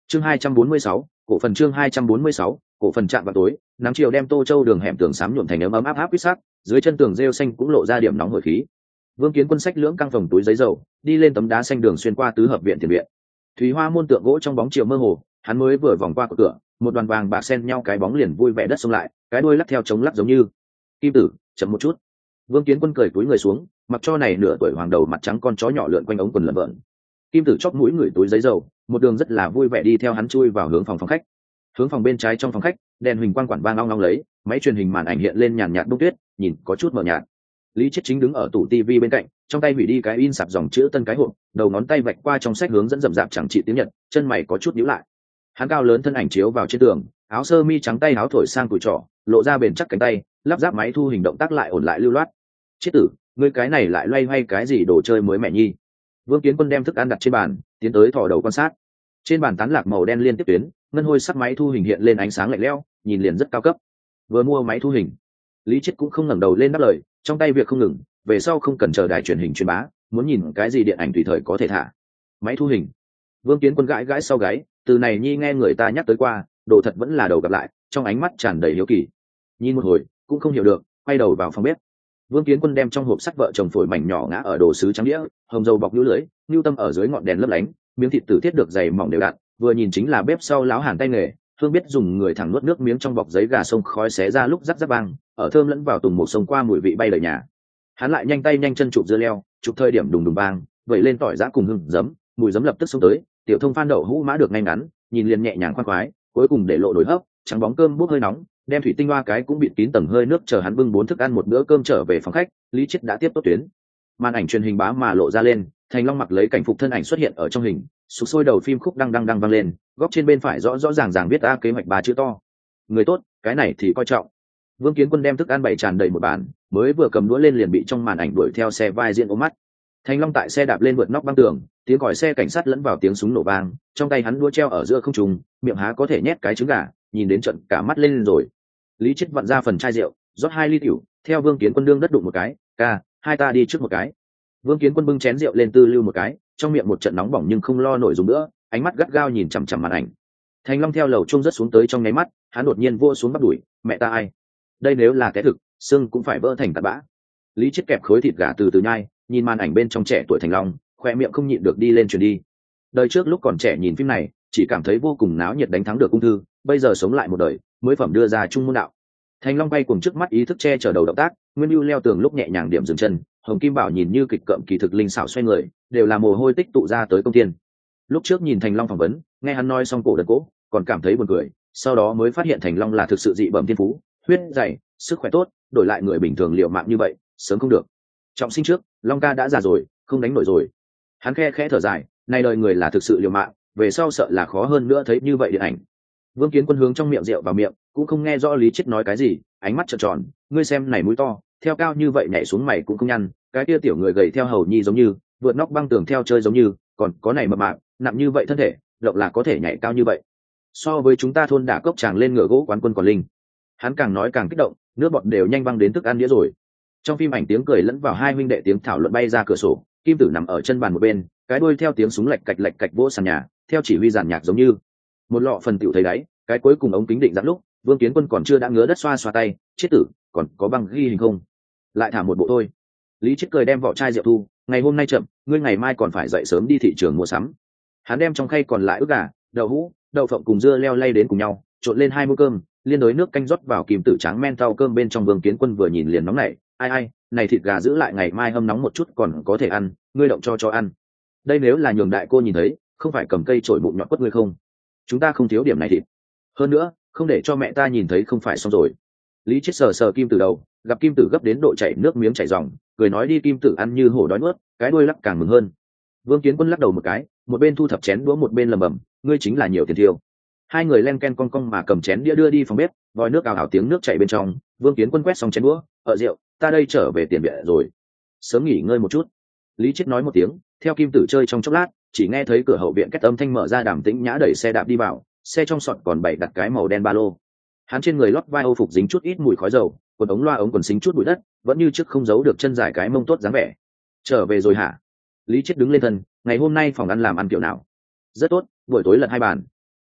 Chương 246, cổ phần chương 246, cổ phần chạm vào tối, nắng chiều đem Tô Châu đường hẻm tường xám nhuộm thành ấm ấm áp áp quýt sắc, dưới chân tường rêu xanh cũng lộ ra điểm nóng hổi khí. Vương Kiến Quân xách lưỡng căng phòng túi giấy dầu, đi lên tấm đá xanh đường xuyên qua tứ hợp viện tiền viện. Thủy hoa môn tượng gỗ trong bóng chiều mơ hồ, hắn mới vừa vòng qua cửa, một đoàn vàng bạc xen nhau cái bóng liền vui vẻ đất xông lại, cái đuôi lắc theo chống lắc giống như. Kim tử, chậm một chút. Vương Kiến Quân cười túi người xuống, mặc cho này nửa tuổi hoàng đầu mặt trắng con chó nhỏ lượn quanh ống quần lợn vợn. Kim tử chóp mũi người túi giấy dầu, một đường rất là vui vẻ đi theo hắn chui vào hướng phòng khách. Hướng phòng bên trái trong phòng khách, đèn huỳnh quang quản vang long long lấy, máy truyền hình màn ảnh hiện lên nhàn nhạt bông tuyết, nhìn có chút mờ nhạt. Lý Chiết chính đứng ở tủ tivi bên cạnh, trong tay hủy đi cái in sạp dòng chữ tân cái hộp, đầu ngón tay vạch qua trong sách hướng dẫn rậm rạp chẳng trị tiếng Nhật, chân mày có chút nhíu lại. Hắn cao lớn thân ảnh chiếu vào trên tường, áo sơ mi trắng tay áo thổi sang tuổi trỏ, lộ ra bền chắc cánh tay, lắp ráp máy thu hình động tác lại ổn lại lưu loát. Chiết tử, ngươi cái này lại loay hoay cái gì đồ chơi mới mẹ nhi? Vương Kiến Quân đem thức ăn đặt trên bàn, tiến tới thò đầu quan sát. Trên bàn tán lạc màu đen liên tiếp tuyến, ngân hôi sắc máy thu hình hiện lên ánh sáng lạnh lẽo, nhìn liền rất cao cấp. Vừa mua máy thu hình. Lý Chiết cũng không ngẩng đầu lên đáp lời, trong tay việc không ngừng, về sau không cần chờ đài truyền hình truyền bá, muốn nhìn cái gì điện ảnh tùy thời có thể thả. Máy thu hình. Vương Kiến Quân gãi gãi sau gáy, từ này nhi nghe người ta nhắc tới qua, đồ thật vẫn là đầu gặp lại, trong ánh mắt tràn đầy hiếu kỳ. Nhìn một hồi, cũng không hiểu được, quay đầu vào phòng bếp. Vương Kiến Quân đem trong hộp sắt vợ chồng phổi mảnh nhỏ ngã ở đồ sứ trắng đĩa, hồng dầu bọc nhũ lưới, nưu tâm ở dưới ngọn đèn lấp lánh, miếng thịt tử thiết được dày mỏng đều đặn, vừa nhìn chính là bếp sau láo hàn tay nghề, Phương biết dùng người thẳng nuốt nước miếng trong bọc giấy gà sông khói xé ra lúc rắc rắc vang, ở thơm lẫn vào tùng một sông qua mùi vị bay lời nhà. Hắn lại nhanh tay nhanh chân chụp dưa leo, chụp thời điểm đùng đùng vang, vẩy lên tỏi giã cùng hương giấm, mùi giấm lập tức xông tới, tiểu thông phan đậu hũ mã được ngay ngắn, nhìn liền nhẹ nhàng khoan khoái, cuối cùng để lộ nồi hấp, trắng bóng cơm bốc hơi nóng, đem thủy tinh hoa cái cũng bịt kín tầng hơi nước chờ hắn bưng 4 thức ăn một bữa cơm trở về phòng khách. Lý Chiết đã tiếp tốt tuyến, màn ảnh truyền hình bá mà lộ ra lên, Thành Long mặc lấy cảnh phục thân ảnh xuất hiện ở trong hình, sục sôi đầu phim khúc đăng đăng đăng vang lên, góc trên bên phải rõ rõ ràng ràng viết A kế hoạch 3 chữ to. Người tốt, cái này thì coi trọng. Vương Kiến Quân đem thức ăn bày tràn đầy một bàn, mới vừa cầm đũa lên liền bị trong màn ảnh đuổi theo xe vai diễn ôm mắt. Thành Long tại xe đạp lên vượt nóc băng tường, tiếng còi xe cảnh sát lẫn vào tiếng súng nổ vang, trong tay hắn đũa treo ở giữa không trung, miệng há có thể nhét cái trứng gà, nhìn đến trận cả mắt lên rồi. Lý Chiết vặn ra phần chai rượu, rót 2 ly rượu, theo Vương Kiến Quân đương đất đụng một cái, ca, hai ta đi trước một cái. Vương Kiến Quân bưng chén rượu lên tư lưu một cái, trong miệng một trận nóng bỏng nhưng không lo nổi dùng nữa, ánh mắt gắt gao nhìn chằm chằm màn ảnh. Thành Long theo lầu trung rất xuống tới trong nháy mắt, hắn đột nhiên vua xuống bắt đuổi, mẹ ta ai? Đây nếu là cái thực, xương cũng phải vỡ thành tạt bã. Lý Chiết kẹp khối thịt gà từ từ nhai, nhìn màn ảnh bên trong trẻ tuổi Thành Long, khoe miệng không nhịn được đi lên truyền đi. Đời trước lúc còn trẻ nhìn phim này, chỉ cảm thấy vô cùng náo nhiệt đánh thắng được ung thư, bây giờ sống lại một đời, mới phẩm đưa ra trung môn đạo. Thành Long bay cùng trước mắt ý thức che chở đầu động tác, Nguyên Nưu leo tường lúc nhẹ nhàng điểm dừng chân, Hồng Kim Bảo nhìn như kịch cợm kỳ thực linh xảo xoay người, đều là mồ hôi tích tụ ra tới công tiên. Lúc trước nhìn Thành Long phỏng vấn, nghe hắn nói xong cổ đần cố, còn cảm thấy buồn cười, sau đó mới phát hiện Thành Long là thực sự dị bẩm thiên phú, huyết dày, sức khỏe tốt, đổi lại người bình thường liều mạng như vậy, sớm không được. Trọng sinh trước, Long ca đã già rồi, không đánh nổi rồi. Hắn khe khẽ thở dài, nay đời người là thực sự liều mạng, về sau sợ là khó hơn nữa thấy như vậy điện ảnh. Vương Kiến Quân hướng trong miệng rượu vào miệng, cũng không nghe rõ Lý Chiết nói cái gì, ánh mắt trợn tròn, ngươi xem này mũi to, theo cao như vậy nhảy xuống mày cũng không nhăn, cái kia tiểu người gầy theo hầu nhi giống như, vượt nóc băng tường theo chơi giống như, còn có này mập mạp, nặng như vậy thân thể, lộc là có thể nhảy cao như vậy. So với chúng ta thôn đả cốc chàng lên ngựa gỗ quán quân còn linh. Hắn càng nói càng kích động, nước bọt đều nhanh văng đến thức ăn đĩa rồi. Trong phim ảnh tiếng cười lẫn vào hai huynh đệ tiếng thảo luận bay ra cửa sổ, Kim Tử nằm ở chân bàn một bên, cái đuôi theo tiếng súng lạch cạch vỗ sàn nhà, theo chỉ huy giàn nhạc giống như một lọ phần tiểu thấy đáy, cái cuối cùng ống kính định giãn lúc, Vương Kiến Quân còn chưa đã ngứa đất xoa xoa tay, chết tử, còn có băng ghi hình không? Lại thả một bộ thôi. Lý Chiết cười đem vỏ chai rượu thu, ngày hôm nay chậm, ngươi ngày mai còn phải dậy sớm đi thị trường mua sắm. Hắn đem trong khay còn lại ức gà, đậu hũ, đậu phộng cùng dưa leo lay đến cùng nhau, trộn lên 2 muỗng cơm, liên đối nước canh rót vào Kim Tử tráng men thau cơm bên trong. Vương Kiến Quân vừa nhìn liền nóng nảy, ai, này thịt gà giữ lại ngày mai hâm nóng một chút còn có thể ăn, ngươi động cho ăn. Đây nếu là nhường đại cô nhìn thấy, không phải cầm cây chổi bụng nhọn quất ngươi không? Chúng ta không thiếu điểm này thịt. Hơn nữa, không để cho mẹ ta nhìn thấy không phải xong rồi. Lý Chiết sờ Kim Tử đầu, gặp Kim Tử gấp đến độ chảy nước miếng chảy ròng, cười nói đi. Kim Tử ăn như hổ đói nuốt, cái đuôi lắc càng mừng hơn. Vương Kiến Quân lắc đầu một cái, một bên thu thập chén đũa một bên lẩm bẩm, ngươi chính là nhiều tiền tiêu. Hai người len ken cong cong mà cầm chén đĩa đưa đi phòng bếp, vòi nước ào ào tiếng nước chảy bên trong. Vương Kiến Quân quét xong chén đũa, rượu, ta đây trở về tiền viện rồi, sớm nghỉ ngơi một chút. Lý Chiết nói một tiếng, theo Kim Tử chơi trong chốc lát, chỉ nghe thấy cửa hậu viện két âm thanh mở ra, Đàm Tĩnh Nhã đẩy xe đạp đi vào, xe trong sọt còn bày đặt cái màu đen ba lô. Hắn trên người lót vai âu phục dính chút ít mùi khói dầu, quần ống loa ống quần xính chút bụi đất, vẫn như trước không giấu được chân dài cái mông tốt dáng vẻ. Trở về rồi hả? Lý Chiết đứng lên thân, ngày hôm nay phòng ăn làm ăn kiểu nào? Rất tốt, buổi tối lận 2 bàn.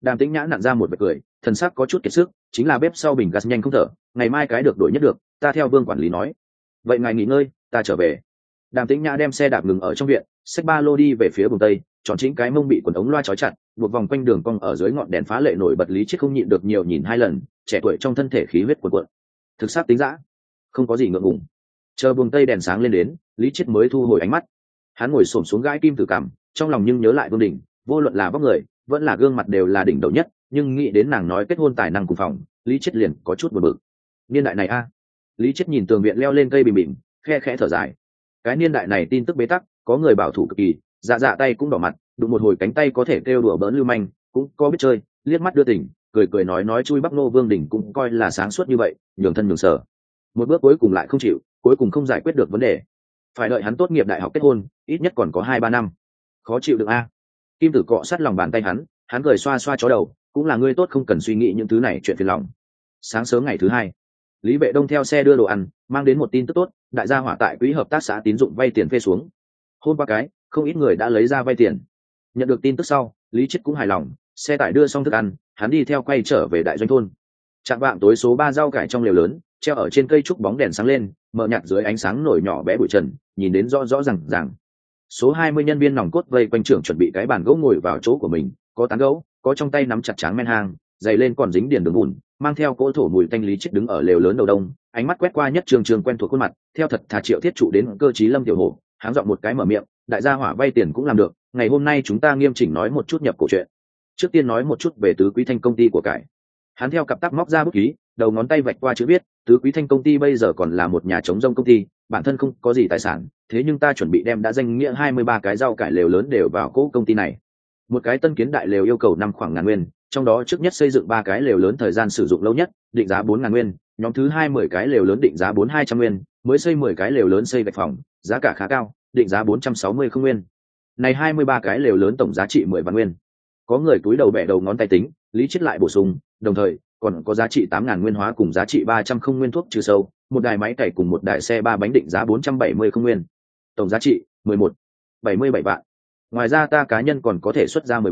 Đàm Tĩnh Nhã nặn ra một vệt cười, thần sắc có chút kiệt sức, chính là bếp sau bình gas nhanh không thở, ngày mai cái được đổi nhất được, ta theo Vương quản lý nói. Vậy ngài nghỉ ngơi, ta trở về. Đàm Tĩnh Nhã đem xe đạp ngừng ở trong viện, xách ba lô đi về phía vùng tây, tròn chính cái mông bị quần ống loa trói chặt, buộc vòng quanh đường cong ở dưới ngọn đèn phá lệ nổi bật. Lý Chiết không nhịn được nhiều nhìn hai lần, trẻ tuổi trong thân thể khí huyết cuồn cuộn. Thực sắc tính dã, không có gì ngượng ngùng. Chờ vùng tây đèn sáng lên đến, Lý Chiết mới thu hồi ánh mắt. Hắn ngồi xổm xuống gãi kim tự cảm, trong lòng nhưng nhớ lại Vương Đình, vô luận là vóc người, vẫn là gương mặt đều là đỉnh đầu nhất, nhưng nghĩ đến nàng nói kết hôn tài năng cùng phòng, Lý Chiết liền có chút buồn bực. Niên đại này a. Lý Chiết nhìn tường viện leo lên cây bìm bìm, khe khẽ thở dài. Cái niên đại này tin tức bế tắc, có người bảo thủ cực kỳ, dạ tay cũng đỏ mặt, đụng một hồi cánh tay có thể kêu đùa bỡn lưu manh, cũng có biết chơi, liếc mắt đưa tình, cười nói chui Bắc Nô Vương Đình cũng coi là sáng suốt như vậy, nhường thân nhường sở. Một bước cuối cùng lại không chịu, cuối cùng không giải quyết được vấn đề. Phải đợi hắn tốt nghiệp đại học kết hôn, ít nhất còn có 2-3 năm. Khó chịu được a. Kim Tử cọ sát lòng bàn tay hắn cười xoa xoa chó đầu, cũng là ngươi tốt không cần suy nghĩ những thứ này chuyện phiền lòng. Sáng sớm ngày thứ hai, Lý Vệ Đông theo xe đưa đồ ăn, mang đến một tin tức tốt, đại gia hỏa tại quỹ hợp tác xã tín dụng vay tiền phê xuống. Hôm qua cái, không ít người đã lấy ra vay tiền. Nhận được tin tức sau, Lý Chiết cũng hài lòng, xe tải đưa xong thức ăn, hắn đi theo quay trở về đại doanh thôn. Trạng vạng tối số 3 rau cải trong lều lớn, treo ở trên cây trúc bóng đèn sáng lên, mờ nhạt dưới ánh sáng nổi nhỏ bé bụi trần, nhìn đến rõ ràng. Số 20 nhân viên nòng cốt vây quanh trưởng chuẩn bị cái bàn gỗ ngồi vào chỗ của mình, có tán gỗ, có trong tay nắm chặt tráng men hang, giày lên còn dính điền đường bùn, mang theo cỗ thổ mùi tanh. Lý Chiết đứng ở lều lớn đầu đông, ánh mắt quét qua nhất trường quen thuộc khuôn mặt, theo thật thà Triệu Thiết trụ đến cơ trí Lâm Tiểu Hổ, háng giọng một cái mở miệng, đại gia hỏa vay tiền cũng làm được, ngày hôm nay chúng ta nghiêm chỉnh nói một chút nhập cổ chuyện. Trước tiên nói một chút về Tứ Quý Thanh công ty của cải. Hắn theo cặp tắc móc ra bút ký, đầu ngón tay vạch qua chữ viết, Tứ Quý Thanh công ty bây giờ còn là một nhà trống rông công ty, bản thân không có gì tài sản, thế nhưng ta chuẩn bị đem đã danh nghĩa 23 cái rau cải lều lớn đều vào cỗ công ty này. Một cái tân kiến đại lều yêu cầu năm khoảng ngàn nguyên, trong đó trước nhất xây dựng 3 cái lều lớn thời gian sử dụng lâu nhất, định giá 4.000 nguyên, nhóm thứ 10 cái lều lớn định giá 4.200 nguyên, mới xây 10 cái lều lớn xây gạch phòng, giá cả khá cao, định giá 460 không nguyên. Này 23 cái lều lớn tổng giá trị 10 vạn nguyên. Có người túi đầu bẻ đầu ngón tay tính, Lý Chiết lại bổ sung, đồng thời còn có giá trị 8.000 nguyên hóa cùng giá trị 300 không nguyên thuốc trừ sâu, một đài máy cày cùng một đài xe 3 bánh định giá 470 không nguyên. Tổng giá trị 77 vạn. Ngoài ra ta cá nhân còn có thể xuất ra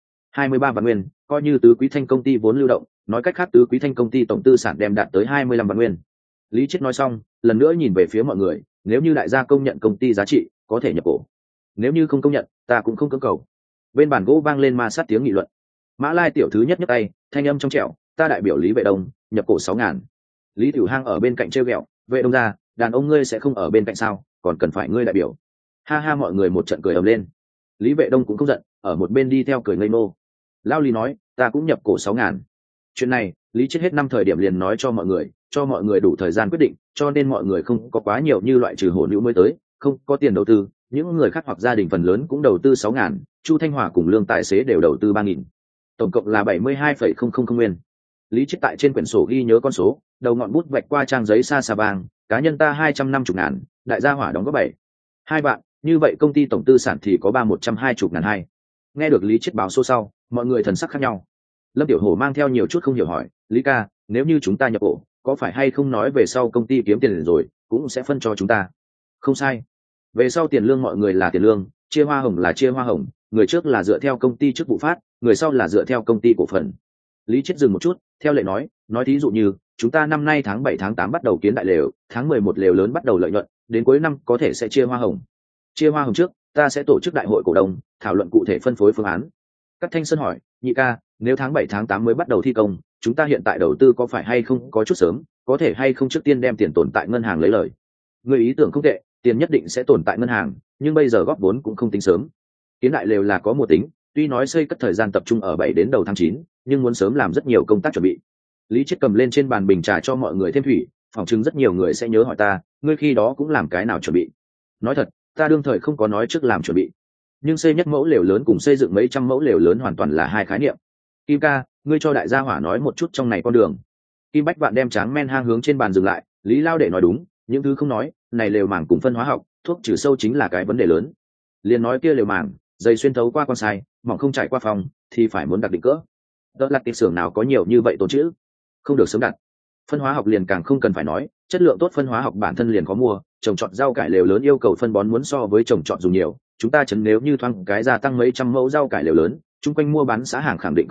23 vạn nguyên, coi như Tứ Quý Thanh công ty vốn lưu động, nói cách khác Tứ Quý Thanh công ty tổng tư sản đem đạt tới 25 vạn nguyên. Lý Chiết nói xong, lần nữa nhìn về phía mọi người, nếu như đại gia công nhận công ty giá trị, có thể nhập cổ. Nếu như không công nhận, ta cũng không cưỡng cầu. Bên bàn gỗ vang lên ma sát tiếng nghị luận. Mã Lai tiểu thứ nhất nhấc tay, thanh âm trong trẻo, ta đại biểu Lý Vệ Đông, nhập cổ 6.000. Lý Tiểu Hang ở bên cạnh trêu ghẹo, Vệ Đông ra, đàn ông ngươi sẽ không ở bên cạnh sao, còn cần phải ngươi đại biểu. Ha mọi người một trận cười ầm lên. Lý Vệ Đông cũng không giận, ở một bên đi theo cười ngây ngô. Lao Lý nói, ta cũng nhập cổ 6.000. Chuyện này, Lý Chiết hết năm thời điểm liền nói cho mọi người đủ thời gian quyết định, cho nên mọi người không có quá nhiều như loại trừ hổ nữ mới tới, không có tiền đầu tư, những người khác hoặc gia đình phần lớn cũng đầu tư 6.000, Chu Thanh Hòa cùng Lương tài xế đều đầu tư 3.000. Tổng cộng là 72,000 nguyên. Lý Chiết tại trên quyển sổ ghi nhớ con số, đầu ngọn bút vạch qua trang giấy xa vàng, cá nhân ta 250.000, đại gia hỏa đóng góp 2 vạn, như vậy công ty tổng tư sản thì có 120.000. Nghe được Lý Chiết báo số sau, mọi người thần sắc khác nhau. Lâm Tiểu Hổ mang theo nhiều chút không hiểu hỏi, Lý ca, nếu như chúng ta nhập cổ, có phải hay không nói về sau công ty kiếm tiền rồi cũng sẽ phân cho chúng ta? Không sai, về sau tiền lương mọi người là tiền lương, chia hoa hồng là chia hoa hồng, người trước là dựa theo công ty chức vụ phát, người sau là dựa theo công ty cổ phần. Lý Chiết dừng một chút, theo lệ nói thí dụ như chúng ta năm nay tháng 7 tháng 8 bắt đầu kiến đại lều, tháng 11 lều lớn bắt đầu lợi nhuận, đến cuối năm có thể sẽ chia hoa hồng. Chia hoa hồng trước, ta sẽ tổ chức đại hội cổ đông, thảo luận cụ thể phân phối phương án. Cát Thanh Sơn hỏi, nhị ca, nếu tháng 7 tháng 8 mới bắt đầu thi công, chúng ta hiện tại đầu tư có phải hay không có chút sớm, có thể hay không trước tiên đem tiền tồn tại ngân hàng lấy lời? Người ý tưởng không tệ, tiền nhất định sẽ tồn tại ngân hàng, nhưng bây giờ góp vốn cũng không tính sớm. Kiến đại lều là có một tính, tuy nói xây cất thời gian tập trung ở 7 đến đầu tháng 9, nhưng muốn sớm làm rất nhiều công tác chuẩn bị. Lý Chiết cầm lên trên bàn bình trà cho mọi người thêm thủy, phỏng chừng rất nhiều người sẽ nhớ hỏi ta, ngươi khi đó cũng làm cái nào chuẩn bị? Nói thật, ta đương thời không có nói trước làm chuẩn bị, nhưng xây nhất mẫu lều lớn cùng xây dựng mấy trăm mẫu lều lớn hoàn toàn là hai khái niệm. Kim ca, ngươi cho đại gia hỏa nói một chút trong này con đường. Kim Bách Vạn đem tráng men hang hướng trên bàn dừng lại, Lý Lao để nói đúng, những thứ không nói, này lều màng cùng phân hóa học, thuốc trừ sâu chính là cái vấn đề lớn. Liền nói kia lều màng, dày xuyên thấu qua con sai, mỏng không trải qua phòng, thì phải muốn đặt định cỡ. Đó là tiệm xưởng nào có nhiều như vậy tồn chữ, không được sớm đặt. Phân hóa học liền càng không cần phải nói, chất lượng tốt phân hóa học bản thân liền có mua, trồng trọt rau cải lều lớn yêu cầu phân bón muốn so với trồng trọt dùng nhiều, chúng ta chấn nếu như thoáng cái gia tăng mấy trăm mẫu rau cải lều lớn, chung quanh mua bán xã hàng khẳng định không đủ,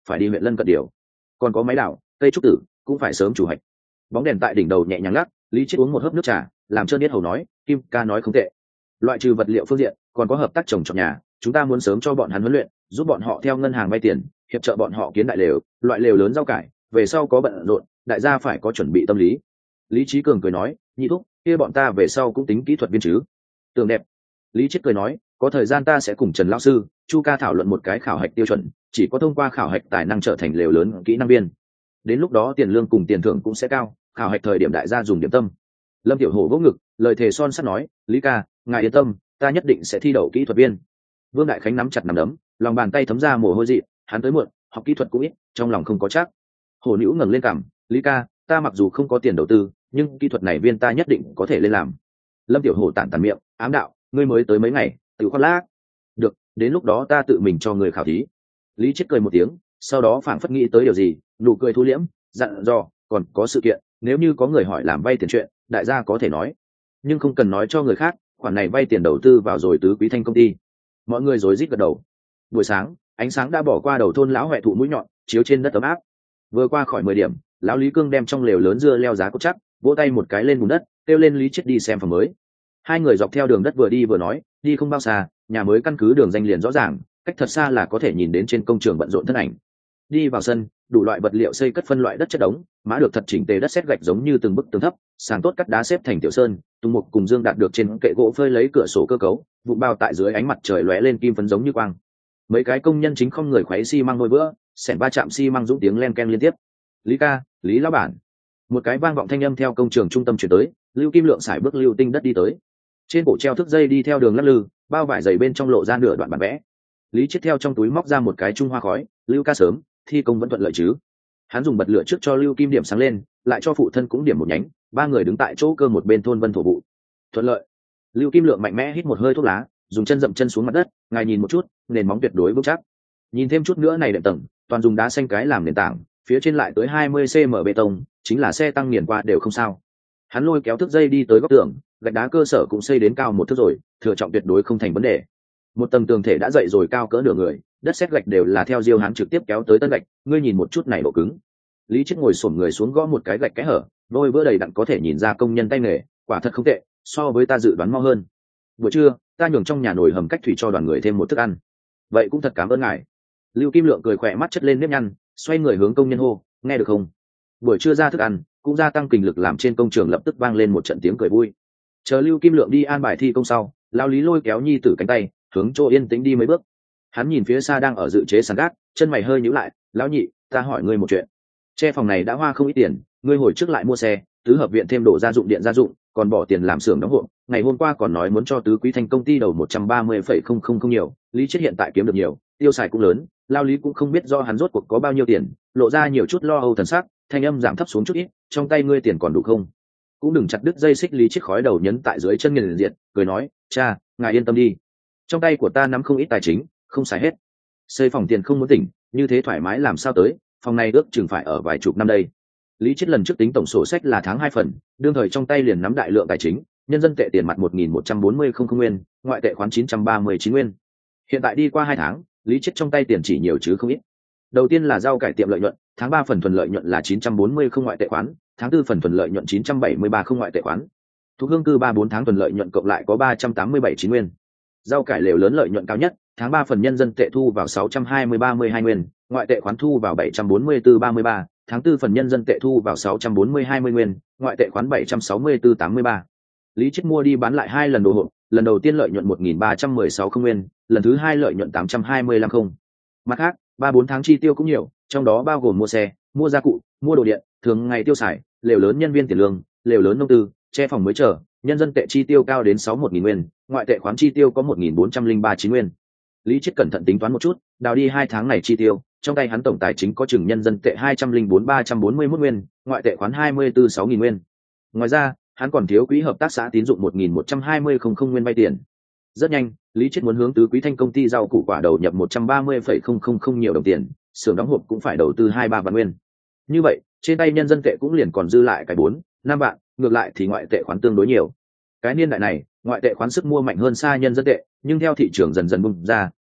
phải đi huyện lân cận điều. Còn có máy đảo, cây trúc tử cũng phải sớm chủ hạch. Bóng đèn tại đỉnh đầu nhẹ nhàng lắc, Lý Chiết uống một hớp nước trà, làm trơn biết hầu nói, Kim ca nói không tệ. Loại trừ vật liệu phương diện, còn có hợp tác trồng trọt nhà, chúng ta muốn sớm cho bọn hắn huấn luyện, giúp bọn họ theo ngân hàng vay tiền, hiệp trợ bọn họ kiến đại lều, loại lều lớn rau cải, về sau có bận rộn, đại gia phải có chuẩn bị tâm lý. Lý Chí Cường cười nói, nhị thúc, kia bọn ta về sau cũng tính kỹ thuật viên chứ. Tường đẹp. Lý Chiết cười nói, có thời gian ta sẽ cùng Trần lão sư, Chu ca thảo luận một cái khảo hạch tiêu chuẩn, chỉ có thông qua khảo hạch tài năng trở thành lều lớn kỹ năng viên. Đến lúc đó tiền lương cùng tiền thưởng cũng sẽ cao, khảo hạch thời điểm đại gia dùng điểm tâm. Lâm Tiểu Hổ vỗ ngực, lời thề son sắt nói, Lý ca, ngài yên tâm, ta nhất định sẽ thi đậu kỹ thuật viên. Vương Đại Khánh nắm chặt nắm đấm, lòng bàn tay thấm ra mồ hôi dị, hắn tới muộn, học kỹ thuật cũng ít, trong lòng không có chắc. Hổ Nữu ngẩng lên cằm, Lý ca, ta mặc dù không có tiền đầu tư, nhưng kỹ thuật này viên ta nhất định có thể lên làm. Lâm Tiểu Hổ tản tản miệng, ám đạo, ngươi mới tới mấy ngày, tự khoác lác. Được, đến lúc đó ta tự mình cho người khảo thí. Lý Chiết cười một tiếng, sau đó phảng phất nghĩ tới điều gì, nụ cười thu liễm, dặn dò, còn có sự kiện, nếu như có người hỏi làm vay tiền chuyện, đại gia có thể nói, nhưng không cần nói cho người khác, khoản này vay tiền đầu tư vào rồi tứ quý thanh công ty. Mọi người rối rít gật đầu. Buổi sáng, ánh sáng đã bỏ qua đầu thôn lão huệ thụ mũi nhọn, chiếu trên đất ấm áp. Vừa qua khỏi 10 điểm, lão Lý Cương đem trong lều lớn dưa leo giá cốt chắc, vỗ tay một cái lên bùn đất, kêu lên Lý Chiết đi xem phòng mới. Hai người dọc theo đường đất vừa đi vừa nói, đi không bao xa, nhà mới căn cứ đường danh liền rõ ràng, cách thật xa là có thể nhìn đến trên công trường bận rộn thân ảnh. Đi vào sân, đủ loại vật liệu xây cất phân loại đất chất đống, mã được thật chỉnh tề đất sét gạch giống như từng bức tường thấp, sàn tốt cắt đá xếp thành tiểu sơn, tung mục cùng dương đạt được trên kệ gỗ phơi lấy cửa sổ cơ cấu, vụn bao tại dưới ánh mặt trời lóe lên kim phấn giống như quang. Mấy cái công nhân chính không người khuấy xi măng ngồi bữa, xẻng ba chạm xi măng dũng tiếng len ken liên tiếp. Lý ca, Lý lão bản. Một cái vang vọng thanh âm theo công trường trung tâm chuyển tới, Lưu Kim Lượng sải bước lưu tinh đất đi tới. Trên cổ treo thước dây đi theo đường lắc lư, bao vải dày bên trong lộ ra nửa đoạn bản vẽ. Lý Chiết theo trong túi móc ra một cái trung hoa khói, Lưu ca sớm, thi công vẫn thuận lợi chứ? Hắn dùng bật lửa trước cho Lưu Kim điểm sáng lên, lại cho phụ thân cũng điểm một nhánh, ba người đứng tại chỗ cơ một bên thôn vân thổ vụ. Thuận lợi. Lưu Kim Lượng mạnh mẽ hít một hơi thuốc lá, dùng chân dậm chân xuống mặt đất, ngài nhìn một chút, nền móng tuyệt đối vững chắc. Nhìn thêm chút nữa này đệm tầng, toàn dùng đá xanh cái làm nền tảng, phía trên lại tới 20 cm bê tông, chính là xe tăng nghiền qua đều không sao. Hắn lôi kéo thước dây đi tới góc tường, gạch đá cơ sở cũng xây đến cao một thước rồi, thừa trọng tuyệt đối không thành vấn đề. Một tầng tường thể đã dậy rồi cao cỡ nửa người, đất sét gạch đều là theo diêu hắn trực tiếp kéo tới tân gạch, ngươi nhìn một chút này độ cứng. Lý Chiết ngồi xổm người xuống gõ một cái gạch kẽ hở, đôi bữa đầy đặn có thể nhìn ra công nhân tay nghề, quả thật không tệ, so với ta dự đoán mau hơn. Buổi trưa, ta nhường trong nhà nồi hầm cách thủy cho đoàn người thêm một thức ăn. Vậy cũng thật cảm ơn ngài. Lưu Kim Lượng cười khỏe mắt chất lên nếp nhăn, xoay người hướng công nhân hô, nghe được không? Buổi trưa ra thức ăn, cũng gia tăng kinh lực làm trên công trường lập tức vang lên một trận tiếng cười vui. Chờ Lưu Kim Lượng đi an bài thi công sau, lão Lý lôi kéo nhi tử cánh tay, hướng chỗ yên tĩnh đi mấy bước. Hắn nhìn phía xa đang ở dự chế sàn gác, chân mày hơi nhíu lại, lão nhị, ta hỏi ngươi một chuyện. Che phòng này đã hoa không ít tiền, ngươi hồi trước lại mua xe, tứ hợp viện thêm đồ gia dụng điện gia dụng, còn bỏ tiền làm xưởng đóng hộp, ngày hôm qua còn nói muốn cho tứ quý thanh công ty đầu 130,000 nhiều, Lý Chiết hiện tại kiếm được nhiều, tiêu xài cũng lớn, lao Lý cũng không biết do hắn rốt cuộc có bao nhiêu tiền, lộ ra nhiều chút lo âu thần sắc, thanh âm giảm thấp xuống chút ít, trong tay ngươi tiền còn đủ không? Cũng đừng chặt đứt dây xích. Lý Chiết khói đầu nhấn tại dưới chân nghiền diện, cười nói, cha, ngài yên tâm đi, trong tay của ta nắm không ít tài chính, không xài hết. Xây phòng tiền không muốn tỉnh, như thế thoải mái làm sao tới, phòng này ước chừng phải ở vài chục năm đây. Lý Chiết lần trước tính tổng sổ sách là tháng 2 phần, đương thời trong tay liền nắm đại lượng tài chính, nhân dân tệ tiền mặt 1.140 nguyên, ngoại tệ khoán 939 nguyên. Hiện tại đi qua 2 tháng, Lý Chiết trong tay tiền chỉ nhiều chứ không ít. Đầu tiên là rau cải tiệm lợi nhuận, tháng 3 phần thuần lợi nhuận là 940 không ngoại tệ khoán, tháng 4 phần thuần lợi nhuận 973 không ngoại tệ khoán. Thuộc hương cư 3-4 tháng thuần lợi nhuận cộng lại có 387 nguyên. Rau cải lều lớn lợi nhuận cao nhất, tháng 3 phần nhân dân tệ thu vào 620-32 nguyên, ngoại tệ khoán thu vào 744-33, tháng 4 phần nhân dân tệ thu vào 640-20 nguyên, ngoại tệ khoán 764-83. Lý Chiết mua đi bán lại 2 lần đồ hộp, lần đầu tiên lợi nhuận 1.316 không nguyên, lần thứ 2 lợi nhuận 825 không. Mặt khác, 3-4 tháng chi tiêu cũng nhiều, trong đó bao gồm mua xe, mua gia cụ, mua đồ điện, thường ngày tiêu xài, lều lớn nhân viên tiền lương, lều lớn nông tư, che phòng mới chờ, nhân dân tệ chi tiêu cao đến 61.000 nguyên, ngoại tệ khoán chi tiêu có 1.403 nguyên. Lý Chiết cẩn thận tính toán một chút, đào đi 2 tháng này chi tiêu, trong tay hắn tổng tài chính có chừng nhân dân tệ 204-341 nguyên, ngoại tệ khoán 24-6.000 nguyên. Ngoài ra, hắn còn thiếu quỹ hợp tác xã tín dụng 1.120 nguyên vay tiền. Rất nhanh, Lý Chiết muốn hướng tứ quý thanh công ty rau củ quả đầu nhập 130,000 nhiều đồng tiền, xưởng đóng hộp cũng phải đầu tư 2-3 vạn nguyên. Như vậy, trên tay nhân dân tệ cũng liền còn dư lại cái 4-5 vạn, ngược lại thì ngoại tệ khoán tương đối nhiều. Cái niên đại này, ngoại tệ khoán sức mua mạnh hơn xa nhân dân tệ, nhưng theo thị trường dần dần bung ra,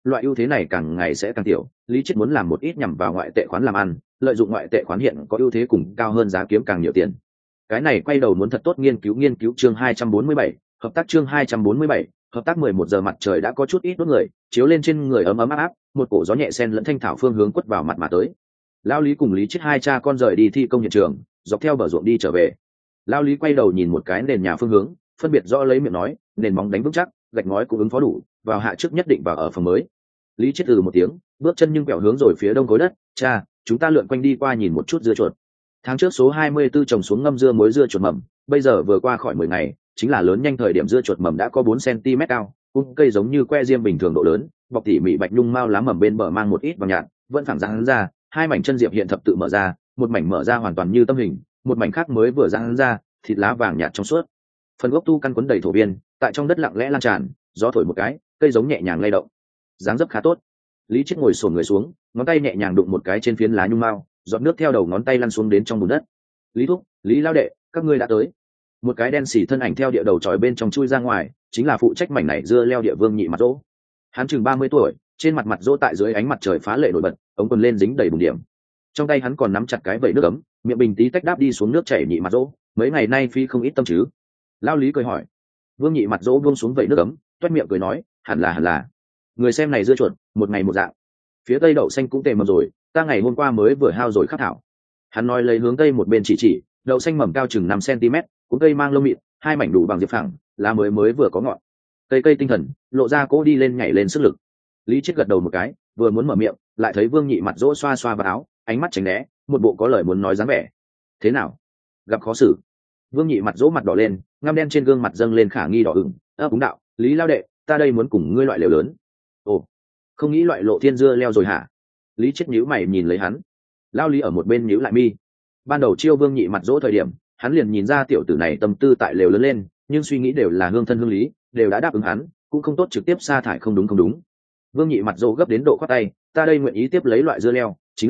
loại ưu thế này càng ngày sẽ càng tiểu. Lý Chiết muốn làm một ít nhằm vào ngoại tệ khoán làm ăn, lợi dụng ngoại tệ khoán hiện có ưu thế cùng cao hơn giá kiếm càng nhiều tiền. Cái này quay đầu muốn thật tốt nghiên cứu chương 247, hợp tác chương 247, hợp tác 11 giờ mặt trời đã có chút ít đốt người, chiếu lên trên người ấm ấm áp áp, một cổ gió nhẹ sen lẫn thanh thảo phương hướng quất vào mặt mà tới. Lão Lý cùng Lý Chiết hai cha con rời đi thi công hiện trường, dọc theo bờ ruộng đi trở về. Lão Lý quay đầu nhìn một cái nền nhà phương hướng, phân biệt rõ lấy miệng nói, nền móng đánh vững chắc, gạch ngói cũng ứng phó đủ, vào hạ trước nhất định vào ở phòng mới. Lý Chiết một tiếng, bước chân nhưng quẹo hướng rồi phía đông khối đất, cha, chúng ta lượn quanh đi qua nhìn một chút dưa chuột. Tháng trước số 24 trồng xuống ngâm dưa muối dưa chuột mầm, bây giờ vừa qua khỏi 10 ngày, chính là lớn nhanh thời điểm dưa chuột mầm đã có 4 cm cao, cung cây giống như que diêm bình thường độ lớn, bọc tỉ mỉ bạch nhung mao lá mầm bên bờ mang một ít vàng nhạt, vẫn phẳng răng ra, hai mảnh chân diệp hiện thập tự mở ra, một mảnh mở ra hoàn toàn như tâm hình, một mảnh khác mới vừa răng ra, thịt lá vàng nhạt trong suốt. Phần gốc tu căn quấn đầy thổ biên, tại trong đất lặng lẽ lan tràn, gió thổi một cái, cây giống nhẹ nhàng lay động. Dáng dấp khá tốt. Lý Chiết ngồi xổm người xuống, ngón tay nhẹ nhàng đụng một cái trên phiến lá nhung mao, giọt nước theo đầu ngón tay lăn xuống đến trong bùn đất. Lý thúc, Lý lao đệ, các ngươi đã tới. Một cái đen xỉ thân ảnh theo địa đầu tròi bên trong chui ra ngoài, chính là phụ trách mảnh này dưa leo địa Vương Nhị Mặt Dỗ. Hắn chừng 30 tuổi, trên mặt mặt Dỗ tại dưới ánh mặt trời phá lệ nổi bật, ống quần lên dính đầy bùn điểm. Trong tay hắn còn nắm chặt cái vẩy nước ấm, miệng bình tí tách đáp đi xuống nước chảy Nhị Mặt Dỗ, mấy ngày nay phi không ít tâm chứ. Lao Lý cười hỏi. Vương Nhị Mặt Dỗ buông xuống vẩy nước ấm, toét miệng cười nói, hẳn là. Người xem này dưa chuột, một ngày một dạng. Phía tây đậu xanh cũng tề mầm rồi, ta ngày hôm qua mới vừa hao rồi khắc thảo. Hắn nói lấy hướng tây một bên chỉ, đậu xanh mầm cao chừng 5 cm, cũng cây mang lông mịn, hai mảnh đủ bằng diệp phẳng, lá mới vừa có ngọn. Cây tinh thần, lộ ra cố đi lên nhảy lên sức lực. Lý Chiết gật đầu một cái, vừa muốn mở miệng, lại thấy Vương Nhị Mặt Dỗ xoa xoa vào áo, ánh mắt tránh né, một bộ có lời muốn nói dáng vẻ. Thế nào? Gặp khó xử? Vương Nhị Mặt Dỗ mặt đỏ lên, ngăm đen trên gương mặt dâng lên khả nghi đỏ ửng. Đúng đạo, Lý lao đệ, ta đây muốn cùng ngươi loại lều lớn. Ồ, không nghĩ loại lộ thiên dưa leo rồi hả? Lý Chiết nhíu mày nhìn lấy hắn. Lao Lý ở một bên nhíu lại mi. Ban đầu chiêu Vương Nhị Mặt Dỗ thời điểm, hắn liền nhìn ra tiểu tử này tâm tư tại lều lớn lên, nhưng suy nghĩ đều là hương thân hương lý, đều đã đáp ứng hắn, cũng không tốt trực tiếp sa thải không đúng. Vương Nhị Mặt Dỗ gấp đến độ khoát tay, ta đây nguyện ý tiếp lấy loại dưa leo, chính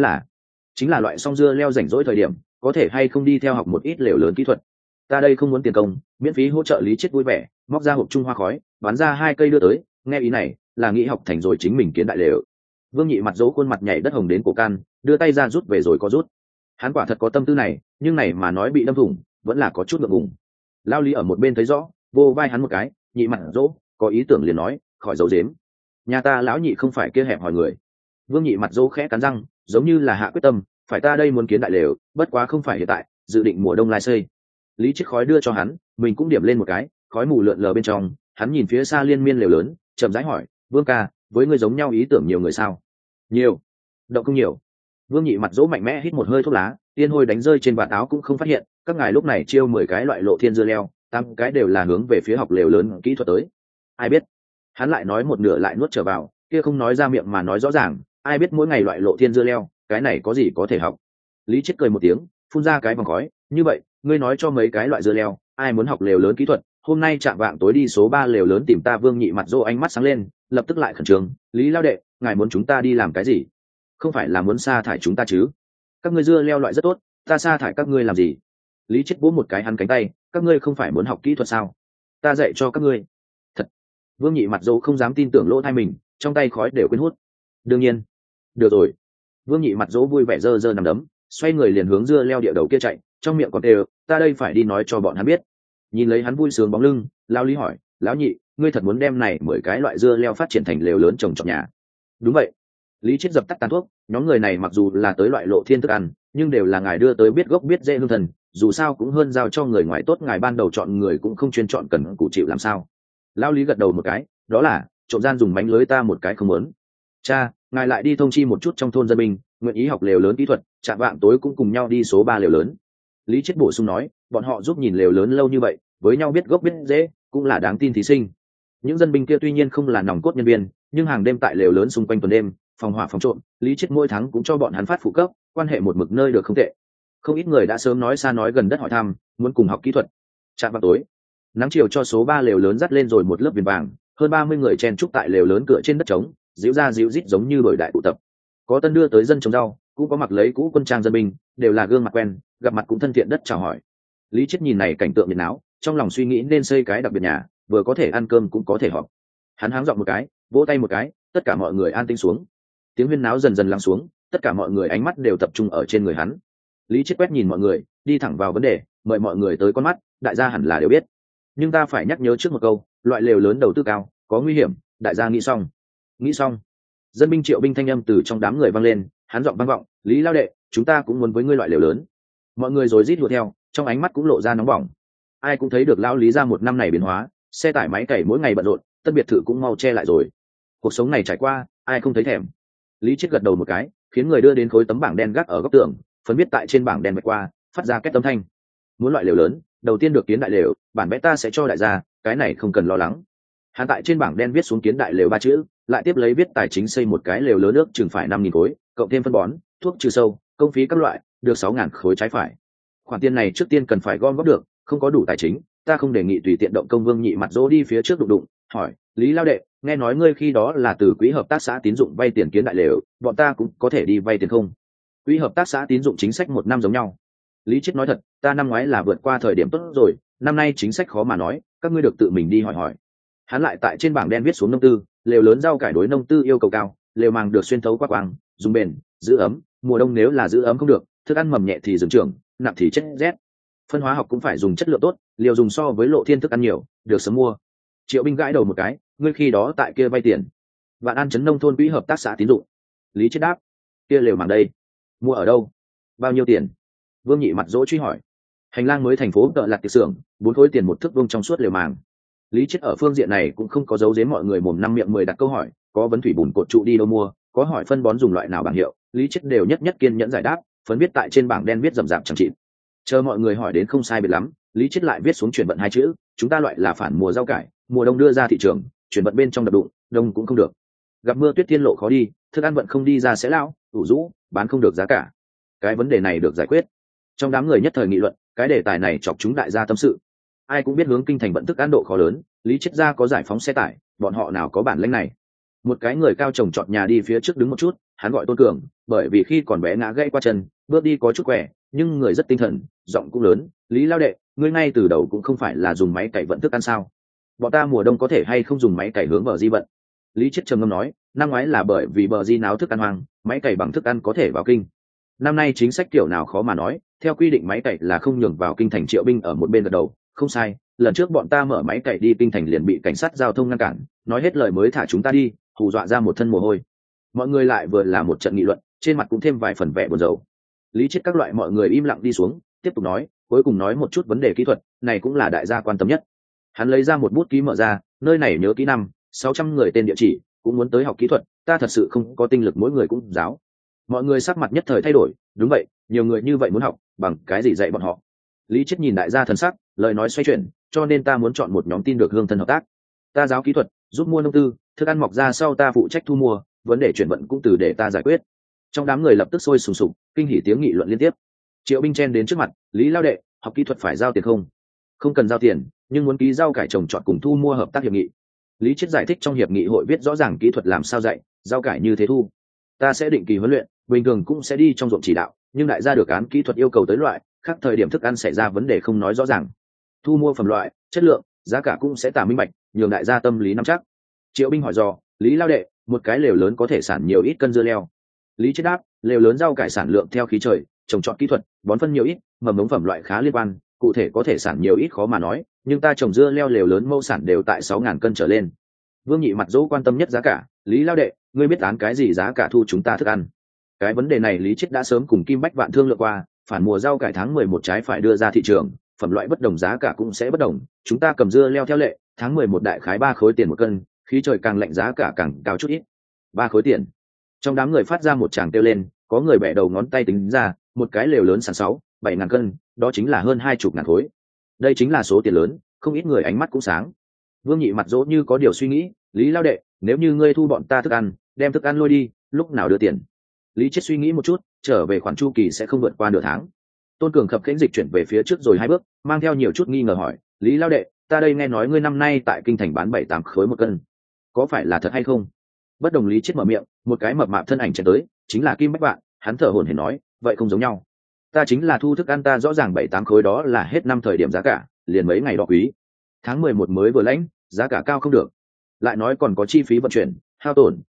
là loại xong dưa leo rảnh rỗi thời điểm, có thể hay không đi theo học một ít lều lớn kỹ thuật. Ta đây không muốn tiền công, miễn phí hỗ trợ. Lý Chiết vui vẻ, móc ra hộp trung hoa khói, bán ra 2 cây đưa tới, nghe ý này, là nghĩ học thành rồi chính mình kiến đại lều. Vương Nhị Mặt Dỗ khuôn mặt nhảy đất hồng đến cổ can, đưa tay ra rút về rồi có rút. Hắn quả thật có tâm tư này, nhưng này mà nói bị đâm thủng, vẫn là có chút ngượng ngùng. Lao Lý ở một bên thấy rõ, vô vai hắn một cái, Nhị Mặt Dỗ có ý tưởng liền nói, khỏi giấu giếm. Nhà ta lão nhị không phải kia hẹp hòi người. Vương Nhị Mặt Dỗ khẽ cắn răng, giống như là hạ quyết tâm, phải ta đây muốn kiến đại lều, bất quá không phải hiện tại, dự định mùa đông lai xây. Lý Chiết khói đưa cho hắn, mình cũng điểm lên một cái, khói mù lượn lờ bên trong, hắn nhìn phía xa liên miên lều lớn, chậm rãi hỏi, Vương ca, với ngươi giống nhau ý tưởng nhiều người sao? Nhiều. Động không nhiều. Vương Nhị Mặt Dỗ mạnh mẽ hít một hơi thuốc lá, tiên hôi đánh rơi trên vạt áo cũng không phát hiện, các ngài lúc này chiêu 10 cái loại lộ thiên dưa leo, 8 cái đều là hướng về phía học lều lớn kỹ thuật tới. Ai biết? Hắn lại nói một nửa lại nuốt trở vào, kia không nói ra miệng mà nói rõ ràng, ai biết mỗi ngày loại lộ thiên dưa leo, cái này có gì có thể học. Lý Chiết cười một tiếng, phun ra cái vòng khói, như vậy, ngươi nói cho mấy cái loại dưa leo, ai muốn học lều lớn kỹ thuật, hôm nay chạm vạng tối đi số 3 lều lớn tìm ta. Vương Nhị Mặt Dỗ ánh mắt sáng lên, lập tức lại khẩn trương, Lý lao đệ, ngài muốn chúng ta đi làm cái gì? Không phải là muốn sa thải chúng ta chứ? Các ngươi dưa leo loại rất tốt, ta sa thải các ngươi làm gì? Lý Chiết vỗ một cái hắn cánh tay, các ngươi không phải muốn học kỹ thuật sao? Ta dạy cho các ngươi. Thật. Vương Nhị Mặt Dỗ không dám tin tưởng lỗ tai mình, trong tay khói đều quên hút. Đương nhiên. Được rồi. Vương Nhị Mặt Dỗ vui vẻ giơ nằm đấm, xoay người liền hướng dưa leo địa đầu kia chạy, trong miệng còn đều, ta đây phải đi nói cho bọn hắn biết. Nhìn lấy hắn vui sướng bóng lưng, Lão Lý hỏi, lão nhị, ngươi thật muốn đem này 10 cái loại dưa leo phát triển thành lều lớn trồng trong nhà? Đúng vậy. Lý Chiết dập tắt tàn thuốc, nhóm người này mặc dù là tới loại lộ thiên thức ăn, nhưng đều là ngài đưa tới biết gốc biết rễ hương thần, dù sao cũng hơn giao cho người ngoài tốt, ngài ban đầu chọn người cũng không chuyên chọn, cần cù chịu làm sao? Lão Lý gật đầu một cái, đó là trộm gian dùng mánh lưới, ta một cái không muốn. Cha, ngài lại đi thông chi một chút trong thôn dân binh, nguyện ý học lều lớn kỹ thuật, chạm vạng tối cũng cùng nhau đi số 3 lều lớn. Lý Chiết bổ sung nói, bọn họ giúp nhìn lều lớn lâu như vậy, với nhau biết gốc biết rễ, cũng là đáng tin thí sinh. Những dân binh kia tuy nhiên không là nòng cốt nhân viên, nhưng hàng đêm tại lều lớn xung quanh tuần đêm, phòng hỏa phòng trộm, Lý Chiết mỗi tháng cũng cho bọn hắn phát phụ cấp, quan hệ một mực nơi được không tệ. Không ít người đã sớm nói xa nói gần đất hỏi thăm, muốn cùng học kỹ thuật. Chạm vào tối, nắng chiều cho số 3 lều lớn dắt lên rồi một lớp viền vàng, hơn 30 người chen trúc tại lều lớn cửa trên đất trống, díu ra díu rít giống như đội đại tụ tập. Có tân đưa tới dân trồng rau, cũng có mặc lấy cũ quân trang dân binh, đều là gương mặt quen, gặp mặt cũng thân thiện đất chào hỏi. Lý Chiết nhìn này cảnh tượng nhiệt náo, trong lòng suy nghĩ nên xây cái đặc biệt nhà, vừa có thể ăn cơm cũng có thể họp. Hắn háng giọng một cái, vỗ tay một cái, tất cả mọi người an tĩnh xuống. Tiếng huyên náo dần dần lắng xuống, tất cả mọi người ánh mắt đều tập trung ở trên người hắn. Lý Chiết quét nhìn mọi người, đi thẳng vào vấn đề, mời mọi người tới con mắt, đại gia hẳn là đều biết. Nhưng ta phải nhắc nhớ trước một câu, loại lều lớn đầu tư cao, có nguy hiểm, đại gia nghĩ xong. Nghĩ xong. Dân binh Triệu Binh thanh âm từ trong đám người vang lên, hắn giọng vang vọng, Lý Lao đệ, chúng ta cũng muốn với ngươi loại lều lớn. Mọi người rối rít đuổi theo, trong ánh mắt cũng lộ ra nóng bỏng. Ai cũng thấy được lão Lý ra một năm này biến hóa, xe tải máy cày mỗi ngày bận rộn, tân biệt thự cũng mau che lại rồi. Cuộc sống này trải qua, ai không thấy thèm. Lý Chiết gật đầu một cái, khiến người đưa đến khối tấm bảng đen gác ở góc tường, phấn viết tại trên bảng đen vạch qua, phát ra két tấm thanh. Muốn loại lều lớn, đầu tiên được kiến đại lều, bản vẽ ta sẽ cho đại gia, cái này không cần lo lắng. Hắn tại trên bảng đen viết xuống kiến đại lều 3 chữ, lại tiếp lấy viết tài chính xây một cái lều lớn nước chừng phải 5.000 khối, cộng thêm phân bón, thuốc trừ sâu, công phí các loại, được 6.000 khối trái phải. Khoản tiền này trước tiên cần phải gom góp được, không có đủ tài chính, ta không đề nghị tùy tiện động công. Vương Nhị mặt dỗ đi phía trước đụng đụng, hỏi, Lý Lao đệ, nghe nói ngươi khi đó là từ quỹ hợp tác xã tín dụng vay tiền kiến đại lều, bọn ta cũng có thể đi vay tiền không? Quỹ hợp tác xã tín dụng chính sách 1 năm giống nhau. Lý Chiết nói thật, ta năm ngoái là vượt qua thời điểm tốt rồi, năm nay chính sách khó mà nói, các ngươi được tự mình đi hỏi hỏi. Hắn lại tại trên bảng đen viết xuống nông tư, lều lớn rau cải đối nông tư yêu cầu cao, lều màng được xuyên thấu qua quang, dùng bền, giữ ấm, mùa đông nếu là giữ ấm không được, thức ăn mầm nhẹ thì dừng trưởng, nặng thì chết rét. Phân hóa học cũng phải dùng chất lượng tốt, liều dùng so với Lộ Thiên thức ăn nhiều, được sớm mua. Triệu Binh gãi đầu một cái, ngươi khi đó tại kia vay tiền. Vạn An trấn nông thôn quỹ hợp tác xã tín dụng. Lý Chiết đáp, kia lều màng đây, mua ở đâu, bao nhiêu tiền? Vương Nhị mặt dỗ truy hỏi. Hành lang mới thành phố Tợ Lạt Tiệc Xưởng, 4 khối tiền một thước vuông trong suốt lều màng. Lý Chiết ở phương diện này cũng không có giấu giếm mọi người, mồm năm miệng 10 đặt câu hỏi, có vấn thủy bùn cột trụ đi đâu mua, có hỏi phân bón dùng loại nào bảng hiệu, Lý Chiết đều nhất nhất kiên nhẫn giải đáp, phấn viết tại trên bảng đen viết rậm rạp chẳng chịt. Chờ mọi người hỏi đến không sai biệt lắm, Lý Chiết lại viết xuống chuyển vận 2 chữ, chúng ta loại là phản mùa rau cải, mùa đông đưa ra thị trường, chuyển vận bên trong đập đụng, đông cũng không được. Gặp mưa tuyết thiên lộ khó đi, thức ăn vận không đi ra sẽ lão, ủ rũ, bán không được giá cả. Cái vấn đề này được giải quyết. Trong đám người nhất thời nghị luận, cái đề tài này chọc chúng đại gia tâm sự. Ai cũng biết hướng kinh thành vận thức ăn độ khó lớn, Lý Chiết ra có giải phóng xe tải, bọn họ nào có bản lĩnh này. Một cái người cao trồng trọt nhà đi phía trước đứng một chút, hắn gọi Tôn Cường, bởi vì khi còn bé ngã gãy qua chân, bước đi có chút quẻ, nhưng người rất tinh thần, giọng cũng lớn, Lý Lao đệ, ngươi ngay từ đầu cũng không phải là dùng máy cày vận thức ăn sao? Bọn ta mùa đông có thể hay không dùng máy cày hướng bờ di vận? Lý Chiết trầm ngâm nói, năm ngoái là bởi vì bờ di náo thức ăn hoang, máy cày bằng thức ăn có thể vào kinh. Năm nay chính sách kiểu nào khó mà nói, theo quy định máy cày là không nhường vào kinh thành. Triệu Binh ở một bên gật đầu, không sai, lần trước bọn ta mở máy cày đi kinh thành liền bị cảnh sát giao thông ngăn cản, nói hết lời mới thả chúng ta đi, hù dọa ra một thân mồ hôi. Mọi người lại vừa là một trận nghị luận, trên mặt cũng thêm vài phần vẻ buồn rầu. Lý Chiết các loại mọi người im lặng đi xuống, tiếp tục nói, cuối cùng nói một chút vấn đề kỹ thuật, này cũng là đại gia quan tâm nhất. Hắn lấy ra một bút ký mở ra, nơi này nhớ kỹ năm, 600 người tên địa chỉ, cũng muốn tới học kỹ thuật, ta thật sự không có tinh lực mỗi người cũng giáo. Mọi người sắc mặt nhất thời thay đổi, đúng vậy, nhiều người như vậy muốn học, bằng cái gì dạy bọn họ? Lý Chiết nhìn đại gia thần sắc, lời nói xoay chuyển, cho nên ta muốn chọn một nhóm tin được hương thân hợp tác. Ta giáo kỹ thuật, giúp mua nông tư, thức ăn mọc ra sau ta phụ trách thu mua, vấn đề chuyển vận cũng từ để ta giải quyết. Trong đám người lập tức sôi sùng sục, kinh hỉ tiếng nghị luận liên tiếp. Triệu Binh chen đến trước mặt, Lý Lao đệ, học kỹ thuật phải giao tiền không? Không cần giao tiền, nhưng muốn ký rau cải trồng trọt cùng thu mua hợp tác hiệp nghị. Lý Chiết giải thích trong hiệp nghị hội viết rõ ràng kỹ thuật làm sao dạy, rau cải như thế thu. Ta sẽ định kỳ huấn luyện, bình thường cũng sẽ đi trong ruộng chỉ đạo, nhưng đại gia được án kỹ thuật yêu cầu tới loại, khác thời điểm thức ăn xảy ra vấn đề không nói rõ ràng. Thu mua phẩm loại, chất lượng, giá cả cũng sẽ tả minh bạch, nhường đại gia tâm lý nắm chắc. Triệu Binh hỏi dò, Lý Lao đệ, một cái lều lớn có thể sản nhiều ít cân dưa leo? Lý Chiết đáp, lều lớn rau cải sản lượng theo khí trời, trồng trọt kỹ thuật, bón phân nhiều ít, mầm mống phẩm loại khá liên quan, cụ thể có thể sản nhiều ít khó mà nói, nhưng ta trồng dưa leo lều lớn mẫu sản đều tại 6.000 cân trở lên. Vương Nhị mặt dỗ quan tâm nhất giá cả, Lý Lao đệ, ngươi biết án cái gì giá cả thu chúng ta thức ăn? Cái vấn đề này Lý Chiết đã sớm cùng Kim Bách Vạn thương lượng qua, phản mùa rau cải tháng 11 trái phải đưa ra thị trường, phẩm loại bất đồng giá cả cũng sẽ bất đồng, chúng ta cầm dưa leo theo lệ, tháng 11 đại khái 3 khối tiền một cân, khí trời càng lạnh giá cả càng cao chút ít. 3 khối tiền. Trong đám người phát ra một tràng kêu lên, có người bẻ đầu ngón tay tính ra, một cái lều lớn sản 6-7 ngàn cân, đó chính là hơn 20 ngàn khối. Đây chính là số tiền lớn, không ít người ánh mắt cũng sáng. Vương Nhị mặt dỗ như có điều suy nghĩ, Lý Lao đệ, nếu như ngươi thu bọn ta thức ăn, đem thức ăn lôi đi, lúc nào đưa tiền? Lý Chiết suy nghĩ một chút, trở về khoản chu kỳ sẽ không vượt qua nửa tháng. Tôn Cường khập khiễng dịch chuyển về phía trước rồi 2 bước, mang theo nhiều chút nghi ngờ hỏi, Lý Lao đệ, ta đây nghe nói ngươi năm nay tại kinh thành bán 7-8 khối một cân, có phải là thật hay không? Bất đồng. Lý Chiết mở miệng, một cái mập mạp thân ảnh chạy tới, chính là Kim Bách Vạn, hắn thở hổn hển nói, vậy không giống nhau. Ta chính là thu thức ăn, ta rõ ràng 7-8 khối đó là hết năm thời điểm giá cả, liền mấy ngày đó quý. Tháng 11 mới vừa lãnh, giá cả cao không được. Lại nói còn có chi phí vận chuyển, hao tổn,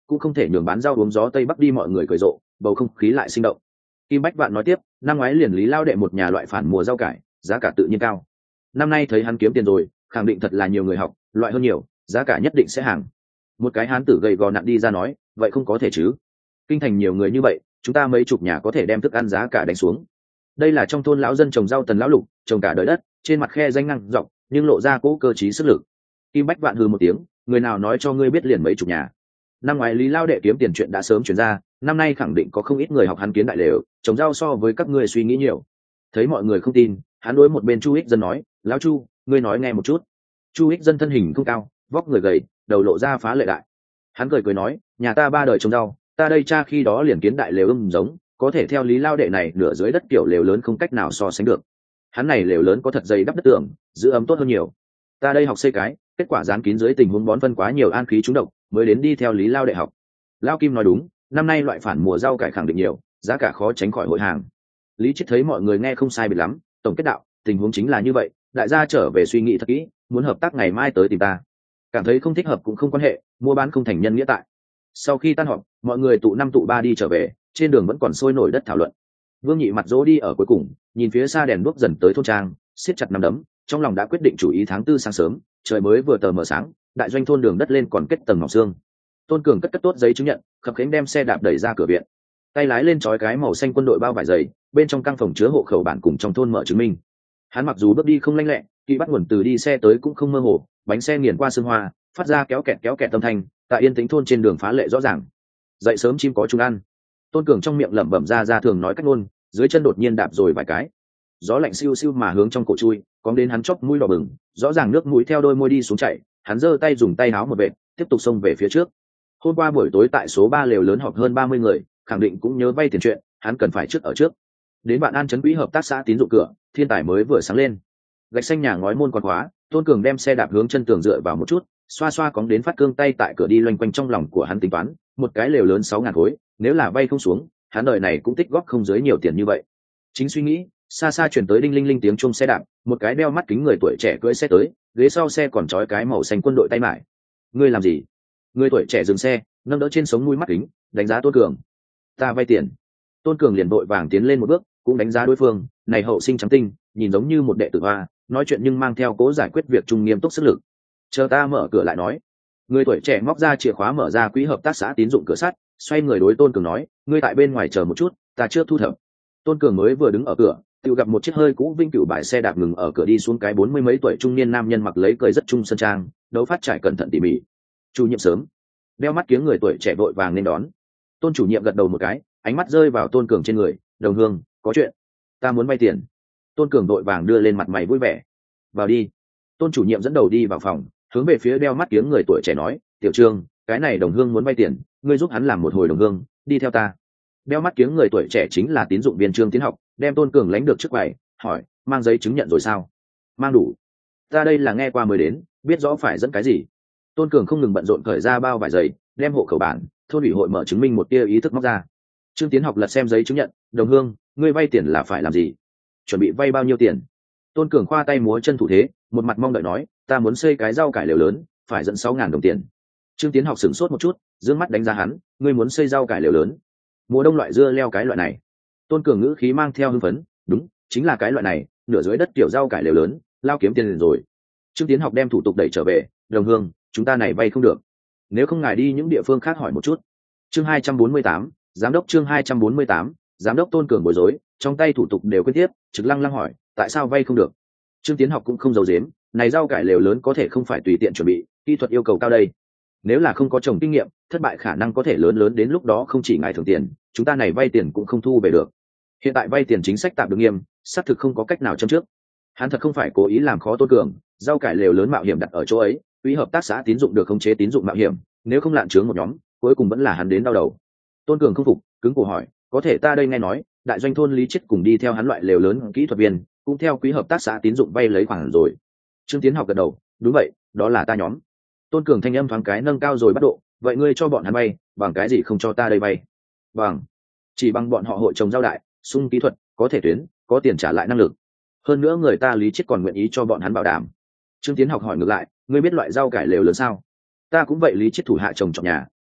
cũng không thể nhường bán rau uống gió tây bắc đi, mọi người cười rộ, bầu không khí lại sinh động. Kim Bách Vạn nói tiếp, năm ngoái liền Lý lao đệ một nhà loại phản mùa rau cải, giá cả tự nhiên cao. Năm nay thấy hắn kiếm tiền rồi, khẳng định thật là nhiều người học, loại hơn nhiều, giá cả nhất định sẽ hàng. Một cái hán tử gầy gò nặng đi ra nói, vậy không có thể chứ? Kinh thành nhiều người như vậy, chúng ta mấy chục nhà có thể đem thức ăn giá cả đánh xuống. Đây là trong thôn lão dân trồng rau Tần lão lục, trồng cả đời đất, trên mặt khe danh năng rộng, nhưng lộ ra cố cơ trí sức lực. Kim Bách Vạn hừ một tiếng, người nào nói cho ngươi biết liền mấy chục nhà? Năm ngoái Lý lao đệ kiếm tiền chuyện đã sớm truyền ra, năm nay khẳng định có không ít người học hắn kiến đại lều, trồng rau so với các ngươi suy nghĩ nhiều. Thấy mọi người không tin, hắn đối một bên Chu Ích Dân nói, lão Chu, ngươi nói nghe một chút. Chu Ích Dân thân hình không cao, vóc người gầy, đầu lộ ra phá lệ đại. Hắn cười nói, nhà ta 3 đời trồng rau, ta đây cha khi đó liền kiến đại lều giống, có thể theo Lý lao đệ này nửa dưới đất kiểu lều lớn không cách nào so sánh được. Hắn này lều lớn có thật dày đắp đất tường, giữ ấm tốt hơn nhiều. Ta đây học xây cái, kết quả dán kín dưới tình huống bón phân quá nhiều an khí trúng độc, mới đến đi theo Lý lao đệ học. Lao Kim nói đúng, năm nay loại phản mùa rau cải khẳng định nhiều, giá cả khó tránh khỏi hội hàng. Lý Chiết thấy mọi người nghe không sai biệt lắm, tổng kết đạo, tình huống chính là như vậy, đại gia trở về suy nghĩ thật kỹ, muốn hợp tác ngày mai tới tìm ta. Cảm thấy không thích hợp cũng không quan hệ, mua bán không thành nhân nghĩa tại. Sau khi tan họp, mọi người tụ 5 tụ 3 đi trở về, trên đường vẫn còn sôi nổi đất thảo luận. Vương Nhị mặt dỗ đi ở cuối cùng, nhìn phía xa đèn đuốc dần tới thôn trang, siết chặt nắm đấm, trong lòng đã quyết định chủ ý tháng 4 sáng sớm, trời mới vừa tờ mờ sáng, đại doanh thôn đường đất lên còn kết tầng mỏng xương. Tôn Cường cất tốt giấy chứng nhận, khập khiễng đem xe đạp đẩy ra cửa viện, tay lái lên trói cái màu xanh quân đội bao vải dày, bên trong căng phòng chứa hộ khẩu bản cùng trong thôn mở chứng minh. Hắn mặc dù bước đi không lanh lẹ, kỹ bắt nguồn từ đi xe tới cũng không mơ hồ, bánh xe nghiền qua sương hoa, phát ra kéo kẹt âm thanh, tại yên tĩnh thôn trên đường phá lệ rõ ràng. Dậy sớm chim có chúng ăn. Tôn Cường trong miệng lẩm bẩm ra thường nói cách ngôn, dưới chân đột nhiên đạp rồi vài cái, gió lạnh siêu siêu mà hướng trong cổ chui, cóng đến hắn chóp mũi đỏ bừng, rõ ràng nước mũi theo đôi môi đi xuống chảy. Hắn giơ tay dùng tay háo một vệt, tiếp tục xông về phía trước. Hôm qua buổi tối tại số 3 lều lớn họp hơn 30 người, khẳng định cũng nhớ vay tiền chuyện, hắn cần phải trước ở trước. Đến bạn An trấn quỹ hợp tác xã tín dụng cửa, thiên tài mới vừa sáng lên. Gạch xanh nhà ngói môn còn khóa, Tôn Cường đem xe đạp hướng chân tường dựa vào một chút, xoa xoa cóng đến phát cương tay tại cửa đi loanh quanh, trong lòng của hắn tính toán, một cái lều lớn 6.000 khối, nếu là vay không xuống, hắn đời này cũng tích góp không dưới nhiều tiền như vậy. Chính suy nghĩ, xa xa chuyển tới đinh linh linh tiếng chuông xe đạp, một cái đeo mắt kính người tuổi trẻ cưỡi xe tới, ghế sau xe còn trói cái màu xanh quân đội tay mải. Ngươi làm gì? Người tuổi trẻ dừng xe, nâng đỡ trên sống mũi mắt kính, đánh giá Tôn Cường. Ta vay tiền. Tôn Cường liền vội vàng tiến lên một bước, cũng đánh giá đối phương, này hậu sinh trắng tinh, nhìn giống như một đệ tử hoa, nói chuyện nhưng mang theo cố giải quyết việc trung nghiêm túc sức lực. Chờ ta mở cửa lại nói. Người tuổi trẻ móc ra chìa khóa mở ra quỹ hợp tác xã tín dụng cửa sắt, xoay người đối Tôn Cường nói, ngươi tại bên ngoài chờ một chút, ta chưa thu thập. Tôn Cường mới vừa đứng ở cửa, tự gặp một chiếc hơi cũ vinh cửu bãi xe đạp ngừng ở cửa, đi xuống cái 40 mấy tuổi trung niên nam nhân mặc lấy cười rất trung sơn trang, đấu phát trải cẩn thận tỉ mỉ. Chủ nhiệm sớm. Đeo mắt kiếng người tuổi trẻ vội vàng nên đón. Tôn chủ nhiệm gật đầu một cái, ánh mắt rơi vào Tôn Cường trên người, đồng hương, có chuyện, ta muốn vay tiền. Tôn Cường vội vàng đưa lên mặt mày vui vẻ. Vào đi. Tôn chủ nhiệm dẫn đầu đi vào phòng, hướng về phía đeo mắt kiếng người tuổi trẻ nói, tiểu Trương, cái này đồng hương muốn vay tiền, ngươi giúp hắn làm một hồi đồng hương, đi theo ta. Đeo mắt kiếng người tuổi trẻ chính là tín dụng viên Trương Tiến Học, đem Tôn Cường lãnh được trước quầy, hỏi, mang giấy chứng nhận rồi sao? Mang đủ. Ta đây là nghe qua mới đến, biết rõ phải dẫn cái gì. Tôn Cường không ngừng bận rộn cởi ra bao vải giấy, đem hộ khẩu bản, thôn ủy hội mở chứng minh một tia ý thức móc ra. Trương Tiến Học lật xem giấy chứng nhận, đồng hương, ngươi vay tiền là phải làm gì? Chuẩn bị vay bao nhiêu tiền? Tôn Cường khoa tay múa chân thủ thế, một mặt mong đợi nói, ta muốn xây cái rau cải lều lớn, phải dẫn 6.000 đồng tiền. Trương Tiến Học sửng sốt một chút, dương mắt đánh giá hắn, ngươi muốn xây rau cải lều lớn? Mùa đông loại dưa leo cái loại này. Tôn Cường ngữ khí mang theo hưng phấn, đúng, chính là cái loại này, nửa dưới đất tiểu rau cải lều lớn, lao kiếm tiền rồi. Trương Tiến Học đem thủ tục đẩy trở về, đồng hương, chúng ta này vay không được, nếu không ngài đi những địa phương khác hỏi một chút. Chương 248, giám đốc. Chương 248, giám đốc. Tôn Cường bối rối, trong tay thủ tục đều quyết tiếp, trực lăng lăng hỏi, tại sao vay không được? Trương Tiến Học cũng không giấu giếm, này rau cải lều lớn có thể không phải tùy tiện chuẩn bị, kỹ thuật yêu cầu cao đây. Nếu là không có trồng kinh nghiệm, thất bại khả năng có thể lớn đến lúc đó không chỉ ngài thưởng tiền, chúng ta này vay tiền cũng không thu về được. Hiện tại vay tiền chính sách tạm được nghiêm, xác thực không có cách nào châm trước. Hắn thật không phải cố ý làm khó Tôn Cường, rau cải lều lớn mạo hiểm đặt ở chỗ ấy, quỹ hợp tác xã tín dụng được khống chế tín dụng mạo hiểm, nếu không lạn trướng một nhóm, cuối cùng vẫn là hắn đến đau đầu. Tôn Cường không phục, cứng cổ hỏi, có thể ta đây nghe nói, đại doanh thôn Lý Chiết cùng đi theo hắn loại lều lớn kỹ thuật viên, cũng theo quỹ hợp tác xã tín dụng vay lấy khoản rồi. Trương Tiến Học gật đầu, đúng vậy, đó là ta nhóm. Tôn Cường thanh âm thoáng cái nâng cao rồi bắt độ, vậy ngươi cho bọn hắn vay, bằng cái gì không cho ta đây vay? Bằng, chỉ bằng bọn họ hội trồng rau đại, sung kỹ thuật, có thể tuyến, có tiền trả lại năng lực. Hơn nữa người ta Lý Chiết còn nguyện ý cho bọn hắn bảo đảm. Trương Tiến Học hỏi ngược lại, ngươi biết loại rau cải lều lớn sao? Ta cũng vậy, Lý Chiết thủ hạ trồng trọt nhà,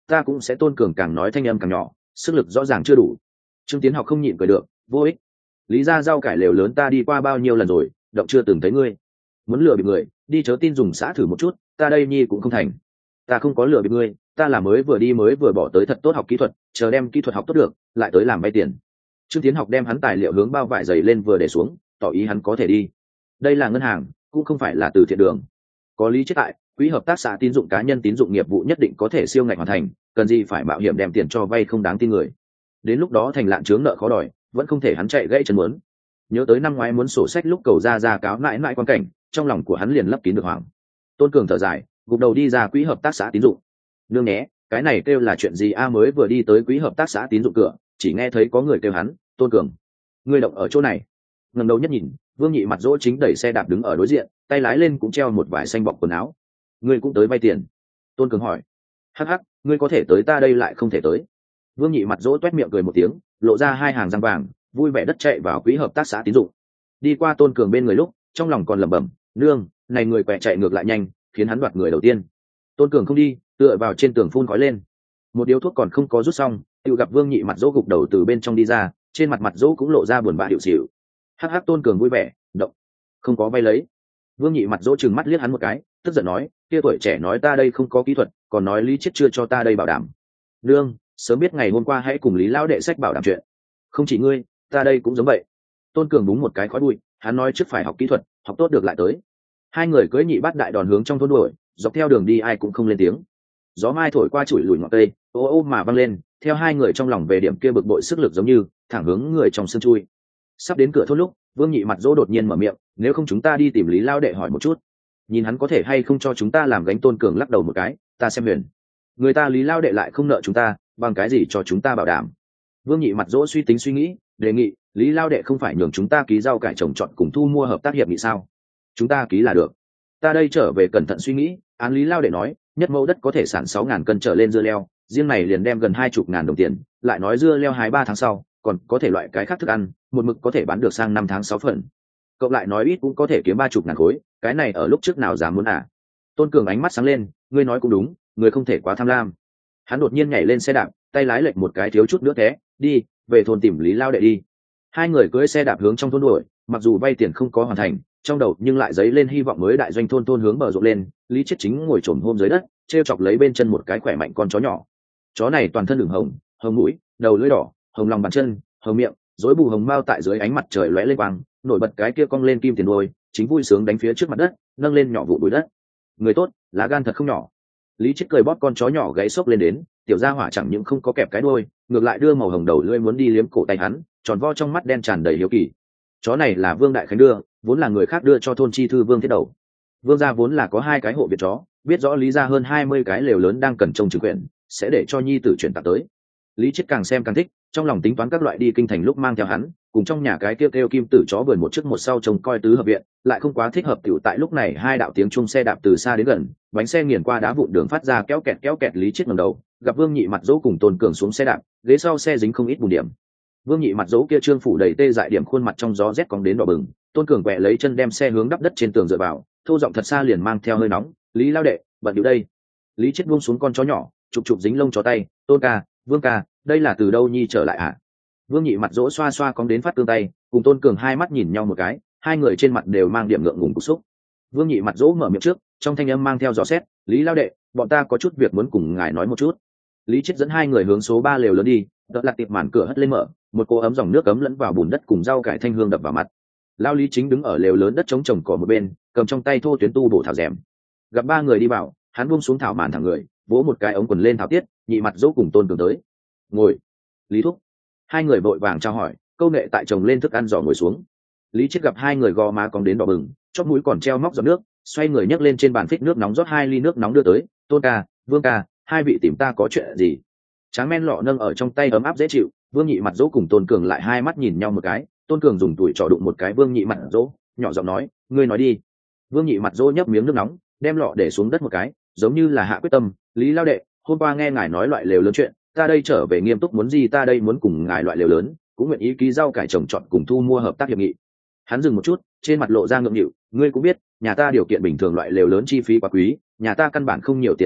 ta cũng sẽ. Tôn Cường càng nói thanh âm càng nhỏ, sức lực rõ ràng chưa đủ. Trương Tiến Học không nhịn cười được, vô ích. Lý ra rau cải lều lớn ta đi qua bao nhiêu lần rồi, động chưa từng thấy ngươi. Muốn lừa bịp người, đi chớ tin dùng xã thử một chút, ta đây nhi cũng không thành. Ta không có lừa bịp ngươi, ta là mới vừa bỏ tới thật tốt học kỹ thuật, chờ đem kỹ thuật học tốt được, lại tới làm vay tiền. Trương Tiến Học đem hắn tài liệu hướng bao vải dày lên vừa để xuống, tỏ ý hắn có thể đi. Đây là ngân hàng, cũng không phải là từ thiện đường. Có lý chết tại, quỹ hợp tác xã tín dụng cá nhân tín dụng nghiệp vụ nhất định có thể siêu ngạch hoàn thành, cần gì phải mạo hiểm đem tiền cho vay không đáng tin người. Đến lúc đó thành lạn chướng nợ khó đòi, vẫn không thể hắn chạy gãy chân muốn. Nhớ tới năm ngoái muốn sổ sách lúc cầu ra cáo mãi mãi quan cảnh, trong lòng của hắn liền lấp kín được hoảng. Tôn Cường thở dài, gục đầu đi ra quỹ hợp tác xã tín dụng. Nương nhé, cái này kêu là chuyện gì a? Mới vừa đi tới quỹ hợp tác xã tín dụng cửa, chỉ nghe thấy có người kêu hắn, Tôn Cường, ngươi động ở chỗ này. Ngẩng đầu nhất nhìn, Vương Nhị mặt dỗ chính đẩy xe đạp đứng ở đối diện, tay lái lên cũng treo một vải xanh bọc quần áo. Ngươi cũng tới vay tiền? Tôn Cường hỏi. Hắc hắc, ngươi có thể tới, ta đây lại không thể tới. Vương Nhị mặt dỗ toét miệng cười một tiếng, lộ ra hai hàng răng vàng, vui vẻ đất chạy vào quỹ hợp tác xã tín dụng. Đi qua Tôn Cường bên người lúc, trong lòng còn lẩm bẩm, nương, này người quẹ chạy ngược lại nhanh, khiến hắn đoạt người đầu tiên. Tôn Cường không đi, tựa vào trên tường phun khói lên. Một điếu thuốc còn không có rút xong, tự gặp Vương Nhị mặt dỗ gục đầu từ bên trong đi ra, trên mặt dỗ cũng lộ ra buồn bã hiệu xỉu. Hắc hắc, Tôn Cường vui vẻ, động, không có vay lấy. Vương Nhị mặt dỗ chừng mắt liếc hắn một cái, tức giận nói, kia tuổi trẻ nói ta đây không có kỹ thuật, còn nói Lý Chiết chưa cho ta đây bảo đảm. Nương, sớm biết ngày hôm qua hãy cùng Lý lão đệ sách bảo đảm chuyện. Không chỉ ngươi, ta đây cũng giống vậy. Tôn Cường búng một cái khói bụi, hắn nói trước phải học kỹ thuật, học tốt được lại tới. Hai người cưỡi nhị bát đại đòn hướng trong thôn đuổi, dọc theo đường đi ai cũng không lên tiếng. Gió mai thổi qua chùi lùi ngọn cây, ô ô mà văng lên, theo hai người trong lòng về điểm kia bực bội sức lực giống như thẳng hướng người trong sân chui. Sắp đến cửa thôn lúc, Vương Nhị mặt dỗ đột nhiên mở miệng, nếu không chúng ta đi tìm Lý lão đệ hỏi một chút, nhìn hắn có thể hay không cho chúng ta làm gánh. Tôn Cường lắc đầu một cái, ta xem huyền, người ta Lý lão đệ lại không nợ chúng ta, bằng cái gì cho chúng ta bảo đảm. Vương Nhị mặt dỗ suy tính suy nghĩ, đề nghị, Lý lão đệ không phải nhường chúng ta ký rau cải trồng trọt cùng thu mua hợp tác hiệp nghị sao? Chúng ta ký là được. Ta đây trở về cẩn thận suy nghĩ, án Lý lão đệ nói, nhất mẫu đất có thể sản 6.000 cân trở lên dưa leo, riêng này liền đem gần 20.000 đồng tiền, lại nói dưa leo 2-3 tháng sau còn có thể loại cái khác thức ăn, một mực có thể bán được sang 5 tháng 6 phần. Cộng lại nói ít cũng có thể kiếm 30.000 khối, cái này ở lúc trước nào dám muốn à? Tôn Cường ánh mắt sáng lên, ngươi nói cũng đúng, người không thể quá tham lam. Hắn đột nhiên nhảy lên xe đạp, tay lái lệch một cái thiếu chút nữa té, đi, về thôn tìm Lý lão đệ đi. Hai người cưỡi xe đạp hướng trong thôn đuổi, mặc dù vay tiền không có hoàn thành, trong đầu nhưng lại dấy lên hy vọng mới. Đại doanh thôn hướng bờ rộng lên, Lý Chiết chính ngồi trồm hôm dưới đất, treo chọc lấy bên chân một cái khỏe mạnh con chó nhỏ. Chó này toàn thân đường hồng, hồng mũi, đầu lưỡi đỏ, hồng lòng bàn chân, hồng miệng, rối bù hồng mao tại dưới ánh mặt trời lóe lên quang, nổi bật cái kia cong lên kim tiền đuôi, chính vui sướng đánh phía trước mặt đất, nâng lên nhỏ vụ bụi đất. Người tốt, lá gan thật không nhỏ. Lý Chiết cười bóp con chó nhỏ gáy xốc lên đến, tiểu gia hỏa chẳng những không có kẹp cái đuôi, ngược lại đưa màu hồng đầu lưỡi muốn đi liếm cổ tay hắn, tròn vo trong mắt đen tràn đầy hiếu kỳ. Chó này là Vương Đại Khánh đưa, vốn là người khác đưa cho thôn chi thư Vương Thiết Đầu. Vương gia vốn là có 2 cái hộ viện chó, biết rõ Lý gia hơn 20 cái lều lớn đang cần trông chứng quyền, sẽ để cho nhi tử chuyển tặng tới. Lý Chiết càng xem càng thích, trong lòng tính toán các loại đi kinh thành lúc mang theo hắn, cùng trong nhà cái kêu kim tử chó vườn một trước một sau trông coi tứ hợp viện, lại không quá thích hợp. Tiểu tại lúc này 2 đạo tiếng chuông xe đạp từ xa đến gần, bánh xe nghiền qua đá vụn đường phát ra kéo kẹt. Lý Chiết ngẩng đầu, gặp Vương Nhị mặt dỗ cùng Tôn Cường xuống xe đạp, ghế sau xe dính không ít bùn điểm. Vương Nhị mặt dỗ kia trương phủ đầy tê dại điểm khuôn mặt trong gió rét cong đến đỏ bừng, Tôn Cường quẹ lấy chân đem xe hướng đắp đất trên tường dựa vào, thô giọng thật xa liền mang theo hơi nóng, Lý lão đệ, bận điệu đây. Lý Chiết buông xuống con chó nhỏ, chụp dính lông chó tay, Tôn ca, Vương ca, đây là từ đâu nhi trở lại hả? Vương Nhị mặt dỗ xoa xoa cong đến phát tương tay, cùng Tôn Cường hai mắt nhìn nhau một cái, hai người trên mặt đều mang điểm ngượng ngùng cục xúc. Vương Nhị mặt dỗ mở miệng trước, trong thanh âm mang theo dò xét, Lý lão đệ, bọn ta có chút việc muốn cùng ngài nói một chút. Lý Chiết dẫn hai người hướng số 3 lều lớn đi, đợt lạc tiệp màn cửa hất lên mở, một cô ấm dòng nước cấm lẫn vào bùn đất cùng rau cải thanh hương đập vào mặt. Lao Lý chính đứng ở lều lớn đất trống trồng cỏ một bên, cầm trong tay thô tuyến tu bổ thảo rèm. Gặp 3 người đi vào, hắn buông xuống thảo màn thẳng người, vỗ một cái ống quần lên thảo tiết, Nhị mặt dỗ cùng Tôn Cường tới. Ngồi. Lý thúc. Hai người vội vàng chào hỏi, câu nệ tại chồng lên thức ăn giò ngồi xuống. Lý Chiết gặp hai người gò má cong đến đỏ bừng, chóp mũi còn treo móc giọt nước, xoay người nhấc lên trên bàn phích nước nóng rót 2 ly nước nóng đưa tới, Tôn ca, Vương ca, hai vị tìm ta có chuyện gì? Tráng men lọ nâng ở trong tay ấm áp dễ chịu. Vương Nhị mặt dỗ cùng Tôn Cường lại hai mắt nhìn nhau một cái, Tôn Cường dùng tuổi trò đụng một cái Vương Nhị mặt dỗ, nhỏ giọng nói, ngươi nói đi. Vương Nhị mặt dỗ nhấp miếng nước nóng, đem lọ để xuống đất một cái, giống như là hạ quyết tâm, Lý lão đệ, hôm qua nghe ngài nói loại lều lớn chuyện, ta đây trở về nghiêm túc muốn gì, ta đây muốn cùng ngài loại lều lớn, cũng nguyện ý ký rau cải trồng trọt cùng thu mua hợp tác hiệp nghị. Hắn dừng một chút, trên mặt lộ ra ngượng nghịu, ngươi cũng biết, nhà ta điều kiện bình thường loại lều lớn chi phí quá quý, nhà ta căn bản không nhiều tiền như vậy,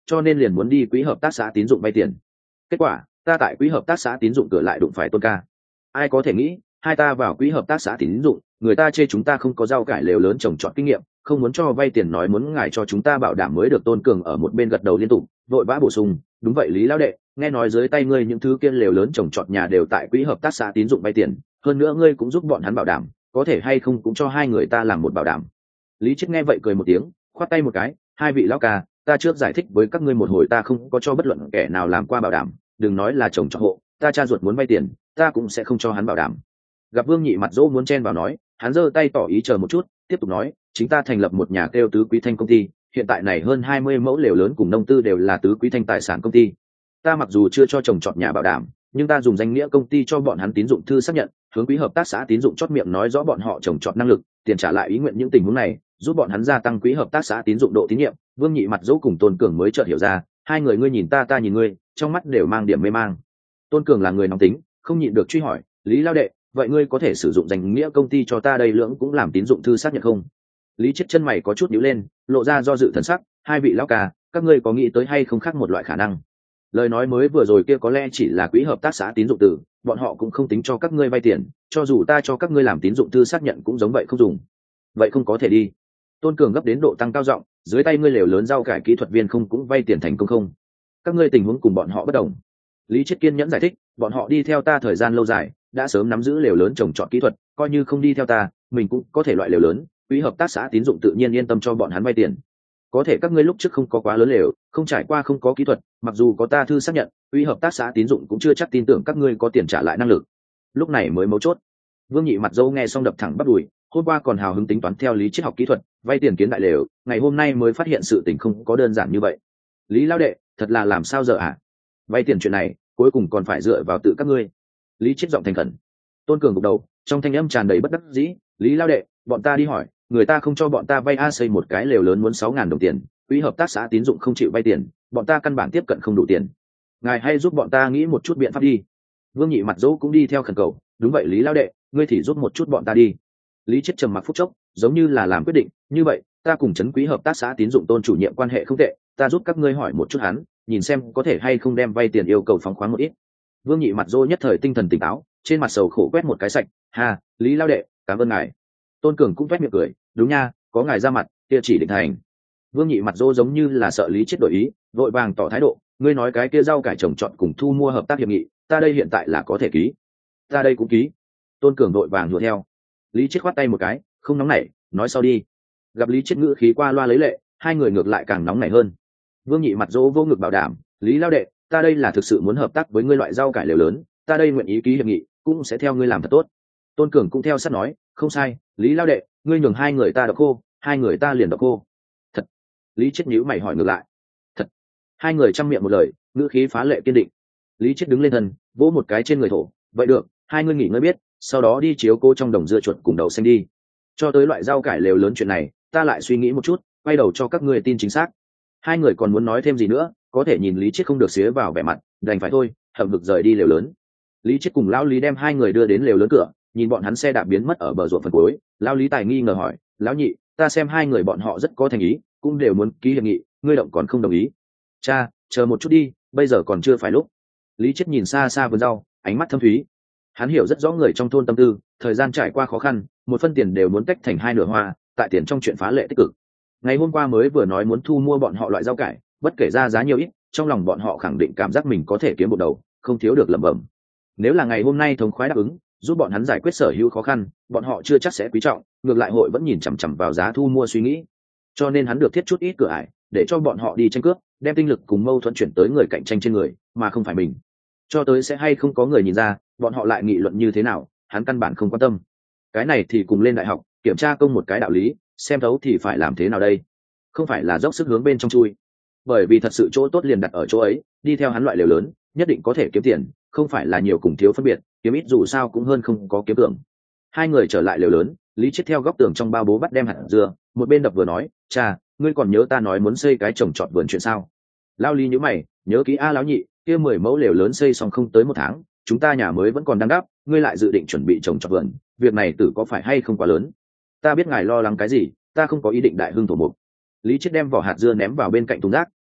cho nên liền muốn đi quỹ hợp tác xã tín dụng vay tiền. Kết quả ta tại quỹ hợp tác xã tín dụng cửa lại đụng phải Tôn ca. Ai có thể nghĩ, hai ta vào quỹ hợp tác xã tín dụng, người ta chê chúng ta không có rau cải lều lớn trồng trọt kinh nghiệm, không muốn cho vay tiền, nói muốn ngài cho chúng ta bảo đảm mới được. Tôn Cường ở một bên gật đầu liên tục, vội vã bổ sung, đúng vậy Lý lão đệ, nghe nói dưới tay ngươi những thứ kia lều lớn trồng trọt nhà đều tại quỹ hợp tác xã tín dụng vay tiền, hơn nữa ngươi cũng giúp bọn hắn bảo đảm, có thể hay không cũng cho hai người ta làm một bảo đảm. Lý Chiết nghe vậy cười một tiếng, khoát tay một cái, hai vị lão ca, ta trước giải thích với các ngươi một hồi, ta không có cho bất luận kẻ nào làm qua bảo đảm, đừng nói là trồng trọt hộ, ta cha ruột muốn vay tiền, ta cũng sẽ không cho hắn bảo đảm. Gặp Vương Nhị mặt dỗ muốn chen vào nói, hắn giơ tay tỏ ý chờ một chút, tiếp tục nói, chính ta thành lập một nhà kêu Tứ Quý Thanh công ty, hiện tại này hơn 20 mẫu lều lớn cùng nông tư đều là Tứ Quý Thanh tài sản công ty. Ta mặc dù chưa cho trồng trọt nhà bảo đảm, nhưng ta dùng danh nghĩa công ty cho bọn hắn tín dụng thư xác nhận, hướng quỹ hợp tác xã tín dụng chót miệng nói rõ bọn họ trồng trọt năng lực, tiền trả lại ý nguyện, những tình huống này giúp bọn hắn gia tăng quỹ hợp tác xã tín dụng độ tín nhiệm. Vương Nhị mặt dỗ cùng Tôn Cường mới chợt hiểu ra, hai người ngươi nhìn ta, ta nhìn ngươi, trong mắt đều mang điểm mê mang. Tôn Cường là người nóng tính, không nhịn được truy hỏi, Lý lão đệ, vậy ngươi có thể sử dụng danh nghĩa công ty cho ta đây lưỡng cũng làm tín dụng thư xác nhận không? Lý Chiết chân mày có chút nhíu lên, lộ ra do dự thần sắc, hai vị lão ca, các ngươi có nghĩ tới hay không khác một loại khả năng? Lời nói mới vừa rồi kia có lẽ chỉ là quỹ hợp tác xã tín dụng từ, bọn họ cũng không tính cho các ngươi vay tiền, cho dù ta cho các ngươi làm tín dụng thư xác nhận cũng giống vậy không dùng. Vậy không có thể đi. Tôn Cường gấp đến độ tăng cao giọng, dưới tay ngươi lều lớn rau cải kỹ thuật viên không cũng vay tiền thành công không? Các ngươi tình huống cùng bọn họ bất đồng. Lý Chiết kiên nhẫn giải thích, bọn họ đi theo ta thời gian lâu dài, đã sớm nắm giữ lều lớn trồng trọt kỹ thuật, coi như không đi theo ta, mình cũng có thể loại lều lớn, quỹ hợp tác xã tín dụng tự nhiên yên tâm cho bọn hắn vay tiền. Có thể các ngươi lúc trước không có quá lớn lều, không trải qua, không có kỹ thuật, mặc dù có ta thư xác nhận, quỹ hợp tác xã tín dụng cũng chưa chắc tin tưởng các ngươi có tiền trả lại năng lực. Lúc này mới mấu chốt. Vương Nhị mặt dâu nghe xong đập thẳng bắp đùi, hôm qua còn hào hứng tính toán theo lý triết học kỹ thuật, vay tiền kiến đại lều, ngày hôm nay mới phát hiện sự tình không có đơn giản như vậy. Lý lão đệ, thật là làm sao giờ à? Vay tiền chuyện này, cuối cùng còn phải dựa vào tự các ngươi. Lý Chiết giọng thành khẩn. Tôn Cường gật đầu, trong thanh âm tràn đầy bất đắc dĩ, Lý lão đệ, bọn ta đi hỏi, người ta không cho bọn ta vay a, xây một cái lều lớn muốn 6.000 đồng tiền, quỹ hợp tác xã tín dụng không chịu vay tiền, bọn ta căn bản tiếp cận không đủ tiền. Ngài hay giúp bọn ta nghĩ một chút biện pháp đi. Vương Nhị mặt dỗ cũng đi theo khẩn cầu, đúng vậy Lý lão đệ, ngươi thì giúp một chút bọn ta đi. Lý Chiết trầm mặc phút chốc, giống như là làm quyết định, như vậy, ta cùng trấn quỹ hợp tác xã tín dụng Tôn chủ nhiệm quan hệ không tệ, ta giúp các ngươi hỏi một chút hắn, nhìn xem có thể hay không đem vay tiền yêu cầu phóng khoáng một ít. Vương Nhị mặt dỗ nhất thời tinh thần tỉnh táo, trên mặt sầu khổ quét một cái sạch, ha, Lý lão đệ, cảm ơn ngài. Tôn Cường cũng quét miệng cười, đúng nha, có ngài ra mặt, kia chỉ định thành. Vương Nhị mặt dỗ giống như là sợ Lý Chiết đổi ý, vội vàng tỏ thái độ, ngươi nói cái kia rau cải trồng trọt cùng thu mua hợp tác hiệp nghị, ta đây hiện tại là có thể ký. Ta đây cũng ký. Tôn Cường vội vàng đuổi theo. Lý Chiết khoát tay một cái, không nóng nảy, nói sau đi. Gặp Lý Chiết ngữ khí qua loa lấy lệ, hai người ngược lại càng nóng nảy hơn. Vương Nhị mặt dỗ vô ngực bảo đảm, Lý lão đệ, ta đây là thực sự muốn hợp tác với ngươi loại rau cải lều lớn, ta đây nguyện ý ký hiệp nghị, cũng sẽ theo ngươi làm thật tốt. Tôn Cường cũng theo sát nói, không sai, Lý lão đệ, ngươi nhường hai người ta độc khô, hai người ta liền độc khô. Thật? Lý Chiết nhíu mày hỏi ngược lại. Thật? Hai người chăm miệng một lời, ngữ khí phá lệ kiên định. Lý Chiết đứng lên thân, vỗ một cái trên người thổ, vậy được, hai ngươi nghỉ ngơi biết, sau đó đi chiếu cố trong đồng dưa chuột cùng đậu xanh đi. Cho tới loại rau cải lều lớn chuyện này, ta lại suy nghĩ một chút, quay đầu cho các ngươi tin chính xác. Hai người còn muốn nói thêm gì nữa, có thể nhìn Lý Chiết không được xía vào vẻ mặt, đành phải thôi, hậm hực rời đi lều lớn. Lý Chiết cùng lão Lý đem hai người đưa đến lều lớn cửa, nhìn bọn hắn xe đạp biến mất ở bờ ruộng phần cuối, lão Lý tài nghi ngờ hỏi, lão Nhị, ta xem hai người bọn họ rất có thành ý, cũng đều muốn ký hiệp nghị, ngươi động còn không đồng ý? Cha, chờ một chút đi, bây giờ còn chưa phải lúc. Lý Chiết nhìn xa xa vườn rau, ánh mắt thâm thúy. Hắn hiểu rất rõ người trong thôn tâm tư, thời gian trải qua khó khăn, một phân tiền đều muốn tách thành hai nửa hoa, tại tiền trong chuyện phá lệ tích cực. Ngày hôm qua mới vừa nói muốn thu mua bọn họ loại rau cải, bất kể ra giá nhiều ít, trong lòng bọn họ khẳng định cảm giác mình có thể kiếm một đầu, không thiếu được lẩm bẩm. Nếu là ngày hôm nay thống khoái đáp ứng, giúp bọn hắn giải quyết sở hữu khó khăn, bọn họ chưa chắc sẽ quý trọng, ngược lại hội vẫn nhìn chằm chằm vào giá thu mua suy nghĩ. Cho nên hắn được thiết chút ít cửa ải, để cho bọn họ đi tranh cướp, đem tinh lực cùng mâu thuẫn chuyển tới người cạnh tranh trên người, mà không phải mình. Cho tới sẽ hay không có người nhìn ra, bọn họ lại nghị luận như thế nào, hắn căn bản không quan tâm. Cái này thì cùng lên đại học, kiểm tra công một cái đạo lý, xem thấu thì phải làm thế nào đây? Không phải là dốc sức hướng bên trong chui. Bởi vì thật sự chỗ tốt liền đặt ở chỗ ấy, đi theo hắn loại lều lớn, nhất định có thể kiếm tiền, không phải là nhiều cùng thiếu phân biệt, kiếm ít dù sao cũng hơn không có kiếm tưởng. Hai người trở lại lều lớn, Lý Chiết theo góc tường trong bao bố bắt đem hạt dưa, một bên đập vừa nói, cha, ngươi còn nhớ ta nói muốn xây cái trồng trọt vườn chuyện sao? Lao Lý nhíu mày, nhớ kỹ a lão Nhị, kia 10 mẫu lều lớn xây xong không tới 1 tháng, chúng ta nhà mới vẫn còn đang đắp, ngươi lại dự định chuẩn bị trồng trọt vườn, việc này tử có phải hay không quá lớn? Ta biết ngài lo lắng cái gì, ta không có ý định đại hưng thổ mục. Lý Chiết đem vỏ hạt dưa ném vào bên cạnh thùng rác,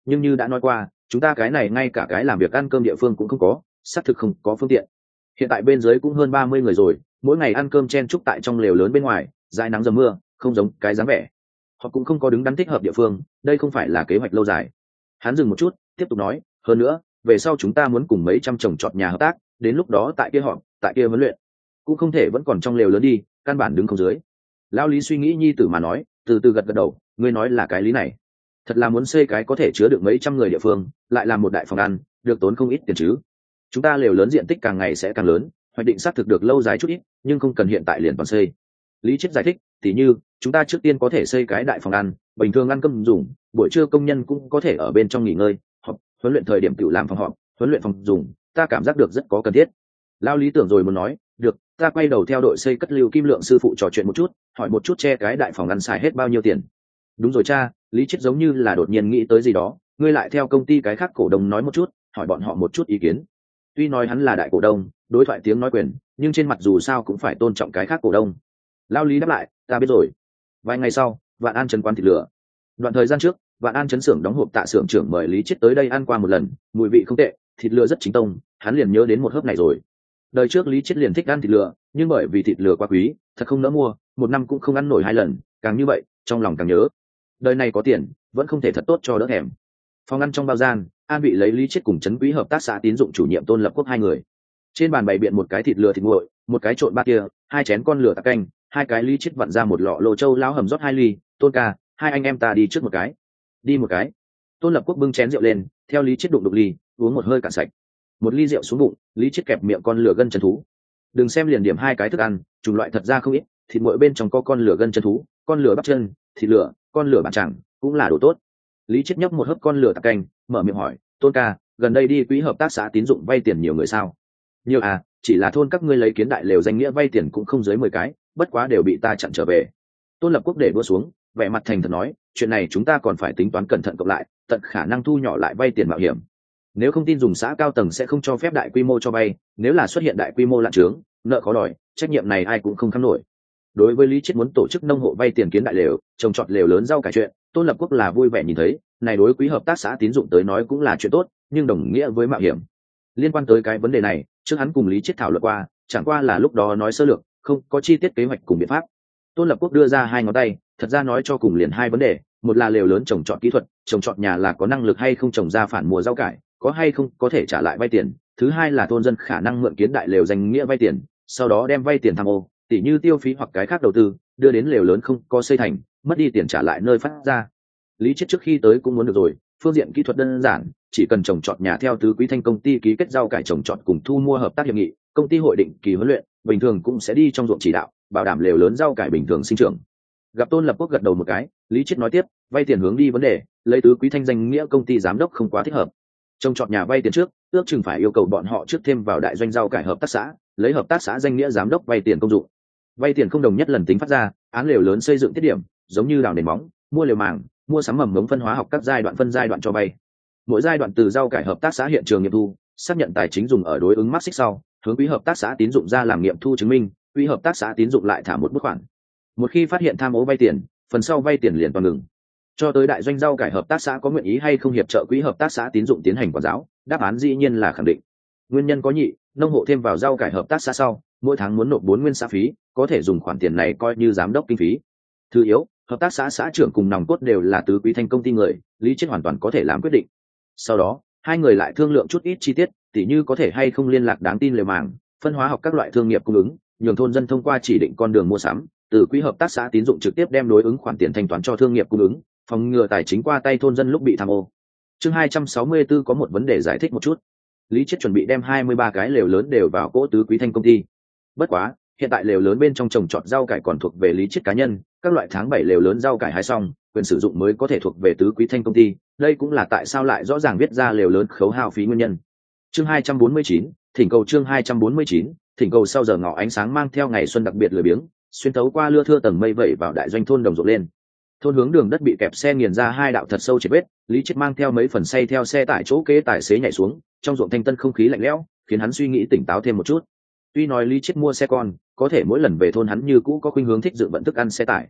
nhưng như đã nói qua chúng ta cái này ngay cả cái làm việc ăn cơm địa phương cũng không có, xác thực không có phương tiện. Hiện tại bên dưới cũng hơn 30 người rồi, mỗi ngày ăn cơm chen chúc tại trong lều lớn bên ngoài, dãi nắng dầm mưa, không giống cái dáng vẻ. Họ cũng không có đứng đắn thích hợp địa phương, đây không phải là kế hoạch lâu dài. Hắn dừng một chút, tiếp tục nói, hơn nữa, về sau chúng ta muốn cùng mấy trăm trồng trọt nhà hợp tác, đến lúc đó tại kia họp, tại kia huấn luyện, cũng không thể vẫn còn trong lều lớn đi, căn bản đứng không dưới. Lão Lý suy nghĩ nhi tử mà nói, từ từ gật gật đầu, ngươi nói là cái lý này. Thật là muốn xây cái có thể chứa được mấy trăm người địa phương, lại làm một đại phòng ăn, được tốn không ít tiền chứ. Chúng ta lều lớn diện tích càng ngày sẽ càng lớn, hoạch định xác thực được lâu dài chút ít, nhưng không cần hiện tại liền toàn xây. Lý Chiết giải thích, tỉ như chúng ta trước tiên có thể xây cái đại phòng ăn, bình thường ăn cơm dùng, buổi trưa công nhân cũng có thể ở bên trong nghỉ ngơi, họp, huấn luyện thời điểm tự làm phòng họp, huấn luyện phòng dùng, ta cảm giác được rất có cần thiết. Lao Lý tưởng rồi muốn nói, được, ta quay đầu theo đội xây cất Lưu Kim Lượng sư phụ trò chuyện một chút, hỏi một chút che cái đại phòng ăn xài hết bao nhiêu tiền. Đúng rồi cha, Lý Chiết giống như là đột nhiên nghĩ tới gì đó, ngươi lại theo công ty cái khác cổ đông nói một chút, hỏi bọn họ một chút ý kiến. Tuy nói hắn là đại cổ đông, đối thoại tiếng nói quyền, nhưng trên mặt dù sao cũng phải tôn trọng cái khác cổ đông. Lao Lý đáp lại, ta biết rồi. Vài ngày sau, Vạn An trấn quán thịt lửa. Đoạn thời gian trước, Vạn An trấn xưởng đóng hộp tạ xưởng trưởng mời Lý Chiết tới đây ăn qua một lần, mùi vị không tệ, thịt lửa rất chính tông, hắn liền nhớ đến một hớp này rồi. Đời trước Lý Chiết liền thích ăn thịt lửa, nhưng bởi vì thịt lửa quá quý, thật không nỡ mua, một năm cũng không ăn nổi 2 lần, càng như vậy, trong lòng càng nhớ. Đời này có tiền, vẫn không thể thật tốt cho đỡ thèm. Phòng ăn trong bao gian, An Vị lấy Lý Chiết cùng trấn quỹ hợp tác xã tín dụng chủ nhiệm Tôn Lập Quốc 2 người. Trên bàn bày biện một cái thịt lửa thịt nguội, một cái trộn ba kia, 2 chén con lửa tạc canh, 2 cái Lý Chiết vặn ra một lọ lô châu lão hầm rót 2 ly, Tôn ca, 2 anh em ta đi trước một cái. Đi một cái. Tôn Lập Quốc bưng chén rượu lên, theo Lý Chiết đụng ly, uống một hơi cạn sạch. Một ly rượu xuống bụng, Lý Chiết kẹp miệng con lửa gân chân thú. Đừng xem liền điểm 2 cái thức ăn, chủng loại thật ra không ít, thịt nguội bên trong có con lửa gân chân thú, con lửa bắp chân, thịt lửa, con lửa bản chẳng, cũng là đồ tốt. Lý Chiết nhấp một hớp con lửa tạc canh, mở miệng hỏi, Tôn ca, gần đây đi quỹ hợp tác xã tín dụng vay tiền nhiều người sao? Nhiều à, chỉ là thôn các ngươi lấy kiến đại lều danh nghĩa vay tiền cũng không dưới 10 cái, bất quá đều bị ta chặn trở về. Tôn Lập Quốc để đua xuống, vẻ mặt thành thật nói, chuyện này chúng ta còn phải tính toán cẩn thận cộng lại, tận khả năng thu nhỏ lại vay tiền mạo hiểm. Nếu không tin dùng xã cao tầng sẽ không cho phép đại quy mô cho vay, nếu là xuất hiện đại quy mô lạm trướng, nợ khó đòi, trách nhiệm này ai cũng không kham nổi. Đối với Lý Chiết muốn tổ chức nông hộ vay tiền kiến đại lều, trồng trọt lều lớn rau cải chuyện, Tôn Lập Quốc là vui vẻ nhìn thấy, này đối quý hợp tác xã tín dụng tới nói cũng là chuyện tốt, nhưng đồng nghĩa với mạo hiểm. Liên quan tới cái vấn đề này, trước hắn cùng Lý Chiết thảo luận qua, chẳng qua là lúc đó nói sơ lược, không có chi tiết kế hoạch cùng biện pháp. Tôn Lập Quốc đưa ra 2 ngón tay, thật ra nói cho cùng liền 2 vấn đề, một là lều lớn trồng trọt kỹ thuật, trồng trọt nhà là có năng lực hay không trồng ra phản mùa rau cải, có hay không có thể trả lại vay tiền, thứ hai là thôn dân khả năng mượn kiến đại lều danh nghĩa vay tiền, sau đó đem vay tiền tham ô, tỉ như tiêu phí hoặc cái khác đầu tư, đưa đến lều lớn không có xây thành, mất đi tiền trả lại nơi phát ra. Lý Chiết trước khi tới cũng muốn được rồi, phương diện kỹ thuật đơn giản, chỉ cần trồng trọt nhà theo tứ quý thanh công ty ký kết rau cải trồng trọt cùng thu mua hợp tác hiệp nghị, công ty hội định kỳ huấn luyện, bình thường cũng sẽ đi trong ruộng chỉ đạo, bảo đảm lều lớn rau cải bình thường sinh trưởng. Gặp Tôn Lập Quốc gật đầu một cái, Lý Chiết nói tiếp, vay tiền hướng đi vấn đề, lấy tứ quý thanh danh nghĩa công ty giám đốc không quá thích hợp. Trồng trọt nhà vay tiền trước, ước chừng phải yêu cầu bọn họ trước thêm vào đại doanh rau cải hợp tác xã, lấy hợp tác xã danh nghĩa giám đốc vay tiền công dụng. Vay tiền không đồng nhất lần tính phát ra, án lều lớn xây dựng tiết điểm, giống như đào nền móng, mua lều màng, mua sắm mầm ngống phân hóa học các giai đoạn phân giai đoạn cho vay. Mỗi giai đoạn từ rau cải hợp tác xã hiện trường nghiệm thu, xác nhận tài chính dùng ở đối ứng mắc xích sau, hướng quỹ hợp tác xã tín dụng ra làm nghiệm thu chứng minh, quỹ hợp tác xã tín dụng lại thả một bút khoản. Một khi phát hiện tham ô vay tiền, phần sau vay tiền liền toàn ngừng. Cho tới đại doanh rau cải hợp tác xã có nguyện ý hay không hiệp trợ quỹ hợp tác xã tín dụng tiến hành quản giáo, đáp án dĩ nhiên là khẳng định. Nguyên nhân có nhị, nông hộ thêm vào rau cải hợp tác xã sau, mỗi tháng muốn nộp 4 nguyên xã phí, có thể dùng khoản tiền này coi như giám đốc kinh phí. Thứ yếu, hợp tác xã xã trưởng cùng nòng cốt đều là tứ quý thanh công ty người, Lý Chiết hoàn toàn có thể làm quyết định. Sau đó, 2 người lại thương lượng chút ít chi tiết, tỉ như có thể hay không liên lạc đáng tin lều màng, phân hóa học các loại thương nghiệp cung ứng, nhường thôn dân thông qua chỉ định con đường mua sắm, từ quỹ hợp tác xã tín dụng trực tiếp đem đối ứng khoản tiền thanh toán cho thương nghiệp cung ứng, phòng ngừa tài chính qua tay thôn dân lúc bị tham ô. Chương 264 có một vấn đề giải thích một chút. Lý Chiết chuẩn bị đem 23 cái lều lớn đều vào cỗ tứ quý thanh công ty. Bất quá, hiện tại lều lớn bên trong trồng trọt rau cải còn thuộc về Lý Chiết cá nhân, các loại tháng 7 lều lớn rau cải hái xong, quyền sử dụng mới có thể thuộc về tứ quý thanh công ty, đây cũng là tại sao lại rõ ràng viết ra lều lớn khấu hao phí nguyên nhân. Chương 249, thỉnh cầu chương 249, thỉnh cầu sau giờ ngọ ánh sáng mang theo ngày xuân đặc biệt lười biếng, xuyên thấu qua lưa thưa tầng mây vẩy vào đại doanh thôn đồng ruộng lên. Thôn hướng đường đất bị kẹp xe nghiền ra 2 đạo thật sâu triệt vết, Lý Chiết mang theo mấy phần xay theo xe tải chỗ kế tài xế nhảy xuống, trong ruộng thanh tân không khí lạnh lẽo, khiến hắn suy nghĩ tỉnh táo thêm một chút. Tuy nói Lý Chiết mua xe con, có thể mỗi lần về thôn hắn như cũ có khuynh hướng thích dự vận thức ăn xe tải.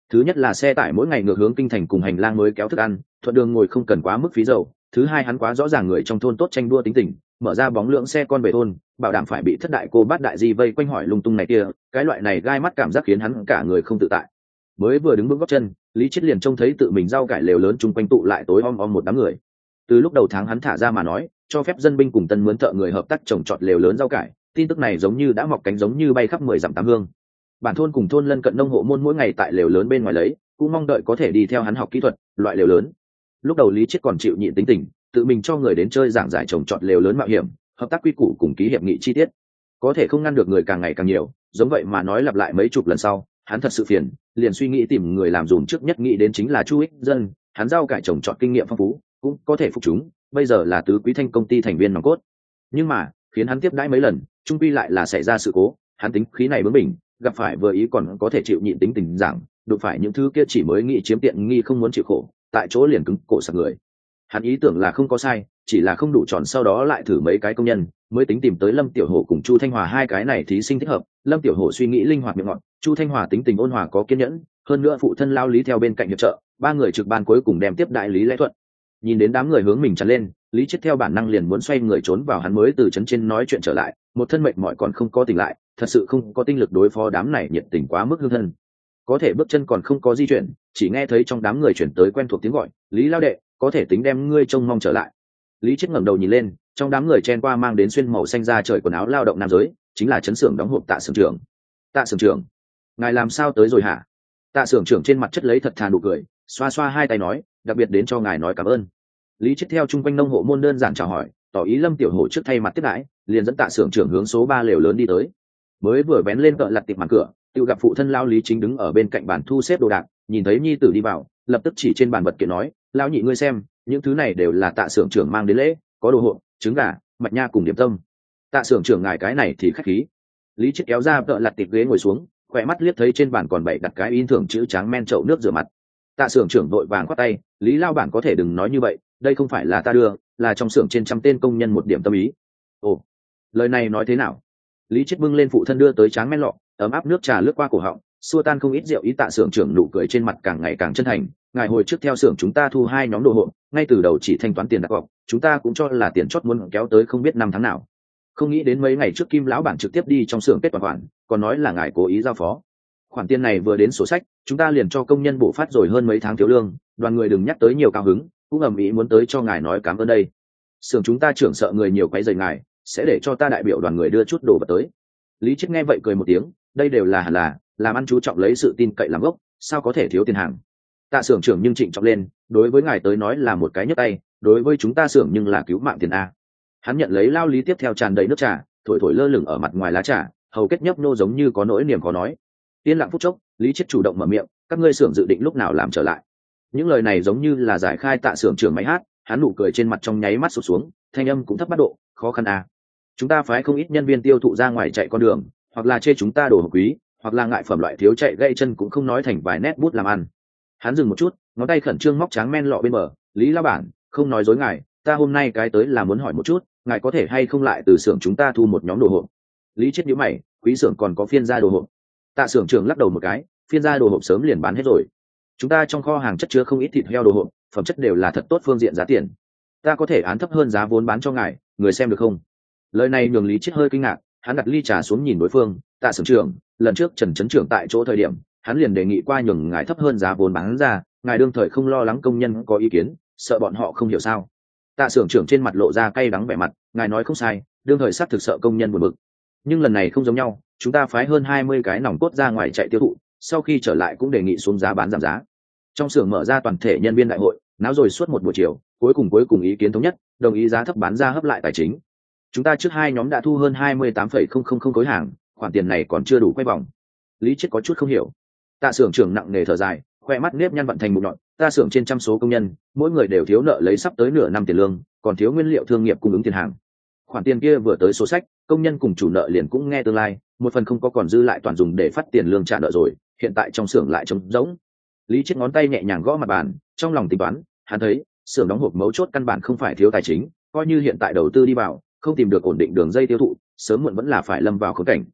Thứ nhất là xe tải mỗi ngày ngược hướng kinh thành cùng hành lang mới kéo thức ăn, thuận đường ngồi không cần quá mức phí dầu. Thứ hai hắn quá rõ ràng người trong thôn tốt tranh đua tính tình, mở ra bóng lượng xe con về thôn, bảo đảm phải bị thất đại cô bát đại di vây quanh hỏi lung tung này kia, cái loại này gai mắt cảm giác khiến hắn cả người không tự tại. Mới vừa đứng vững gót chân, Lý Chiết liền trông thấy tự mình rau cải lều lớn chung quanh tụ lại tối om om một đám người. Từ lúc đầu tháng hắn thả ra mà nói, cho phép dân binh cùng tân mướn thợ người hợp tác trồng trọt lều lớn rau cải, tin tức này giống như đã mọc cánh giống như bay khắp 10 dặm tám hương. Bản thôn cùng thôn lân cận nông hộ môn mỗi ngày tại lều lớn bên ngoài lấy, cũng mong đợi có thể đi theo hắn học kỹ thuật loại lều lớn. Lúc đầu Lý Chiết còn chịu nhịn tính tình, tự mình cho người đến chơi giảng giải trồng trọt lều lớn mạo hiểm, hợp tác quy củ cùng ký hiệp nghị chi tiết. Có thể không ngăn được người càng ngày càng nhiều, giống vậy mà nói lặp lại mấy chục lần sau, hắn thật sự phiền, liền suy nghĩ tìm người làm dùm trước nhất nghĩ đến chính là Chu Ích Dân, hắn rau cải trồng trọt kinh nghiệm phong phú, cũng có thể phục chúng, bây giờ là tứ quý thanh công ty thành viên nòng cốt. Nhưng mà, khiến hắn tiếp đãi mấy lần, trung quy lại là xảy ra sự cố, hắn tính khí này bướng bỉnh, gặp phải vừa ý còn có thể chịu nhịn tính tình giảng, đụng phải những thứ kia chỉ mới nghĩ chiếm tiện nghi không muốn chịu khổ, tại chỗ liền cứng cổ sặc người. Hắn ý tưởng là không có sai, chỉ là không đủ tròn, sau đó lại thử mấy cái công nhân, mới tính tìm tới Lâm Tiểu Hổ cùng Chu Thanh Hòa hai cái này thí sinh thích hợp. Lâm Tiểu Hổ suy nghĩ linh hoạt miệng ngọt, Chu Thanh Hòa tính tình ôn hòa có kiên nhẫn, hơn nữa phụ thân lao Lý theo bên cạnh hiệp trợ, ba người trực ban cuối cùng đem tiếp đại Lý lẽ thuận. Nhìn đến đám người hướng mình tràn lên, Lý Chiết theo bản năng liền muốn xoay người trốn vào, hắn mới từ trấn trên nói chuyện trở lại, một thân mệt mỏi còn không có tỉnh lại, thật sự không có tinh lực đối phó đám này nhiệt tình quá mức hương thân. Có thể bước chân còn không có di chuyển, chỉ nghe thấy trong đám người chuyển tới quen thuộc tiếng gọi, Lý lao đệ, có thể tính đem ngươi trông mong trở lại. Lý Chiết ngẩng đầu nhìn lên, trong đám người chen qua mang đến xuyên màu xanh da trời quần áo lao động nam giới, chính là trấn xưởng đóng hộp Tạ xưởng trưởng. Tạ xưởng trưởng, ngài làm sao tới rồi hả? Tạ xưởng trưởng trên mặt chất lấy thật thà nụ cười, xoa xoa hai tay nói, đặc biệt đến cho ngài nói cảm ơn. Lý Chiết theo chung quanh nông hộ môn đơn giản chào hỏi, tỏ ý Lâm Tiểu Hổ trước thay mặt tiếp đãi, liền dẫn Tạ xưởng trưởng hướng số 3 lều lớn đi tới. Mới vừa bén lên cỡ lật tiệp màn cửa, tự gặp phụ thân lao Lý chính đứng ở bên cạnh bàn thu xếp đồ đạc, nhìn thấy nhi tử đi vào, lập tức chỉ trên bàn vật kiện nói, lão nhị ngươi xem, những thứ này đều là Tạ xưởng trưởng mang đến lễ, có đồ hộp, trứng gà, mạch nha cùng điểm tâm. Tạ xưởng trưởng ngài cái này thì khách khí. Lý Chiết kéo ra cỡ lật tiệp ghế ngồi xuống, khỏe mắt liếc thấy trên bàn còn bày đặt cái in thưởng chữ tráng men chậu nước rửa mặt. Tạ xưởng trưởng vội vàng khoát tay, Lý lao bản có thể đừng nói như vậy, đây không phải là ta đưa, là trong xưởng trên trăm tên công nhân một điểm tâm ý. Ồ, lời này nói thế nào? Lý Chiết bưng lên phụ thân đưa tới tráng men lọ, ấm áp nước trà lướt qua cổ họng, xua tan không ít rượu ý. Tạ xưởng trưởng nụ cười trên mặt càng ngày càng chân thành, ngài hồi trước theo xưởng chúng ta thu 2 nhóm đồ hộ, ngay từ đầu chỉ thanh toán tiền đặt cọc, chúng ta cũng cho là tiền chót muốn kéo tới không biết năm tháng nào. Không nghĩ đến mấy ngày trước Kim lão bản trực tiếp đi trong xưởng kết toàn khoản, còn nói là ngài cố ý giao phó. Khoản tiền này vừa đến sổ sách, chúng ta liền cho công nhân bổ phát rồi hơn mấy tháng thiếu lương, đoàn người đừng nhắc tới nhiều cao hứng, cũng ầm ĩ muốn tới cho ngài nói cảm ơn đây. Xưởng chúng ta trưởng sợ người nhiều quấy rầy ngài, sẽ để cho ta đại biểu đoàn người đưa chút đồ vật tới. Lý Chiết nghe vậy cười một tiếng, đây đều là hẳn là, làm ăn chú trọng lấy sự tin cậy làm gốc, sao có thể thiếu tiền hàng. Tạ xưởng trưởng nhưng trịnh trọng lên, đối với ngài tới nói là một cái nhấc tay, đối với chúng ta xưởng nhưng là cứu mạng tiền a. Hắn nhận lấy lao Lý tiếp theo tràn đầy nước trà, thổi thổi lơ lửng ở mặt ngoài lá trà, hầu kết nhấp nô giống như có nỗi niềm khó nói. Yên lặng phút chốc, Lý Chiết chủ động mở miệng, các ngươi xưởng dự định lúc nào làm trở lại. Những lời này giống như là giải khai Tạ xưởng trưởng máy hát, hắn nụ cười trên mặt trong nháy mắt sụt xuống, thanh âm cũng thấp bắt độ, khó khăn à. Chúng ta phái không ít nhân viên tiêu thụ ra ngoài chạy con đường, hoặc là chê chúng ta đồ hộp quý, hoặc là ngại phẩm loại thiếu chạy gây chân cũng không nói thành vài nét bút làm ăn. Hắn dừng một chút, ngón tay khẩn trương móc tráng men lọ bên bờ, Lý lão bản, không nói dối ngài, ta hôm nay cái tới là muốn hỏi một chút, ngài có thể hay không lại từ xưởng chúng ta thu một nhóm đồ hộp. Lý Chiết nhíu mày, quý xưởng còn có phiên gia đồ hộp. Tạ xưởng trưởng lắc đầu một cái, phiên gia đồ hộp sớm liền bán hết rồi. Chúng ta trong kho hàng chất chứa không ít thịt heo đồ hộp, phẩm chất đều là thật tốt, phương diện giá tiền ta có thể án thấp hơn giá vốn bán cho ngài, người xem được không? Lời này nhường Lý Chiết hơi kinh ngạc, hắn đặt ly trà xuống nhìn đối phương. Tạ xưởng trưởng, lần trước Trần trấn trưởng tại chỗ thời điểm, hắn liền đề nghị qua nhường ngài thấp hơn giá vốn bán ra, ngài đương thời không lo lắng công nhân có ý kiến, sợ bọn họ không hiểu sao? Tạ xưởng trưởng trên mặt lộ ra cay đắng vẻ mặt, ngài nói không sai, đương thời xác thực sợ công nhân buồn bực, nhưng lần này không giống nhau, chúng ta phái hơn 20 cái nòng cốt ra ngoài chạy tiêu thụ, sau khi trở lại cũng đề nghị xuống giá bán giảm giá. Trong xưởng mở ra toàn thể nhân viên đại hội, náo rồi suốt một buổi chiều, cuối cùng ý kiến thống nhất, đồng ý giá thấp bán ra hấp lại tài chính. Chúng ta trước 2 nhóm đã thu hơn 28,000 khối hàng, khoản tiền này còn chưa đủ quay vòng. Lý Chiết có chút không hiểu. Tạ xưởng trưởng nặng nề thở dài, khoe mắt nếp nhăn vận thành mụn nhọn, ta xưởng trên trăm số công nhân, mỗi người đều thiếu nợ lấy sắp tới nửa năm tiền lương, còn thiếu nguyên liệu thương nghiệp cung ứng tiền hàng. Khoản tiền kia vừa tới số sách, công nhân cùng chủ nợ liền cũng nghe tương lai, một phần không có còn dư lại toàn dùng để phát tiền lương trả nợ rồi, hiện tại trong xưởng lại trống rỗng. Lý Chiết ngón tay nhẹ nhàng gõ mặt bàn, trong lòng tính toán, hắn thấy xưởng đóng hộp mấu chốt căn bản không phải thiếu tài chính, coi như hiện tại đầu tư đi vào, không tìm được ổn định đường dây tiêu thụ, sớm muộn vẫn là phải lâm vào khốn cảnh.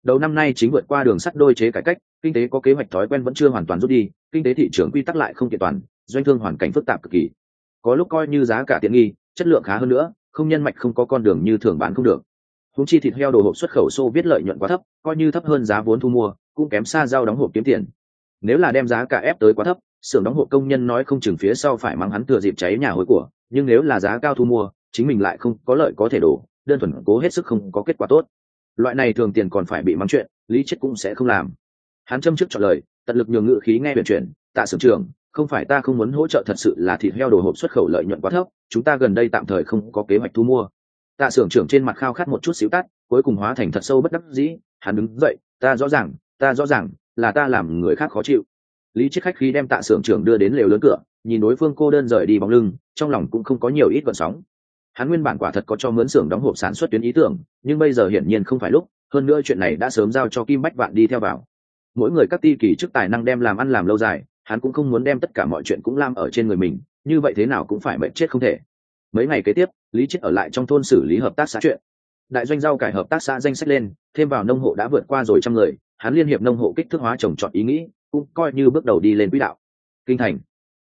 Đầu năm nay chính vượt qua đường sắt đôi chế cải cách, kinh tế có kế hoạch thói quen vẫn chưa hoàn toàn rút đi, kinh tế thị trường quy tắc lại không kiện toàn, doanh thương hoàn cảnh phức tạp cực kỳ. Có lúc coi như giá cả tiện nghi, chất lượng khá hơn nữa, không nhân mạch không có con đường như thường bán không được. Huống chi thịt heo đồ hộp xuất khẩu xô viết lợi nhuận quá thấp, coi như thấp hơn giá vốn thu mua, cũng kém xa rau đóng hộp kiếm tiền. Nếu là đem giá cả ép tới quá thấp, xưởng đóng hộp công nhân nói không chừng phía sau phải mắng hắn thừa dịp cháy nhà hối của, nhưng nếu là giá cao thu mua, chính mình lại không có lợi có thể đổ, đơn thuần cố hết sức không có kết quả tốt. Loại này thường tiền còn phải bị mắng chuyện, Lý Chiết cũng sẽ không làm. Hắn châm trước chọn lời, tận lực nhường ngữ khí nghe huyền chuyển, Tạ xưởng trưởng, không phải ta không muốn hỗ trợ, thật sự là thịt heo đồ hộp xuất khẩu lợi nhuận quá thấp, chúng ta gần đây tạm thời không có kế hoạch thu mua. Tạ xưởng trưởng trên mặt khao khát một chút xíu tắt, cuối cùng hóa thành thật sâu bất đắc dĩ. Hắn đứng dậy, ta rõ ràng là ta làm người khác khó chịu. Lý Chiết khách khí đem Tạ xưởng trưởng đưa đến lều lớn cửa, nhìn đối phương cô đơn rời đi bóng lưng, trong lòng cũng không có nhiều ít gợn sóng. Hắn nguyên bản quả thật có cho mướn xưởng đóng hộp sản xuất tuyến ý tưởng, nhưng bây giờ hiển nhiên không phải lúc, hơn nữa chuyện này đã sớm giao cho Kim Bách Vạn đi theo vào. Mỗi người các ti kỳ chức tài năng đem làm ăn làm lâu dài, hắn cũng không muốn đem tất cả mọi chuyện cũng làm ở trên người mình, như vậy thế nào cũng phải mệt chết không thể. Mấy ngày kế tiếp, Lý Chiết ở lại trong thôn xử lý hợp tác xã chuyện. Đại doanh rau cải hợp tác xã danh sách lên, thêm vào nông hộ đã vượt qua rồi 100 người, hắn liên hiệp nông hộ kích thước hóa trồng trọt ý nghĩ, cũng coi như bước đầu đi lên quỹ đạo. Kinh thành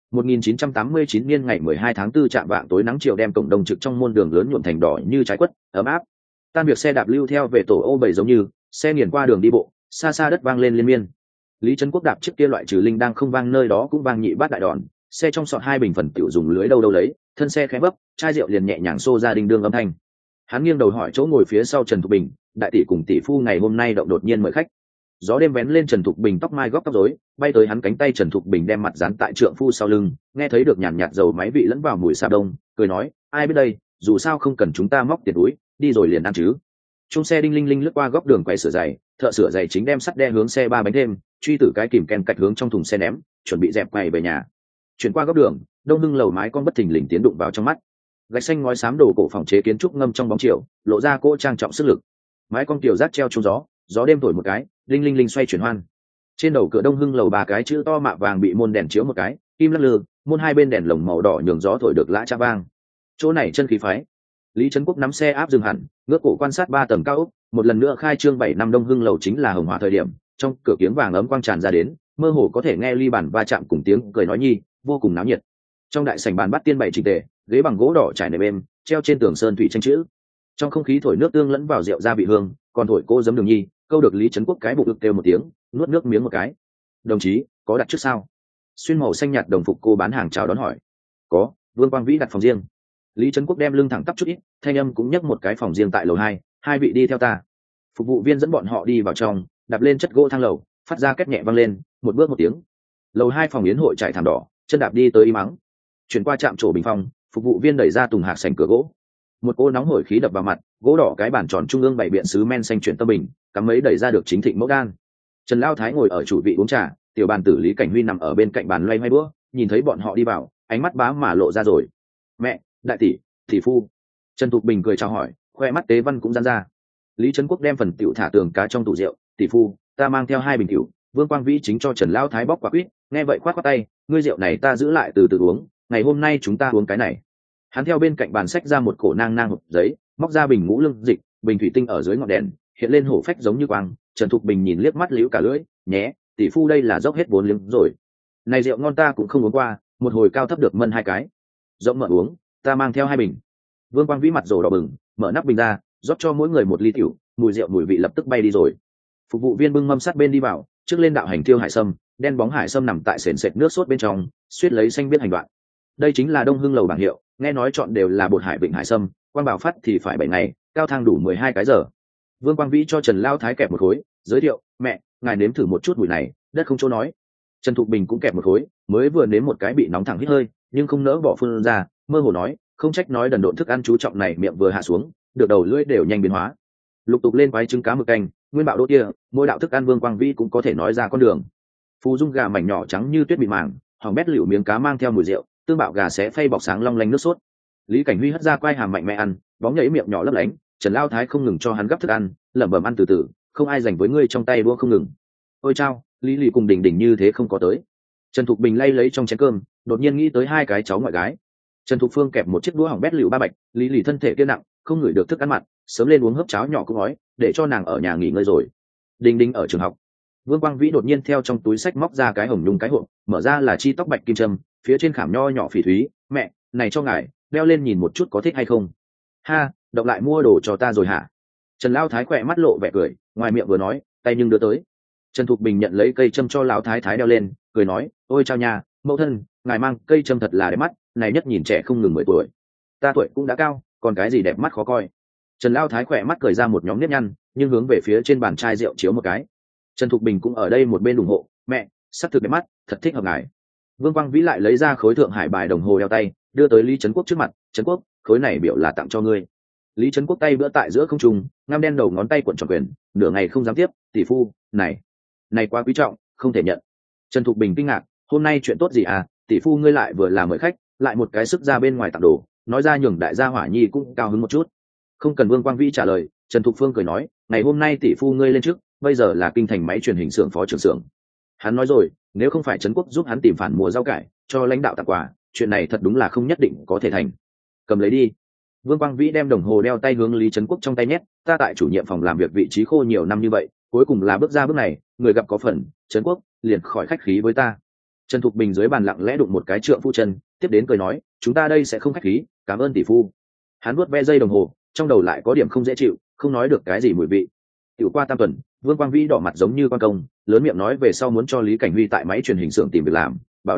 1989 niên ngày 12 tháng 4 trạm vạng tối nắng chiều đem cổng đồng trực trong môn đường lớn nhuộm thành đỏ như trái quất, ấm áp. Tan việc xe đạp lưu theo về tổ ô bảy giống như, xe nghiền qua đường đi bộ, xa xa đất vang lên liên miên. Lý Trấn Quốc đạp trước kia loại trừ linh đang không vang nơi đó cũng vang nhị bát đại đòn, xe trong sọt 2 bình phần tiểu dùng lưới đâu lấy, thân xe khẽ bấp, chai rượu liền nhẹ nhàng xô ra đinh đương âm thanh. Hắn nghiêng đầu hỏi chỗ ngồi phía sau Trần Thục Bình, đại tỷ cùng tỷ phu ngày hôm nay động đột nhiên mời khách. Gió đêm vén lên Trần Thục Bình tóc mai góc tóc rối, bay tới hắn cánh tay. Trần Thục Bình đem mặt dán tại trượng phu sau lưng, nghe thấy được nhàn nhạt dầu máy vị lẫn vào mùi xà đông, cười nói, ai biết đây, dù sao không cần chúng ta móc tiền túi, đi rồi liền ăn chứ. Chung xe đinh linh linh lướt qua góc đường quay sửa giày, thợ sửa giày chính đem sắt đe hướng xe 3 bánh thêm, truy tử cái kìm ken cạch hướng trong thùng xe ném, chuẩn bị dẹp quay về nhà. Chuyển qua góc đường, Đông Hưng lầu mái con bất thình lình tiến đụng vào trong mắt. Gạch xanh ngói xám đồ cổ phòng chế kiến trúc ngâm trong bóng chiều, lộ ra cỗ trang trọng sức lực. Mái con tiểu rác treo trong gió, gió đêm thổi một cái, linh linh linh xoay chuyển hoan. Trên đầu cửa Đông Hưng lầu 3 cái chữ to mạ vàng bị môn đèn chiếu một cái, kim lắc lư, môn hai bên đèn lồng màu đỏ nhường gió thổi được lã cha vang. Chỗ này chân khí phái. Lý Trấn Quốc nắm xe áp dừng hẳn, ngước cổ quan sát 3 tầng cao ốc, một lần nữa khai trương 7 năm Đông Hưng lầu chính là hồng hỏa thời điểm, trong cửa kiếng vàng ấm quang tràn ra đến, mơ hồ có thể nghe ly bàn va chạm cùng tiếng cười nói nhi, vô cùng náo nhiệt. Trong đại sảnh bàn bát tiên bày chỉnh tề, ghế bằng gỗ đỏ trải nệm êm, treo trên tường sơn thủy tranh chữ. Trong không khí thổi nước tương lẫn vào rượu gia vị hương, còn thổi cô giấm đường nhi, câu được Lý Trấn Quốc cái bụng ực kêu một tiếng, nuốt nước miếng một cái. Đồng chí, có đặt trước sao? Xuyên màu xanh nhạt đồng phục cô bán hàng chào đón hỏi. Có, Vương Quang Vĩ đặt phòng riêng. Lý Trấn Quốc đem lưng thẳng tắp chút ít, thanh âm cũng nhấc một cái phòng riêng tại lầu 2, hai vị đi theo ta. Phục vụ viên dẫn bọn họ đi vào trong, đạp lên chất gỗ thang lầu, phát ra két nhẹ vang lên, một bước một tiếng. Lầu 2 phòng yến hội trải thảm đỏ, chân đạp đi tới im mắng. Chuyển qua trạm trổ bình phòng, phục vụ viên đẩy ra tùng hạc sành cửa gỗ. Một cô nóng hổi khí đập vào mặt, gỗ đỏ cái bàn tròn trung ương bảy biện sứ men xanh chuyển tâm bình, cắm mấy đẩy ra được chính thịnh mẫu đan. Trần Lao Thái ngồi ở chủ vị uống trà, tiểu bàn tử Lý Cảnh Huy nằm ở bên cạnh bàn loay hoay bữa, nhìn thấy bọn họ đi vào, ánh mắt bá mà lộ ra rồi. Mẹ, đại tỷ, tỷ phu. Trần Thục Bình cười chào hỏi, khoe mắt tế văn cũng giãn ra. Lý Trấn Quốc đem phần tiểu thả tường cá trong tủ rượu, tỷ phu, ta mang theo 2 bình tiểu. Vương Quang Vĩ chính cho Trần Lao Thái bóc quả quýt, nghe vậy khoát khoát tay, ngươi rượu này ta giữ lại từ từ uống, ngày hôm nay chúng ta uống cái này. Hắn theo bên cạnh bàn sách ra một cổ nang hộp giấy, móc ra bình ngũ lương dịch, bình thủy tinh ở dưới ngọn đèn, hiện lên hổ phách giống như quang. Trần Thục Bình nhìn liếc mắt liễu cả lưỡi, nhé, tỷ phu đây là dốc hết vốn liếng rồi. Này rượu ngon ta cũng không uống qua, một hồi cao thấp được mân 2 cái. Rộng mở uống, ta mang theo 2 bình. Vương Quang Vĩ mặt rồ đỏ bừng, mở nắp bình ra, rót cho mỗi người 1 ly tiểu, mùi rượu mùi vị lập tức bay đi rồi. Phục vụ viên bưng mâm sát bên đi vào, trước lên đạo hành tiêu hải sâm, đen bóng hải sâm nằm tại sền sệt nước sốt bên trong, suýt lấy xanh biết hành đoạn. Đây chính là Đông Hưng lầu bảng hiệu, nghe nói chọn đều là bột hải vịnh hải sâm, quan bảo phát thì phải 7 ngày, cao thang đủ 12 cái giờ. Vương Quang Vĩ cho Trần Lao Thái kẹp một khối, giới thiệu, mẹ, ngài nếm thử một chút mùi này, đất không chỗ nói. Trần Thục Bình cũng kẹp một khối, mới vừa nếm một cái bị nóng thẳng hít hơi, nhưng không nỡ bỏ phun ra, mơ hồ nói, không trách nói đần độn thức ăn chú trọng này miệng vừa hạ xuống, được đầu lưỡi đều nhanh biến hóa. Lục tục lên quái trứng cá mực canh, nguyên bạo đỗ tia, mỗi đạo thức ăn Vương Quang Vĩ cũng có thể nói ra con đường. Phù dung gà mảnh nhỏ trắng như tuyết bị màng, hỏng bét liu miếng cá mang theo mùi rượu, tương bạo gà xé phay bọc sáng long lanh nước sốt. Lý Cảnh Huy hất ra quai hàm mạnh mẽ ăn, bóng nhảy miệng nhỏ lấp lánh. Trần Lao Thái không ngừng cho hắn gấp thức ăn, lẩm bẩm ăn từ từ, không ai giành với ngươi trong tay đũa không ngừng. Ôi chao, Lý Lì cùng Đình Đình như thế không có tới. Trần Thục Bình lay lấy trong chén cơm, đột nhiên nghĩ tới 2 cái cháu ngoại gái. Trần Thục Phương kẹp một chiếc đũa hỏng bét liu 3 bạch, Lý Lì thân thể kia nặng, không ngửi được thức ăn mặn, sớm lên uống hớp cháo nhỏ cũng nói, để cho nàng ở nhà nghỉ ngơi rồi. Đinh đinh ở trường học. Vương Quang Vĩ đột nhiên theo trong túi sách móc ra cái hồng nhung cái hộp, mở ra là chi tóc bạch kim trâm, phía trên khảm nho nhỏ phỉ thúy. Mẹ, này cho ngài, đeo lên nhìn một chút có thích hay không? Ha, động lại mua đồ cho ta rồi hả? Trần Lão Thái khỏe mắt lộ vẻ cười, ngoài miệng vừa nói, tay nhưng đưa tới. Trần Thục Bình nhận lấy cây châm cho Lão Thái Thái đeo lên, cười nói, ôi chào nhà, mẫu thân, ngài mang cây châm thật là đẹp mắt, này nhất nhìn trẻ không ngừng 10 tuổi. Ta tuổi cũng đã cao, còn cái gì đẹp mắt khó coi. Trần Lão Thái khỏe mắt cười ra một nhóm nếp nhăn, nhưng hướng về phía trên bàn chai rượu chiếu một cái. Trần Thục Bình cũng ở đây một bên ủng hộ, mẹ, sắc thực đẹp mắt, thật thích hợp ngài. Vương Quang Vĩ lại lấy ra khối Thượng Hải bài đồng hồ đeo tay, đưa tới Lý Trấn Quốc trước mặt, Trấn Quốc, khối này biểu là tặng cho ngươi. Lý Trấn Quốc tay bữa tại giữa không trung, ngăm đen đầu ngón tay cuộn tròn quyền, nửa ngày không dám tiếp, tỷ phu, này quá quý trọng, không thể nhận. Trần Thục Bình kinh ngạc, hôm nay chuyện tốt gì à, tỷ phu ngươi lại vừa là mời khách, lại một cái sức ra bên ngoài tặng đồ, nói ra nhường đại gia Hỏa Nhi cũng cao hứng một chút. Không cần Vương Quang Vĩ trả lời, Trần Thục Phương cười nói, ngày hôm nay tỷ phu ngươi lên trước, bây giờ là kinh thành máy truyền hình xưởng phó trưởng xưởng. Hắn nói rồi, nếu không phải Trấn Quốc giúp hắn tìm phản mùa rau cải, cho lãnh đạo tặng quà, chuyện này thật đúng là không nhất định có thể thành. Cầm lấy đi. Vương Quang Vĩ đem đồng hồ đeo tay hướng Lý Trấn Quốc trong tay nhét, ta tại chủ nhiệm phòng làm việc vị trí khô nhiều năm như vậy, cuối cùng là bước ra bước này, người gặp có phần, Trấn Quốc liền khỏi khách khí với ta. Trần Thục Bình dưới bàn lặng lẽ đụng một cái trượng phu chân, tiếp đến cười nói, chúng ta đây sẽ không khách khí, cảm ơn tỷ phu. Hắn vuốt ve dây đồng hồ, trong đầu lại có điểm không dễ chịu, không nói được cái gì mùi vị. Tiểu qua tam tuần, Vương Quang Vĩ đỏ mặt giống như quan công, lớn miệng nói về sau muốn cho Lý Cảnh Huy tại máy truyền hình xưởng tìm việc làm,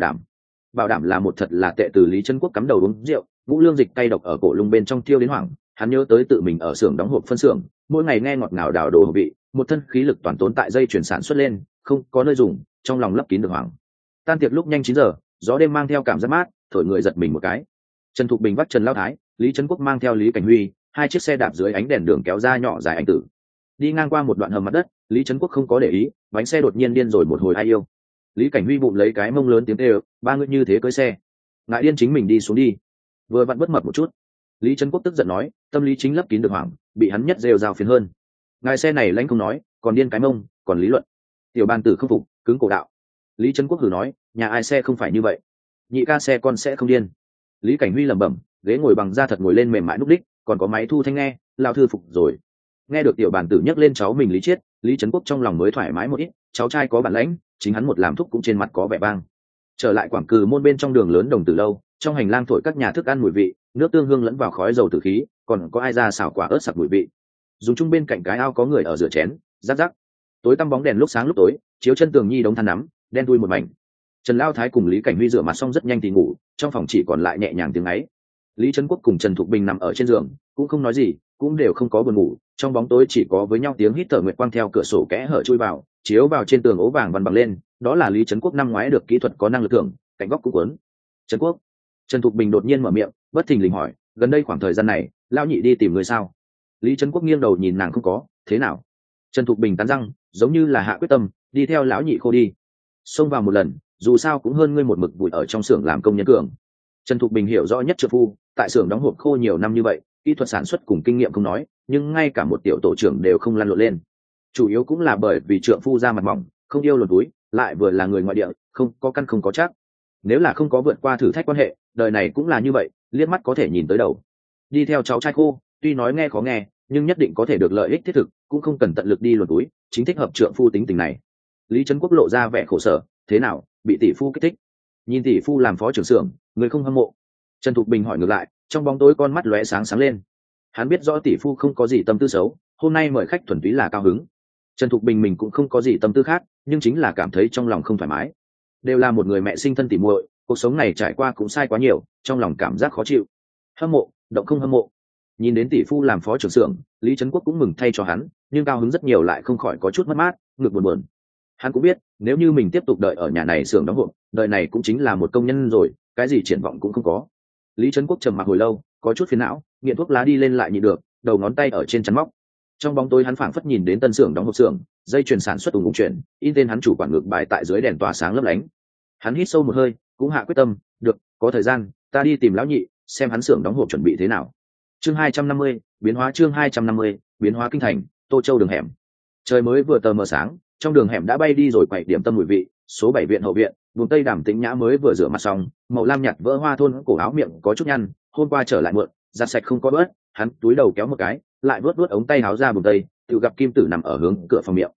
bảo đảm là một thật là tệ. Từ Lý Trấn Quốc cắm đầu uống rượu, ngũ lương dịch cay độc ở cổ lung bên trong thiêu đến hoảng, hắn nhớ tới tự mình ở xưởng đóng hộp phân xưởng, mỗi ngày nghe ngọt ngào đào đồ hộp vị, một thân khí lực toàn tốn tại dây chuyển sản xuất lên, không có nơi dùng, trong lòng lấp kín được hoảng. Tan tiệc lúc nhanh 9 giờ, gió đêm mang theo cảm giác mát, thổi người giật mình một cái. Trần Thục Bình bắt Trần Lão Thái, Lý Trấn Quốc mang theo Lý Cảnh Huy, hai chiếc xe đạp dưới ánh đèn đường kéo ra nhỏ dài ánh tử. Đi ngang qua một đoạn hầm mặt đất, Lý Trấn Quốc không có để ý, bánh xe đột nhiên điên rồi một hồi ai yêu. Lý Cảnh Huy bụng lấy cái mông lớn tiếng kêu, ba người như thế cưỡi xe, ngại điên chính mình đi xuống đi. Vừa vặn bất mập một chút. Lý Trấn Quốc tức giận nói, tâm lý chính lấp kín được hoảng, bị hắn nhất rêu rao phiền hơn. Ngài xe này lãnh không nói, còn điên cái mông, còn lý luận. Tiểu Ban Tử không phục, cứng cổ đạo. Lý Trấn Quốc thử nói, nhà ai xe không phải như vậy, nhị ca xe con sẽ không điên. Lý Cảnh Huy lẩm bẩm, ghế ngồi bằng da thật ngồi lên mềm mại núc đích, còn có máy thu thanh nghe, lao thư phục rồi. Nghe được Tiểu Bàn Tử nhắc lên cháu mình Lý Chiết, Lý Trấn Quốc trong lòng mới thoải mái một ít, cháu trai có bản lãnh, chính hắn một làm thúc cũng trên mặt có vẻ bang. Trở lại Quảng Cừ môn bên trong đường lớn Đồng Tử lâu, trong hành lang thổi các nhà thức ăn mùi vị, nước tương hương lẫn vào khói dầu tử khí, còn có ai ra xào quả ớt sặc mùi vị. Dùng chung bên cạnh cái ao có người ở rửa chén, rắc rắc. Tối tăm bóng đèn lúc sáng lúc tối, chiếu chân tường nhi đống than nắm, đen thui một mảnh. Trần Lão Thái cùng Lý Cảnh Huy rửa mặt xong rất nhanh thì ngủ, trong phòng chỉ còn lại nhẹ nhàng tiếng ấy. Lý Trấn Quốc cùng Trần Thục Bình nằm ở trên giường, cũng không nói gì, cũng đều không có buồn ngủ, trong bóng tối chỉ có với nhau tiếng hít thở nguyệt quang theo cửa sổ kẽ hở chui vào, chiếu vào trên tường ố vàng văn bằng lên, đó là Lý Trấn Quốc năm ngoái được kỹ thuật có năng lực thưởng, cạnh góc cũng cuốn. Trấn Quốc. Trần Thục Bình đột nhiên mở miệng, bất thình lình hỏi, gần đây khoảng thời gian này, lão nhị đi tìm người sao? Lý Trấn Quốc nghiêng đầu nhìn nàng không có, thế nào? Trần Thục Bình cắn răng, giống như là hạ quyết tâm, đi theo lão nhị khô đi. Xông vào một lần, dù sao cũng hơn ngươi một mực vùi ở trong xưởng làm công nhân cường. Trần Thục Bình hiểu rõ nhất trợ phu, tại xưởng đóng hộp khô nhiều năm như vậy, kỹ thuật sản xuất cùng kinh nghiệm không nói, nhưng ngay cả một tiểu tổ trưởng đều không lăn lộn lên. Chủ yếu cũng là bởi vì trượng phu ra mặt mỏng, không yêu luồn túi, lại vừa là người ngoại địa, không có căn không có chắc. Nếu là không có vượt qua thử thách quan hệ, đời này cũng là như vậy, liếc mắt có thể nhìn tới đầu. Đi theo cháu trai khô, tuy nói nghe khó nghe, nhưng nhất định có thể được lợi ích thiết thực, cũng không cần tận lực đi luồn túi, chính thích hợp trượng phu tính tình này. Lý Trấn Quốc lộ ra vẻ khổ sở, thế nào, bị tỷ phu kích thích? Nhìn tỷ phu làm phó trưởng xưởng, người không hâm mộ. Trần Thục Bình hỏi ngược lại, trong bóng tối con mắt lóe sáng sáng lên. Hắn biết rõ tỷ phu không có gì tâm tư xấu, hôm nay mời khách thuần túy là cao hứng. Trần Thục Bình mình cũng không có gì tâm tư khác, nhưng chính là cảm thấy trong lòng không thoải mái. Đều là một người mẹ sinh thân tỉ muội, cuộc sống này trải qua cũng sai quá nhiều, trong lòng cảm giác khó chịu. Hâm mộ, động không hâm mộ. Nhìn đến tỷ phu làm phó trưởng xưởng, Lý Trấn Quốc cũng mừng thay cho hắn, nhưng cao hứng rất nhiều lại không khỏi có chút mất mát, ngực buồn buồn. Hắn cũng biết, nếu như mình tiếp tục đợi ở nhà này xưởng đóng hộp, đời này cũng chính là một công nhân rồi, cái gì triển vọng cũng không có. Lý Trấn Quốc trầm mặc hồi lâu, có chút phiền não, nghiện thuốc lá đi lên lại nhịn được, đầu ngón tay ở trên chắn móc. Trong bóng tối hắn phảng phất nhìn đến tân xưởng đóng hộp xưởng, dây chuyền sản xuất ủng ủng chuyển, in tên hắn chủ quản ngược bài tại dưới đèn tỏa sáng lấp lánh. Hắn hít sâu một hơi, cũng hạ quyết tâm, được, có thời gian, ta đi tìm lão nhị, xem hắn xưởng đóng hộp chuẩn bị thế nào. Chương 250, biến hóa chương 250, biến hóa kinh thành, Tô Châu đường hẻm. Trời mới vừa tờ mờ sáng, trong đường hẻm đã bay đi rồi quậy điểm tâm mùi vị, số 7 viện hậu viện, vùng tây Đàm Tĩnh Nhã mới vừa rửa mặt xong, màu lam nhạt vỡ hoa thôn cổ áo miệng có chút nhăn, hôm qua trở lại muộn, giặt sạch không có bớt, hắn túi đầu kéo một cái, lại vớt ống tay áo ra vùng tây, tự gặp Kim Tử nằm ở hướng cửa phòng miệng.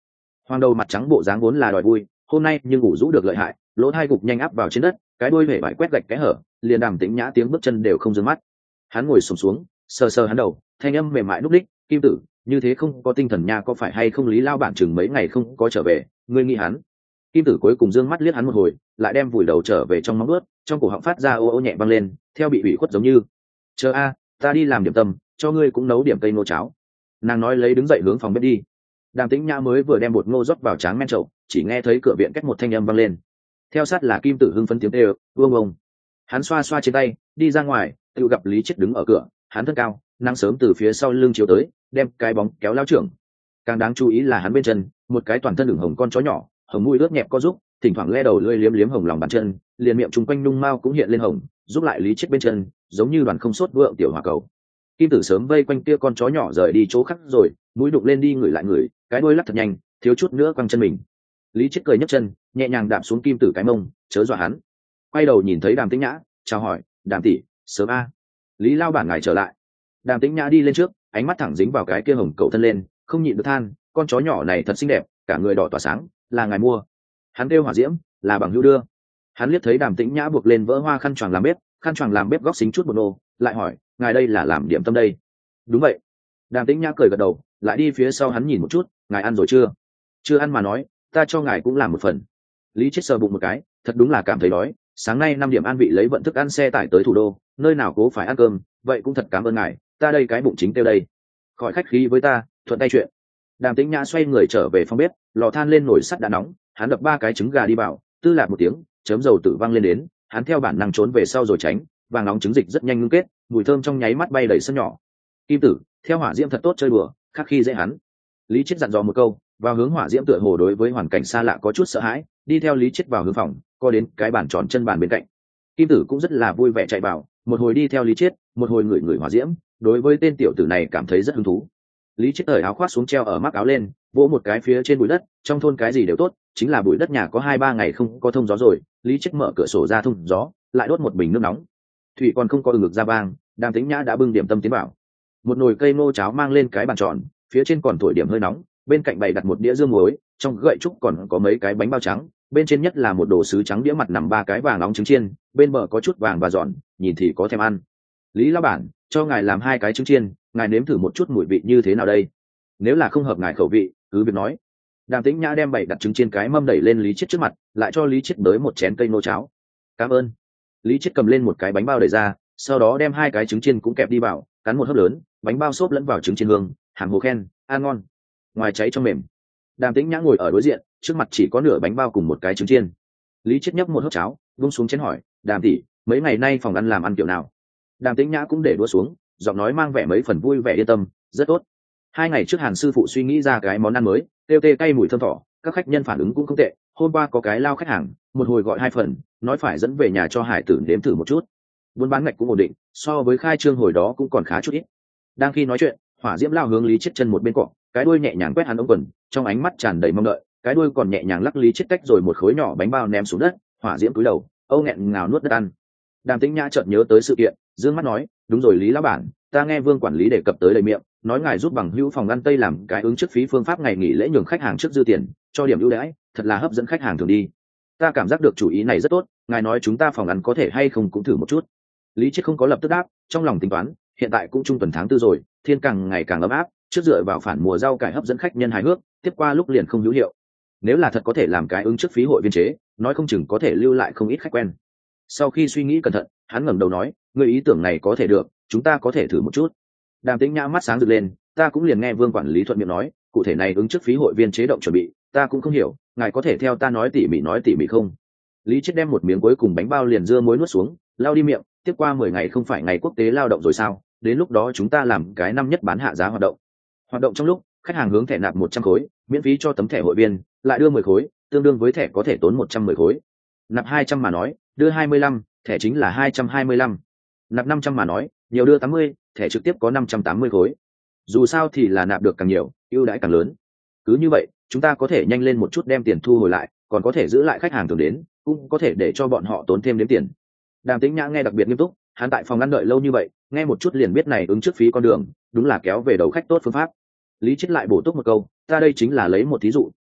Hoàng đầu mặt trắng bộ dáng vốn là đòi vui, hôm nay nhưng ngủ rũ được lợi hại, lỗ hai gục nhanh áp vào trên đất, cái đuôi hể vải quét gạch cái hở, liền Đàm Tĩnh Nhã tiếng bước chân đều không dừng mắt. Hắn ngồi xổm xuống, sờ sờ hắn đầu, thanh âm mềm mại núc đích, Kim Tử, như thế không có tinh thần nha, có phải hay không Lý lao bản chừng mấy ngày không có trở về, ngươi nghĩ hắn. Kim Tử cuối cùng dương mắt liếc hắn một hồi, lại đem vùi đầu trở về trong móng ướt, trong cổ họng phát ra ô ô nhẹ vang lên, theo bị ủy khuất giống như. Chờ a, ta đi làm điểm tâm, cho ngươi cũng nấu điểm cây ngô cháo. Nàng nói lấy đứng dậy hướng phòng bếp đi. Đàm Tĩnh Nhã mới vừa đem bột ngô rót vào tráng men chậu, chỉ nghe thấy cửa viện cách một thanh âm vang lên. Theo sát là Kim Tử hưng phấn tiếng kêu, "Vương ông." Hắn xoa xoa trên tay, đi ra ngoài, tự gặp Lý Chiết đứng ở cửa, hắn thân cao, nắng sớm từ phía sau lưng chiếu tới, đem cái bóng kéo lao trưởng. Càng đáng chú ý là hắn bên chân, một cái toàn thân ửng hồng con chó nhỏ, hồng mũi ướt nhẹp co giúp, thỉnh thoảng le đầu lưỡi liếm liếm hồng lòng bàn chân, liền miệng chung quanh nung mao cũng hiện lên hồng, giúp lại Lý Chiết bên chân, giống như đoàn không sốt vượng tiểu hỏa cầu. Kim Tử sớm vây quanh kia con chó nhỏ rời đi chỗ khác rồi, mũi đục lên đi ngửi lại ngửi, cái đuôi lắc thật nhanh, thiếu chút nữa quăng chân mình. Lý Chiết cười nhấc chân, nhẹ nhàng đạp xuống Kim Tử cái mông, chớ dọa hắn. Quay đầu nhìn thấy Đàm Tĩnh Nhã, chào hỏi, "Đàm tỷ, sớm a." Lý lao bản ngài trở lại. Đàm Tĩnh Nhã đi lên trước, ánh mắt thẳng dính vào cái kia hồng cầu thân lên, không nhịn được than, con chó nhỏ này thật xinh đẹp, cả người đỏ tỏa sáng, là ngài mua. Hắn kêu Hỏa Diễm, là bằng hữu đưa. Hắn liếc thấy Đàm Tĩnh Nhã buộc lên vỡ hoa khăn choàng làm bếp, khăn choàng làm bếp góc xính chút bột nô, lại hỏi, ngài đây là làm điểm tâm đây? Đúng vậy. Đàm Tĩnh Nhã cười gật đầu, lại đi phía sau hắn nhìn một chút, ngài ăn rồi chưa? Chưa ăn mà nói, ta cho ngài cũng làm một phần. Lý Chiết sờ bụng một cái, thật đúng là cảm thấy đói, sáng nay 5 điểm an vị lấy vận thức ăn xe tải tới thủ đô, nơi nào cố phải ăn cơm, vậy cũng thật cảm ơn ngài, ta đây cái bụng chính tiêu đây. Khỏi khách khí với ta, thuận tay chuyện. Đàm Tĩnh Nhã xoay người trở về phòng bếp, lò than lên nồi sắt đã nóng, hắn đập 3 cái trứng gà đi vào, tư lạc một tiếng, chớm dầu tử văng lên đến, hắn theo bản năng trốn về sau rồi tránh, vàng nóng trứng dịch rất nhanh ngưng kết, mùi thơm trong nháy mắt bay đầy sân nhỏ. Kim Tử, theo Hỏa Diễm thật tốt chơi đùa, khác khi dễ hắn. Lý Chiết dặn dò một câu, vào hướng Hỏa Diễm tựa hồ đối với hoàn cảnh xa lạ có chút sợ hãi, đi theo Lý Chiết vào hướng phòng, co đến cái bàn tròn chân bàn bên cạnh. Kim Tử cũng rất là vui vẻ chạy vào, một hồi đi theo Lý Chiết, một hồi ngửi Hỏa Diễm, đối với tên tiểu tử này cảm thấy rất hứng thú. Lý Chiết cởi áo khoác xuống treo ở mắc áo lên, vỗ một cái phía trên bụi đất, trong thôn cái gì đều tốt, chính là bụi đất nhà có 2-3 ngày không có thông gió rồi. Lý Chiết mở cửa sổ ra thông gió, lại đốt một bình nước nóng. Thủy còn không có ngực ra vang, Đàm Tĩnh Nhã đã bưng điểm tâm tiến vào. Một nồi cây ngô cháo mang lên cái bàn tròn, phía trên còn thổi điểm hơi nóng, bên cạnh bày đặt một đĩa dương muối, trong gậy trúc còn có mấy cái bánh bao trắng, bên trên nhất là một đồ sứ trắng đĩa mặt nằm 3 cái vàng nóng trứng chiên, bên bờ có chút vàng và giòn, nhìn thì có thèm ăn. Lý lão bản, cho ngài làm 2 cái trứng chiên, ngài nếm thử một chút mùi vị như thế nào đây? Nếu là không hợp ngài khẩu vị, cứ việc nói. Đàm Tĩnh Nhã đem bày đặt trứng chiên cái mâm đẩy lên Lý Chiết trước mặt, lại cho Lý Chiết tới một chén cây nô cháo. Cảm ơn. Lý Chiết cầm lên một cái bánh bao đẩy ra, sau đó đem 2 cái trứng chiên cũng kẹp đi vào, cắn một hớp lớn, bánh bao xốp lẫn vào trứng chiên hương, hàm hồ khen, ăn ngon. Ngoài cháy trong mềm. Đàm Tĩnh Nhã ngồi ở đối diện, trước mặt chỉ có nửa bánh bao cùng một cái trứng chiên. Lý Chiết nhấp một hớp cháo, vung xuống chén hỏi, Đàm tỷ, mấy ngày nay phòng ăn làm ăn kiểu nào? Đàm Tĩnh Nhã cũng để đũa xuống, giọng nói mang vẻ mấy phần vui vẻ yên tâm, rất tốt. 2 ngày trước Hàn sư phụ suy nghĩ ra cái món ăn mới, tiêu tê cay mùi thơm thỏ, các khách nhân phản ứng cũng không tệ. Hôm qua có cái lao khách hàng, một hồi gọi 2 phần, nói phải dẫn về nhà cho hải tử nếm thử một chút. Buôn bán ngạch cũng ổn định, so với khai trương hồi đó cũng còn khá chút ít. Đang khi nói chuyện, Hỏa Diễm lao hướng Lý Chiết chân một bên cọ, cái đuôi nhẹ nhàng quét hắn ống quần, trong ánh mắt tràn đầy mong đợi, cái đuôi còn nhẹ nhàng lắc Lý Chiết tách rồi một khối nhỏ bánh bao ném xuống đất. Hỏa Diễm cúi đầu, âu nghẹn ngào nuốt đất ăn. Đàm Tĩnh Nhã chợt nhớ tới sự kiện, dương mắt nói, đúng rồi Lý lão bản, ta nghe Vương quản lý đề cập tới đầy miệng, nói ngài giúp bằng hữu phòng ăn Tây làm cái ứng trước phí phương pháp ngày nghỉ lễ nhường khách hàng trước dư tiền, cho điểm ưu đãi, thật là hấp dẫn khách hàng thường đi. Ta cảm giác được chủ ý này rất tốt, ngài nói chúng ta phòng ăn có thể hay không cũng thử một chút. Lý Chiết không có lập tức đáp, trong lòng tính toán, hiện tại cũng trung tuần tháng 4 rồi, thiên càng ngày càng ấm áp, trước dựa vào phản mùa rau cải hấp dẫn khách nhân hài hước, tiếp qua lúc liền không hữu hiệu. Nếu là thật có thể làm cái ứng trước phí hội viên chế, nói không chừng có thể lưu lại không ít khách quen. Sau khi suy nghĩ cẩn thận, hắn ngẩng đầu nói, người ý tưởng này có thể được, chúng ta có thể thử một chút. Đàm Tĩnh Nhã mắt sáng rực lên, ta cũng liền nghe Vương quản lý thuận miệng nói, cụ thể này ứng trước phí hội viên chế động chuẩn bị, ta cũng không hiểu, ngài có thể theo ta nói tỉ mỉ không? Lý Chiết đem một miếng cuối cùng bánh bao liền dưa muối nuốt xuống, lau đi miệng, tiếp qua 10 ngày không phải ngày quốc tế lao động rồi sao, đến lúc đó chúng ta làm cái năm nhất bán hạ giá hoạt động. Hoạt động trong lúc, khách hàng hướng thẻ nạp 100 khối, miễn phí cho tấm thẻ hội viên, lại đưa 10 khối, tương đương với thẻ có thể tốn 110 khối. Nạp 200 mà nói, đưa 25, thẻ chính là 225. Nạp 500 mà nói, nhiều đưa 80, thẻ trực tiếp có 580 khối. Dù sao thì là nạp được càng nhiều, ưu đãi càng lớn. Cứ như vậy, chúng ta có thể nhanh lên một chút đem tiền thu hồi lại, còn có thể giữ lại khách hàng thường đến, cũng có thể để cho bọn họ tốn thêm đến tiền. Đàm Tĩnh Nhã nghe đặc biệt nghiêm túc, hắn tại phòng ăn đợi lâu như vậy, nghe một chút liền biết này ứng trước phí con đường, đúng là kéo về đầu khách tốt phương pháp. Lý Chiết lại bổ túc một câu, ta đây chính là lấy một thí dụ,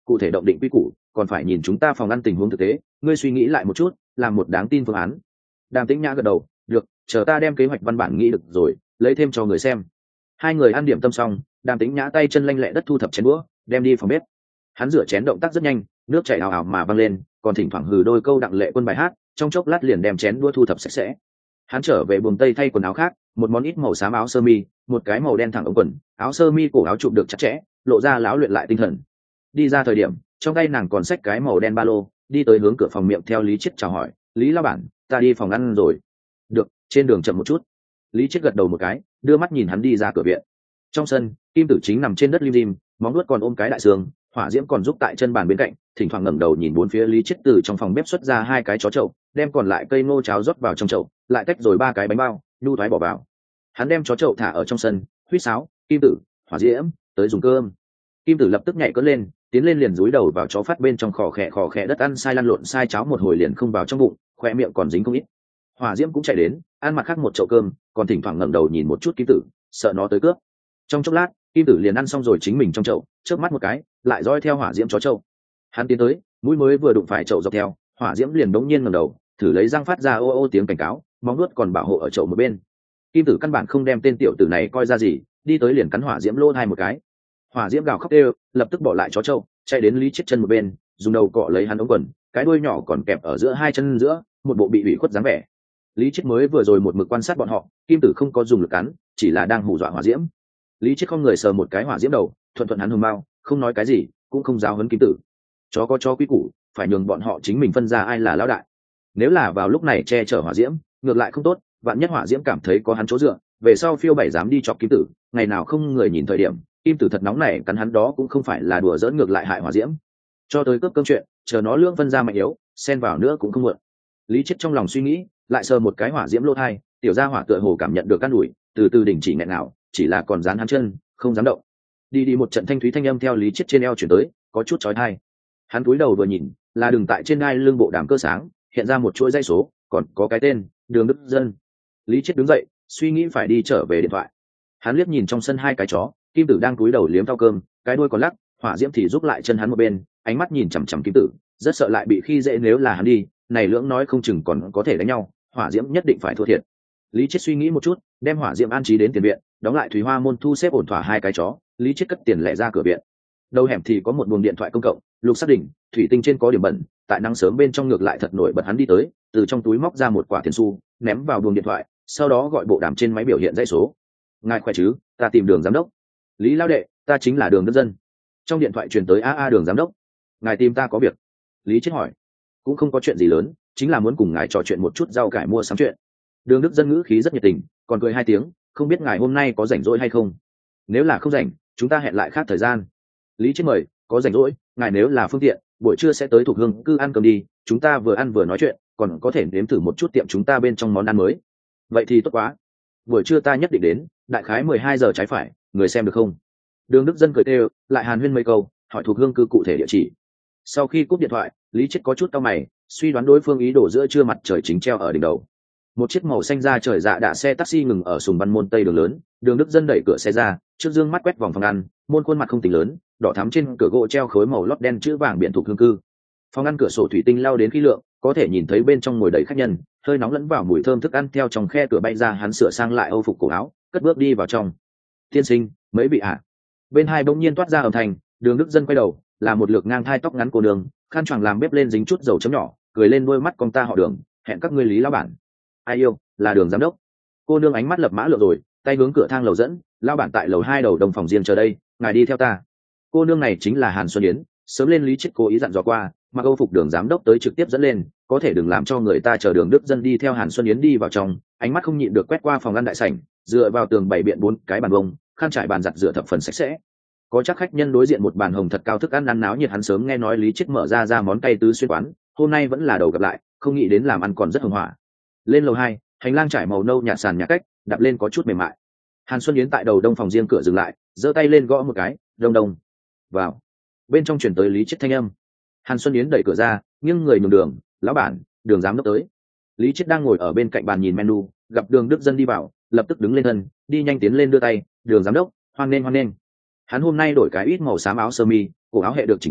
cụ thể động định quy củ còn phải nhìn chúng ta phòng ăn tình huống thực tế, ngươi suy nghĩ lại một chút, làm một đáng tin phương án. Đàm Tĩnh Nhã gật đầu, được, chờ ta đem kế hoạch văn bản nghĩ được rồi lấy thêm cho người xem. Hai người ăn điểm tâm xong, Đàm Tĩnh Nhã tay chân lanh lẹ đất thu thập chén đũa đem đi phòng bếp. Hắn rửa chén động tác rất nhanh, nước chảy ào ào mà văng lên, còn thỉnh thoảng hừ đôi câu đặng lệ quân bài hát, trong chốc lát liền đem chén đũa thu thập sạch sẽ. Hắn trở về buồng tây thay quần áo khác, một món ít màu xám áo sơ mi, một cái màu đen thẳng ống quần, áo sơ mi cổ áo chụp được chặt chẽ, lộ ra lão luyện lại tinh thần. Đi ra thời điểm, trong tay nàng còn xách cái màu đen ba lô, đi tới hướng cửa phòng miệng theo Lý Chiết chào hỏi, "Lý lão bản, ta đi phòng ăn rồi." "Được, trên đường chậm một chút." Lý Chiết gật đầu một cái, đưa mắt nhìn hắn đi ra cửa viện. Trong sân, Kim Tử Chính nằm trên đất lim dim, móng nuốt còn ôm cái đại xương, hỏa diễm còn giúp tại chân bàn bên cạnh, thỉnh thoảng ngẩng đầu nhìn bốn phía. Lý Chiết từ trong phòng bếp xuất ra hai cái chó chậu, đem còn lại cây ngô cháo rót vào trong chậu, lại tách rồi ba cái bánh bao, nhu thoái bỏ vào. Hắn đem chó chậu thả ở trong sân, huýt sáo, "Kim Tử, hỏa diễm, tới dùng cơm." Kim Tử lập tức nhảy cất lên, tiến lên liền dúi đầu vào chó phát bên trong khò khẽ đất ăn sai lăn lộn sai cháo một hồi liền không vào trong bụng, khoe miệng còn dính không ít. Hỏa diễm cũng chạy đến, ăn mặt khác một chậu cơm, còn thỉnh thoảng ngẩng đầu nhìn một chút Kim Tử, sợ nó tới cướp. Trong chốc lát, Kim Tử liền ăn xong rồi chính mình trong chậu, chớp mắt một cái, lại dõi theo hỏa diễm chó chậu. Hắn tiến tới, mũi mới vừa đụng phải chậu dọc theo, hỏa diễm liền đống nhiên ngẩng đầu, thử lấy răng phát ra ô ô tiếng cảnh cáo, móng nuốt còn bảo hộ ở chậu một bên. Kim Tử căn bản không đem tên tiểu tử này coi ra gì, đi tới liền cắn hỏa diễm lỗ hai một cái. Hỏa diễm gào khóc đều, lập tức bỏ lại chó chậu, chạy đến Lý Chiết chân một bên, dùng đầu cọ lấy hắn ống quần, cái đuôi nhỏ còn kẹp ở giữa hai chân giữa, một bộ bị ủy khuất dáng vẻ. Lý Chiết mới vừa rồi một mực quan sát bọn họ, Kim Tử không có dùng lực cắn, chỉ là đang hù dọa hỏa diễm. Lý Chiết không người sờ một cái hỏa diễm đầu, thuận thuận hắn hùng mao, không nói cái gì, cũng không giáo huấn Kim Tử. Chó có chó quý củ, phải nhường bọn họ chính mình phân ra ai là lão đại. Nếu là vào lúc này che chở hỏa diễm, ngược lại không tốt, vạn nhất hỏa diễm cảm thấy có hắn chỗ dựa, về sau phiêu bảy dám đi chọc Kim Tử, ngày nào không người nhìn thời điểm, Kim Tử thật nóng này cắn hắn đó cũng không phải là đùa giỡn, ngược lại hại hỏa diễm. Cho tới cướp cơm chuyện, chờ nó lưỡng phân ra mạnh yếu, xen vào nữa cũng không muộn. Lý Chiết trong lòng suy nghĩ, lại sờ một cái hỏa diễm lỗ thai, tiểu gia hỏa tựa hồ cảm nhận được căn ủi, từ từ đình chỉ nghẹn nào, chỉ là còn dán hắn chân, không dám động. Đi một trận thanh thúy thanh âm theo Lý Chiết trên eo chuyển tới, có chút chói tai. Hắn cúi đầu vừa nhìn, là đường tại trên đai lưng bộ đàm cơ sáng, hiện ra một chuỗi dây số, còn có cái tên, Đường Đức Dân. Lý Chiết đứng dậy, suy nghĩ phải đi trở về điện thoại. Hắn liếc nhìn trong sân hai cái chó, Kim Tử đang cúi đầu liếm thau cơm, cái đuôi còn lắc, hỏa diễm thì giúp lại chân hắn một bên, ánh mắt nhìn chằm chằm Kim Tử, rất sợ lại bị khi dễ. Nếu là hắn đi, này lưỡng nói không chừng còn có thể đánh nhau, hỏa diễm nhất định phải thua thiệt. Lý Chiết suy nghĩ một chút, đem hỏa diễm an trí đến tiền viện, đóng lại Thúy Hoa môn, thu xếp ổn thỏa hai cái chó. Lý Chiết cất tiền lẻ ra cửa viện. Đầu hẻm thì có một buồng điện thoại công cộng, lục xác định thủy tinh trên có điểm bẩn, tại nắng sớm bên trong ngược lại thật nổi bật. Hắn đi tới, từ trong túi móc ra một quả tiền xu, ném vào buồng điện thoại, sau đó gọi bộ đàm trên máy biểu hiện dãy số. "Ngài khỏe chứ, ta tìm Đường giám đốc." "Lý lão đệ, ta chính là Đường Đức Dân." Trong điện thoại truyền tới, "A Đường giám đốc, ngài tìm ta có việc." Lý Chiết hỏi. "Cũng không có chuyện gì lớn, chính là muốn cùng ngài trò chuyện một chút rau cải mua sắm chuyện." Đường Đức Dân ngữ khí rất nhiệt tình, còn cười hai tiếng, "Không biết ngài hôm nay có rảnh rỗi hay không? Nếu là không rảnh, chúng ta hẹn lại khác thời gian." Lý Chiết mời, "Có rảnh rỗi, ngài nếu là phương tiện, buổi trưa sẽ tới Thục Hương cư ăn cơm đi, chúng ta vừa ăn vừa nói chuyện, còn có thể nếm thử một chút tiệm chúng ta bên trong món ăn mới." "Vậy thì tốt quá, buổi trưa ta nhất định đến, đại khái 12 giờ trái phải, người xem được không?" Đường Đức Dân cười kêu, lại hàn huyên mấy câu, hỏi Thục Hương cư cụ thể địa chỉ. Sau khi cúp điện thoại, Lý Chiết có chút cau mày, suy đoán đối phương ý đồ giữa trưa mặt trời chính treo ở đỉnh đầu. Một chiếc màu xanh da trời dạ đạ xe taxi ngừng ở Sùng Văn môn tây đường lớn. Đường Đức Dân đẩy cửa xe ra, trước dương mắt quét vòng phòng ăn, môn khuôn mặt không tính lớn, đỏ thắm trên cửa gỗ treo khối màu lót đen chữ vàng biển Thục Hương cư. Phòng ăn cửa sổ thủy tinh lao đến khí lượng, có thể nhìn thấy bên trong ngồi đầy khách nhân, hơi nóng lẫn vào mùi thơm thức ăn theo trong khe cửa bay ra. Hắn sửa sang lại âu phục cổ áo, cất bước đi vào trong. "Tiên sinh, mấy vị ạ?" Bên hai bỗng nhiên toát ra âm thanh. Đường Đức Dân quay đầu, là một lược ngang thai tóc ngắn cô đường, khăn choàng làm bếp lên dính chút dầu chấm nhỏ, cười lên đôi mắt con ta họ Đường, "Hẹn các ngươi Lý lão bản." "Ai yêu, là Đường giám đốc." Cô nương ánh mắt lập mã lượn rồi, tay hướng cửa thang lầu dẫn, "Lão bản tại lầu 2 đầu đồng phòng riêng chờ đây, ngài đi theo ta." Cô nương này chính là Hàn Xuân Yến, sớm lên Lý Chiết cố ý dặn dò qua, mặc âu phục Đường giám đốc tới trực tiếp dẫn lên, có thể đừng làm cho người ta chờ. Đường Đức Dân đi theo Hàn Xuân Yến đi vào trong, ánh mắt không nhịn được quét qua phòng ăn đại sảnh, dựa vào tường bày biện 4 cái bàn bông, khăn trải bàn giặt rửa thập phần sạch sẽ. Có chắc khách nhân đối diện một bàn hồng thật cao, thức ăn ăn náo nhiệt. Hắn sớm nghe nói Lý Chiết mở ra món cay tứ xuyên quán, hôm nay vẫn là đầu gặp lại, không nghĩ đến làm ăn còn rất hồng hỏa. Lên lầu 2, hành lang trải màu nâu nhạt, sàn nhà cách đạp lên có chút mềm mại. Hàn Xuân Yến tại đầu đông phòng riêng cửa dừng lại, giơ tay lên gõ một cái, "Đông đông." Vào. Bên trong truyền tới Lý Chiết thanh âm. Hàn Xuân Yến đẩy cửa ra, nghiêng người nhường đường, "Lão bản, Đường giám đốc tới." Lý Chiết đang ngồi ở bên cạnh bàn nhìn menu, gặp Đường Đức Dân đi vào, lập tức đứng lên thân, đi nhanh tiến lên đưa tay, "Đường giám đốc, hoan nghênh hoan nghênh." Hắn hôm nay đổi cái ít màu xám áo sơ mi, cổ áo hệ được chỉnh tề,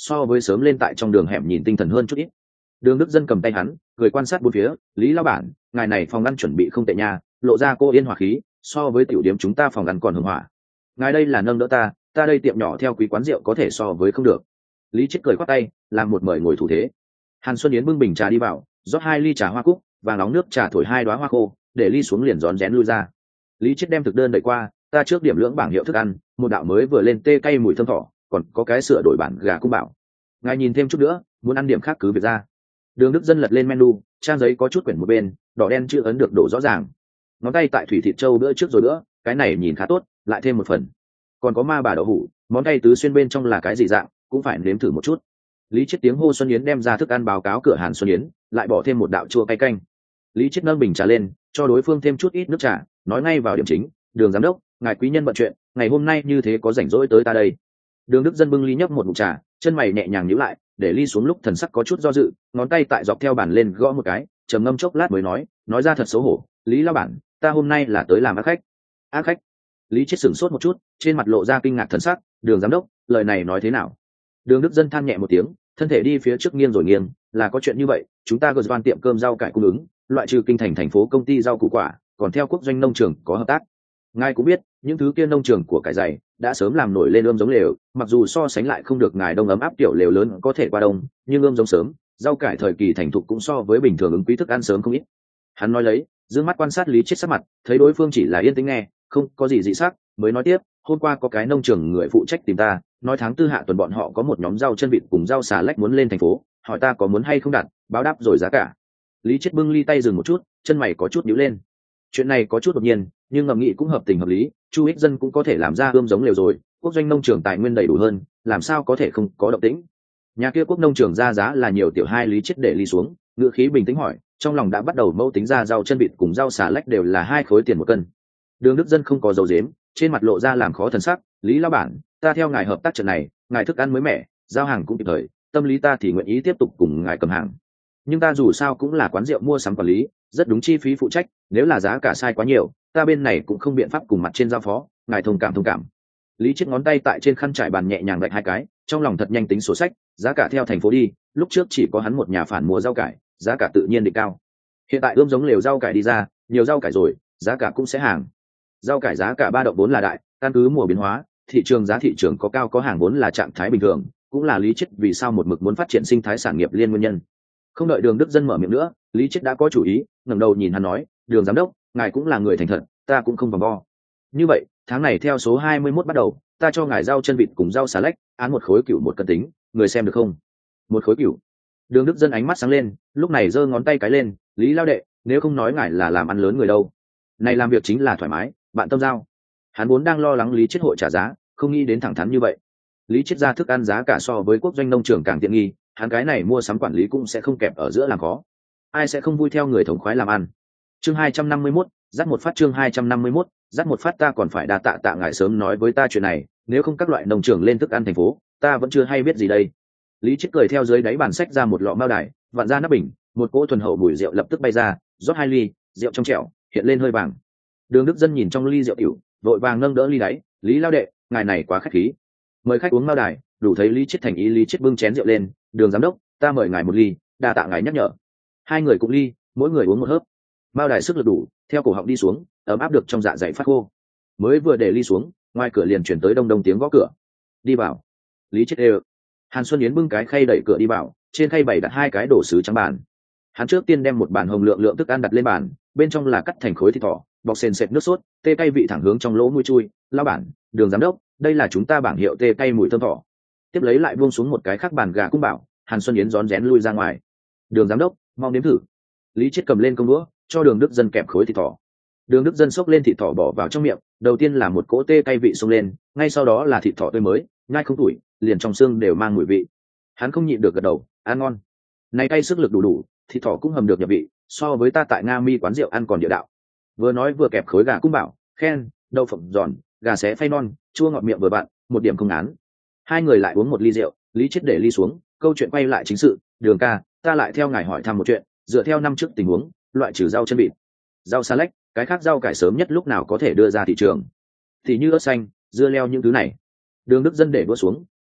so với sớm lên tại trong đường hẻm nhìn tinh thần hơn chút ít. Đường Đức Dân cầm tay hắn cười quan sát bốn phía. Lý lão bản, ngài này phòng ăn chuẩn bị không tệ nha, lộ ra cô yên hỏa khí, so với tiểu điểm chúng ta phòng ăn còn hưng hỏa. Ngài đây là nâng đỡ ta đây tiệm nhỏ theo quý quán rượu có thể so với không được. Lý Chiết cười khoát tay làm một mời ngồi thủ thế. Hàn Xuân Yến bưng bình trà đi vào, rót 2 ly trà hoa cúc, vàng nóng nước trà thổi 2 đóa hoa khô, để ly xuống liền rón rén lui ra. Lý Chiết đem thực đơn đẩy qua, ta trước điểm lưỡng bảng hiệu thức ăn, một đạo mới vừa lên tê cay mùi thơm thỏ, còn có cái sữa đổi bản gà cung bảo. Ngài nhìn thêm chút nữa, muốn ăn điểm khác cứ việc ra. Đường Đức Dân lật lên menu, trang giấy có chút quyển một bên, đỏ đen chữ ấn được đổ rõ ràng. Ngón tay tại thủy thịt trâu bữa trước rồi nữa, cái này nhìn khá tốt, lại thêm một phần. Còn có ma bà đậu hũ, món cay tứ xuyên bên trong là cái gì dạng, cũng phải nếm thử một chút. Lý Chiết tiếng hô Xuân Yến đem ra thức ăn báo cáo cửa Hàn Xuân Yến, lại bỏ thêm một đạo chua cay canh. Lý Chiết nâng bình trà lên, cho đối phương thêm chút ít nước trà, nói ngay vào điểm chính, Đường giám đốc, ngài quý nhân bận chuyện, ngày hôm nay như thế có rảnh rỗi tới ta đây. Đường Đức Dân bưng ly nhấp một ngụm trà, chân mày nhẹ nhàng nhíu lại, để ly xuống lúc thần sắc có chút do dự, ngón tay tại dọc theo bàn lên gõ một cái, trầm ngâm chốc lát mới nói ra thật xấu hổ, Lý lão bản, ta hôm nay là tới làm ác khách. Ác khách? Lý Chiết sửng sốt một chút, trên mặt lộ ra kinh ngạc thần sắc, Đường giám đốc, lời này nói thế nào? Đường Đức Dân than nhẹ một tiếng, thân thể đi phía trước nghiêng rồi nghiêng, là có chuyện như vậy, chúng ta gờ doan tiệm cơm rau cải cung ứng, loại trừ kinh thành thành phố công ty rau củ quả, còn theo quốc doanh nông trường có hợp tác. Ngài cũng biết, những thứ kia nông trường của cải dày đã sớm làm nổi lên ươm giống lều, mặc dù so sánh lại không được ngài đông ấm áp tiểu lều lớn có thể qua đông, nhưng ươm giống sớm, rau cải thời kỳ thành thục cũng so với bình thường ứng quý thức ăn sớm không ít. Hắn nói lấy, dương mắt quan sát Lý Chiết sắc mặt, thấy đối phương chỉ là yên tĩnh nghe, không có gì dị sắc, mới nói tiếp, hôm qua có cái nông trường người phụ trách tìm ta, nói tháng tư hạ tuần bọn họ có một nhóm rau chân vịt cùng rau xà lách muốn lên thành phố, hỏi ta có muốn hay không đặt, báo đáp rồi giá cả. Lý Chiết bưng ly tay dừng một chút, chân mày có chút nhíu lên. Chuyện này có chút đột nhiên, nhưng ngầm nghĩ cũng hợp tình hợp lý, Chu Ích Dân cũng có thể làm ra ươm giống lều rồi, quốc doanh nông trường tài nguyên đầy đủ hơn, làm sao có thể không có động tĩnh. Nhà kia quốc nông trường ra giá là nhiều tiểu hai. Lý Chiết để ly xuống, ngữ khí bình tĩnh hỏi, trong lòng đã bắt đầu mâu tính ra rau chân vịt cùng rau xà lách đều là 2 khối tiền một cân. Đường Đức Dân không có dầu dếm, trên mặt lộ ra làm khó thần sắc, Lý lão bản, ta theo ngài hợp tác trận này, ngài thức ăn mới mẻ, giao hàng cũng kịp thời, tâm lý ta thì nguyện ý tiếp tục cùng ngài cầm hàng. Nhưng ta dù sao cũng là quán rượu mua sắm quản lý, rất đúng chi phí phụ trách, nếu là giá cả sai quá nhiều, ta bên này cũng không biện pháp cùng mặt trên giao phó, ngài thông cảm. Lý Chiết ngón tay tại trên khăn trải bàn nhẹ nhàng gạch 2 cái, trong lòng thật nhanh tính sổ sách, giá cả theo thành phố đi, lúc trước chỉ có hắn một nhà phản mua rau cải, giá cả tự nhiên định cao. Hiện tại ươm giống lều rau cải đi ra, nhiều rau cải rồi, giá cả cũng sẽ hàng. Rau cải giá cả 3 động 4 là đại, căn cứ mùa biến hóa, thị trường có cao có hàng vốn là trạng thái bình thường, cũng là Lý Chiết vì sao một mực muốn phát triển sinh thái sản nghiệp liên nguyên nhân. Không đợi Đường Đức Dân mở miệng nữa, Lý Chiết đã có chủ ý, ngẩng đầu nhìn hắn nói, Đường giám đốc, ngài cũng là người thành thật, ta cũng không vòng vo. Như vậy, tháng này theo số 21 bắt đầu, ta cho ngài rau chân vịt cùng rau xà lách, án 1 khối cửu 1 cân tính, người xem được không? 1 khối cửu. Đường Đức Dân ánh mắt sáng lên, lúc này giơ ngón tay cái lên, Lý lao đệ, nếu không nói ngài là làm ăn lớn người đâu. Này làm việc chính là thoải mái, bạn tâm giao. Hắn vốn đang lo lắng Lý Chiết hội trả giá, không nghĩ đến thẳng thắn như vậy. Lý Chiết ra thức ăn giá cả so với quốc doanh nông trường càng tiện nghi, hắn cái này mua sắm quản lý cũng sẽ không kẹp ở giữa làm khó. Ai sẽ không vui theo người thống khoái làm ăn. Chương 251, dắt một phát. Chương 251, dắt một phát. Ta còn phải đa tạ ngài sớm nói với ta chuyện này, nếu không các loại nông trường lên thức ăn thành phố, ta vẫn chưa hay biết gì đây. Lý Chiết cười theo dưới đáy bàn sách ra một lọ mao đài, vặn ra nắp bình, một cỗ thuần hậu mùi rượu lập tức bay ra, rót 2 ly, rượu trong trẻo, hiện lên hơi vàng. Đường Đức Dân nhìn trong ly rượu tiểu, vội vàng nâng đỡ ly đáy, Lý lao đệ, ngài này quá khách khí. Mời khách uống mao đài, đủ thấy Lý Chiết thành ý. Lý Chiết bưng chén rượu lên, Đường giám đốc, ta mời ngài một ly, đa tạ ngài nhắc nhở. 2 người cùng ly, mỗi người uống một hớp. Mao đài sức lực đủ, theo cổ họng đi xuống, ấm áp được trong dạ dày phát khô. Mới vừa để ly xuống, ngoài cửa liền chuyển tới đông đông tiếng gõ cửa. Đi vào. Lý Chiết đều. Hàn Xuân Yến bưng cái khay đẩy cửa đi vào, trên khay bày đặt 2 cái đổ sứ trắng bàn. Hắn trước tiên đem một bàn hồng lượng thức ăn đặt lên bàn, bên trong là cắt thành khối thịt thỏ, bọc sền sệt nước sốt, tê cay vị thẳng hướng trong lỗ mũi chui. Lão bản, Đường giám đốc, đây là chúng ta bảng hiệu tê cay mùi thơm thỏ. Tiếp lấy lại buông xuống một cái khác bàn gà cung bảo, Hàn Xuân Yến rón rén lui ra ngoài. Đường giám đốc, mau nếm thử. Lý Chiết cầm lên công đũa, cho Đường Đức Dân kẹp khối thịt thỏ. Đường Đức Dân xốc lên thịt thỏ bỏ vào trong miệng, đầu tiên là một cỗ tê cay vị xông lên, ngay sau đó là thịt thỏ tươi mới, nhai không tủi, liền trong xương đều mang mùi vị. Hắn không nhịn được gật đầu, ăn ngon. Này cay sức lực đủ, thịt thỏ cũng hầm được nhập vị, so với ta tại Nga Mi quán rượu ăn còn địa đạo. Vừa nói vừa kẹp khối gà cung bảo, khen, đậu phộng giòn, gà xé phay non, chua ngọt miệng vừa bạn, một điểm không ngán. 2 người lại uống một ly rượu, Lý Chiết để ly xuống, câu chuyện quay lại chính sự, Đường ca, ta lại theo ngài hỏi thăm một chuyện, dựa theo năm trước tình huống, loại trừ rau chân vịt, rau xà lách, cái khác rau cải sớm nhất lúc nào có thể đưa ra thị trường? Thì như ớt xanh, dưa leo những thứ này. Đường Đức Dân để đũa xuống,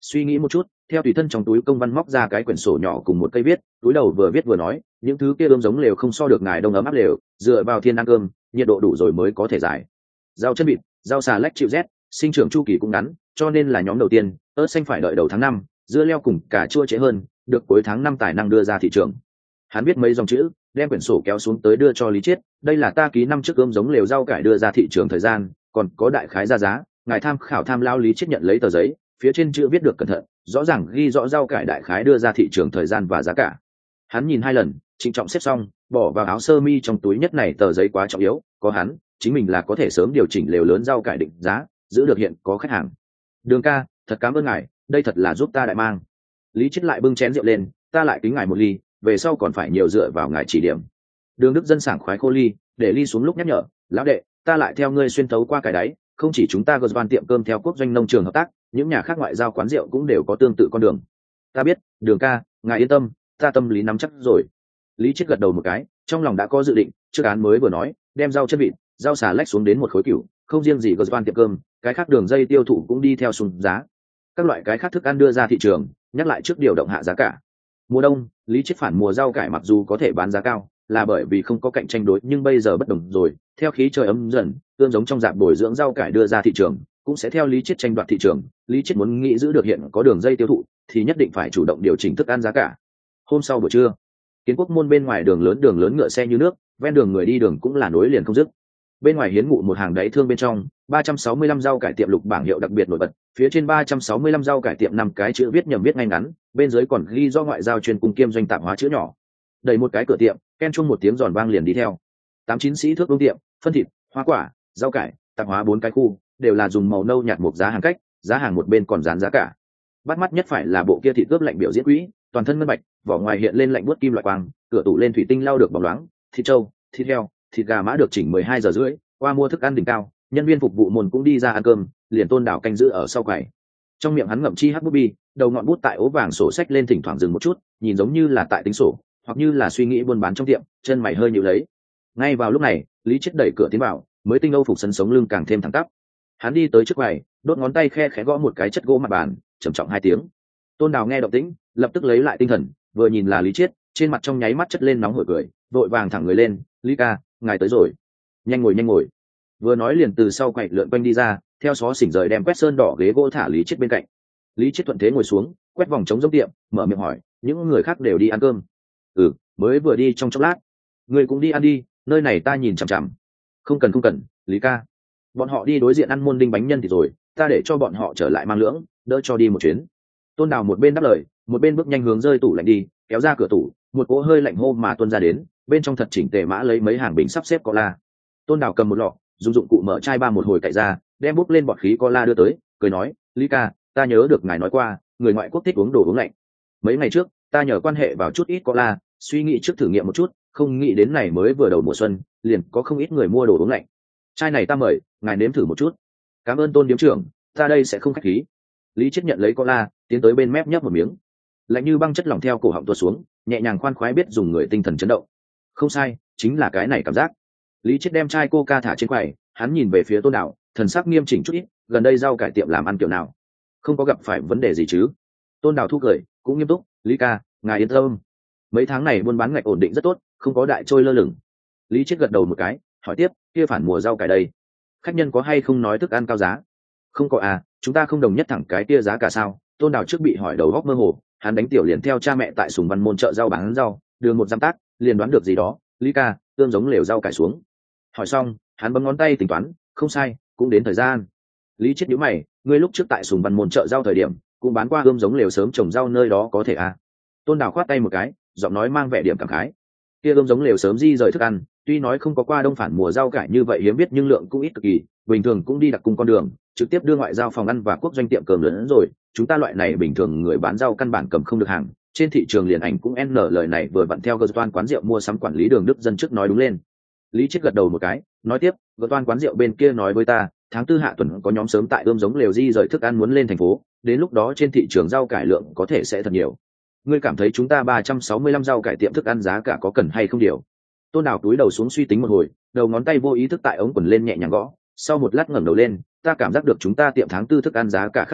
suy nghĩ một chút, theo tùy thân trong túi công văn móc ra cái quyển sổ nhỏ cùng một cây viết, túi đầu vừa viết vừa nói, những thứ kia ươm giống lều không so được ngài đông ấm áp lều, dựa vào thiên ăn cơm, nhiệt độ đủ rồi mới có thể giải. Rau chân vịt, rau xà lách chịu rét, sinh trưởng chu kỳ cũng ngắn, cho nên là nhóm đầu tiên. Ớt xanh phải đợi đầu tháng 5, dưa leo cùng cà chua trễ hơn, được cuối tháng 5 tài năng đưa ra thị trường. Hắn viết mấy dòng chữ, đem quyển sổ kéo xuống tới đưa cho Lý Chiết. Đây là ta ký năm trước ươm giống lều rau cải đưa ra thị trường thời gian, còn có đại khái ra giá. Ngài tham khảo tham lao. Lý Chiết nhận lấy tờ giấy, phía trên chữ viết được cẩn thận, rõ ràng ghi rõ rau cải đại khái đưa ra thị trường thời gian và giá cả. Hắn nhìn 2 lần, trịnh trọng xếp xong, bỏ vào áo sơ mi trong túi. Nhất này tờ giấy quá trọng yếu, có hắn, chính mình là có thể sớm điều chỉnh lều lớn rau cải định giá, giữ được hiện có khách hàng. Đường ca, thật cảm ơn ngài, đây thật là giúp ta đại mang. Lý Chiết lại bưng chén rượu lên, ta lại kính ngài một ly, về sau còn phải nhiều dựa vào ngài chỉ điểm. Đường Đức Dân sảng khoái khô ly, để ly xuống lúc nhắc nhở, lão đệ, ta lại theo ngươi xuyên tấu qua cái đáy, không chỉ chúng ta Gosvan tiệm cơm theo quốc doanh nông trường hợp tác, những nhà khác ngoại giao quán rượu cũng đều có tương tự con đường. Ta biết, Đường ca, ngài yên tâm, ta tâm lý nắm chắc rồi. Lý Chiết gật đầu một cái, trong lòng đã có dự định, trước án mới vừa nói, đem rau chân vịt, rau xà lách xuống đến một khối cửu, không riêng gì Gosvan tiệm cơm, cái khác đường dây tiêu thụ cũng đi theo xuống giá. Các loại cái khác thức ăn đưa ra thị trường, nhắc lại trước điều động hạ giá cả. Mùa đông, Lý Chiết phản mùa rau cải mặc dù có thể bán giá cao, là bởi vì không có cạnh tranh đối, nhưng bây giờ bất đồng rồi, theo khí trời ấm dần, ươm giống trong rạp bồi dưỡng rau cải đưa ra thị trường, cũng sẽ theo Lý Chiết tranh đoạt thị trường. Lý Chiết muốn nghĩ giữ được hiện có đường dây tiêu thụ, thì nhất định phải chủ động điều chỉnh thức ăn giá cả. Hôm sau buổi trưa, Kiến Quốc môn bên ngoài đường lớn ngựa xe như nước, ven đường người đi đường cũng là nối liền không dứt. Bên ngoài hiến ngụ một hàng đáy thương bên trong, 365 rau cải tiệm lục bảng hiệu đặc biệt nổi bật, phía trên 365 rau cải tiệm 5 cái chữ viết nhầm viết ngay ngắn, bên dưới còn ghi do ngoại giao chuyên cung kiêm doanh tạp hóa chữ nhỏ. Đẩy một cái cửa tiệm, ken chuông một tiếng giòn vang liền đi theo. 89 sĩ thước đông tiệm, phân thịt, hoa quả, rau cải, tạp hóa 4 cái khu, đều là dùng màu nâu nhạt một giá hàng cách, giá hàng một bên còn dán giá cả. Bắt mắt nhất phải là bộ kia thịt ướp lạnh biểu diễn quỹ, toàn thân ngân bạch, vỏ ngoài hiện lên lạnh buốt kim loại quang, cửa tủ lên thủy tinh lau được bóng loáng, thịt trâu, thịt heo, thịt gà mã được chỉnh 12 giờ rưỡi, qua mua thức ăn đỉnh cao, nhân viên phục vụ môn cũng đi ra ăn cơm, liền Tôn Đảo canh giữ ở sau quầy. Trong miệng hắn ngậm chi hắc bút bi, đầu ngọn bút tại ố vàng sổ sách lên thỉnh thoảng dừng một chút, nhìn giống như là tại tính sổ, hoặc như là suy nghĩ buôn bán trong tiệm, chân mày hơi nhíu lấy. Ngay vào lúc này, Lý Chiết đẩy cửa tiến vào, mới tinh âu phục sấn sống lưng càng thêm thẳng tắp. Hắn đi tới trước quầy, đốt ngón tay khe khẽ gõ một cái chất gỗ mặt bàn, trầm trọng 2 tiếng. Tôn Đào nghe động tĩnh, lập tức lấy lại tinh thần, vừa nhìn là Lý Chiết, trên mặt trong nháy mắt chất lên nóng hổi cười, vội vàng thẳng người lên, "Lý ca, ngài tới rồi. Nhanh ngồi nhanh ngồi." Vừa nói liền từ sau quầy lượn quanh đi ra, theo xó xỉnh rời đem quét sơn đỏ ghế gỗ thả Lý Chiết bên cạnh. Lý Chiết thuận thế ngồi xuống, quét vòng trống giống tiệm, mở miệng hỏi, "Những người khác đều đi ăn cơm?" "Ừ, mới vừa đi trong chốc lát." "Người cũng đi ăn đi, nơi này ta nhìn chằm chằm." Không cần, Lý ca. Bọn họ đi đối diện ăn muôn đinh bánh nhân thì rồi, ta để cho bọn họ trở lại mang lưỡng, đỡ cho đi một chuyến." Tôn Đào một bên đáp lời, một bên bước nhanh hướng rơi tủ lạnh đi, kéo ra cửa tủ, một cỗ hơi lạnh hô mà tuôn ra đến, bên trong thật chỉnh tề mã lấy mấy hàng bình sắp xếp cola. Tôn Đào cầm một lọ, dùng dụng cụ mở chai ba một hồi cạy ra, đem bút lên bọt khí cola đưa tới, cười nói, "Lý ca, ta nhớ được ngài nói qua, người ngoại quốc thích uống đồ uống lạnh. Mấy ngày trước, ta nhờ quan hệ vào chút ít cola, suy nghĩ trước thử nghiệm một chút, không nghĩ đến này mới vừa đầu mùa xuân, liền có không ít người mua đồ uống lạnh. Chai này ta mời, ngài nếm thử một chút." "Cảm ơn Tôn điếm trưởng, ta đây sẽ không khách khí." Lý Chiết nhận lấy cola, tiến tới bên mép nhấp một miếng. Lạnh như băng chất lỏng theo cổ họng tuột xuống, nhẹ nhàng khoan khoái biết dùng người tinh thần chấn động. Không sai, chính là cái này cảm giác. Lý Chiết đem chai coca thả trên quầy, hắn nhìn về phía Tôn Đảo, thần sắc nghiêm chỉnh chút ít, "Gần đây rau cải tiệm làm ăn kiểu nào? Không có gặp phải vấn đề gì chứ?" Tôn Đảo thu cười, cũng nghiêm túc, "Lý ca, ngài yên tâm. Mấy tháng này buôn bán ngạch ổn định rất tốt, không có đại trôi lơ lửng." Lý Chiết gật đầu một cái, hỏi tiếp, "Kia phản mùa rau cải đây, khách nhân có hay không nói thức ăn cao giá?" "Không có à, chúng ta không đồng nhất thẳng cái kia giá cả sao?" Tôn Đảo trước bị hỏi đầu góc mơ hồ, hắn đánh tiểu liền theo cha mẹ tại Sùng Văn môn chợ rau bán rau, đường một giam tác, liền đoán được gì đó. "Lý ca, tương giống lều rau cải xuống." Hỏi xong, hắn bấm ngón tay tính toán, "Không sai, cũng đến thời gian." Lý Chiết nhíu mày, "Ngươi lúc trước tại Sùng Văn môn chợ rau thời điểm, cũng bán qua ươm giống lều sớm trồng rau nơi đó có thể à?" Tôn Đảo khoát tay một cái, giọng nói mang vẻ điểm cảm khái, "Kia ươm giống lều sớm di rời thức ăn, tuy nói không có qua đông phản mùa rau cải như vậy hiếm biết, nhưng lượng cũng ít cực kỳ, bình thường cũng đi đặc cung con đường, trực tiếp đưa ngoại giao phòng ăn và quốc doanh tiệm cơm lớn rồi. Chúng ta loại này bình thường người bán rau căn bản cầm không được hàng, trên thị trường liền ảnh cũng n lời này vừa vặn theo Gờ Toan quán rượu mua sắm quản lý Đường Đức Dân trước nói đúng lên." Lý Chiết gật đầu một cái, nói tiếp, "Gờ Toan quán rượu bên kia nói với ta, tháng 4 hạ tuần có nhóm sớm tại ươm giống lều di rời thức ăn muốn lên thành phố, đến lúc đó trên thị trường rau cải lượng có thể sẽ thật nhiều. Ngươi cảm thấy chúng ta 365 rau cải tiệm thức ăn giá cả có cần hay không điều?" Tôn Đào túi đầu xuống suy tính một hồi, đầu ngón tay vô ý thức tại ống quần lên nhẹ nhàng gõ, sau một lát ngẩng đầu lên, "Ta cảm giác được chúng ta tiệm tháng 4 thức ăn giá cả khác điều,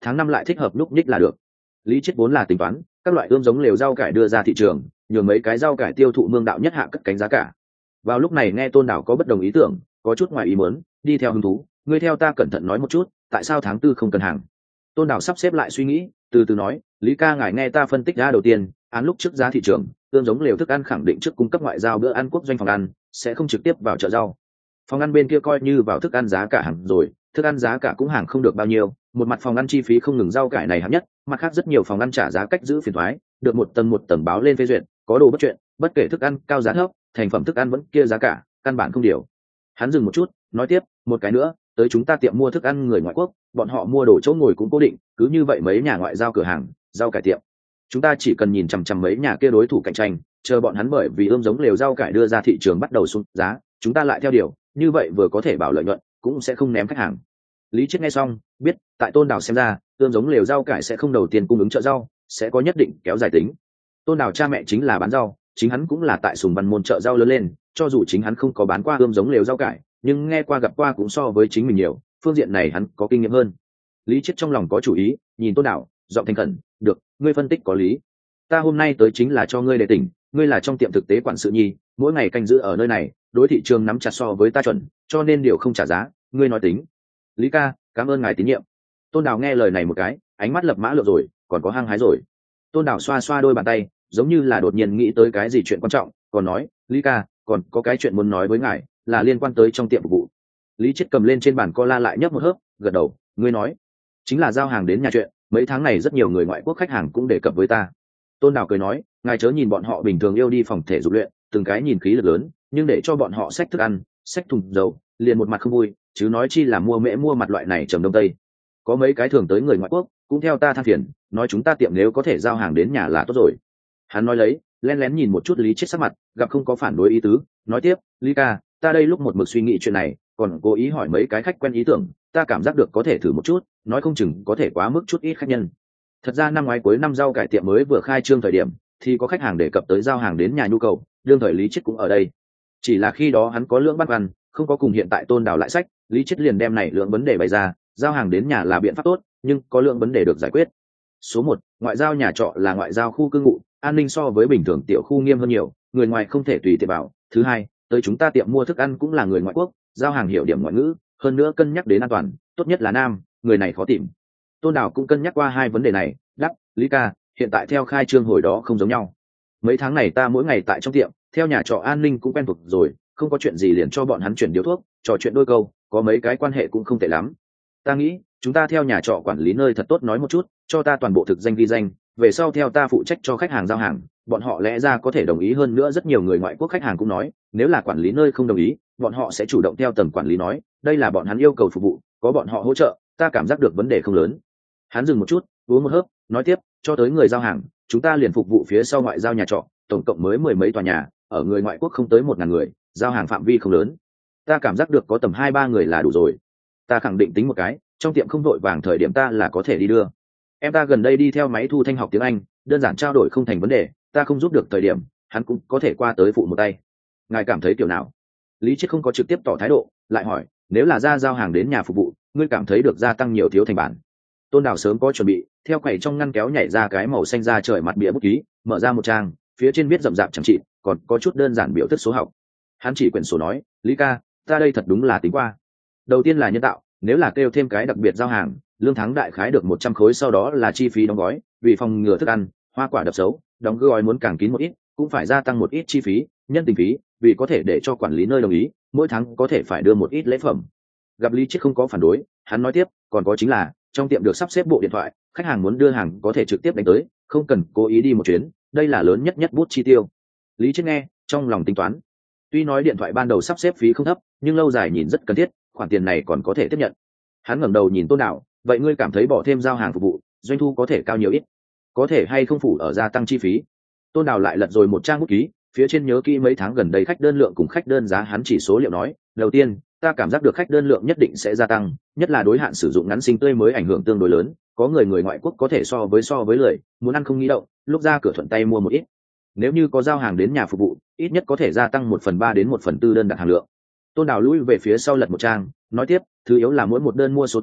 tháng 5 lại thích hợp lúc nhích là được. Lý Chiết vốn là tính toán các loại ươm giống lều rau cải đưa ra thị trường, nhường mấy cái rau cải tiêu thụ Mương Đạo nhất hạ cất cánh giá cả. Vào lúc này nghe Tôn Đảo có bất đồng ý tưởng, có chút ngoài ý muốn, đi theo hứng thú, ngươi theo ta cẩn thận nói một chút, tại sao tháng 4 không cần hàng? Tôn Đảo sắp xếp lại suy nghĩ, từ từ nói, Lý ca ngài nghe ta phân tích ra đầu tiên, án lúc trước giá thị trường, ươm giống lều thức ăn khẳng định trước cung cấp ngoại giao bữa ăn quốc doanh phòng ăn, sẽ không trực tiếp vào chợ rau. Phòng ăn bên kia coi như vào thức ăn giá cả hàng rồi, thức ăn giá cả cũng hàng không được bao nhiêu, một mặt phòng ăn chi phí không ngừng rau cải này hạng nhất, mặt khác rất nhiều phòng ăn trả giá cách giữ phiền toái, được một tầng báo lên phê duyệt, có đồ bất chuyện, bất kể thức ăn cao giá thấp, thành phẩm thức ăn vẫn kia giá cả, căn bản không điều. Hắn dừng một chút, nói tiếp, một cái nữa, tới chúng ta tiệm mua thức ăn người ngoại quốc, bọn họ mua đồ chỗ ngồi cũng cố định, cứ như vậy mấy nhà ngoại giao cửa hàng, rau cải tiệm, chúng ta chỉ cần nhìn chằm chằm mấy nhà kia đối thủ cạnh tranh, chờ bọn hắn bởi vì ươm giống lều rau cải đưa ra thị trường bắt đầu xuống giá, chúng ta lại theo điều, như vậy vừa có thể bảo lợi nhuận, cũng sẽ không ném khách hàng. Lý Chiết nghe xong biết tại Tôn Đảo xem ra ươm giống lều rau cải sẽ không đầu tiên cung ứng chợ rau, sẽ có nhất định kéo dài tính. Tôn Đảo cha mẹ chính là bán rau, chính hắn cũng là tại Sùng Văn Môn chợ rau lớn lên, cho dù chính hắn không có bán qua ươm giống lều rau cải, nhưng nghe qua gặp qua cũng so với chính mình nhiều, phương diện này hắn có kinh nghiệm hơn. Lý Chiết trong lòng có chủ ý, nhìn Tôn Đảo, giọng thành khẩn, được, ngươi phân tích có lý. Ta hôm nay tới chính là cho ngươi đề tỉnh, ngươi là trong tiệm thực tế quản sự nhi, mỗi ngày canh giữ ở nơi này, đối thị trường nắm chặt so với ta chuẩn, cho nên điều không trả giá, ngươi nói tính. Lý ca, cảm ơn ngài tín nhiệm. Tôn Đảo nghe lời này một cái, ánh mắt lập mã lượng rồi, còn có hăng hái rồi. Tôn Đảo xoa xoa đôi bàn tay, giống như là đột nhiên nghĩ tới cái gì chuyện quan trọng, còn nói, Lý ca, còn có cái chuyện muốn nói với ngài, là liên quan tới trong tiệm phục vụ. Lý Chiết cầm lên trên bàn cola lại nhấp một hớp, gật đầu, ngươi nói, chính là giao hàng đến nhà chuyện, mấy tháng này rất nhiều người ngoại quốc khách hàng cũng đề cập với ta. Tôn Đảo cười nói, ngài chớ nhìn bọn họ bình thường yêu đi phòng thể dục luyện, từng cái nhìn khí lực lớn, nhưng để cho bọn họ xách thức ăn, xách thùng dầu, liền một mặt không vui, chứ nói chi là mua mễ mua mặt loại này trầm đông tây. Có mấy cái thường tới người ngoại quốc cũng theo ta than phiền, nói chúng ta tiệm nếu có thể giao hàng đến nhà là tốt rồi. Hắn nói lấy, lén lén nhìn một chút Lý Chiết sắc mặt, gặp không có phản đối ý tứ, nói tiếp, Lý ca, ta đây lúc một mực suy nghĩ chuyện này, còn cố ý hỏi mấy cái khách quen ý tưởng, ta cảm giác được có thể thử một chút, nói không chừng có thể quá mức chút ít khách nhân. Thật ra năm ngoái cuối năm rau cải tiệm mới vừa khai trương thời điểm, thì có khách hàng đề cập tới giao hàng đến nhà nhu cầu, đương thời Lý Chiết cũng ở đây. Chỉ là khi đó hắn có lượng băn khoăn, không có cùng hiện tại Tôn Đảo lại sách, Lý Chiết liền đem này lượng vấn đề bày ra, giao hàng đến nhà là biện pháp tốt, nhưng có lượng vấn đề được giải quyết. Số 1, ngoại giao nhà trọ là ngoại giao khu cư ngụ, an ninh so với bình thường tiểu khu nghiêm hơn nhiều, người ngoài không thể tùy tiện vào. Thứ hai, tới chúng ta tiệm mua thức ăn cũng là người ngoại quốc, giao hàng hiểu điểm ngoại ngữ, hơn nữa cân nhắc đến an toàn, tốt nhất là nam, người này khó tìm. Tôn Đảo cũng cân nhắc qua hai vấn đề này, đáp, Lý ca, hiện tại theo khai trương hồi đó không giống nhau. Mấy tháng này ta mỗi ngày tại trong tiệm, theo nhà trọ an ninh cũng quen thuộc rồi, không có chuyện gì liền cho bọn hắn chuyển điếu thuốc, trò chuyện đôi câu, có mấy cái quan hệ cũng không tệ lắm. Ta nghĩ chúng ta theo nhà trọ quản lý nơi thật tốt nói một chút, cho ta toàn bộ thực danh ghi danh, về sau theo ta phụ trách cho khách hàng giao hàng, bọn họ lẽ ra có thể đồng ý. Hơn nữa rất nhiều người ngoại quốc khách hàng cũng nói, nếu là quản lý nơi không đồng ý, bọn họ sẽ chủ động theo tầng quản lý nói, đây là bọn hắn yêu cầu phục vụ, có bọn họ hỗ trợ, ta cảm giác được vấn đề không lớn. Hắn dừng một chút, uống một hớp, nói tiếp, cho tới người giao hàng, chúng ta liền phục vụ phía sau ngoại giao nhà trọ, tổng cộng mới 10 mấy tòa nhà, ở người ngoại quốc không tới 1.000 người, giao hàng phạm vi không lớn, ta cảm giác được có tầm 2-3 người là đủ rồi. Ta khẳng định tính một cái, trong tiệm không vội vàng thời điểm ta là có thể đi đưa. Em ta gần đây đi theo máy thu thanh học tiếng Anh, đơn giản trao đổi không thành vấn đề, ta không giúp được thời điểm, hắn cũng có thể qua tới phụ một tay. Ngài cảm thấy kiểu nào? Lý Chiết không có trực tiếp tỏ thái độ, lại hỏi, nếu là ra giao hàng đến nhà phục vụ, ngươi cảm thấy được gia tăng nhiều thiếu thành bản? Tôn Đảo sớm có chuẩn bị, theo quầy trong ngăn kéo nhảy ra cái màu xanh da trời mặt bìa bút ký, mở ra một trang, phía trên viết rậm rạp chẳng trị, còn có chút đơn giản biểu thức số học. Hắn chỉ quyển sổ nói, Lý ca, ta đây thật đúng là tính qua. Đầu tiên là nhân tạo, nếu là kêu thêm cái đặc biệt giao hàng, lương tháng đại khái được 100 khối, sau đó là chi phí đóng gói, vì phòng ngừa thức ăn, hoa quả đập xấu, đóng gói muốn càng kín một ít, cũng phải gia tăng một ít chi phí, nhân tình phí, vì có thể để cho quản lý nơi đồng ý, mỗi tháng có thể phải đưa một ít lễ phẩm. Gặp Lý Chiết không có phản đối, hắn nói tiếp, còn có chính là trong tiệm được sắp xếp bộ điện thoại, khách hàng muốn đưa hàng có thể trực tiếp đánh tới, không cần cố ý đi một chuyến, đây là lớn nhất bút chi tiêu. Lý Chiết nghe, trong lòng tính toán, tuy nói điện thoại ban đầu sắp xếp phí không thấp, nhưng lâu dài nhìn rất cần thiết, khoản tiền này còn có thể tiếp nhận. Hắn ngẩng đầu nhìn Tôn Đảo, vậy ngươi cảm thấy bỏ thêm giao hàng phục vụ, doanh thu có thể cao nhiều ít, có thể hay không phủ ở gia tăng chi phí? Tôn Đảo lại lật rồi một trang bút ký, phía trên nhớ kỹ mấy tháng gần đây khách đơn lượng cùng khách đơn giá, hắn chỉ số liệu nói, đầu tiên, ta cảm giác được khách đơn lượng nhất định sẽ gia tăng, nhất là đối hạn sử dụng ngắn sinh tươi mới ảnh hưởng tương đối lớn, có người ngoại quốc có thể so với lười, muốn ăn không nghĩ động, lúc ra cửa thuận tay mua một ít. Nếu như có giao hàng đến nhà phục vụ, ít nhất có thể gia tăng 1/3 đến 1/4 đơn đặt hàng lượng. Tôn Đảo lui về phía sau lật một trang, nói tiếp, thứ yếu là mỗi một đơn mua số tiền,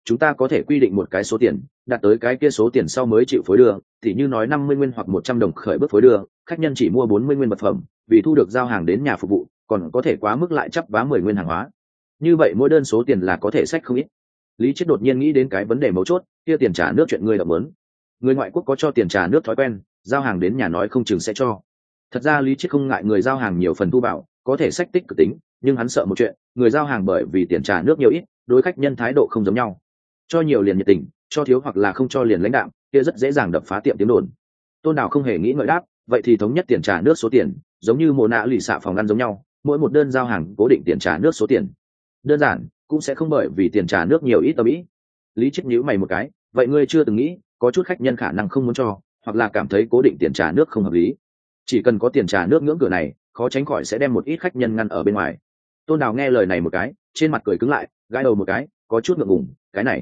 chúng ta có thể quy định một cái số tiền, đạt tới cái kia số tiền sau mới chịu phối đưa, thì như nói 50 nguyên hoặc 100 đồng khởi bước phối đưa, khách nhân chỉ mua 40 nguyên vật phẩm, vì thu được giao hàng đến nhà phục vụ, còn có thể quá mức lại chấp vá 10 nguyên hàng hóa. Như vậy mỗi đơn số tiền là có thể sách không ít. Lý Chiết đột nhiên nghĩ đến cái vấn đề mấu chốt, kia tiền trả nước chuyện người động muốn. Người ngoại quốc có cho tiền trả nước thói quen, giao hàng đến nhà nói không chừng sẽ cho. Thật ra Lý Chiết không ngại người giao hàng nhiều phần thu bảo, có thể sách tích cực tính, nhưng hắn sợ một chuyện, người giao hàng bởi vì tiền trả nước nhiều ít, đối khách nhân thái độ không giống nhau. Cho nhiều liền nhiệt tình, cho thiếu hoặc là không cho liền lãnh đạm, kia rất dễ dàng đập phá tiệm tiếng đồn. Tôn Đào không hề nghĩ ngợi đáp, vậy thì thống nhất tiền trả nước số tiền, giống như mồ nạ lì xạ phòng ăn giống nhau, mỗi một đơn giao hàng cố định tiền trả nước số tiền. Đơn giản, cũng sẽ không bởi vì tiền trả nước nhiều ít tầm ý. Lý Chiết nhíu mày một cái, vậy ngươi chưa từng nghĩ, có chút khách nhân khả năng không muốn cho, hoặc là cảm thấy cố định tiền trả nước không hợp lý. Chỉ cần có tiền trả nước ngưỡng cửa này, khó tránh khỏi sẽ đem một ít khách nhân ngăn ở bên ngoài. Tôn Đào nghe lời này một cái, trên mặt cười cứng lại, gãi đầu một cái, có chút ngượng ngùng,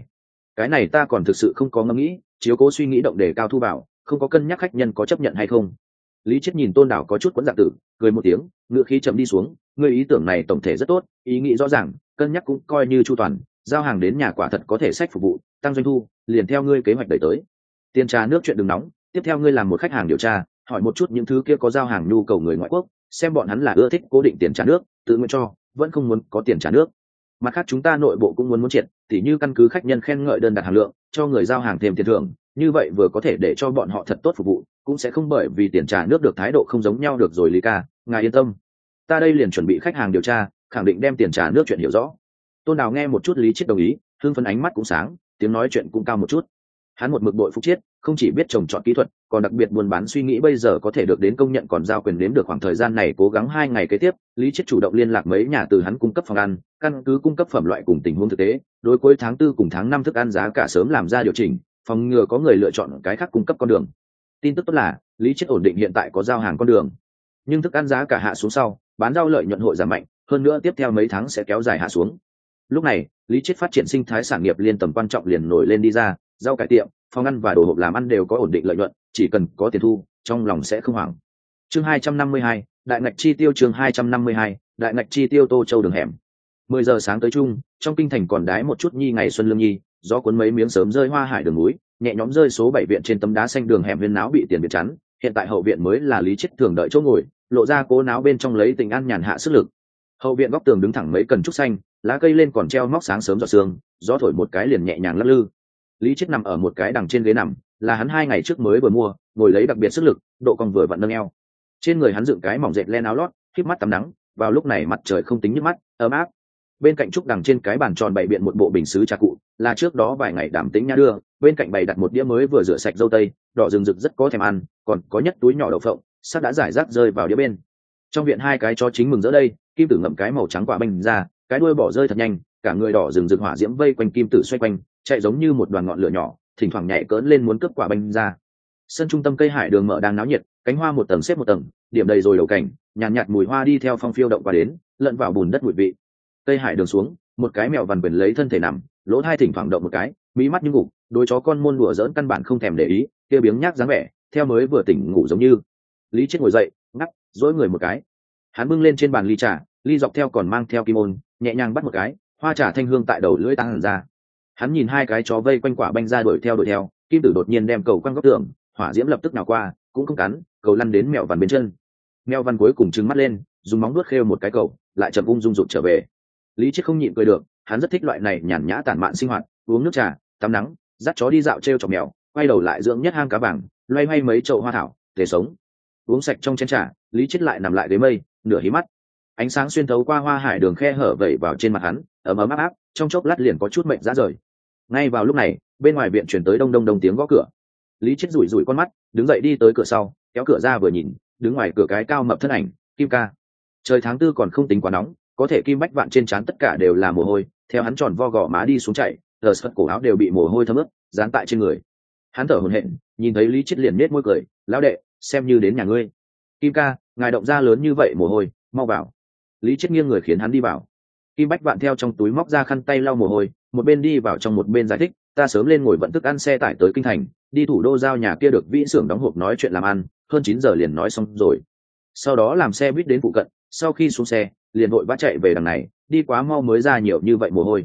cái này ta còn thực sự không có ngẫm nghĩ, chiếu cố suy nghĩ động đề cao thu vào, không có cân nhắc khách nhân có chấp nhận hay không. Lý Chiết nhìn Tôn Đào có chút quẫn dạng tử, cười một tiếng, ngựa khí chậm đi xuống, ngươi ý tưởng này tổng thể rất tốt, ý nghĩ rõ ràng, cân nhắc cũng coi như chu toàn, giao hàng đến nhà quả thật có thể sách phục vụ, tăng doanh thu, liền theo ngươi kế hoạch đẩy tới. Tiền trà nước chuyện đừng nóng, tiếp theo ngươi làm một khách hàng điều tra, hỏi một chút những thứ kia có giao hàng nhu cầu người ngoại quốc, xem bọn hắn là ưa thích cố định tiền trả nước, tự nguyện cho, vẫn không muốn có tiền trả nước. Mặt khác chúng ta nội bộ cũng muốn triệt, tỉ như căn cứ khách nhân khen ngợi đơn đặt hàng lượng, cho người giao hàng thêm tiền thưởng, như vậy vừa có thể để cho bọn họ thật tốt phục vụ, cũng sẽ không bởi vì tiền trả nước được thái độ không giống nhau được rồi. Lý ca, ngài yên tâm, ta đây liền chuẩn bị khách hàng điều tra, khẳng định đem tiền trả nước chuyện hiểu rõ. Tôn Đào nghe một chút Lý Chiết đồng ý, hưng phấn ánh mắt cũng sáng, tiếng nói chuyện cũng cao một chút. Hắn một mực đội Phúc Chiết, không chỉ biết trồng trọt kỹ thuật, còn đặc biệt buôn bán suy nghĩ bây giờ có thể được đến công nhận, còn giao quyền đến được khoảng thời gian này cố gắng 2 ngày kế tiếp, Lý Chiết chủ động liên lạc mấy nhà từ hắn cung cấp phòng ăn, căn cứ cung cấp phẩm loại cùng tình huống thực tế, đối cuối tháng 4 cùng tháng 5 thức ăn giá cả sớm làm ra điều chỉnh, phòng ngừa có người lựa chọn cái khác cung cấp con đường. Tin tức tốt là Lý Chiết ổn định hiện tại có giao hàng con đường, nhưng thức ăn giá cả hạ xuống sau, bán rau lợi nhuận hội giảm mạnh, hơn nữa tiếp theo mấy tháng sẽ kéo dài hạ xuống. Lúc này, Lý Chiết phát triển sinh thái sản nghiệp liên tầm quan trọng liền nổi lên đi ra, rau cải tiệm, phòng ăn và đồ hộp làm ăn đều có ổn định lợi nhuận, chỉ cần có tiền thu, trong lòng sẽ không hoảng. Chương 252, đại ngạch chi tiêu. Chương 252, đại ngạch chi tiêu. Tô Châu đường hẻm. 10 giờ sáng tới chung, trong kinh thành còn đái một chút nhi ngày xuân lương nhi, gió cuốn mấy miếng sớm rơi hoa hải đường núi, nhẹ nhõm rơi số 7 viện trên tấm đá xanh đường hẻm viên náo bị tiền biệt chắn, hiện tại hậu viện mới là Lý Chiết thường đợi chỗ ngồi, lộ ra cố náo bên trong lấy tình ăn nhàn hạ sức lực. Hậu viện góc tường đứng thẳng mấy cần trúc xanh, lá cây lên còn treo móc sáng sớm giọt sương, gió thổi một cái liền nhẹ nhàng lắc lư. Lý Chiết nằm ở một cái đằng trên ghế nằm, là hắn 2 ngày trước mới vừa mua, ngồi lấy đặc biệt sức lực, độ cong vừa vặn nâng eo. Trên người hắn dựng cái mỏng dệt len áo lót, khép mắt tắm nắng, vào lúc này mặt trời không tính nhức mắt, ấm áp. Bên cạnh trúc đằng trên cái bàn tròn bày biện một bộ bình sứ trà cụ, là trước đó vài ngày Đàm Tĩnh Nha đưa, bên cạnh bày đặt một đĩa mới vừa rửa sạch dâu tây, đỏ rừng rực rất có thèm ăn, còn có nhất túi nhỏ đậu phộng, sắp đã giải rác rơi vào đĩa bên. Trong viện 2 cái chó chính mừng rỡ đây, Kim Tử ngậm cái màu trắng quả banh ra, cái đuôi bỏ rơi thật nhanh, cả người đỏ rừng rực hỏa diễm vây quanh Kim Tử xoay quanh, chạy giống như một đoàn ngọn lửa nhỏ, thỉnh thoảng nhảy cỡn lên muốn cướp quả banh ra. Sân trung tâm cây hải đường mở đang náo nhiệt, cánh hoa một tầng xếp một tầng, điểm đầy rồi đầu cảnh, nhàn nhạt mùi hoa đi theo phong phiêu động qua đến, lẫn vào bùn đất mùi vị. Cây hải đường xuống, một cái mèo vằn quyền lấy thân thể nằm, lỗ tai thỉnh thoảng động một cái, mí mắt như ngủ, đôi chó con môn đùa giỡn căn bản không thèm để ý, kia biếng nhác dáng vẻ, theo mới vừa tỉnh ngủ giống như. Lý Chiết ngồi dậy, ngáp, dỗi người một cái. Hắn bưng lên trên bàn ly trà, ly dọc theo còn mang theo kim ôn, nhẹ nhàng bắt một cái, hoa trà thanh hương tại đầu lưỡi tăng ra. Hắn nhìn 2 cái chó vây quanh quả banh ra đuổi theo, Kim Tử đột nhiên đem cầu quăng góc tường, hỏa diễm lập tức nào qua, cũng không cắn, cầu lăn đến mèo vằn bên chân. Mèo vằn cuối cùng trừng mắt lên, dùng móng vuốt khêu một cái cầu, lại chậm ung dung rụt trở về. Lý Chiết không nhịn cười được, hắn rất thích loại này nhàn nhã tản mạn sinh hoạt, uống nước trà, tắm nắng, dắt chó đi dạo trêu chọc mèo, quay đầu lại dưỡng nhất hang cá vàng, loay hoay mấy chậu hoa thảo, để sống. Uống sạch trong chén trà, Lý Chiết lại nằm lại ghế mây, nửa hí mắt. Ánh sáng xuyên thấu qua hoa hải đường khe hở vẩy vào trên mặt hắn, ấm ấm áp áp, trong chốc lát liền có chút mệt rã rời. Ngay vào lúc này, bên ngoài viện truyền tới đông đông đông tiếng gõ cửa. Lý Chiết rủi rủi con mắt, đứng dậy đi tới cửa sau, kéo cửa ra vừa nhìn, đứng ngoài cửa cái cao mập thân ảnh, Kim ca. Trời tháng 4 còn không tính quá nóng, có thể Kim Bách Vạn trên trán tất cả đều là mồ hôi, theo hắn tròn vo gò má đi xuống chạy, tờ sợt cổ áo đều bị mồ hôi thấm ướt, dán tại trên người. Hắn thở hổn hển, nhìn thấy Lý Chiết liền nết môi cười, lão đệ, xem như đến nhà ngươi. Kim ca, ngài động ra lớn như vậy mồ hôi, mau vào. Lý Chiết nghiêng người khiến hắn đi vào. Kim Bách Vạn theo trong túi móc ra khăn tay lau mồ hôi, một bên đi vào trong một bên giải thích, ta sớm lên ngồi vận thức ăn xe tải tới kinh thành, đi thủ đô giao nhà kia được vĩ xưởng đóng hộp nói chuyện làm ăn, hơn 9 giờ liền nói xong rồi. Sau đó làm xe buýt đến phụ cận, sau khi xuống xe, liền vội vã chạy về đằng này, đi quá mau mới ra nhiều như vậy mồ hôi.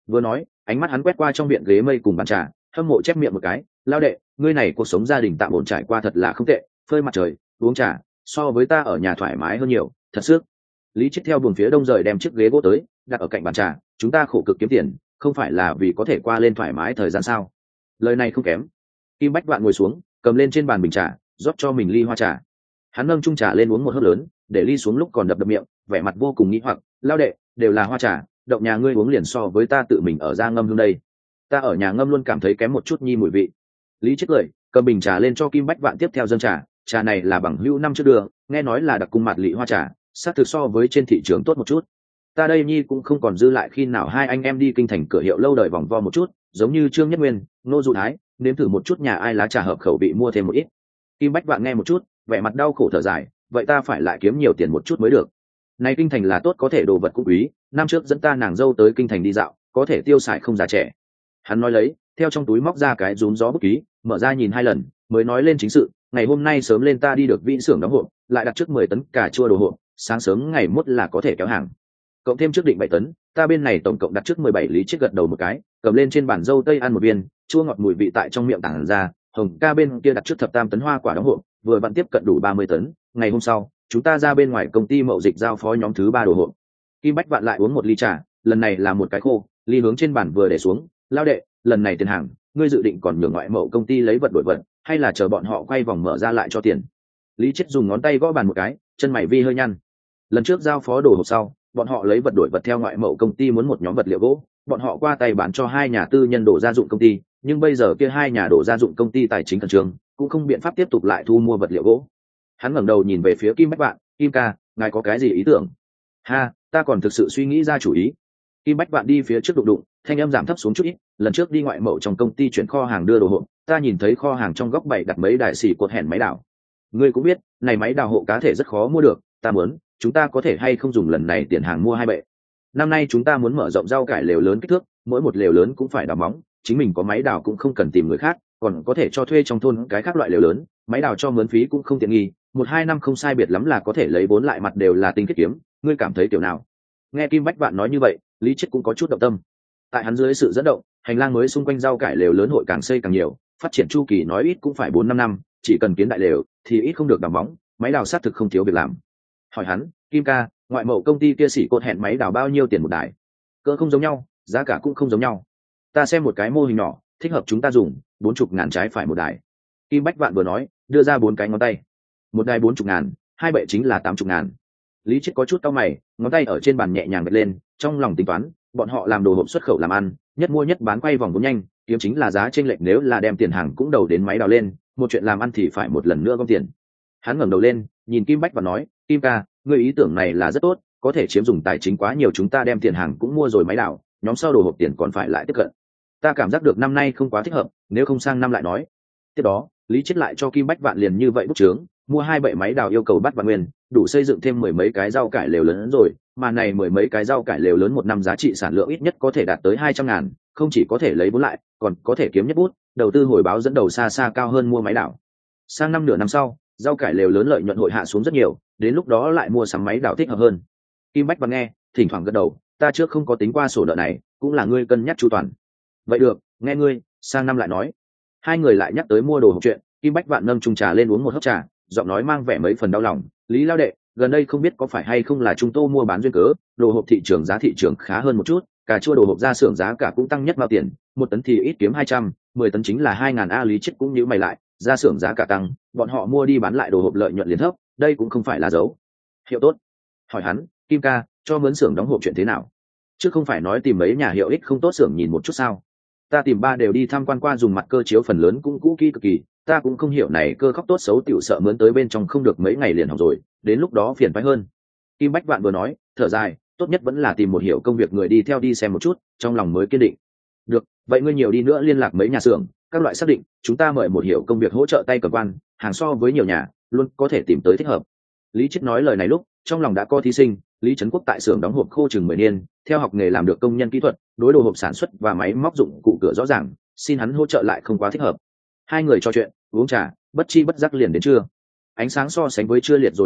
Vừa nói, ánh mắt hắn quét qua trong viện ghế mây cùng bàn trà, hâm mộ chép miệng một cái, lao đệ, ngươi này cuộc sống gia đình tạm ổn trải qua thật là không tệ, phơi mặt trời, uống trà, so với ta ở nhà thoải mái hơn nhiều, thật sức. Lý Chiết theo buồng phía đông rời đem chiếc ghế gỗ tới, đặt ở cạnh bàn trà, chúng ta khổ cực kiếm tiền, không phải là vì có thể qua lên thoải mái thời gian sao? Lời này không kém. Kim Bách Vạn ngồi xuống, cầm lên trên bàn bình trà, rót cho mình ly hoa trà. Hắn nâng chung trà lên uống một hớp lớn, để ly xuống lúc còn đập đập miệng, vẻ mặt vô cùng nghi hoặc, lao đệ, đều là hoa trà, động nhà ngươi uống liền so với ta tự mình ở ra ngâm hương đây. Ta ở nhà ngâm luôn cảm thấy kém một chút nhi mùi vị. Lý Chiết cười, cầm bình trà lên cho Kim Bách Vạn tiếp theo dâng trà, trà này là bằng hữu năm trước đưa, nghe nói là đặc cung mạt lị hoa trà, xác thực so với trên thị trường tốt một chút. Ta đây nhi cũng không còn dư lại khi nào hai anh em đi kinh thành cửa hiệu lâu đời vòng vo một chút, giống như Trương Nhất Nguyên, Ngô Dụ Thái, nếm thử một chút nhà ai lá trà hợp khẩu vị mua thêm một ít. Kim Bách Vạn nghe một chút, vẻ mặt đau khổ thở dài, vậy ta phải lại kiếm nhiều tiền một chút mới được. Này kinh thành là tốt có thể đồ vật cũng quý, năm trước dẫn ta nàng dâu tới kinh thành đi dạo, có thể tiêu xài không già trẻ. Hắn nói lấy, theo trong túi móc ra cái rúm gió bút ký, mở ra nhìn 2 lần, mới nói lên chính sự, ngày hôm nay sớm lên ta đi được Vĩnh xưởng đóng hộp, lại đặt trước 10 tấn cà chua đồ hộp, sáng sớm ngày mốt là có thể kéo hàng. Cộng thêm trước định 7 tấn, ta bên này tổng cộng đặt trước 17 lý. Chiếc gật đầu một cái, cầm lên trên bàn dâu tây ăn một viên, chua ngọt mùi vị tại trong miệng tản ra. Hồng ca bên kia đặt trước thập tam tấn hoa quả đóng hộp, vừa vặn tiếp cận đủ 30 tấn, ngày hôm sau chúng ta ra bên ngoài công ty mậu dịch giao phó nhóm thứ 3 đồ hộp. Kim Bách Vạn lại uống một ly trà, lần này là một cái khô, ly hướng trên bàn vừa để xuống, lao đệ, lần này tiền hàng ngươi dự định còn nhường ngoại mậu công ty lấy vật đổi vật, hay là chờ bọn họ quay vòng mở ra lại cho tiền? Lý Chiết dùng ngón tay gõ bàn một cái, chân mày vi hơi nhăn. Lần trước giao phó đồ hộp sau, bọn họ lấy vật đổi vật theo ngoại mậu công ty muốn một nhóm vật liệu gỗ, bọn họ qua tay bán cho 2 nhà tư nhân đồ gia dụng công ty, nhưng bây giờ kia 2 nhà đồ gia dụng công ty tài chính khẩn trương, cũng không biện pháp tiếp tục lại thu mua vật liệu gỗ. Hắn ngẩng đầu nhìn về phía Kim Bách Vạn, Kim ca, ngài có cái gì ý tưởng? Ha, ta còn thực sự suy nghĩ ra chủ ý. Kim Bách Vạn đi phía trước đụng đụng, thanh âm giảm thấp xuống chút ít, lần trước đi ngoại mậu trong công ty chuyển kho hàng đưa đồ hộp, ta nhìn thấy kho hàng trong góc bày đặt mấy đại xỉ cột hẹn máy đào. Ngươi cũng biết, này máy đào hộ cá thể rất khó mua được, ta muốn, chúng ta có thể hay không dùng lần này tiền hàng mua 2 bệ. Năm nay chúng ta muốn mở rộng rau cải lều lớn kích thước, mỗi một lều lớn cũng phải đào móng, chính mình có máy đào cũng không cần tìm người khác, còn có thể cho thuê trong thôn cái khác loại lều lớn, máy đào cho mướn phí cũng không tiện nghi, 1-2 năm không sai biệt lắm là có thể lấy vốn lại, mặt đều là tinh kết kiếm, ngươi cảm thấy kiểu nào? Nghe Kim Bách Vạn nói như vậy, Lý Chiết cũng có chút động tâm. Tại hắn dưới sự dẫn động, hành lang mới xung quanh rau cải lều lớn hội càng xây càng nhiều, phát triển chu kỳ nói ít cũng phải 4-5 năm, chỉ cần kiến đại lều thì ít không được đào móng, máy đào xác thực không thiếu việc làm. Hỏi hắn, Kim ca, ngoại mậu công ty kia xỉ cột hẹn máy đào bao nhiêu tiền một đài? Cỡ không giống nhau, giá cả cũng không giống nhau. Ta xem một cái mô hình nhỏ, thích hợp chúng ta dùng, 40.000 trái phải một đài. Kim Bách Vạn vừa nói, đưa ra 4 cái ngón tay. Một đài 40.000, 2 bệ chính là 80.000. Lý Chiết có chút cau mày, ngón tay ở trên bàn nhẹ nhàng bật lên, trong lòng tính toán, bọn họ làm đồ hộp xuất khẩu làm ăn, nhất mua nhất bán quay vòng vốn nhanh, kiếm chính là giá chênh lệch, nếu là đem tiền hàng cũng đầu đến máy đào lên, một chuyện làm ăn thì phải một lần nữa gom tiền. Hắn ngẩng đầu lên, nhìn Kim Bách và nói, Kim ca, ngươi ý tưởng này là rất tốt, có thể chiếm dùng tài chính quá nhiều, chúng ta đem tiền hàng cũng mua rồi máy đào, nhóm sau đồ hộp tiền còn phải lại tiếp cận. Ta cảm giác được năm nay không quá thích hợp, nếu không sang năm lại nói. Tiếp đó, Lý Chiết lại cho Kim Bách Vạn liền như vậy bút chướng, mua 2 bệ máy đào yêu cầu bắt vạn nguyên, đủ xây dựng thêm 10 mấy cái rau cải lều lớn rồi, mà này 10 mấy cái rau cải lều lớn một năm giá trị sản lượng ít nhất có thể đạt tới 200.000, không chỉ có thể lấy vốn lại, còn có thể kiếm nhất bút, đầu tư hồi báo dẫn đầu xa xa cao hơn mua máy đào. Sang năm nửa năm sau, rau cải lều lớn lợi nhuận hội hạ xuống rất nhiều, đến lúc đó lại mua sắm máy đào thích hợp hơn. Kim Bách Vạn nghe, thỉnh thoảng gật đầu, ta trước không có tính qua sổ nợ này, cũng là ngươi cân nhắc chu toàn. Vậy được, nghe ngươi, sang năm lại nói. Hai người lại nhắc tới mua đồ hộp chuyện, Kim Bách Vạn nâng chung trà lên uống một hớp trà, giọng nói mang vẻ mấy phần đau lòng, Lý lao đệ, gần đây không biết có phải hay không là chúng tôi mua bán duyên cớ, đồ hộp thị trường giá thị trường khá hơn một chút, cà chua đồ hộp ra xưởng giá cả cũng tăng nhất bao tiền, 1 tấn thì ít kiếm 200, 10 tấn chính là 2.000 a. Lý Chiết cũng nhíu mày lại, ra xưởng giá cả tăng, bọn họ mua đi bán lại đồ hộp lợi nhuận liền thấp, đây cũng không phải là dấu hiệu tốt. Hỏi hắn, Kim ca, cho mướn xưởng đóng hộp chuyện thế nào? Chứ không phải nói tìm mấy nhà hiệu ích không tốt xưởng nhìn một chút sao? Ta tìm 3 đều đi tham quan qua, dùng mặt cơ chiếu phần lớn cũng cũ kỹ cực kỳ, ta cũng không hiểu này cơ khóc tốt xấu tiểu sợ mướn tới bên trong không được mấy ngày liền hỏng rồi, đến lúc đó phiền phái hơn. Kim Bách Vạn vừa nói, thở dài, tốt nhất vẫn là tìm một hiểu công việc người đi theo đi xem một chút, trong lòng mới kiên định. Được, vậy ngươi nhiều đi nữa liên lạc mấy nhà xưởng, các loại xác định, chúng ta mời một hiểu công việc hỗ trợ tay cầm quan, hàng so với nhiều nhà, luôn có thể tìm tới thích hợp. Lý Chiết nói lời này lúc, trong lòng đã có thí sinh, Lý Trấn Quốc tại xưởng đóng hộp khô chừng 10 niên, theo học nghề làm được công nhân kỹ thuật, đối đồ hộp sản xuất và máy móc dụng cụ cửa rõ ràng, xin hắn hỗ trợ lại không quá thích hợp. Hai người trò chuyện, uống trà, bất chi bất giác liền đến trưa. Ánh sáng so sánh với trưa liệt rồi chút ít,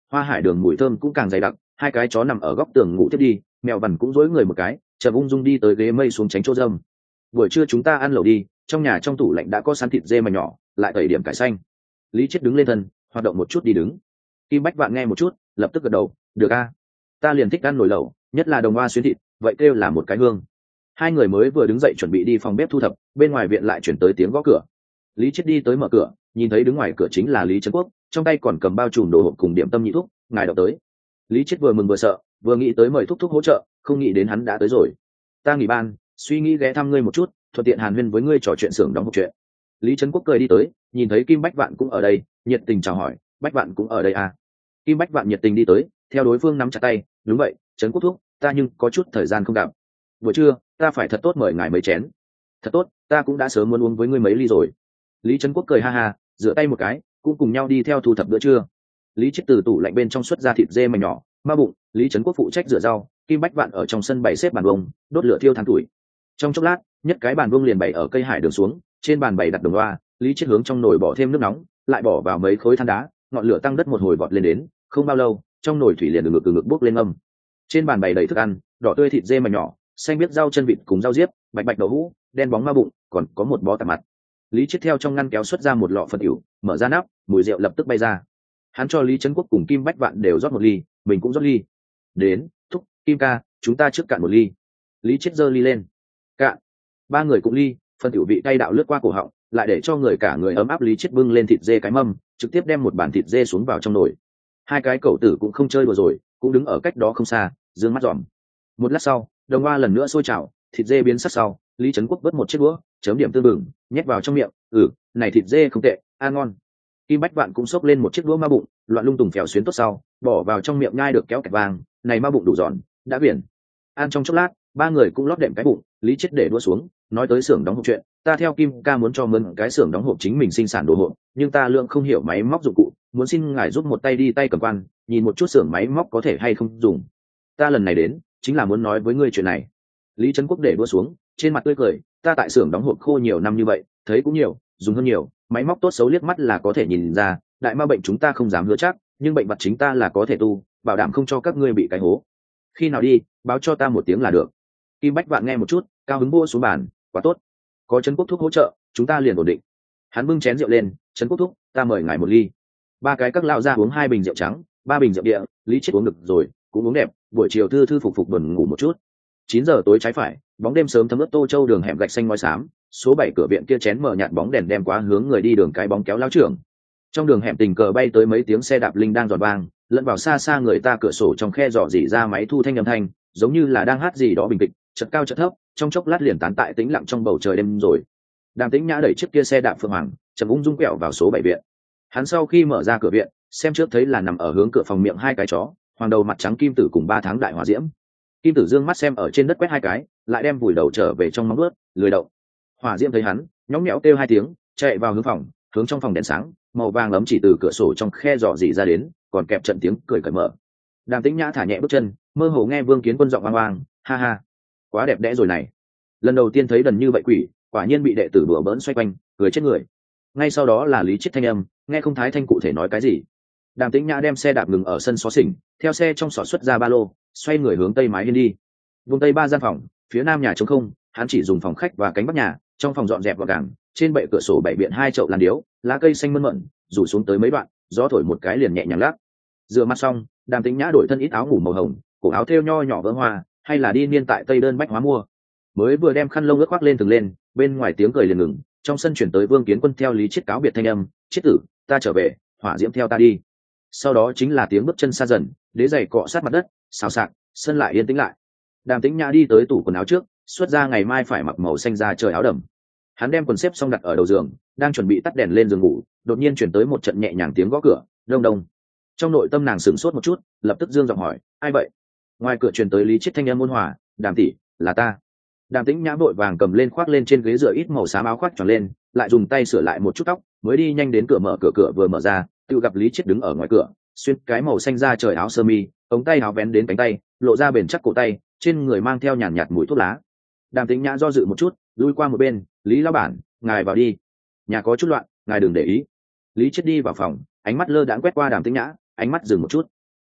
hoa hải đường mùi thơm cũng càng dày đặc. Hai cái chó nằm ở góc tường ngủ tiếp đi, mèo vằn cũng dối người một cái, chậm ung dung đi tới ghế mây xuống tránh chỗ dâm. Buổi trưa chúng ta ăn lẩu đi, trong nhà trong tủ lạnh đã có sẵn thịt dê mà nhỏ, lại tẩy điểm cải xanh. Lý Chiết đứng lên thân, hoạt động một chút đi đứng. Kim Bách Vạn nghe một chút, lập tức gật đầu, được a, ta liền thích ăn nồi lẩu, nhất là đồng hoa xuyến thịt, vậy kêu là một cái hương. Hai người mới vừa đứng dậy chuẩn bị đi phòng bếp thu thập, bên ngoài viện lại chuyển tới tiếng gõ cửa. Lý Chiết đi tới mở cửa, nhìn thấy đứng ngoài cửa chính là Lý Trấn Quốc, trong tay còn cầm bao trùm đồ hộp cùng điểm tâm nhị thuốc, ngài đọc tới. Lý Chiết vừa mừng vừa sợ, vừa nghĩ tới mời thúc thúc hỗ trợ, không nghĩ đến hắn đã tới rồi. Ta nghỉ ban, suy nghĩ ghé thăm ngươi một chút, thuận tiện hàn huyên với ngươi trò chuyện xưởng đóng hộp chuyện. Lý Trấn Quốc cười đi tới, nhìn thấy Kim Bách Vạn cũng ở đây, nhiệt tình chào hỏi, Bách Vạn cũng ở đây à? Kim Bách Vạn nhiệt tình đi tới, theo đối phương nắm chặt tay, đúng vậy, Trấn Quốc thúc, ta nhưng có chút thời gian không gặp. Buổi trưa, ta phải thật tốt mời ngài mấy chén. Thật tốt, ta cũng đã sớm muốn uống với ngươi mấy ly rồi. Lý Trấn Quốc cười ha ha, rửa tay một cái, cũng cùng nhau đi theo thu thập bữa trưa. Lý Chiết từ tủ lạnh bên trong xuất ra thịt dê mảnh nhỏ, ma bụng. Lý Trấn Quốc phụ trách rửa rau, Kim Bách Vạn ở trong sân bày xếp bàn bông, đốt lửa thiêu than tuổi. Trong chốc lát, nhất cái bàn bông liền bày ở cây hải đường xuống, trên bàn bày đặt đồng loa. Lý Chiết hướng trong nồi bỏ thêm nước nóng, lại bỏ vào mấy khối than đá, ngọn lửa tăng đất một hồi vọt lên đến, không bao lâu, trong nồi thủy liền từ ngực bốc lên âm. Trên bàn bày đầy thức ăn, đỏ tươi thịt dê mảnh nhỏ, xanh biết rau chân vịt cùng rau diếp, bạch bạch đậu hũ, đen bóng ma bụng, còn có một bó tạp mặt. Lý Chiết theo trong ngăn kéo xuất ra một lọ phần ỉu, mở ra nắp, mùi rượu lập tức bay ra. Hắn cho Lý Trấn Quốc cùng Kim Bách Vạn đều rót một ly, mình cũng rót ly. Đến, thúc, Kim ca, chúng ta trước cạn một ly. Lý Chiết giơ ly lên. Cạn. Ba người cũng ly, phần ỉu vị cay đạo lướt qua cổ họng, lại để cho người cả người ấm áp. Lý Chiết bưng lên thịt dê cái mâm, trực tiếp đem một bàn thịt dê xuống vào trong nồi. Hai cái cẩu tử cũng không chơi đùa rồi, cũng đứng ở cách đó không xa, dương mắt dòm. Một lát sau, đồng hoa lần nữa sôi trào, thịt dê biến sắc sau, Lý Trấn Quốc vớt một chiếc đũa, chấm điểm tương bừng, nhét vào trong miệng. Này thịt dê không tệ, ăn ngon. Kim Bách Vạn cũng xốc lên một chiếc đũa ma bụng, loạn lung tùng phèo xuyến tốt sau, bỏ vào trong miệng nhai được kéo kẹt vàng. Này ma bụng đủ giòn, đã biển. Ăn trong chốc lát, ba người cũng lót đệm cái bụng. Lý Chiết để đũa xuống, nói tới xưởng đóng hộp chuyện, ta theo Kim ca muốn cho mượn cái xưởng đóng hộp chính mình sinh sản đồ hộp, nhưng ta lượng không hiểu máy móc dụng cụ, muốn xin ngài giúp một tay đi tay cầm quan, nhìn một chút xưởng máy móc có thể hay không dùng. Ta lần này đến, chính là muốn nói với ngươi chuyện này. Lý Trấn Quốc để đũa xuống, trên mặt tươi cười, ta tại xưởng đóng hộp khô nhiều năm như vậy, thấy cũng nhiều, dùng hơn nhiều, máy móc tốt xấu liếc mắt là có thể nhìn ra. Đại ma bệnh chúng ta không dám hứa chắc, nhưng bệnh vật chính ta là có thể tu, bảo đảm không cho các ngươi bị cái hố. Khi nào đi, báo cho ta một tiếng là được. Kim Bách Vạn nghe một chút, cao hứng vua xuống bàn, quá tốt, có Trấn Quốc thúc hỗ trợ, chúng ta liền ổn định. Hắn bưng chén rượu lên, Trấn Quốc thúc, ta mời ngài một ly. Ba cái các lão ra uống 2 bình rượu trắng, 3 bình rượu địa. Lý Chiết uống được rồi, cũng uống đẹp, buổi chiều thư thư phục phục buồn ngủ một chút. 9 giờ tối trái phải, bóng đêm sớm thấm ướt Tô Châu đường hẻm gạch xanh ngói xám, số 7 cửa viện kia chén mở nhạt bóng đèn đem quá hướng người đi đường cái bóng kéo lão trưởng. Trong đường hẻm tình cờ bay tới mấy tiếng xe đạp linh đang giòn vang, lẫn vào xa xa người ta cửa sổ trong khe dò dỉ ra máy thu thanh âm thanh, giống như là đang hát gì đó bình kịch, chợt cao chợt thấp, trong chốc lát liền tán tại tĩnh lặng trong bầu trời đêm rồi. Đàm Tĩnh Nhã đẩy chiếc kia xe đạp phượng hoàng, chậm ung dung quẹo vào số 7 viện. Hắn sau khi mở ra cửa viện, xem trước thấy là nằm ở hướng cửa phòng miệng hai cái chó, hoàng đầu mặt trắng Kim Tử cùng 3 tháng đại hỏa diễm. Kim Tử dương mắt xem ở trên đất quét 2 cái, lại đem vùi đầu trở về trong móng vuốt, lười động. Hỏa diễm thấy hắn, nhõng nhẽo kêu 2 tiếng, chạy vào hướng phòng, hướng trong phòng đèn sáng, màu vàng ấm chỉ từ cửa sổ trong khe dò dỉ ra đến, còn kẹp trận tiếng cười cởi mở. Đàm Tĩnh Nhã thả nhẹ bước chân, mơ hồ nghe Vương Kiến Quân giọng oang oang, ha ha, quá đẹp đẽ rồi này. Lần đầu tiên thấy đần như vậy quỷ, quả nhiên bị đệ tử đùa bỡn xoay quanh, cười chết người. Ngay sau đó là Lý Chiết thanh âm, nghe không Thái Thanh cụ thể nói cái gì. Đàm Tĩnh Nhã đem xe đạp ngừng ở sân xó xỉnh, theo xe trong xỏ xuất ra ba lô, xoay người hướng tây mái hiên đi. Vùng tây 3 gian phòng, phía nam nhà trống không, hắn chỉ dùng phòng khách và cánh bắc nhà, trong phòng dọn dẹp gọn gàng, trên bệ cửa sổ bày biện 2 chậu lan điếu, lá cây xanh mơn mởn, rủ xuống tới mấy đoạn, gió thổi một cái liền nhẹ nhàng lắc. Rửa mặt xong, Đàm Tĩnh Nhã đổi thân ít áo ngủ màu hồng, cổ áo thêu nho nhỏ vỡ hoa, hay là đi niên tại Tây Đơn Bách Hóa mua. Mới vừa đem khăn lông ướt khoác lên từng lên, bên ngoài tiếng cười liền ngừng, trong sân chuyển tới Vương Kiến Quân theo Lý Chiết cáo biệt thanh âm, "Chiết tử, ta trở về, hỏa diễm theo ta đi." Sau đó chính là tiếng bước chân xa dần, đế giày cọ sát mặt đất, xào xạc, sân lại yên tĩnh lại. Đàm Tĩnh Nhã đi tới tủ quần áo trước, xuất ra ngày mai phải mặc màu xanh da trời áo đầm. Hắn đem quần xếp xong đặt ở đầu giường, đang chuẩn bị tắt đèn lên giường ngủ, đột nhiên chuyển tới một trận nhẹ nhàng tiếng gõ cửa, đông đông. Trong nội tâm nàng sửng sốt một chút, lập tức dương giọng hỏi, "Ai vậy?" Ngoài cửa truyền tới Lý Chiết thanh âm ôn hòa, "Đàm tỷ, là ta." Đàm Tĩnh Nhã vội vàng cầm lên khoác lên trên ghế dựa ít màu xám áo khoác tròn lên, lại dùng tay sửa lại một chút tóc, mới đi nhanh đến cửa mở cửa vừa mở ra, tự gặp Lý Chiết đứng ở ngoài cửa, xuyên cái màu xanh da trời áo sơ mi, ống tay áo vén đến cánh tay, lộ ra bền chắc cổ tay, trên người mang theo nhàn nhạt mùi thuốc lá. Đàm Tĩnh Nhã do dự một chút, lui qua một bên, "Lý lão bản, ngài vào đi. Nhà có chút loạn, ngài đừng để ý." Lý Chiết đi vào phòng, ánh mắt lơ đãng quét qua Đàm Tĩnh Nhã, ánh mắt dừng một chút,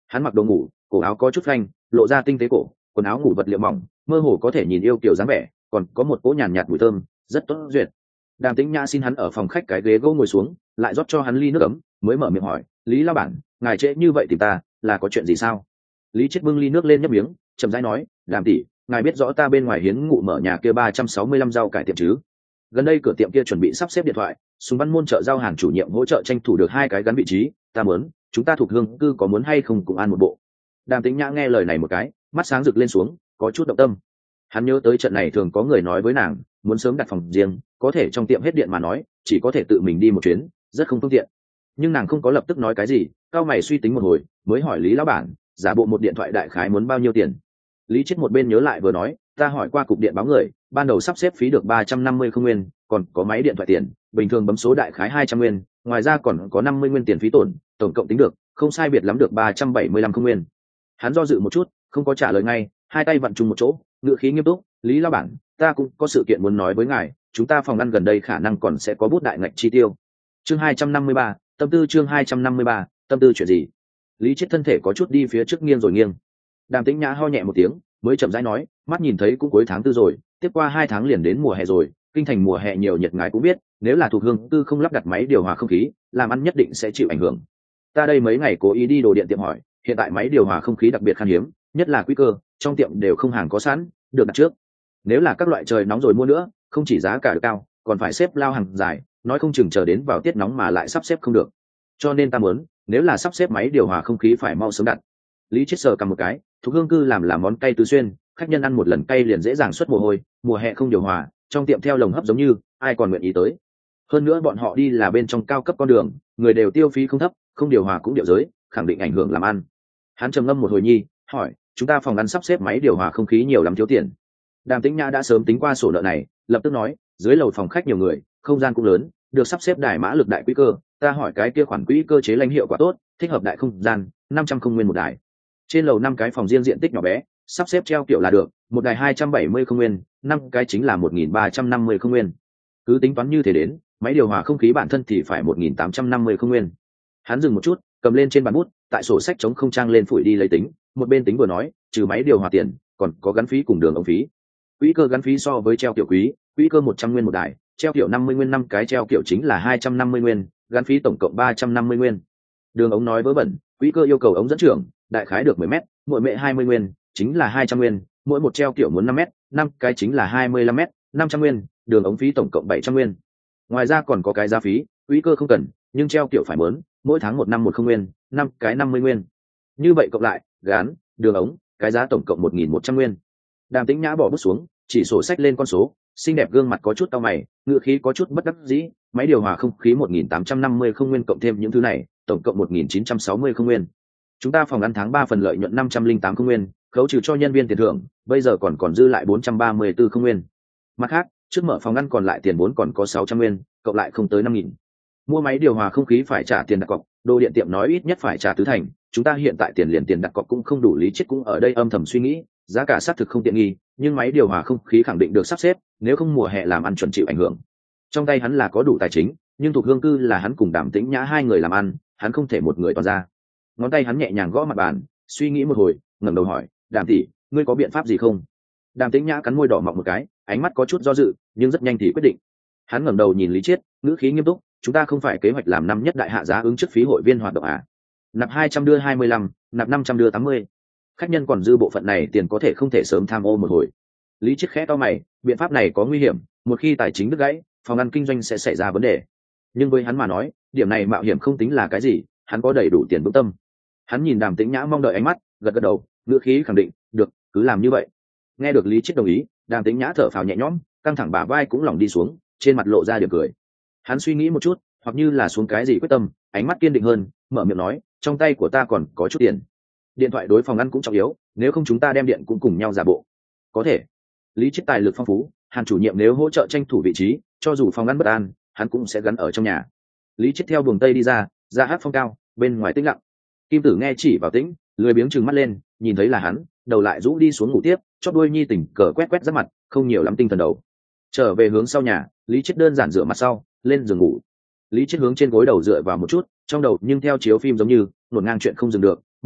Hắn mặc đồ ngủ, cổ áo có chút phanh, lộ ra tinh tế cổ, quần áo ngủ vật liệu mỏng, mơ hồ có thể nhìn yêu kiểu dáng vẻ, còn có một cỗ nhàn nhạt mùi thơm, rất tốt duyệt. Đàm Tĩnh Nhã xin hắn ở phòng khách cái ghế gỗ ngồi xuống, lại rót cho hắn ly nước ấm, mới mở miệng hỏi, lý lao bản, ngài trễ như vậy tìm ta là có chuyện gì sao? Lý Chiết bưng ly nước lên nhấp miếng, chậm rãi nói, Đàm tỷ, ngài biết rõ ta bên ngoài hiến ngụ mở nhà kia 365 rau cải tiệm chứ? Gần đây cửa tiệm kia chuẩn bị sắp xếp điện thoại, Sùng Văn Môn chợ giao hàng chủ nhiệm hỗ trợ tranh thủ được 2 cái gắn vị trí, ta muốn, chúng ta thuộc hương cư có muốn hay không cùng ăn một bộ. Đàm Tĩnh Nhã nghe lời này một cái, mắt sáng rực lên xuống, có chút động tâm. Hắn nhớ tới trận này thường có người nói với nàng, muốn sớm đặt phòng riêng, có thể trong tiệm hết điện mà nói, chỉ có thể tự mình đi một chuyến, rất không phương tiện. Nhưng nàng không có lập tức nói cái gì, cao mày suy tính một hồi, mới hỏi Lý lão bản, giả bộ một điện thoại đại khái muốn bao nhiêu tiền? Lý Chiết một bên nhớ lại vừa nói, ta hỏi qua cục điện báo người, ban đầu sắp xếp phí được 350 không nguyên, còn có máy điện thoại tiền, bình thường bấm số đại khái 200 nguyên, ngoài ra còn có 50 nguyên tiền phí tổn, tổng cộng tính được, không sai biệt lắm được 375 không nguyên. Hắn do dự một chút, không có trả lời ngay, hai tay vặn chung một chỗ, ngữ khí nghiêm túc, Lý lão bản, ta cũng có sự kiện muốn nói với ngài, chúng ta phòng ăn gần đây khả năng còn sẽ có bút đại ngạch chi tiêu. Chương 253, tâm tư chương 253, tâm tư chuyện gì? Lý Chiết thân thể có chút đi phía trước nghiêng rồi nghiêng. Đàm Tĩnh Nhã ho nhẹ một tiếng, mới chậm rãi nói, mắt nhìn thấy cũng cuối tháng 4 rồi, tiếp qua 2 tháng liền đến mùa hè rồi, kinh thành mùa hè nhiều nhiệt ngài cũng biết, nếu là thuộc hương cư không lắp đặt máy điều hòa không khí, làm ăn nhất định sẽ chịu ảnh hưởng. Ta đây mấy ngày cố ý đi đồ điện tiệm hỏi, hiện tại máy điều hòa không khí đặc biệt khan hiếm, nhất là quý cơ, trong tiệm đều không hàng có sẵn, được đặt trước. Nếu là các loại trời nóng rồi mua nữa, không chỉ giá cả được cao, còn phải xếp lao hàng dài, nói không chừng chờ đến vào tiết nóng mà lại sắp xếp không được. Cho nên ta muốn, nếu là sắp xếp máy điều hòa không khí phải mau sớm đặt. Lý Chiết sờ cầm một cái, thuộc hương cư làm món cay tứ xuyên, khách nhân ăn một lần cay liền dễ dàng xuất mồ hôi, mùa hè không điều hòa, trong tiệm theo lồng hấp giống như, ai còn nguyện ý tới. Hơn nữa bọn họ đi là bên trong cao cấp con đường, người đều tiêu phí không thấp, không điều hòa cũng điệu giới, khẳng định ảnh hưởng làm ăn. Hắn trầm ngâm một hồi nhi, hỏi, chúng ta phòng ăn sắp xếp máy điều hòa không khí nhiều lắm thiếu tiền. Đàm Tĩnh Nhã đã sớm tính qua sổ nợ này, lập tức nói, dưới lầu phòng khách nhiều người, không gian cũng lớn, được sắp xếp đài mã lực đại quỹ cơ, ta hỏi cái kia khoản quỹ cơ chế lãnh hiệu quả tốt, thích hợp đại không gian, 500 không nguyên một đài. Trên lầu 5 cái phòng riêng diện tích nhỏ bé, sắp xếp treo kiểu là được, một đài 270 không nguyên, 5 cái chính là 1350 không nguyên. Cứ tính toán như thế đến, máy điều hòa không khí bản thân thì phải 1850 không nguyên. Hắn dừng một chút, cầm lên trên bàn bút, tại sổ sách chống không trang lên phủi đi lấy tính, một bên tính vừa nói, trừ máy điều hòa tiền, còn có gắn phí cùng đường ống phí. Quỹ cơ gắn phí so với treo kiểu quý, quỹ cơ 100 nguyên một đài, treo kiểu 50 nguyên, 5 cái treo kiểu chính là 250 nguyên, gắn phí tổng cộng 350 nguyên. Đường ống nói vớ vẩn, quỹ cơ yêu cầu ống dẫn trưởng, đại khái được 10 mét, mỗi mệ 20 nguyên, chính là 200 nguyên, mỗi một treo kiểu muốn 5 mét, 5 cái chính là 25 mét, 500 nguyên, đường ống phí tổng cộng 700 nguyên. Ngoài ra còn có cái giá phí, quỹ cơ không cần, nhưng treo kiểu phải mớn, mỗi tháng 1 năm 10 nguyên, 5 cái 50 nguyên. Như vậy cộng lại, gán, đường ống, cái giá tổng cộng 1100 nguyên. Đàm Tĩnh Nhã bỏ bút xuống, chỉ sổ sách lên con số, xinh đẹp gương mặt có chút cau mày, ngữ khí có chút bất đắc dĩ, máy điều hòa không khí 1850 không nguyên cộng thêm những thứ này, tổng cộng 1960 không nguyên. Chúng ta phòng ăn tháng 3 phần lợi nhuận 508 không nguyên, khấu trừ cho nhân viên tiền thưởng, bây giờ còn dư lại 434 không nguyên. Mặt khác, trước mở phòng ăn còn lại tiền vốn còn có 600 nguyên, cộng lại không tới 5000. Mua máy điều hòa không khí phải trả tiền đặt cọc, đồ điện tiệm nói ít nhất phải trả tứ thành, chúng ta hiện tại tiền liền tiền đặt cọc cũng không đủ. Lý Chiết cũng ở đây âm thầm suy nghĩ, giá cả xác thực không tiện nghi, nhưng máy điều hòa không khí khẳng định được sắp xếp, nếu không mùa hè làm ăn chuẩn chịu ảnh hưởng. Trong tay hắn là có đủ tài chính, nhưng thuộc hương cư là hắn cùng Đàm Tĩnh Nhã hai người làm ăn, hắn không thể một người toàn ra. Ngón tay hắn nhẹ nhàng gõ mặt bàn, suy nghĩ một hồi, ngẩng đầu hỏi, Đàm tỷ, ngươi có biện pháp gì không? Đàm Tĩnh Nhã cắn môi đỏ mọng một cái, ánh mắt có chút do dự, nhưng rất nhanh thì quyết định. Hắn ngẩng đầu nhìn Lý Chiết, ngữ khí nghiêm túc, chúng ta không phải kế hoạch làm năm nhất đại hạ giá ứng trước phí hội viên hoạt động à? Nạp 200 đưa 25, nạp 500 đưa 80. Khách nhân còn dư bộ phận này tiền có thể không thể sớm tham ô một hồi. Lý Chiết khẽ to mày, biện pháp này có nguy hiểm, một khi tài chính đứt gãy, phòng ăn kinh doanh sẽ xảy ra vấn đề. Nhưng với hắn mà nói, điểm này mạo hiểm không tính là cái gì, hắn có đầy đủ tiền vững tâm. Hắn nhìn Đàm Tĩnh Nhã mong đợi ánh mắt, gật gật đầu, ngữ khí khẳng định, được, cứ làm như vậy. Nghe được Lý Chiết đồng ý, Đàm Tĩnh Nhã thở phào nhẹ nhõm, căng thẳng bả vai cũng lỏng đi xuống, trên mặt lộ ra điểm cười. Hắn suy nghĩ một chút, hoặc như là xuống cái gì quyết tâm, ánh mắt kiên định hơn, mở miệng nói, trong tay của ta còn có chút tiền. Điện thoại đối phòng ăn cũng trọng yếu, nếu không chúng ta đem điện cũng cùng nhau giả bộ. Có thể. Lý Chiết tài lực phong phú, Hàn chủ nhiệm nếu hỗ trợ tranh thủ vị trí, cho dù phòng ăn bất an, hắn cũng sẽ gắn ở trong nhà. Lý Chiết theo buồng tây đi ra hát phong cao, bên ngoài tĩnh lặng. Kim Tử nghe chỉ vào tĩnh, lười biếng trừng mắt lên, nhìn thấy là hắn, đầu lại rũ đi xuống ngủ tiếp, chót đuôi nhi tỉnh cờ quét quét ra mặt, không nhiều lắm tinh thần đầu. Trở về hướng sau nhà, Lý Chiết đơn giản rửa mặt sau, lên giường ngủ. Lý Chiết hướng trên gối đầu dựa vào một chút, trong đầu nhưng theo chiếu phim giống như nổn ngang chuyện không dừng được,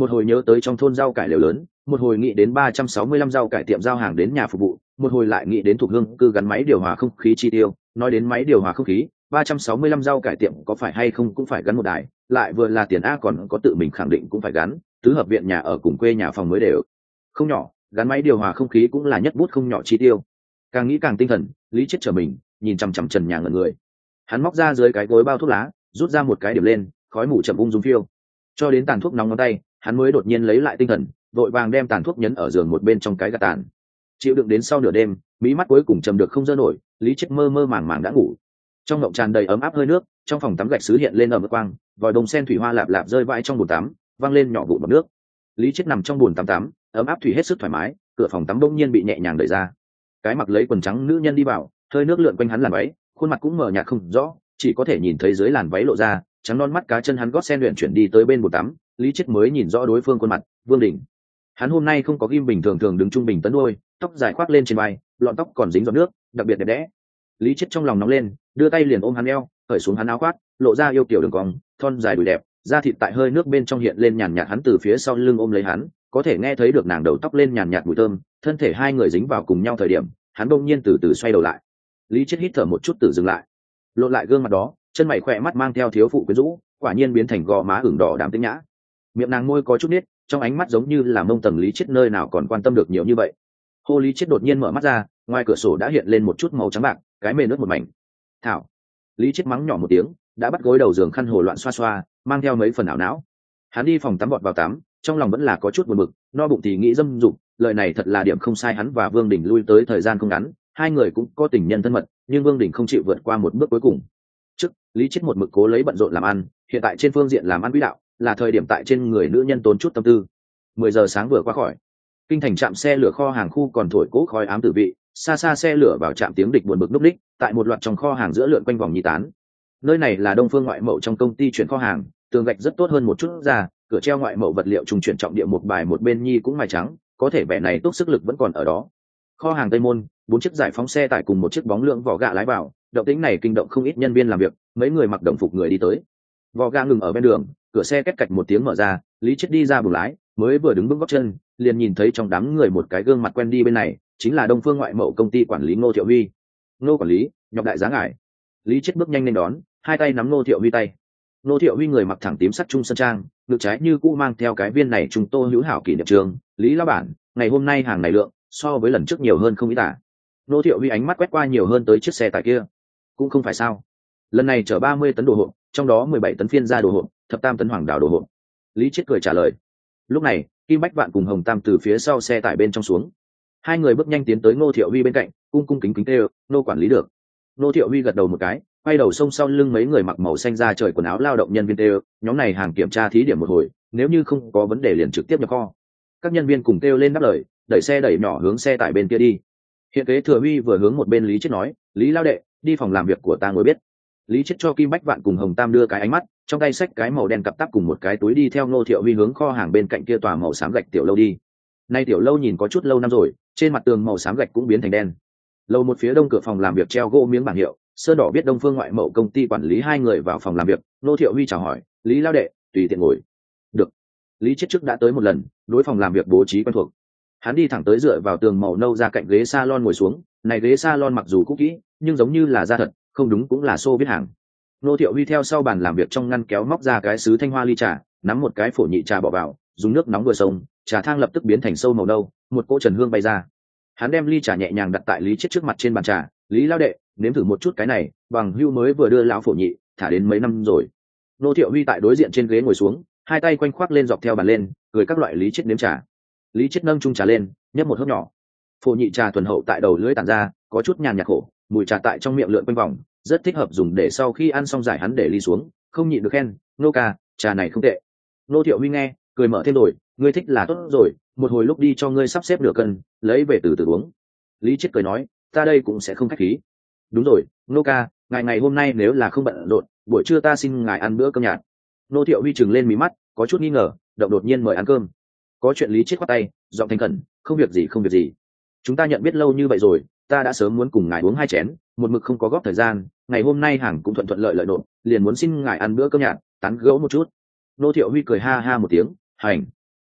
một hồi nhớ tới trong thôn rau cải lều lớn, một hồi nghĩ đến 365 rau cải tiệm giao hàng đến nhà phục vụ, một hồi lại nghĩ đến thuộc hương cư gắn máy điều hòa không khí chi tiêu. Nói đến máy điều hòa không khí, 365 rau cải tiệm có phải hay không cũng phải gắn một đài, lại vừa là tiền a còn có tự mình khẳng định cũng phải gắn, tứ hợp viện nhà ở cùng quê nhà phòng mới đều không nhỏ, gắn máy điều hòa không khí cũng là nhất bút không nhỏ chi tiêu. Càng nghĩ càng tinh thần, Lý Chiết trở mình nhìn chằm chằm trần nhà ngẩn người. Hắn móc ra dưới cái gối bao thuốc lá, rút ra một cái điểm lên, khói mù chậm ung dung phiêu, cho đến tàn thuốc nóng ngón tay, hắn mới đột nhiên lấy lại tinh thần, vội vàng đem tàn thuốc nhấn ở giường một bên trong cái gạt tàn. Chịu đựng đến sau nửa đêm, mí mắt cuối cùng trầm được không dơ nổi, Lý Chiết mơ mơ màng màng đã ngủ. Trong ngộng tràn đầy ấm áp hơi nước, trong phòng tắm gạch sứ hiện lên ẩm quang, vòi đồng sen thủy hoa lạp lạp rơi vãi trong bồn tắm, văng lên nhỏ vụn bọt nước. Lý Chiết nằm trong bồn tắm, ấm áp thủy hết sức thoải mái, cửa phòng tắm bỗng nhiên bị nhẹ nhàng đẩy ra. Cái mặc lấy quần trắng nữ nhân đi vào, hơi nước lượn quanh hắn làn váy, khuôn mặt cũng mờ nhạt không rõ, chỉ có thể nhìn thấy dưới làn váy lộ ra trắng non mắt cá chân. Hắn gót sen luyện chuyển đi tới bên bồn tắm, Lý Chiết mới nhìn rõ đối phương khuôn mặt, Vương Đình. Hắn hôm nay không có ghim bình thường thường đứng trung bình tấn đuôi, tóc dài khoác lên trên vai, lọn tóc còn dính giọt nước, đặc biệt đẹp đẽ. Lý Chiết trong lòng nóng lên, đưa tay liền ôm hắn eo, cởi xuống hắn áo khoác, lộ ra yêu kiểu đường cong, thon dài đùi đẹp, da thịt tại hơi nước bên trong hiện lên nhàn nhạt. Hắn từ phía sau lưng ôm lấy hắn, có thể nghe thấy được nàng đầu tóc lên nhàn nhạt mùi thơm, thân thể hai người dính vào cùng nhau thời điểm, hắn đột nhiên từ từ xoay đầu lại. Lý Chiết hít thở một chút từ dừng lại, lộ lại gương mặt đó, chân mày khỏe mắt mang theo thiếu phụ quyến rũ, quả nhiên biến thành gò má ửng đỏ đạm tĩnh nhã. Miệng nàng môi có chút nít, trong ánh mắt giống như là mông tầng. Lý Chiết nơi nào còn quan tâm được nhiều như vậy. Hô, Lý Chiết đột nhiên mở mắt ra, ngoài cửa sổ đã hiện lên một chút màu trắng bạc, cái mền nước một mảnh. Thảo. Lý Chiết mắng nhỏ một tiếng, đã bắt gối đầu giường khăn hồ loạn xoa xoa, mang theo mấy phần ảo não. Hắn đi phòng tắm vọt vào tắm, trong lòng vẫn là có chút buồn bực, no bụng thì nghĩ dâm dục, lời này thật là điểm không sai. Hắn và Vương Đình lui tới thời gian không ngắn, hai người cũng có tình nhân thân mật, nhưng Vương Đình không chịu vượt qua một bước cuối cùng. Trước, Lý Chiết một mực cố lấy bận rộn làm ăn, hiện tại trên phương diện làm ăn quỹ đạo, là thời điểm tại trên người nữ nhân tốn chút tâm tư. 10 giờ sáng vừa qua khỏi, kinh thành trạm xe lửa kho hàng khu còn thổi cỗ khói ám tử vị, xa xa xe lửa vào trạm tiếng địch buồn bực núp đích, tại một loạt trong kho hàng giữa lượn quanh vòng nhì tán. Nơi này là Đông Phương Ngoại Mậu trong công ty chuyển kho hàng, tường gạch rất tốt hơn một chút ra, cửa treo ngoại mậu vật liệu trung chuyển trọng địa một bài một bên nhi cũng mài trắng, có thể vẻ này tốt sức lực vẫn còn ở đó. Kho hàng Tây Môn, 4 chiếc giải phóng xe tải cùng một chiếc bóng lượng vỏ gạ lái vào, động tĩnh này kinh động không ít nhân viên làm việc, mấy người mặc đồng phục người đi tới. Vỏ gạ ngừng ở bên đường, cửa xe két cạch một tiếng mở ra, Lý Chiết đi ra buồng lái, mới vừa đứng vững gót chân, liền nhìn thấy trong đám người một cái gương mặt quen đi bên này, chính là Đông Phương Ngoại Mậu công ty quản lý Ngô Thiệu Huy. Ngô quản lý, nhọc đại giá ngài. Lý Chiết bước nhanh lên đón, hai tay nắm Ngô Thiệu Huy tay. Ngô Thiệu Huy người mặc thẳng tím sắt trung sơn trang, ngực trái như cũ mang theo cái viên này trung tô hữu hảo kỷ niệm trường. Lý lão bản, ngày hôm nay hàng này lượng so với lần trước nhiều hơn không ít à? Ngô Thiệu Huy ánh mắt quét qua nhiều hơn tới chiếc xe tải kia. Cũng không phải sao, lần này chở 30 tấn đồ hộp, trong đó 17 tấn phiên gia đồ hộp, thập tam tấn hoàng đảo đồ hộp. Lý Chiết cười trả lời. Lúc này, Kim Bách Vạn cùng Hồng Tam từ phía sau xe tải bên trong xuống, hai người bước nhanh tiến tới Ngô Thiệu Huy bên cạnh, cung cung kính kính kêu, Ngô quản lý được. Ngô Thiệu Huy gật đầu một cái, quay đầu xông sau lưng mấy người mặc màu xanh da trời quần áo lao động nhân viên kêu, nhóm này hàng kiểm tra thí điểm một hồi, nếu như không có vấn đề liền trực tiếp nhập kho. Các nhân viên cùng kêu lên đáp lời, đẩy xe đẩy nhỏ hướng xe tải bên kia đi. Hiện kế Thừa Huy vừa hướng một bên Lý Chiết nói, Lý lao đệ, đi phòng làm việc của ta ngồi biết. Lý Chiết cho Kim Bách Vạn cùng Hồng Tam đưa cái ánh mắt, trong tay xách cái màu đen cặp tắp cùng một cái túi đi theo Ngô Thiệu Huy hướng kho hàng bên cạnh kia tòa màu xám gạch tiểu lâu đi. Nay tiểu lâu nhìn có chút lâu năm rồi, trên mặt tường màu xám gạch cũng biến thành đen. Lâu một phía đông cửa phòng làm việc treo gỗ miếng bảng hiệu, sơn đỏ viết Đông Phương Ngoại Mậu công ty quản lý. Hai người vào phòng làm việc, Ngô Thiệu Huy chào hỏi, Lý lao đệ, tùy tiện ngồi. Được. Lý Chiết trước đã tới một lần, đối phòng làm việc bố trí quen thuộc. Hắn đi thẳng tới dựa vào tường màu nâu ra cạnh ghế salon ngồi xuống. Này ghế salon mặc dù cũ kỹ, nhưng giống như là da thật, không đúng cũng là xô viết hàng. Ngô Thiệu Huy theo sau bàn làm việc trong ngăn kéo móc ra cái sứ thanh hoa ly trà, nắm một cái phổ nhị trà bỏ vào, dùng nước nóng vừa xông, trà thang lập tức biến thành sâu màu nâu, một cỗ trần hương bay ra. Hắn đem ly trà nhẹ nhàng đặt tại Lý Chiết trước mặt trên bàn trà, Lý lao đệ, nếm thử một chút cái này, bằng hưu mới vừa đưa lão phổ nhị, thả đến mấy năm rồi. Ngô Thiệu Huy tại đối diện trên ghế ngồi xuống, hai tay quanh khoác lên dọc theo bàn lên, cười các loại Lý Chiết nếm trà. Lý Chiết nâng chung trà lên, nhấp một hớp nhỏ. Phổ nhị trà thuần hậu tại đầu lưỡi tản ra, có chút nhàn nhạt khổ, mùi trà tại trong miệng lượn quanh vòng, rất thích hợp dùng để sau khi ăn xong giải. Hắn để ly xuống, không nhịn được khen, Ngô ca, trà này không tệ. Ngô Thiệu Huy nghe, cười mở thêm rồi, ngươi thích là tốt rồi, một hồi lúc đi cho ngươi sắp xếp nửa cân, lấy về từ từ uống. Lý Chiết cười nói, ta đây cũng sẽ không khách khí. Đúng rồi, Ngô ca, ngày hôm nay nếu là không bận rộn, buổi trưa ta xin ngài ăn bữa cơm nhạt. Ngô Thiệu Huy trừng lên mí mắt, có chút nghi ngờ, đột nhiên mời ăn cơm. Có chuyện. Lý Chiết khoát tay, giọng thành khẩn, không việc gì không việc gì. Chúng ta nhận biết lâu như vậy rồi, ta đã sớm muốn cùng ngài uống 2 chén, một mực không có góp thời gian, ngày hôm nay hàng cũng thuận thuận lợi lợi nộp, liền muốn xin ngài ăn bữa cơm nhạt, tán gẫu một chút. Ngô Thiệu Huy cười ha ha một tiếng, hành.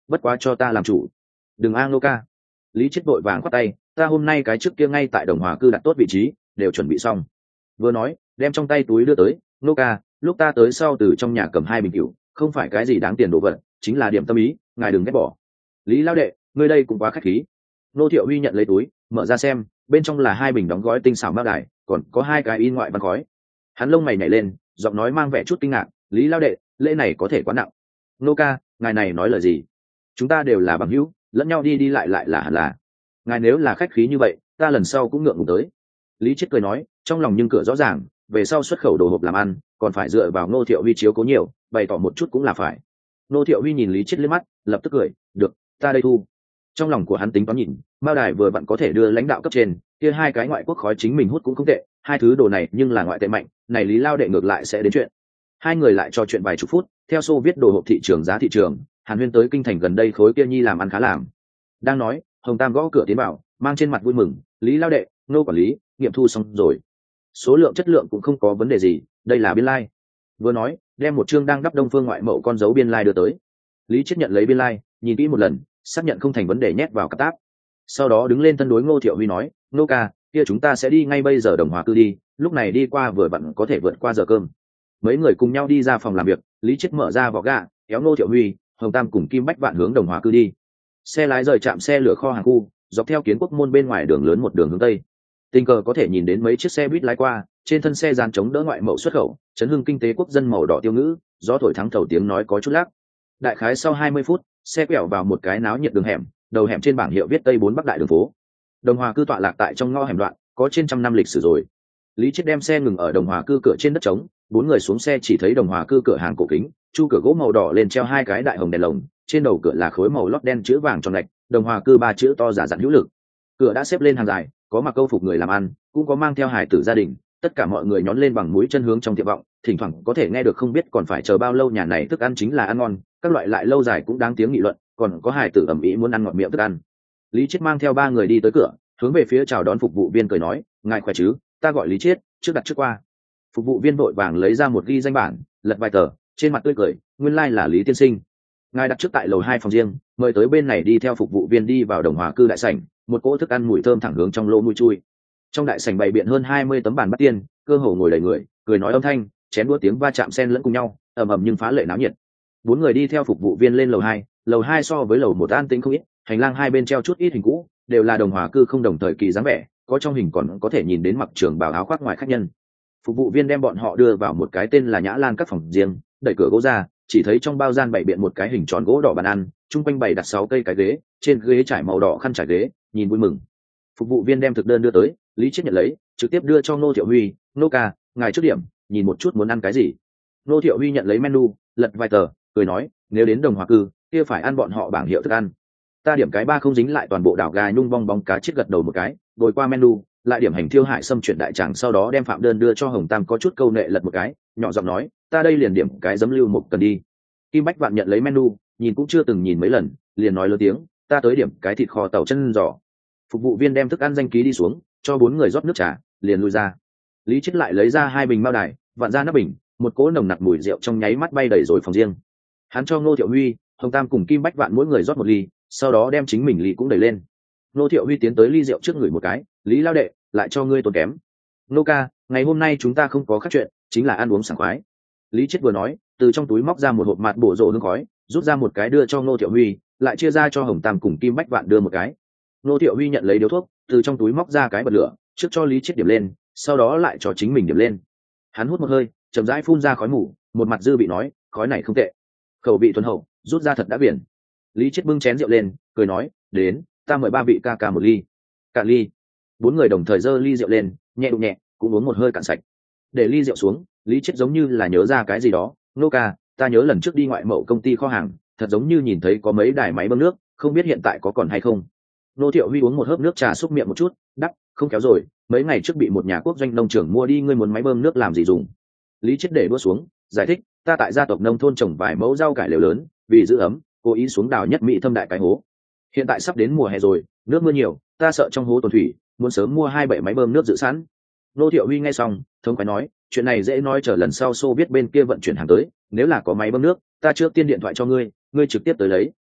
bất quá cho ta làm chủ. Đừng a Ngô ca. Lý Chiết vội vàng khoát tay, ta hôm nay cái trước kia ngay tại Đồng Hòa cư đặt tốt vị trí, đều chuẩn bị xong. Vừa nói, đem trong tay túi đưa tới, Ngô ca, lúc ta tới sau từ trong nhà cầm 2 bình rượu, không phải cái gì đáng tiền đồ vật, chính là điểm tâm ý, ngài đừng ghét bỏ. Lý lão đệ, ngươi đây cũng quá khách khí. Nô Thiệu Huy nhận lấy túi, mở ra xem, bên trong là 2 bình đóng gói tinh xảo mao đài, còn có 2 cái in ngoại văn khói. Hắn lông mày nhảy lên, giọng nói mang vẻ chút kinh ngạc, Lý lão đệ, lễ này có thể quá nặng. Nô ca, ngài này nói lời gì? Chúng ta đều là bằng hữu, lẫn nhau đi đi lại lại là hẳn là. Ngài nếu là khách khí như vậy, ta lần sau cũng ngượng ngùng tới. Lý Chiết cười nói, trong lòng nhưng cửa rõ ràng, về sau xuất khẩu đồ hộp làm ăn, còn phải dựa vào Nô Thiệu Huy chiếu cố nhiều, bày tỏ một chút cũng là phải. Nô Thiệu Huy nhìn Lý Chiết liếc mắt, lập tức cười, được, ta đây thu. Trong lòng của hắn tính toán nhìn, mao đài vừa vặn có thể đưa lãnh đạo cấp trên, kia 2 cái ngoại quốc khói chính mình hút cũng không tệ, 2 thứ đồ này nhưng là ngoại tệ mạnh, này Lý lao đệ ngược lại sẽ đến chuyện. 2 người lại trò chuyện vài chục phút, theo Xô viết đồ hộp thị trường giá thị trường, Hàn Huyên tới kinh thành gần đây khối kia nhi làm ăn khá làm. Đang nói, Hồng Tam gõ cửa tiến vào, mang trên mặt vui mừng, Lý lao đệ, Nô quản lý, nghiệm thu xong rồi. Số lượng chất lượng cũng không có vấn đề gì, đây là biên lai. Vừa nói, đem một chương đang đắp Đông Phương ngoại mậu con dấu biên lai đưa tới. Lý Chiết nhận lấy biên lai, nhìn kỹ một lần, xác nhận không thành vấn đề nhét vào cặp táp. Sau đó đứng lên thân đối Ngô Thiệu Huy nói, Ngô ca, kia chúng ta sẽ đi ngay bây giờ Đồng Hòa cư đi, lúc này đi qua vừa vặn có thể vượt qua giờ cơm. Mấy người cùng nhau đi ra phòng làm việc, Lý Chiết mở ra vỏ gà, kéo Ngô Thiệu Huy, Hồng Tam cùng Kim Bách Vạn hướng Đồng Hòa cư đi. Xe lái rời trạm xe lửa kho hàng khu, dọc theo Kiến Quốc môn bên ngoài đường lớn một đường hướng tây. Tình cờ có thể nhìn đến mấy chiếc xe buýt lái qua, trên thân xe dàn chống đỡ ngoại mậu xuất khẩu, chấn hưng kinh tế quốc dân màu đỏ tiêu ngữ, gió thổi thắng thầu tiếng nói có chút lắc. Đại khái sau 20 phút, xe quẹo vào một cái náo nhiệt đường hẻm, đầu hẻm trên bảng hiệu viết Tây 4 Bắc Đại đường phố. Đồng Hòa cư tọa lạc tại trong ngõ hẻm đoạn, có trên 100 năm lịch sử rồi. Lý Chiết đem xe ngừng ở Đồng Hòa cư cửa trên đất trống, 4 người xuống xe chỉ thấy Đồng Hòa cư cửa hàng cổ kính, chu cửa gỗ màu đỏ lên treo 2 cái đại hồng đèn lồng, trên đầu cửa là khối màu lót đen chữ vàng tròn lệch, Đồng Hòa cư 3 chữ to giả dặn hữu lực. Cửa đã xếp lên hàng dài, có mặc câu phục người làm ăn, cũng có mang theo hài tử gia đình, tất cả mọi người nhón lên bằng mũi chân hướng trong tiệm vọng, thỉnh thoảng có thể nghe được không biết còn phải chờ bao lâu nhà này thức ăn chính là ăn ngon, các loại lại lâu dài cũng đáng tiếng nghị luận, còn có hài tử ầm ĩ muốn ăn ngọt miệng thức ăn. Lý Chiết mang theo 3 người đi tới cửa, hướng về phía chào đón phục vụ viên cười nói, ngài khỏe chứ, ta gọi Lý Chiết, trước đặt trước qua. Phục vụ viên vội vàng lấy ra một ghi danh bản, lật vài tờ, trên mặt tươi cười, nguyên lai là Lý tiên sinh. Ngài đặt trước tại lầu 2 phòng riêng, mời tới bên này đi theo phục vụ viên đi vào Đồng Hòa cư đại sảnh, một cỗ thức ăn mùi thơm thẳng hướng trong lỗ mũi chui. Trong đại sảnh bày biện hơn 20 tấm bàn bát tiên, cơ hồ ngồi đầy người, cười nói âm thanh, chén đũa tiếng va chạm xen lẫn cùng nhau, ầm ầm nhưng phá lệ náo nhiệt. 4 người đi theo phục vụ viên lên lầu 2 so với lầu 1 an tĩnh không ít, hành lang hai bên treo chút ít hình cũ, đều là Đồng Hòa cư không đồng thời kỳ dáng vẻ, có trong hình còn có thể nhìn đến mặc trường bào áo khoác ngoài khách nhân. Phục vụ viên đem bọn họ đưa vào một cái tên là Nhã Lan các phòng riêng, đẩy cửa gỗ ra, chỉ thấy trong bao gian bày biện một cái hình tròn gỗ đỏ bàn ăn, chung quanh bày đặt 6 cây cái ghế, trên ghế trải màu đỏ khăn trải ghế, nhìn vui mừng. Phục vụ viên đem thực đơn đưa tới, Lý Chiết nhận lấy, trực tiếp đưa cho Ngô Thiệu Huy, Ngô ca, ngài trước điểm, nhìn một chút muốn ăn cái gì. Ngô Thiệu Huy nhận lấy menu, lật vài tờ, cười nói, nếu đến Đồng Hòa cư, kia phải ăn bọn họ bảng hiệu thức ăn. Ta điểm cái 3 không dính lại toàn bộ đảo gà nhung bong bóng cá chiết gật đầu một cái, rồi qua menu, lại điểm hành thiêu hải xâm chuyển đại tràng, sau đó đem phạm đơn đưa cho Hồng Tam có chút câu nệ lật một cái, nhỏ giọng nói, ta đây liền điểm cái giấm lưu một cần đi. Kim Bách Vạn nhận lấy menu, nhìn cũng chưa từng nhìn mấy lần, liền nói lớn tiếng, ta tới điểm cái thịt kho tàu chân giò. Phục vụ viên đem thức ăn danh ký đi xuống, cho 4 người rót nước trà, liền lui ra. Lý Chiết lại lấy ra 2 bình mao đài, vặn ra nắp bình, một cỗ nồng nặc mùi rượu trong nháy mắt bay đầy rồi phòng riêng. Hắn cho Ngô Thiệu Huy, Hồng Tam cùng Kim Bách Vạn mỗi người rót một ly, sau đó đem chính mình ly cũng đẩy lên. Ngô Thiệu Huy tiến tới ly rượu trước người một cái, Lý lao đệ, lại cho ngươi tốn kém. Ngô ca, ngày hôm nay chúng ta không có khác chuyện, chính là ăn uống sảng khoái. Lý Chiết vừa nói, từ trong túi móc ra một hộp mạt bổ rộ hương khói, rút ra một cái đưa cho Ngô Thiệu Huy, lại chia ra cho Hồng Tam cùng Kim Bách Vạn đưa một cái. Ngô Thiệu Huy nhận lấy điếu thuốc, từ trong túi móc ra cái bật lửa, trước cho Lý Chiết điểm lên, sau đó lại cho chính mình điểm lên. Hắn hút một hơi, chậm rãi phun ra khói mù, một mặt dư vị nói, khói này không tệ, khẩu vị thuần hậu, rút ra thật đã biển. Lý Chiết bưng chén rượu lên, cười nói, đến, ta mời 3 vị ca ca một ly. Cạn ly. 4 người đồng thời giơ ly rượu lên, nhẹ đụng nhẹ, cũng uống một hơi cạn sạch. Để ly rượu xuống, Lý Chiết giống như là nhớ ra cái gì đó, Ngô ca, ta nhớ lần trước đi ngoại mậu công ty kho hàng, thật giống như nhìn thấy có mấy đài máy bơm nước, không biết hiện tại có còn hay không. Ngô Thiệu Huy uống một hớp nước trà xúc miệng một chút, đắp, không kéo rồi, mấy ngày trước bị một nhà quốc doanh nông trưởng mua đi, ngươi muốn máy bơm nước làm gì dùng. Lý Chiết để đũa xuống, giải thích, ta tại gia tộc nông thôn trồng vài mẫu rau cải lều lớn, vì giữ ấm, cố ý xuống đào nhất mỹ thâm đại cái hố. Hiện tại sắp đến mùa hè rồi, nước mưa nhiều, ta sợ trong hố tồn thủy, muốn sớm mua 2 máy bơm nước dự sẵn. Ngô Thiệu Huy nghe xong, thống khoái nói, chuyện này dễ nói, chờ lần sau Xô biết bên kia vận chuyển hàng tới, nếu là có máy bơm nước, ta trước tiên điện thoại cho ngươi, ngươi trực tiếp tới lấy.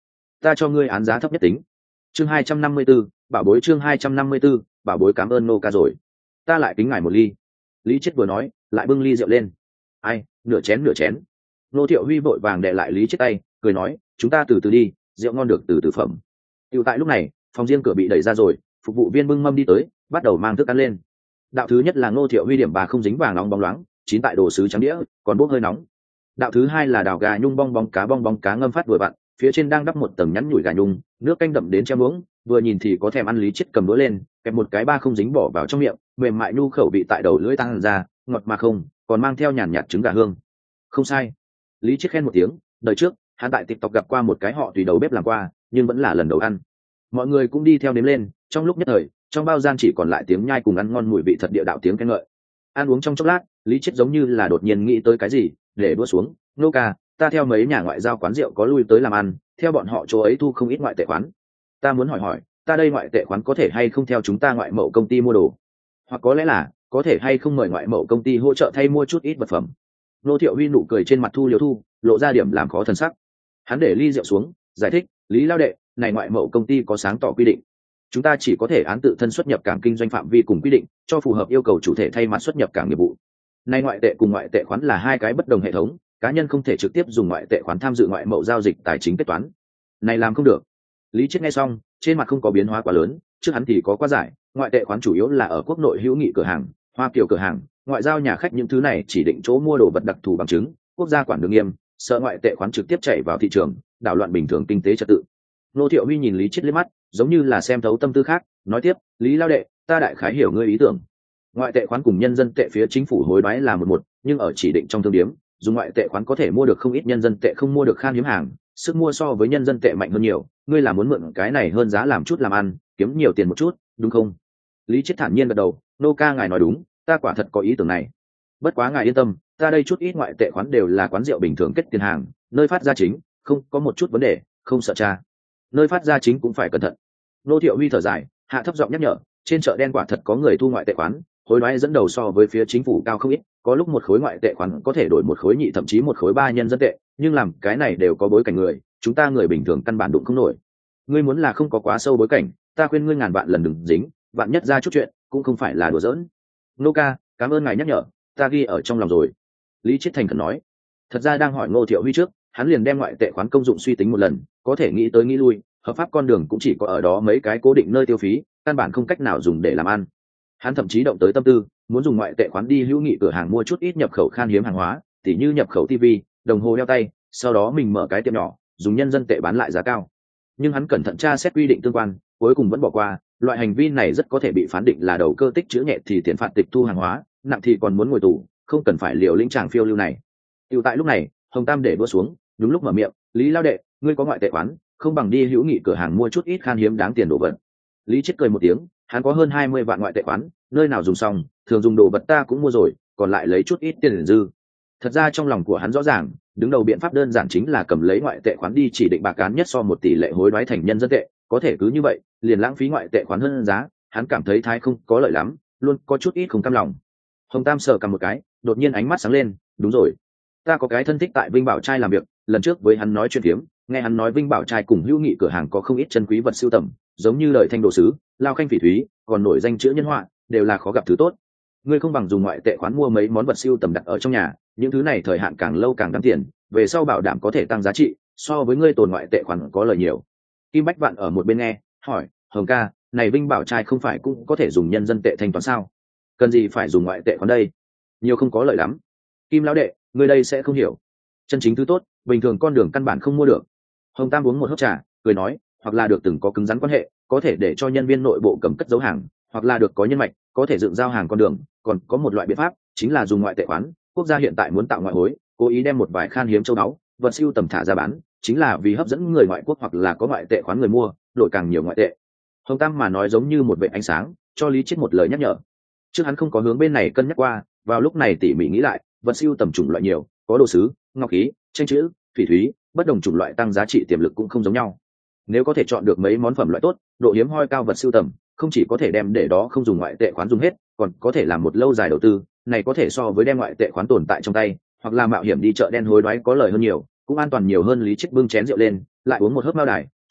ta cho ngươi án giá thấp nhất tính. Chương 254, bảo bối. Chương 254, bảo bối. Cảm ơn nô ca rồi, ta lại kính ngài một ly. Lý Chiết vừa nói lại bưng ly rượu lên. Ai, nửa chén nửa chén. Nô Thiệu Huy vội vàng đè lại Lý Chiết tay, cười nói, chúng ta từ từ đi, rượu ngon được từ từ phẩm. Tiểu tại lúc này, phòng riêng cửa bị đẩy ra rồi, phục vụ viên bưng mâm đi tới, bắt đầu mang thức ăn lên. Đạo thứ nhất là Nô Thiệu Huy điểm bà không dính vàng nóng bóng loáng, chín tại đồ sứ trắng đĩa, còn bốc hơi nóng. Đạo thứ hai là đào gà nhung bong bóng cá ngâm phát vừa vặn, phía trên đang đắp một tầng nhắn nhủi gà nhung, nước canh đậm đến treo muỗng, vừa nhìn thì có thèm ăn. Lý Chiết cầm đũa lên, kẹp một cái ba không dính bỏ vào trong miệng, mềm mại nhu khẩu vị tại đầu lưỡi tăng ra, ngọt mà không, còn mang theo nhàn nhạt trứng gà hương. Không sai. Lý Chiết khen một tiếng, đời trước, hắn tại TikTok gặp qua một cái họ tùy đầu bếp làm qua, nhưng vẫn là lần đầu ăn. Mọi người cũng đi theo nếm lên, trong lúc nhất thời, trong bao gian chỉ còn lại tiếng nhai cùng ăn ngon mùi vị thật địa đạo tiếng khen ngợi. Ăn uống trong chốc lát, Lý Chiết giống như là đột nhiên nghĩ tới cái gì, để đũa xuống, nô ca, ta theo mấy nhà ngoại giao quán rượu có lui tới làm ăn, theo bọn họ chỗ ấy thu không ít ngoại tệ khoán. Ta muốn hỏi, ta đây ngoại tệ khoán có thể hay không theo chúng ta ngoại mậu công ty mua đồ, hoặc có lẽ là có thể hay không mời ngoại mậu công ty hỗ trợ thay mua chút ít vật phẩm. Nô Thiệu Huy nụ cười trên mặt thu liều thu, lộ ra điểm làm khó thần sắc. Hắn để ly rượu xuống, giải thích, Lý lao đệ, này ngoại mậu công ty có sáng tỏ quy định, chúng ta chỉ có thể án tự thân xuất nhập cảng kinh doanh phạm vi cùng quy định, cho phù hợp yêu cầu chủ thể thay mặt xuất nhập cảng nghiệp vụ. Này ngoại tệ cùng ngoại tệ khoán là hai cái bất đồng hệ thống, cá nhân không thể trực tiếp dùng ngoại tệ khoán tham dự ngoại mậu giao dịch tài chính kết toán. Này làm không được. Lý Chiết nghe xong, trên mặt không có biến hóa quá lớn, trước hắn thì có quá giải, ngoại tệ khoán chủ yếu là ở quốc nội hữu nghị cửa hàng, hoa kiều cửa hàng, ngoại giao nhà khách những thứ này chỉ định chỗ mua đồ vật đặc thù bằng chứng, quốc gia quản được nghiêm, sợ ngoại tệ khoán trực tiếp chảy vào thị trường, đảo loạn bình thường kinh tế trật tự. Nô Thiệu Huy nhìn Lý Chiết liếc mắt, giống như là xem thấu tâm tư khác, nói tiếp, Lý lao đệ, ta đại khái hiểu ngươi ý tưởng. Ngoại tệ khoán cùng nhân dân tệ phía chính phủ hối đoái là một, nhưng ở chỉ định trong thương điếm, dùng ngoại tệ khoán có thể mua được không ít nhân dân tệ không mua được khan hiếm hàng, sức mua so với nhân dân tệ mạnh hơn nhiều, ngươi là muốn mượn cái này hơn giá làm chút làm ăn, kiếm nhiều tiền một chút, đúng không? Lý Chiết thản nhiên gật đầu, nô ca ngài nói đúng, ta quả thật có ý tưởng này. Bất quá ngài yên tâm, ta đây chút ít ngoại tệ khoán đều là quán rượu bình thường kết tiền hàng, nơi phát ra chính, không có một chút vấn đề, không sợ tra. Nơi phát ra chính cũng phải cẩn thận. Nô Thiệu Huy thở dài, hạ thấp giọng nhắc nhở, trên chợ đen quả thật có người thu ngoại tệ khoán, hối đoái dẫn đầu so với phía chính phủ cao không ít, có lúc một khối ngoại tệ khoán có thể đổi một khối nhị thậm chí một khối ba nhân dân tệ, nhưng làm cái này đều có bối cảnh người, chúng ta người bình thường căn bản đụng không nổi. Ngươi muốn là không có quá sâu bối cảnh, ta khuyên ngươi ngàn vạn lần đừng dính, vạn nhất ra chút chuyện, cũng không phải là đùa giỡn. Nô ca, cảm ơn ngài nhắc nhở, ta ghi ở trong lòng rồi. Lý Chiết thành khẩn nói. Thật ra đang hỏi Ngô Thiệu Huy trước, hắn liền đem ngoại tệ khoán công dụng suy tính một lần, có thể nghĩ tới nghĩ lui, hợp pháp con đường cũng chỉ có ở đó mấy cái cố định nơi tiêu phí, căn bản không cách nào dùng để làm ăn. Hắn thậm chí động tới tâm tư, muốn dùng ngoại tệ khoán đi hữu nghị cửa hàng mua chút ít nhập khẩu khan hiếm hàng hóa, tỉ như nhập khẩu TV, đồng hồ đeo tay, sau đó mình mở cái tiệm nhỏ, dùng nhân dân tệ bán lại giá cao. Nhưng hắn cẩn thận tra xét quy định tương quan, cuối cùng vẫn bỏ qua, loại hành vi này rất có thể bị phán định là đầu cơ tích trữ nhẹ thì tiền phạt tịch thu hàng hóa, nặng thì còn muốn ngồi tù, không cần phải liều lĩnh tràng phiêu lưu này. Tiểu tại lúc này, Hồng Tam để đua xuống, đúng lúc mở miệng, Lý lao đệ, ngươi có ngoại tệ khoán, không bằng đi hữu nghị cửa hàng mua chút ít khan hiếm đáng tiền đồ vật. Lý Chiết cười một tiếng, hắn có hơn 20 vạn ngoại tệ khoán, nơi nào dùng xong, thường dùng đồ vật ta cũng mua rồi, còn lại lấy chút ít tiền dư. Thật ra trong lòng của hắn rõ ràng, đứng đầu biện pháp đơn giản chính là cầm lấy ngoại tệ khoán đi chỉ định bạc cán nhất so một tỷ lệ hối đoái thành nhân dân tệ, có thể cứ như vậy, liền lãng phí ngoại tệ khoán hơn giá, hắn cảm thấy thái không có lợi lắm, luôn có chút ít không cam lòng. Hồng Tam sờ cầm một cái, đột nhiên ánh mắt sáng lên, đúng rồi, ta có cái thân thích tại Vinh Bảo Trai làm việc, lần trước với hắn nói chuyện phiếm, nghe hắn nói Vinh Bảo Trai cùng hữu nghị cửa hàng có không ít chân quý vật sưu tầm, giống như lời thanh đồ sứ, lao khanh phỉ thúy, còn nổi danh chữ nhân họa, đều là khó gặp thứ tốt. Ngươi không bằng dùng ngoại tệ khoán mua mấy món vật sưu tầm đặt ở trong nhà, những thứ này thời hạn càng lâu càng đáng tiền, về sau bảo đảm có thể tăng giá trị, so với ngươi tồn ngoại tệ khoán có lời nhiều. Kim Bách Vạn ở một bên nghe, hỏi, Hồng ca, này Vinh Bảo Trai không phải cũng có thể dùng nhân dân tệ thanh toán sao? Cần gì phải dùng ngoại tệ khoán đây? Nhiều không có lợi lắm. Kim lão đệ, ngươi đây sẽ không hiểu. Chân chính thứ tốt, bình thường con đường căn bản không mua được. Hồng Tam uống một hớp trà, cười nói, hoặc là được từng có cứng rắn quan hệ, có thể để cho nhân viên nội bộ cầm cất giấu hàng, hoặc là được có nhân mạch, có thể dựng giao hàng con đường, còn có một loại biện pháp, chính là dùng ngoại tệ khoán. Quốc gia hiện tại muốn tạo ngoại hối, cố ý đem một vài khan hiếm châu báu, vật sưu tầm thả ra bán, chính là vì hấp dẫn người ngoại quốc hoặc là có ngoại tệ khoán người mua, đổi càng nhiều ngoại tệ. Hồng Tam mà nói giống như một vệt ánh sáng, cho Lý Chiết một lời nhắc nhở. Trước hắn không có hướng bên này cân nhắc qua, vào lúc này tỉ mỉ nghĩ lại, vật sưu tầm chủng loại nhiều, có đồ sứ, ngọc khí, tranh chữ, phỉ thúy, bất đồng chủng loại tăng giá trị tiềm lực cũng không giống nhau. Nếu có thể chọn được mấy món phẩm loại tốt, độ hiếm hoi cao vật sưu tầm, không chỉ có thể đem để đó không dùng ngoại tệ khoán dùng hết, còn có thể làm một lâu dài đầu tư, này có thể so với đem ngoại tệ khoán tồn tại trong tay, hoặc là mạo hiểm đi chợ đen hối đoái có lời hơn nhiều, cũng an toàn nhiều hơn. Lý Chiết bưng chén rượu lên, lại uống một hớp mao đài,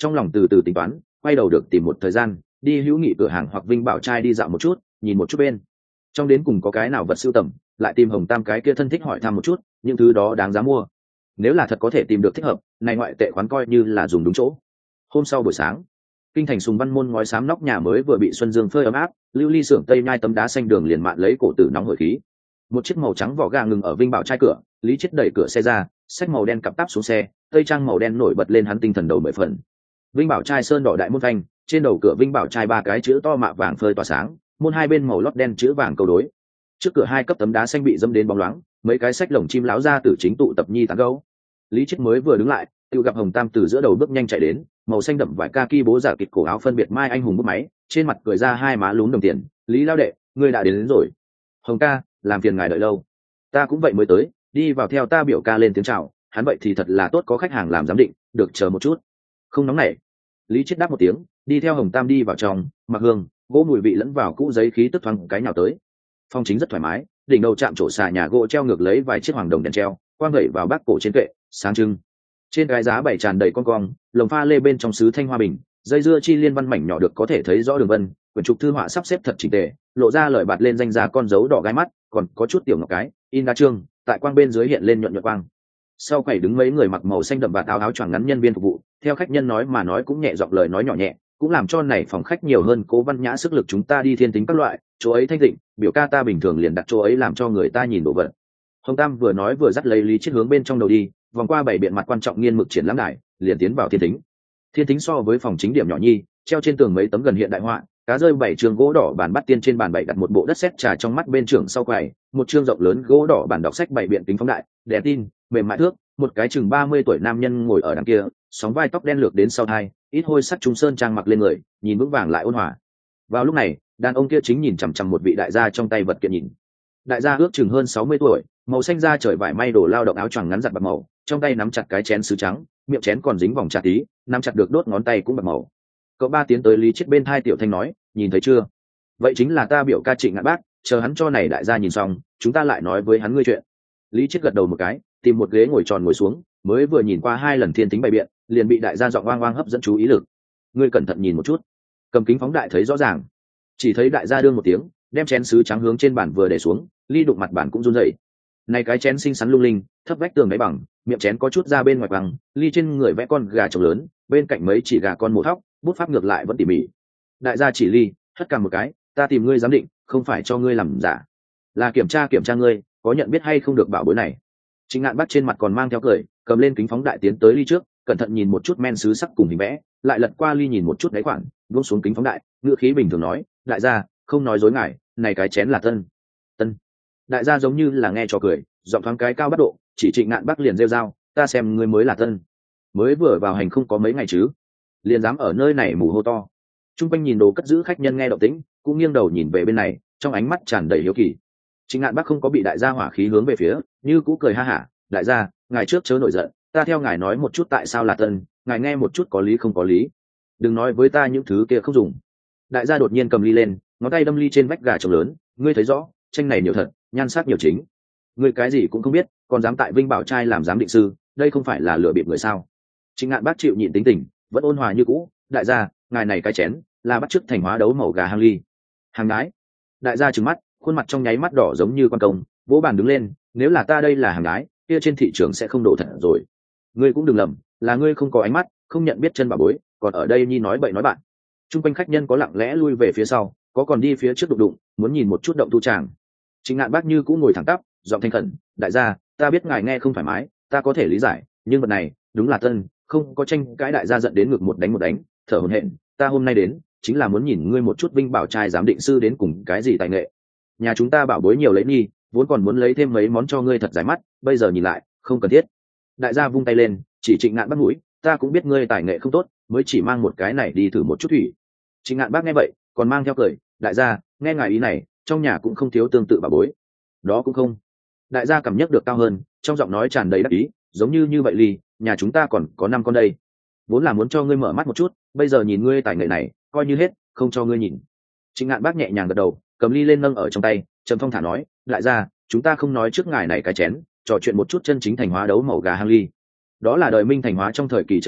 trong lòng từ từ tính toán, quay đầu được tìm một thời gian đi hữu nghị cửa hàng hoặc Vinh Bảo trai đi dạo một chút, nhìn một chút bên trong đến cùng có cái nào vật sưu tầm, lại tìm Hồng Tam cái kia thân thích hỏi thăm một chút những thứ đó đáng giá mua. Nếu là thật có thể tìm được thích hợp, này ngoại tệ khoán coi như là dùng đúng chỗ. Hôm sau buổi sáng, kinh thành Sùng Văn Môn ngói xám nóc nhà mới vừa bị xuân dương phơi ấm áp, lưu ly xưởng tây nhai tấm đá xanh đường liền mạn lấy cổ tử nóng hổi khí. Một chiếc màu trắng vỏ gà ngừng ở Vinh Bảo trai cửa, Lý Chiết đẩy cửa xe ra, xách màu đen cặp táp xuống xe, tây trang màu đen nổi bật lên hắn tinh thần đầu 10 phần. Vinh Bảo trai sơn đỏ đại môn thanh, trên đầu cửa Vinh Bảo trai 3 cái chữ to mạ vàng phơi tỏa sáng, môn hai bên màu lót đen chữ vàng câu đối. Trước cửa 2 cấp tấm đá xanh bị dẫm đến bóng loáng, mấy cái xách lồng chim láo ra từ chính tụ tập nhi tán gấu. Lý Chiết mới vừa đứng lại, tự gặp Hồng Tam từ giữa đầu bước nhanh chạy đến, màu xanh đậm vải kaki bố giả kịch cổ áo phân biệt mai anh hùng bút máy, trên mặt cười ra 2 má lún đồng tiền. Lý lao đệ, ngươi đã đến rồi. Hồng ca, làm phiền ngài đợi lâu. Ta cũng vậy mới tới, đi vào theo ta biểu ca lên tiếng chào, hắn vậy thì thật là tốt, có khách hàng làm giám định, được chờ một chút. Không nóng nảy. Lý Chiết đáp một tiếng, đi theo Hồng Tam đi vào trong, mặc hương gỗ mùi vị lẫn vào cũ giấy khí tức thoáng cái nào tới. Phòng chính rất thoải mái, đỉnh đầu chạm trổ xà nhà gỗ treo ngược lấy vài chiếc hoàng đồng đèn treo, quang gậy vào bát cổ trên kệ, sáng trưng. Trên cái giá bày tràn đầy con cong, lồng pha lê bên trong sứ thanh hoa bình, dây dưa chi liên văn mảnh nhỏ được có thể thấy rõ đường vân, quyển trục thư họa sắp xếp thật chỉnh tề, lộ ra lời bạt lên danh giá con dấu đỏ gai mắt, còn có chút tiểu ngọc cái, in đa trương, tại quang bên dưới hiện lên nhuận nhuận quang. Sau quầy đứng mấy người mặc màu xanh đậm và áo áo choàng ngắn nhân viên phục vụ, theo khách nhân nói mà nói cũng nhẹ giọng lời nói nhỏ nhẹ, cũng làm cho này phòng khách nhiều hơn cố văn nhã sức lực. Chúng ta đi thiên tính các loại, chỗ ấy thanh tịnh, biểu ca ta bình thường liền đặt chỗ ấy làm cho người ta nhìn đồ vật. Hồng Tam vừa nói vừa dắt lấy Lý Chiết hướng bên trong đầu đi, vòng qua 7 biện mặt quan trọng nghiên mực triển lãm đài, liền tiến vào thiên tính. Thiên tính so với phòng chính điểm nhỏ nhi, treo trên tường mấy tấm gần hiện đại họa, cá rơi 7 trường gỗ đỏ bàn bắt tiên, trên bàn bày đặt một bộ đất sét trà trong mắt bên trưởng sau quầy, một chương rộng lớn gỗ đỏ bàn đọc sách 7 biện kính phóng đại, đèn tin, mềm mại thước, một cái chừng 30 tuổi nam nhân ngồi ở đằng kia, sóng vai tóc đen lược đến sau tai, ít hôi sắc trung sơn trang mặc lên người, nhìn vững vàng lại ôn hòa. Vào lúc này, đàn ông kia chính nhìn chằm chằm một vị đại gia trong tay vật kiện nhìn. Đại gia ước chừng hơn 60 tuổi, màu xanh da trời vải may đồ lao động áo choàng ngắn giặt bạc màu, trong tay nắm chặt cái chén sứ trắng, miệng chén còn dính vòng trà tí, nắm chặt được đốt ngón tay cũng bạc màu. Cậu ba tiến tới Lý Chiết bên thai tiểu thanh nói, nhìn thấy chưa? Vậy chính là ta biểu ca Trịnh Ngạn Bác, chờ hắn cho này đại gia nhìn xong, chúng ta lại nói với hắn ngươi chuyện. Lý Chiết gật đầu một cái, tìm một ghế ngồi tròn ngồi xuống, mới vừa nhìn qua 2 lần thiên tính bày biện, liền bị đại gia giọng oang oang hấp dẫn chú ý lực. Ngươi cẩn thận nhìn một chút. Cầm kính phóng đại thấy rõ ràng, chỉ thấy đại gia đương một tiếng, đem chén sứ trắng hướng trên bàn vừa để xuống, ly đụng mặt bàn cũng run rẩy. Này cái chén xinh xắn lung linh, thấp vách tường đáy bằng, miệng chén có chút ra bên ngoài bằng, ly trên người vẽ con gà trống lớn, bên cạnh mấy chỉ gà con mổ thóc, bút pháp ngược lại vẫn tỉ mỉ. Đại gia chỉ ly, hất cằm một cái, ta tìm ngươi giám định, không phải cho ngươi làm giả, là kiểm tra ngươi có nhận biết hay không được bảo bối này. Trịnh Ngạn Bác trên mặt còn mang theo cười, cầm lên kính phóng đại tiến tới ly trước, cẩn thận nhìn một chút men sứ sắc cùng hình vẽ, lại lật qua ly nhìn một chút đáy khoản, buông xuống kính phóng đại, ngữ khí bình thường nói, đại gia không nói dối ngài, này cái chén là tân. Đại gia giống như là nghe cho cười, giọng thoáng cái cao bắt độ, chỉ Trịnh Ngạn Bác liền rêu rao, ta xem ngươi mới là tân, mới vừa vào hành không có mấy ngày chứ, liền dám ở nơi này mù hô to. Trung quanh nhìn đồ cất giữ khách nhân nghe động tĩnh, cũng nghiêng đầu nhìn về bên này, trong ánh mắt tràn đầy hiếu kỳ. Trịnh Ngạn Bác không có bị đại gia hỏa khí hướng về phía, như cũ cười ha hả, đại gia ngài trước chớ nổi giận, ta theo ngài nói một chút tại sao là tân, ngài nghe một chút có lý không có lý, đừng nói với ta những thứ kia không dùng. Đại gia đột nhiên cầm ly lên, ngón tay đâm ly trên vách gà trống lớn, ngươi thấy rõ, tranh này nhiều thật, nhan sắc nhiều chính, ngươi cái gì cũng không biết, còn dám tại Vinh Bảo trai làm giám định sư, đây không phải là lừa bịp người sao? Trịnh Ngạn Bác chịu nhịn tính tình, vẫn ôn hòa như cũ, đại gia ngài này cái chén là bắt chước thành hóa đấu màu gà hang ly hàng đái. Đại gia trừng mắt, khuôn mặt trong nháy mắt đỏ giống như quan công, vỗ bàn đứng lên, nếu là ta đây là hàng đái, kia trên thị trường sẽ không đổ thật rồi. Ngươi cũng đừng lầm, là ngươi không có ánh mắt, không nhận biết chân bà bối, còn ở đây nhi nói bậy nói bạn. Trung quanh khách nhân có lặng lẽ lui về phía sau, có còn đi phía trước đụng đụng, muốn nhìn một chút động tu tràng. Trịnh Ngạn Bác như cũng ngồi thẳng tắp, giọng thanh khẩn, đại gia ta biết ngài nghe không thoải mái, ta có thể lý giải, nhưng vật này đúng là tân, không có tranh cãi. Đại gia giận đến ngực một đánh, thở hổn hển, ta hôm nay đến chính là muốn nhìn ngươi một chút Vinh Bảo trai giám định sư đến cùng cái gì tài nghệ. Nhà chúng ta bảo bối nhiều lấy nghi, vốn còn muốn lấy thêm mấy món cho ngươi thật giải mắt, bây giờ nhìn lại không cần thiết. Đại gia vung tay lên, chỉ Trịnh Ngạn Bác mũi, ta cũng biết ngươi tài nghệ không tốt, mới chỉ mang một cái này đi thử một chút thủy. Trịnh Ngạn Bác nghe vậy còn mang theo cười, đại gia nghe ngài ý này, trong nhà cũng không thiếu tương tự bảo bối. Đó cũng không. Đại gia cảm nhận được cao hơn, trong giọng nói tràn đầy đắc ý, giống như vậy ly, nhà chúng ta còn có 5 con đây, vốn là muốn cho ngươi mở mắt một chút, bây giờ nhìn ngươi tài nghệ này coi như hết, không cho ngươi nhìn. Trịnh Ngạn Bác nhẹ nhàng gật đầu, cầm ly lên nâng ở trong tay, trầm phong thả nói, đại gia chúng ta không nói trước ngài này cái chén, trò chuyện một chút chân chính thành hóa đấu màu gà hang ly. Đó là đời Minh thành hóa trong thời kỳ chân phẩm,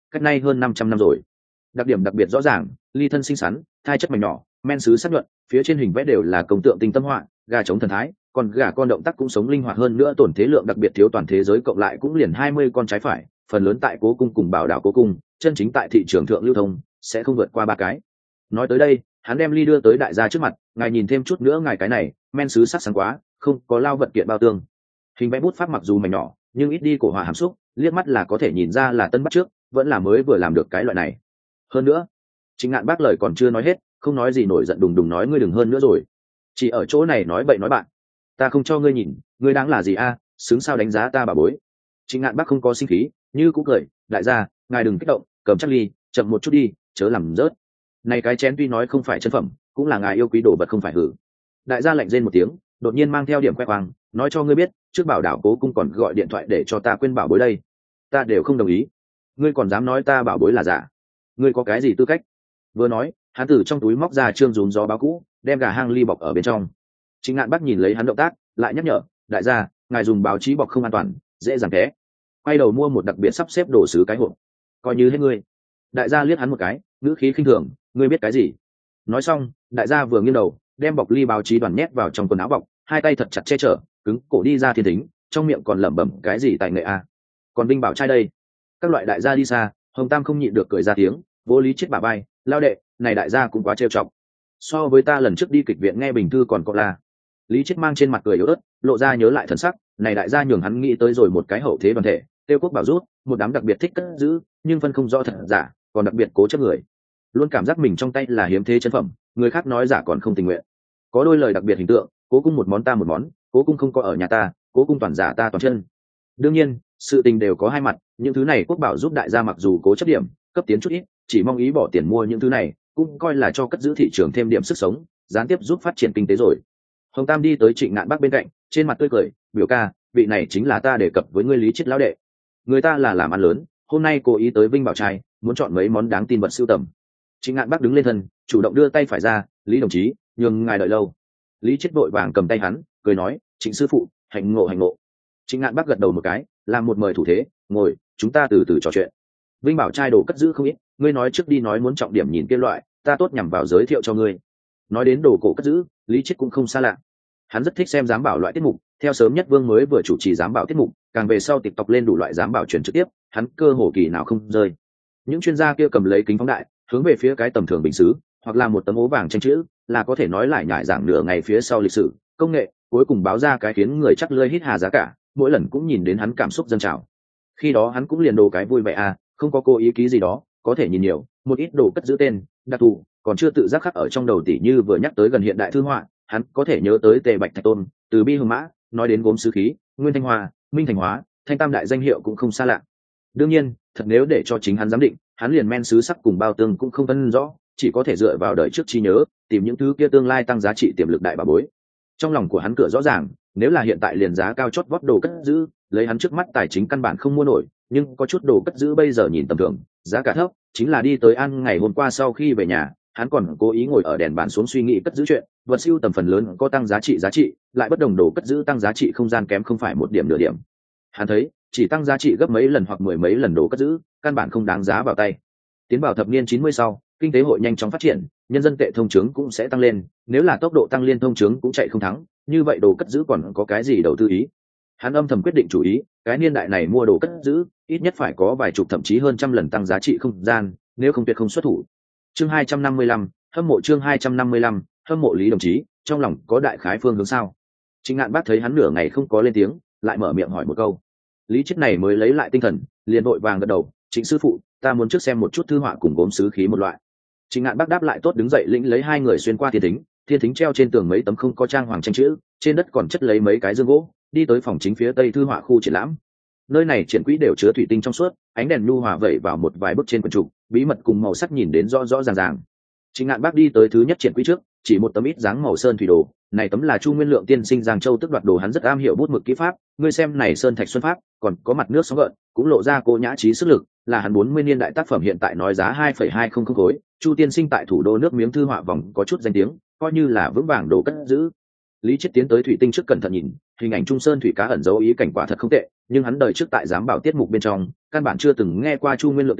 cách nay hơn 500 năm rồi. Đặc điểm đặc biệt rõ ràng, ly thân xinh xắn, thai chất mảnh nhỏ, men sứ sắc nhuận, phía trên hình vẽ đều là công tượng tinh tâm họa, gà chống thần thái, còn gà con động tác cũng sống linh hoạt hơn nữa, tổn thế lượng đặc biệt thiếu, toàn thế giới cộng lại cũng liền 20 con trái phải, phần lớn tại Cố cung cùng Bảo Đảo Cố cung, chân chính tại thị trường thượng lưu thông sẽ không vượt qua 3 cái. Nói tới đây, hắn đem ly đưa tới đại gia trước mặt, ngài nhìn thêm chút nữa, ngài cái này men sứ sắc sáng quá, không có lao vật kiện bao tương. Hình vẽ bút pháp mặc dù mảnh nhỏ, nhưng ít đi cổ họa hàm xúc, liếc mắt là có thể nhìn ra là tân bắt trước, vẫn là mới vừa làm được cái loại này. Hơn nữa, Trịnh Ngạn bác lời còn chưa nói hết, không nói gì nổi giận đùng đùng nói ngươi đừng hơn nữa rồi, chỉ ở chỗ này nói bậy nói bạn, ta không cho ngươi nhìn, ngươi đáng là gì a, xứng sao đánh giá ta bà bối. Trịnh Ngạn bác không có sinh khí, như cũng cười, đại gia, ngài đừng kích động, cầm chắc ly, chậm một chút đi, chớ làm rớt. Này cái chén tuy nói không phải chân phẩm, cũng là ngài yêu quý đồ vật không phải hử. Đại gia lạnh rên một tiếng, đột nhiên mang theo điểm khoe khoang, nói cho ngươi biết, trước Bảo Đảo Cố cung còn gọi điện thoại để cho ta quên bảo bối đây, ta đều không đồng ý, ngươi còn dám nói ta bảo bối là giả, ngươi có cái gì tư cách? Vừa nói, hắn từ trong túi móc ra trương rúm gió báo cũ, đem gà hang ly bọc ở bên trong. Trịnh Ngạn Bắc nhìn lấy hắn động tác, lại nhắc nhở, đại gia, ngài dùng báo chí bọc không an toàn, dễ dàng té. Quay đầu mua một đặc biệt sắp xếp đồ sứ cái hộp, coi như hết ngươi. Đại gia liếc hắn một cái, ngữ khí khinh thường, ngươi biết cái gì? Nói xong, đại gia vừa nghiêng đầu, đem bọc ly báo chí đoàn nhét vào trong quần áo bọc, hai tay thật chặt che chở, cứng cổ đi ra thiên thính, trong miệng còn lẩm bẩm cái gì tài nghệ a. Còn Vinh Bảo trai đây. Các loại đại gia đi xa, Hồng Tam không nhịn được cười ra tiếng, vô lý chết bà bay, lao đệ, này đại gia cũng quá trêu chọc. So với ta lần trước đi kịch viện nghe bình thư còn có là. Lý chết mang trên mặt cười yếu ớt, lộ ra nhớ lại thần sắc, này đại gia nhường hắn nghĩ tới rồi một cái hậu thế đoàn thể, Tiêu Quốc Bảo rút, một đám đặc biệt thích cất giữ, nhưng phân không rõ thật giả, còn đặc biệt cố chấp người. Luôn cảm giác mình trong tay là hiếm thế chân phẩm, người khác nói giả còn không tình nguyện. Có đôi lời đặc biệt hình tượng, Cố cung một món ta một món, Cố cung không có ở nhà ta, Cố cung toàn giả ta toàn chân. Đương nhiên, sự tình đều có hai mặt, những thứ này Quốc Bảo giúp đại gia mặc dù cố chấp điểm, cấp tiến chút ít, chỉ mong ý bỏ tiền mua những thứ này, cũng coi là cho cất giữ thị trường thêm điểm sức sống, gián tiếp giúp phát triển kinh tế rồi. Hồng Tam đi tới Trịnh Ngạn Bắc bên cạnh, trên mặt tươi cười, biểu ca, vị này chính là ta đề cập với ngươi Lý Chiết lão đệ. Người ta là làm ăn lớn, hôm nay cố ý tới Vinh Bảo trai, muốn chọn mấy món đáng tin vật sưu tầm. Trịnh Ngạn Bắc đứng lên thân, chủ động đưa tay phải ra, Lý đồng chí, nhường ngài đợi lâu. Lý Chiết vội vàng cầm tay hắn, cười nói, Trịnh sư phụ, hạnh ngộ hạnh ngộ. Trịnh Ngạn Bắc gật đầu một cái, làm một mời thủ thế, ngồi, chúng ta từ từ trò chuyện. Vinh Bảo trai đồ cất giữ không ít, ngươi nói trước đi nói muốn trọng điểm nhìn kia loại, ta tốt nhằm vào giới thiệu cho ngươi. Nói đến đồ cổ cất giữ, Lý Chiết cũng không xa lạ. Hắn rất thích xem giám bảo loại tiết mục, theo sớm nhất Vương mới vừa chủ trì giám bảo tiết mục, càng về sau TikTok lên đủ loại giám bảo truyền trực tiếp, hắn cơ hồ kỳ nào không rơi. Những chuyên gia kia cầm lấy kính phóng đại, hướng về phía cái tầm thường bình sứ, hoặc là một tấm ố vàng tranh chữ, là có thể nói lại nhải giảng nửa ngày phía sau lịch sử, công nghệ, cuối cùng báo ra cái khiến người chắc lưỡi hít hà giá cả, mỗi lần cũng nhìn đến hắn cảm xúc dâng trào. Khi đó hắn cũng liền đồ cái vui vẻ à, không có cố ý ký gì đó, có thể nhìn nhiều, một ít đồ cất giữ tên, đặc thù, còn chưa tự giác khắc ở trong đầu, tỉ như vừa nhắc tới gần hiện đại thư họa, hắn có thể nhớ tới Tề Bạch Thạch Tôn, Từ Bi Hương Mã, nói đến gốm sứ khí, Nguyên Thanh Hoa, Minh Thành Hóa, Thanh Tam đại danh hiệu cũng không xa lạ. Đương nhiên, thật nếu để cho chính hắn giám định, hắn liền men sứ sắc cùng bao tương cũng không phân rõ, chỉ có thể dựa vào đời trước trí nhớ, tìm những thứ kia tương lai tăng giá trị tiềm lực đại bà bối. Trong lòng của hắn cửa rõ ràng, nếu là hiện tại liền giá cao chót vót đồ cất giữ, lấy hắn trước mắt tài chính căn bản không mua nổi, nhưng có chút đồ cất giữ bây giờ nhìn tầm thường, giá cả thấp, chính là đi tới ăn ngày hôm qua sau khi về nhà, hắn còn cố ý ngồi ở đèn bàn xuống suy nghĩ cất giữ chuyện, vật siêu tầm phần lớn có tăng giá trị, lại bất đồng đồ cất giữ tăng giá trị không gian kém không phải một điểm nửa điểm. Hắn thấy, chỉ tăng giá trị gấp mấy lần hoặc mười mấy lần đồ cất giữ, căn bản không đáng giá vào tay. Tiến vào thập niên 90 sau, kinh tế hội nhanh chóng phát triển, nhân dân tệ thông chứng cũng sẽ tăng lên, nếu là tốc độ tăng liên thông chứng cũng chạy không thắng, như vậy đồ cất giữ còn có cái gì đầu tư ý. Hắn âm thầm quyết định chủ ý, cái niên đại này mua đồ cất giữ, ít nhất phải có vài chục thậm chí hơn trăm lần tăng giá trị không gian, nếu không tuyệt không xuất thủ. Chương 255, hâm mộ chương 255, hâm mộ Lý đồng chí, trong lòng có đại khái phương hướng sao? Trịnh Ngạn Bác thấy hắn nửa ngày không có lên tiếng, lại mở miệng hỏi một câu. Lý Chiết này mới lấy lại tinh thần, liền vội vàng gật đầu, Trịnh sư phụ, ta muốn trước xem một chút thư họa cùng gốm sứ khí một loại. Trịnh Ngạn Bác đáp lại tốt, đứng dậy lĩnh lấy hai người xuyên qua thiên thính treo trên tường mấy tấm không có trang hoàng tranh chữ, trên đất còn chất lấy mấy cái dương gỗ, đi tới phòng chính phía tây thư họa khu triển lãm. Nơi này triển quỹ đều chứa thủy tinh trong suốt, ánh đèn nhu hòa vẩy vào một vài bức trên quần trục, bí mật cùng màu sắc nhìn đến rõ rõ ràng ràng. Trịnh Ngạn Bác đi tới thứ nhất triển quỹ trước, chỉ một tấm ít dáng màu sơn thủy đồ, này tấm là Chu Nguyên Lượng tiên sinh Giang Châu tức đoạt đồ, hắn rất am hiểu bút mực kỹ pháp, ngươi xem này sơn thạch xuân pháp, còn có mặt nước sóng gợn, cũng lộ ra cô nhã trí sức lực, là hắn 40 niên đại tác phẩm, hiện tại nói giá 2,200 khối, Chu tiên sinh tại thủ đô nước miếng thư họa vòng có chút danh tiếng, coi như là vững vàng đồ cất giữ. Lý Chiết tiến tới thủy tinh trước cẩn thận nhìn, hình ảnh Trung Sơn thủy cá ẩn dấu ý cảnh quả thật không tệ, nhưng hắn đời trước tại giám bảo tiết mục bên trong, căn bản chưa từng nghe qua Chu Nguyên Lượng tên,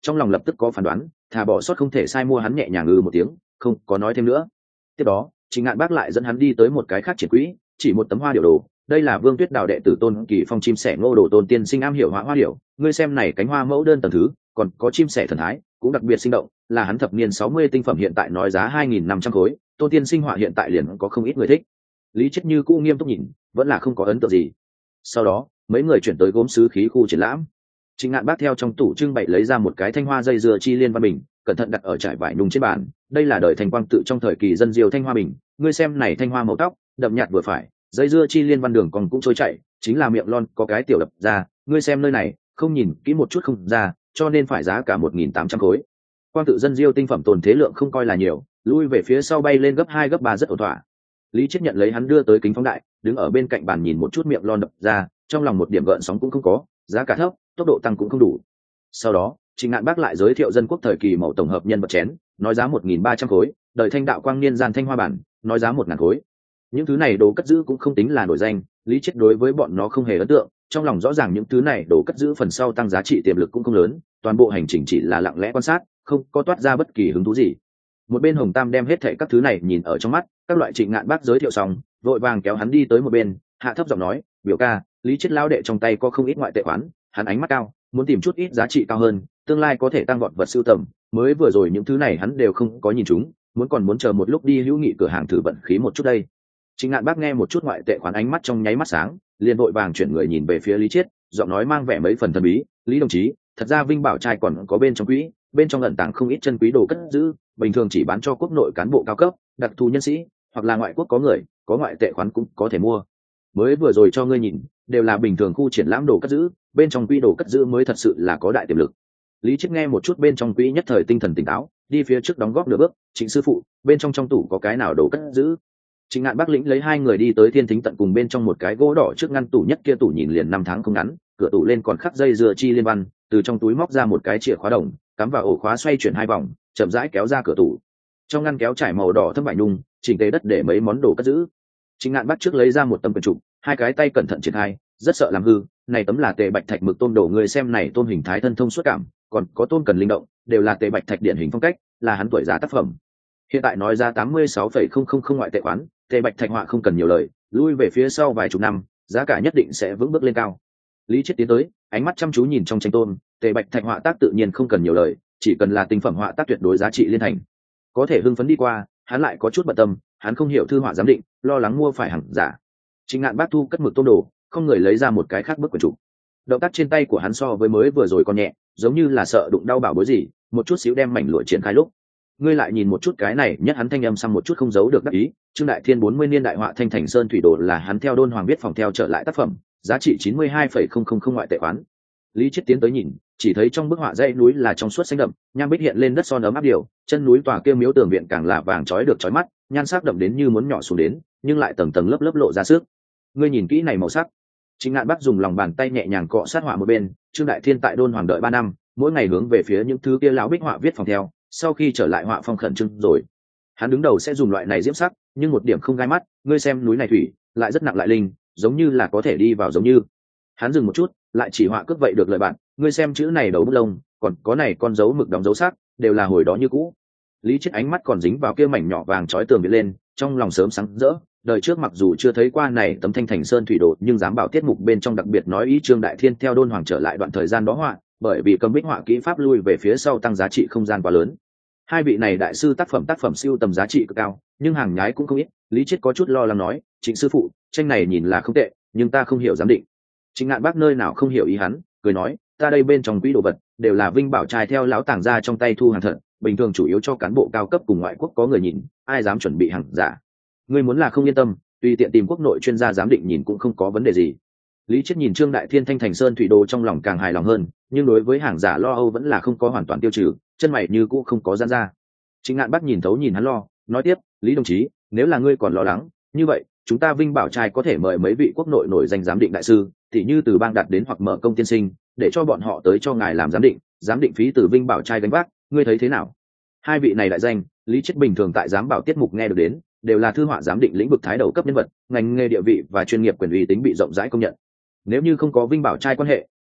trong lòng lập tức có phán đoán, thà bỏ sót không thể sai mua, hắn nhẹ nhàng một tiếng, không có nói thêm nữa. Tiếp đó Trình Ngạn Bác lại dẫn hắn đi tới một cái khác triển quỹ, chỉ một tấm hoa điểu đồ. Đây là Vương Tuyết Đào đệ tử Tôn Kỳ Phong chim sẻ Ngô Đồ Tôn tiên sinh am hiểu họa hoa điểu, ngươi xem này cánh hoa mẫu đơn tầng thứ, còn có chim sẻ thần thái cũng đặc biệt sinh động, là hắn thập niên 60 tinh phẩm, hiện tại nói giá 2.500 khối. Tôn tiên sinh họa hiện tại liền có không ít người thích. Lý Chiết như cũ nghiêm túc nhìn, vẫn là không có ấn tượng gì. Sau đó mấy người chuyển tới gốm sứ khí khu triển lãm. Trình Ngạn Bác theo trong tủ trưng bày lấy ra một cái thanh hoa dây dưa chi liên văn bình, cẩn thận đặt ở trải vải nung trên bàn. Đây là đời Thành Quang tự trong thời kỳ dân diêu thanh hoa bình, ngươi xem này thanh hoa màu tóc đậm nhạt vừa phải, dây dưa chi liên văn đường còn cũng trôi chảy, chính là miệng lon có cái tiểu đập ra, ngươi xem nơi này không nhìn kỹ một chút không ra, cho nên phải giá cả 1.800 khối. Quang tự dân diêu tinh phẩm tồn thế lượng không coi là nhiều, lui về phía sau bay lên gấp 2 gấp 3 rất ổn thỏa. Lý Chiết nhận lấy hắn đưa tới kính phóng đại, đứng ở bên cạnh bàn nhìn một chút miệng lon đập ra, trong lòng một điểm gợn sóng cũng không có, giá cả thấp, tốc độ tăng cũng không đủ. Sau đó Trình Ngạn Bác lại giới thiệu dân quốc thời kỳ mẫu tổng hợp nhân vật chén, nói giá 1.300 khối, đời Thanh Đạo Quang niên gian thanh hoa bản, nói giá 1.000 khối. Những thứ này đồ cất giữ cũng không tính là nổi danh, Lý Chiết đối với bọn nó không hề ấn tượng, trong lòng rõ ràng những thứ này đồ cất giữ phần sau tăng giá trị tiềm lực cũng không lớn, toàn bộ hành trình chỉ là lặng lẽ quan sát, không có toát ra bất kỳ hứng thú gì. Một bên Hồng Tam đem hết thảy các thứ này nhìn ở trong mắt, các loại Trình Ngạn Bác giới thiệu xong, vội vàng kéo hắn đi tới một bên, hạ thấp giọng nói, biểu ca, Lý Chiết lão đệ trong tay có không ít ngoại tệ khoán, hắn ánh mắt cao, muốn tìm chút ít giá trị cao hơn, tương lai có thể tăng vọt vật sưu tầm, mới vừa rồi những thứ này hắn đều không có nhìn chúng, muốn chờ một lúc đi hữu nghị cửa hàng thử vận khí một chút đây. Trình Ngạn Bác nghe một chút ngoại tệ khoán, ánh mắt trong nháy mắt sáng, liền vội vàng chuyển người nhìn về phía Lý Chiết, giọng nói mang vẻ mấy phần thần bí, Lý đồng chí, thật ra Vinh Bảo trai còn có bên trong quỹ, bên trong ẩn tàng không ít chân quý đồ cất giữ, bình thường chỉ bán cho quốc nội cán bộ cao cấp, đặc thù nhân sĩ, hoặc là ngoại quốc có người có ngoại tệ khoán cũng có thể mua. Mới vừa rồi cho ngươi nhìn đều là bình thường khu triển lãm đồ cất giữ, bên trong quỹ đồ cất giữ mới thật sự là có đại tiềm lực. Lý Chiết nghe một chút bên trong quỹ, nhất thời tinh thần tỉnh táo, đi phía trước đóng góp nửa bước, Trịnh sư phụ, bên trong tủ có cái nào đồ cất giữ? Trình Ngạn Bác lĩnh lấy hai người đi tới thiên thính tận cùng bên trong một cái gỗ đỏ trước ngăn tủ, nhất kia tủ nhìn liền 5 tháng không ngắn, cửa tủ lên còn khắc dây dưa chi liên văn, từ trong túi móc ra một cái chìa khóa đồng, cắm vào ổ khóa, xoay chuyển 2 vòng, chậm rãi kéo ra cửa tủ. Trong ngăn kéo trải màu đỏ thâm vải nhung, chỉnh tề đất để mấy món đồ cất giữ. Trình Ngạn Bác trước lấy ra một tấm quyển trục, hai cái tay cẩn thận triển khai, rất sợ làm hư, này tấm là tề bạch thạch mực tôm đồ, người xem này tôm hình thái thân thông suốt cảm, còn có tôm cần linh động, đều là tề bạch thạch điển hình phong cách, là hắn tuổi giá tác phẩm. Hiện tại nói ra 86,000 ngoại tệ khoán, tề bạch thạch họa không cần nhiều lời, lui về phía sau vài chục năm, giá cả nhất định sẽ vững bước lên cao. Lý Chiết tiến tới, ánh mắt chăm chú nhìn trong tranh tôm, tề bạch thạch họa tác tự nhiên không cần nhiều lời, chỉ cần là tinh phẩm họa tác tuyệt đối giá trị liên thành. Có thể hưng phấn đi qua, hắn lại có chút bận tâm, hắn không hiểu thư họa giám định, lo lắng mua phải hàng giả. Trình Ngạn Bác thu cất mực tôm đồ, không người lấy ra một cái khác bức quyển trục. Động tác trên tay của hắn so với mới vừa rồi còn nhẹ, giống như là sợ đụng đau bảo bối gì, một chút xíu đem mảnh lụa triển khai lúc. Ngươi lại nhìn một chút cái này, nhất hắn thanh âm xăm một chút không giấu được đắc ý, Trương Đại Thiên 40 niên đại họa Thanh Thành Sơn thủy đồ là hắn theo Đôn Hoàng viết phòng theo trở lại tác phẩm, giá trị 92,000 ngoại tệ khoán. Lý Chiết tiến tới nhìn, chỉ thấy trong bức họa dãy núi là trong suốt xanh đậm, nham bích hiện lên đất son ấm áp điều, chân núi tòa kia miếu tường viện càng là vàng chói được chói mắt, nhan sắc đậm đến như muốn nhỏ xuống đến, nhưng lại tầng tầng lớp lớp lộ ra sức. Ngươi nhìn kỹ này màu sắc. Trình Ngạn Bác dùng lòng bàn tay nhẹ nhàng cọ sát họa một bên, Trương Đại Thiên tại Đôn Hoàng đợi 3 năm, mỗi ngày hướng về phía những thứ kia lão bích họa viết phòng theo, sau khi trở lại họa phong khẩn trương rồi. Hắn đứng đầu sẽ dùng loại này diễm sắc, nhưng một điểm không gai mắt, ngươi xem núi này thủy, lại rất nặng lại linh, giống như là có thể đi vào giống như. Hắn dừng một chút, lại chỉ họa cướp vậy được lời bạn, ngươi xem chữ này đầu bút lông, còn có này con dấu mực đóng dấu sắc, đều là hồi đó như cũ. Lý Chiết ánh mắt còn dính vào kia mảnh nhỏ vàng chói tường bị lên, trong lòng sớm sáng rỡ, đời trước mặc dù chưa thấy qua này tấm Thanh Thành Sơn thủy đồ, nhưng dám bảo tiết mục bên trong đặc biệt nói ý Trương Đại Thiên theo Đôn Hoàng trở lại đoạn thời gian đó họa, bởi vì cầm bích họa kỹ pháp lui về phía sau tăng giá trị không gian quá lớn. Hai vị này đại sư tác phẩm siêu tầm giá trị cực cao, nhưng hàng nhái cũng không ít. Lý Chiết có chút lo lắng nói, Trịnh sư phụ, tranh này nhìn là không tệ, nhưng ta không hiểu giám định. Trình Ngạn Bác nơi nào không hiểu ý hắn, cười nói, ta đây bên trong quỹ đồ vật đều là Vinh Bảo trai theo lão tàng gia trong tay thu hàng thật, bình thường chủ yếu cho cán bộ cao cấp cùng ngoại quốc có người nhìn, ai dám chuẩn bị hàng giả. Ngươi muốn là không yên tâm, tùy tiện tìm quốc nội chuyên gia giám định nhìn cũng không có vấn đề gì. Lý Chiết nhìn Trương Đại Thiên Thanh Thành Sơn thủy đồ trong lòng càng hài lòng hơn, nhưng đối với hàng giả lo âu vẫn là không có hoàn toàn tiêu trừ, chân mày như cũ không có giãn ra. Trình Ngạn Bác nhìn thấu nhìn hắn lo, nói tiếp, Lý đồng chí, nếu là ngươi còn lo lắng, như vậy chúng ta Vinh Bảo trai có thể mời mấy vị quốc nội nổi danh giám định đại sư, tỉ như từ Bang Đạt đến hoặc Mở Công tiên sinh, để cho bọn họ tới cho ngài làm giám định phí từ Vinh Bảo trai gánh vác, ngươi thấy thế nào? Hai vị này đại danh, Lý Chiết bình thường tại giám bảo tiết mục nghe được đến, đều là thư họa giám định lĩnh vực thái đầu cấp nhân vật, ngành nghề địa vị và chuyên nghiệp quyền uy tính bị rộng rãi công nhận. Nếu như không có Vinh Bảo trai quan hệ,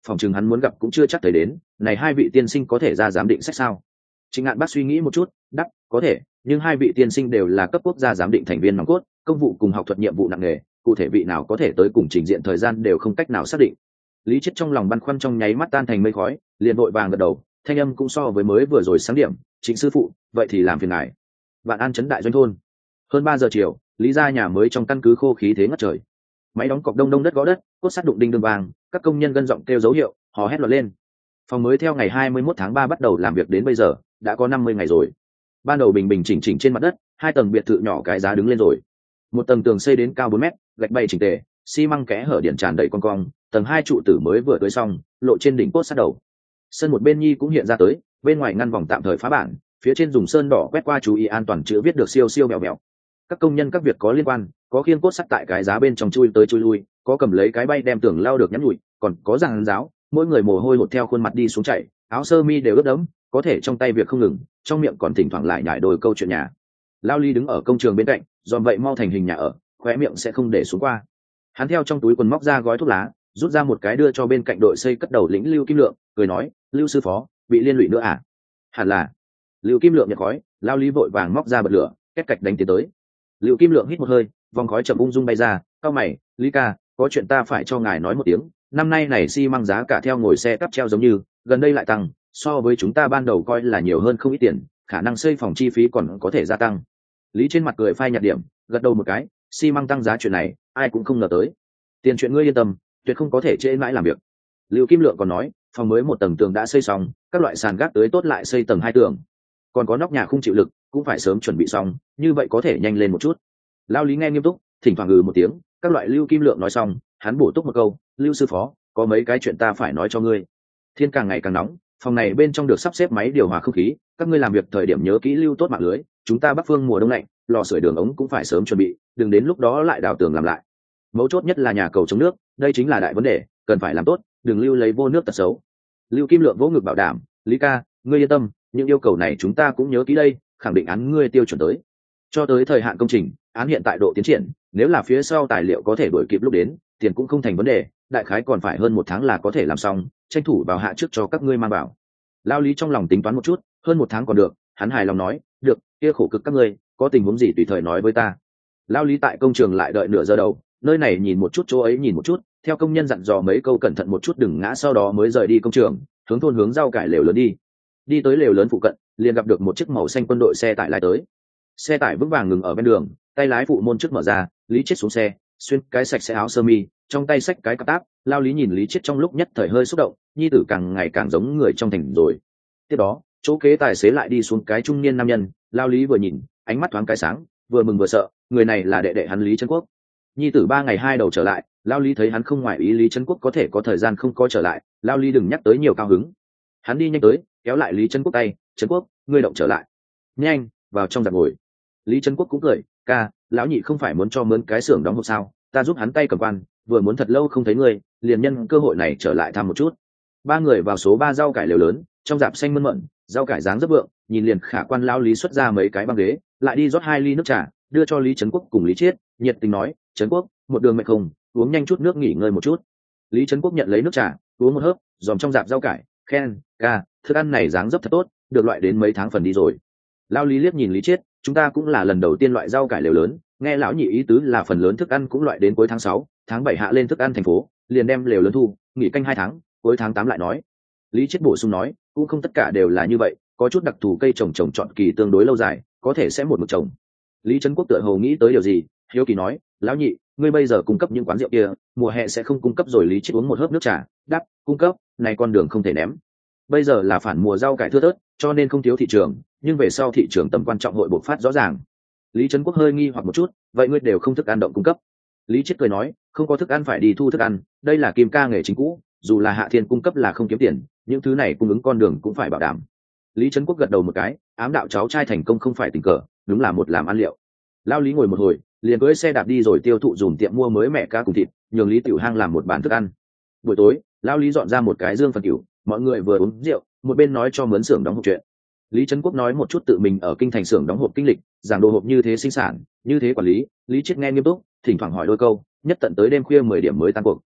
phòng chừng hắn muốn gặp cũng chưa chắc thấy đến, này hai vị tiên sinh có thể ra giám định sách sao? Trịnh Ngạn Bác suy nghĩ một chút, đáp, có thể, nhưng hai vị tiên sinh đều là cấp quốc gia giám định thành viên nòng cốt, công vụ cùng học thuật nhiệm vụ nặng nề, cụ thể vị nào có thể tới cùng trình diện thời gian đều không cách nào xác định. Lý Chiết trong lòng băn khoăn trong nháy mắt tan thành mây khói, liền vội vàng gật đầu, thanh âm cũng so với mới vừa rồi sáng điểm, Trịnh sư phụ, vậy thì làm phiền ngài. Vạn An trấn đại doanh thôn. Hơn 3 giờ chiều, Lý gia nhà mới trong căn cứ khô khí thế ngất trời. Máy đóng cọc đông đông đất gõ đất, cốt sắt đụng đinh đương vàng, các công nhân gân giọng kêu dấu hiệu, hò hét loạn lên. Phòng mới theo ngày 21 tháng 3 bắt đầu làm việc đến bây giờ, đã có 50 ngày rồi. Ban đầu bình bình chỉnh chỉnh trên mặt đất, 2 tầng biệt thự nhỏ cái giá đứng lên rồi. Một tầng tường xây đến cao 4 mét, gạch bay chỉnh tề, xi măng kẽ hở điện tràn đầy con cong, tầng 2 trụ tử mới vừa tưới xong, lộ trên đỉnh cốt sắt đầu. Sân một bên nhi cũng hiện ra tới, bên ngoài ngăn vòng tạm thời phá bản, phía trên dùng sơn đỏ quét qua chú ý an toàn chữ viết được siêu siêu mèo mèo. Các công nhân các việc có liên quan, có khiêng cốt sắt tại cái giá bên trong chui tới chui lui, có cầm lấy cái bay đem tường lao được nhắn nhủi, còn có giằng giáo, mỗi người mồ hôi hột theo khuôn mặt đi xuống chảy, áo sơ mi đều ướt đẫm, có thể trong tay việc không ngừng, trong miệng còn thỉnh thoảng lại nhải đôi câu chuyện nhà. Lao Ly đứng ở công trường bên cạnh, dòm vậy mau thành hình nhà ở, khóe miệng sẽ không để xuống qua. Hắn theo trong túi quần móc ra gói thuốc lá, rút ra một cái đưa cho bên cạnh đội xây cất đầu lĩnh Lưu Kim Lượng, cười nói, Lưu sư phó, bị liên lụy nữa à? Hẳn là. Lưu Kim Lượng nhận gói, Lao Ly vội vàng móc ra bật lửa, két cạch đánh tiến tới. Lưu Kim Lượng hít một hơi, vòng khói chậm ung dung bay ra, cao mày, Lý ca, có chuyện ta phải cho ngài nói một tiếng. Năm nay này xi măng giá cả theo ngồi xe cắp treo giống như, gần đây lại tăng, so với chúng ta ban đầu coi là nhiều hơn không ít tiền, khả năng xây phòng chi phí còn có thể gia tăng. Lý trên mặt cười phai nhạt điểm, gật đầu một cái, xi măng tăng giá chuyện này, ai cũng không ngờ tới. Tiền chuyện ngươi yên tâm, tuyệt không có thể trễ mãi làm việc. Lưu Kim Lượng còn nói, phòng mới một tầng tường đã xây xong, các loại sàn gác tới tốt lại xây tầng 2 tường, còn có nóc nhà không chịu lực, cũng phải sớm chuẩn bị xong, như vậy có thể nhanh lên một chút. Lao Lý nghe nghiêm túc, thỉnh thoảng một tiếng, các loại Lưu Kim Lượng nói xong, hắn bổ túc một câu, Lưu sư phó, có mấy cái chuyện ta phải nói cho ngươi. Thiên càng ngày càng nóng, phòng này bên trong được sắp xếp máy điều hòa không khí, các ngươi làm việc thời điểm nhớ kỹ lưu tốt mạng lưới, chúng ta Bắc Phương mùa đông lạnh, lò sưởi đường ống cũng phải sớm chuẩn bị, đừng đến lúc đó lại đào tường làm lại. Mấu chốt nhất là nhà cầu chống nước, đây chính là đại vấn đề, cần phải làm tốt, đừng lưu lấy vô nước tật xấu. Lưu Kim Lượng vỗ ngực bảo đảm, Lý ca, ngươi yên tâm, những yêu cầu này chúng ta cũng nhớ kỹ đây, khẳng định án ngươi tiêu chuẩn tới. Cho tới thời hạn công trình, án hiện tại độ tiến triển, nếu là phía sau tài liệu có thể đuổi kịp lúc đến, tiền cũng không thành vấn đề, đại khái còn phải hơn 1 tháng là có thể làm xong, tranh thủ vào hạ trước cho các ngươi mang vào. Lao Lý trong lòng tính toán một chút, hơn 1 tháng còn được, hắn hài lòng nói, được, kia khổ cực các ngươi, có tình huống gì tùy thời nói với ta. Lao Lý tại công trường lại đợi nửa giờ đầu, nơi này nhìn một chút chỗ ấy nhìn một chút, theo công nhân dặn dò mấy câu cẩn thận một chút đừng ngã, sau đó mới rời đi công trường, hướng thôn hướng rau cải lều lớn đi. Đi tới lều lớn phụ cận, liền gặp được một chiếc màu xanh quân đội xe tải lái tới. Xe tải vững vàng ngừng ở bên đường, tay lái phụ môn trước mở ra, Lý Chiết xuống xe, xuyên cái sạch sẽ áo sơ mi, trong tay xách cái cặp táp. Lao Lý nhìn Lý Chiết trong lúc nhất thời hơi xúc động, nhi tử càng ngày càng giống người trong thành rồi. Tiếp đó, chỗ kế tài xế lại đi xuống cái trung niên nam nhân, Lao Lý vừa nhìn, ánh mắt thoáng cái sáng, vừa mừng vừa sợ, người này là đệ đệ hắn Lý Trấn Quốc. Nhi tử 3 ngày 2 đầu trở lại, Lao Lý thấy hắn không ngoài ý Lý Trấn Quốc có thể có thời gian không có trở lại, Lao Lý đừng nhắc tới nhiều cao hứng. Hắn đi nhanh tới, kéo lại Lý Trấn Quốc tay, Trấn Quốc, ngươi động trở lại. Nhanh, vào trong giặt ngồi. Lý Trấn Quốc cũng cười, ca, lão nhị không phải muốn cho mướn cái xưởng đóng hộp sao, ta giúp hắn tay cầm quan, vừa muốn thật lâu không thấy ngươi, liền nhân cơ hội này trở lại thăm một chút. 3 người vào số 3 rau cải lều lớn, trong rạp xanh mơn mởn, rau cải dáng rất vượng, nhìn liền khả quan. Lão Lý xuất ra mấy cái băng ghế, lại đi rót 2 ly nước trà, đưa cho Lý Trấn Quốc cùng Lý Chiết, nhiệt tình nói, Trấn Quốc, một đường mệt không, uống nhanh chút nước nghỉ ngơi một chút. Lý Trấn Quốc nhận lấy nước trà, uống một hớp, dòm trong rạp rau cải, khen, ca, thức ăn này dáng dấp thật tốt, được loại đến mấy tháng phần đi rồi. Lão Lý liếc nhìn Lý Chiết, chúng ta cũng là lần đầu tiên loại rau cải lều lớn, nghe lão nhị ý tứ là phần lớn thức ăn cũng loại đến cuối tháng 6, tháng 7 hạ lên thức ăn thành phố, liền đem lều lớn thu, nghỉ canh 2 tháng, cuối tháng 8 lại nói. Lý Chiết bổ sung nói, cũng không tất cả đều là như vậy, có chút đặc thù cây trồng chọn kỳ tương đối lâu dài, có thể sẽ một mực trồng. Lý Trấn Quốc tựa hồ nghĩ tới điều gì, hiếu kỳ nói, lão nhị, ngươi bây giờ cung cấp những quán rượu kia, mùa hè sẽ không cung cấp rồi. Lý Chiết uống một hớp nước trà, đáp, cung cấp, này con đường không thể ném. Bây giờ là phản mùa rau cải thưa thớt, cho nên không thiếu thị trường, nhưng về sau thị trường tầm quan trọng hội bộc phát rõ ràng. Lý Trấn Quốc hơi nghi hoặc một chút, vậy ngươi đều không thức ăn động cung cấp? Lý Chiết cười nói, không có thức ăn phải đi thu thức ăn, đây là Kim ca nghề chính cũ, dù là Hạ Thiên cung cấp là không kiếm tiền, những thứ này cung ứng con đường cũng phải bảo đảm. Lý Trấn Quốc gật đầu một cái, ám đạo cháu trai thành công không phải tình cờ, đúng là một làm ăn liệu. Lao Lý ngồi một hồi, liền cưỡi xe đạp đi rồi tiêu thụ dùm tiệm mua mới mẹ cá cùng thịt, nhường Lý Tiểu Hang làm một bàn thức ăn. Buổi tối, Lao Lý dọn ra một cái dương phần cửu, mọi người vừa uống rượu, một bên nói cho mướn xưởng đóng hộp chuyện. Lý Trấn Quốc nói một chút tự mình ở kinh thành xưởng đóng hộp kinh lịch, giảng đồ hộp như thế sinh sản, như thế quản lý. Lý Chiết nghe nghiêm túc, thỉnh thoảng hỏi đôi câu, nhất tận tới đêm khuya 10 điểm mới tan cuộc.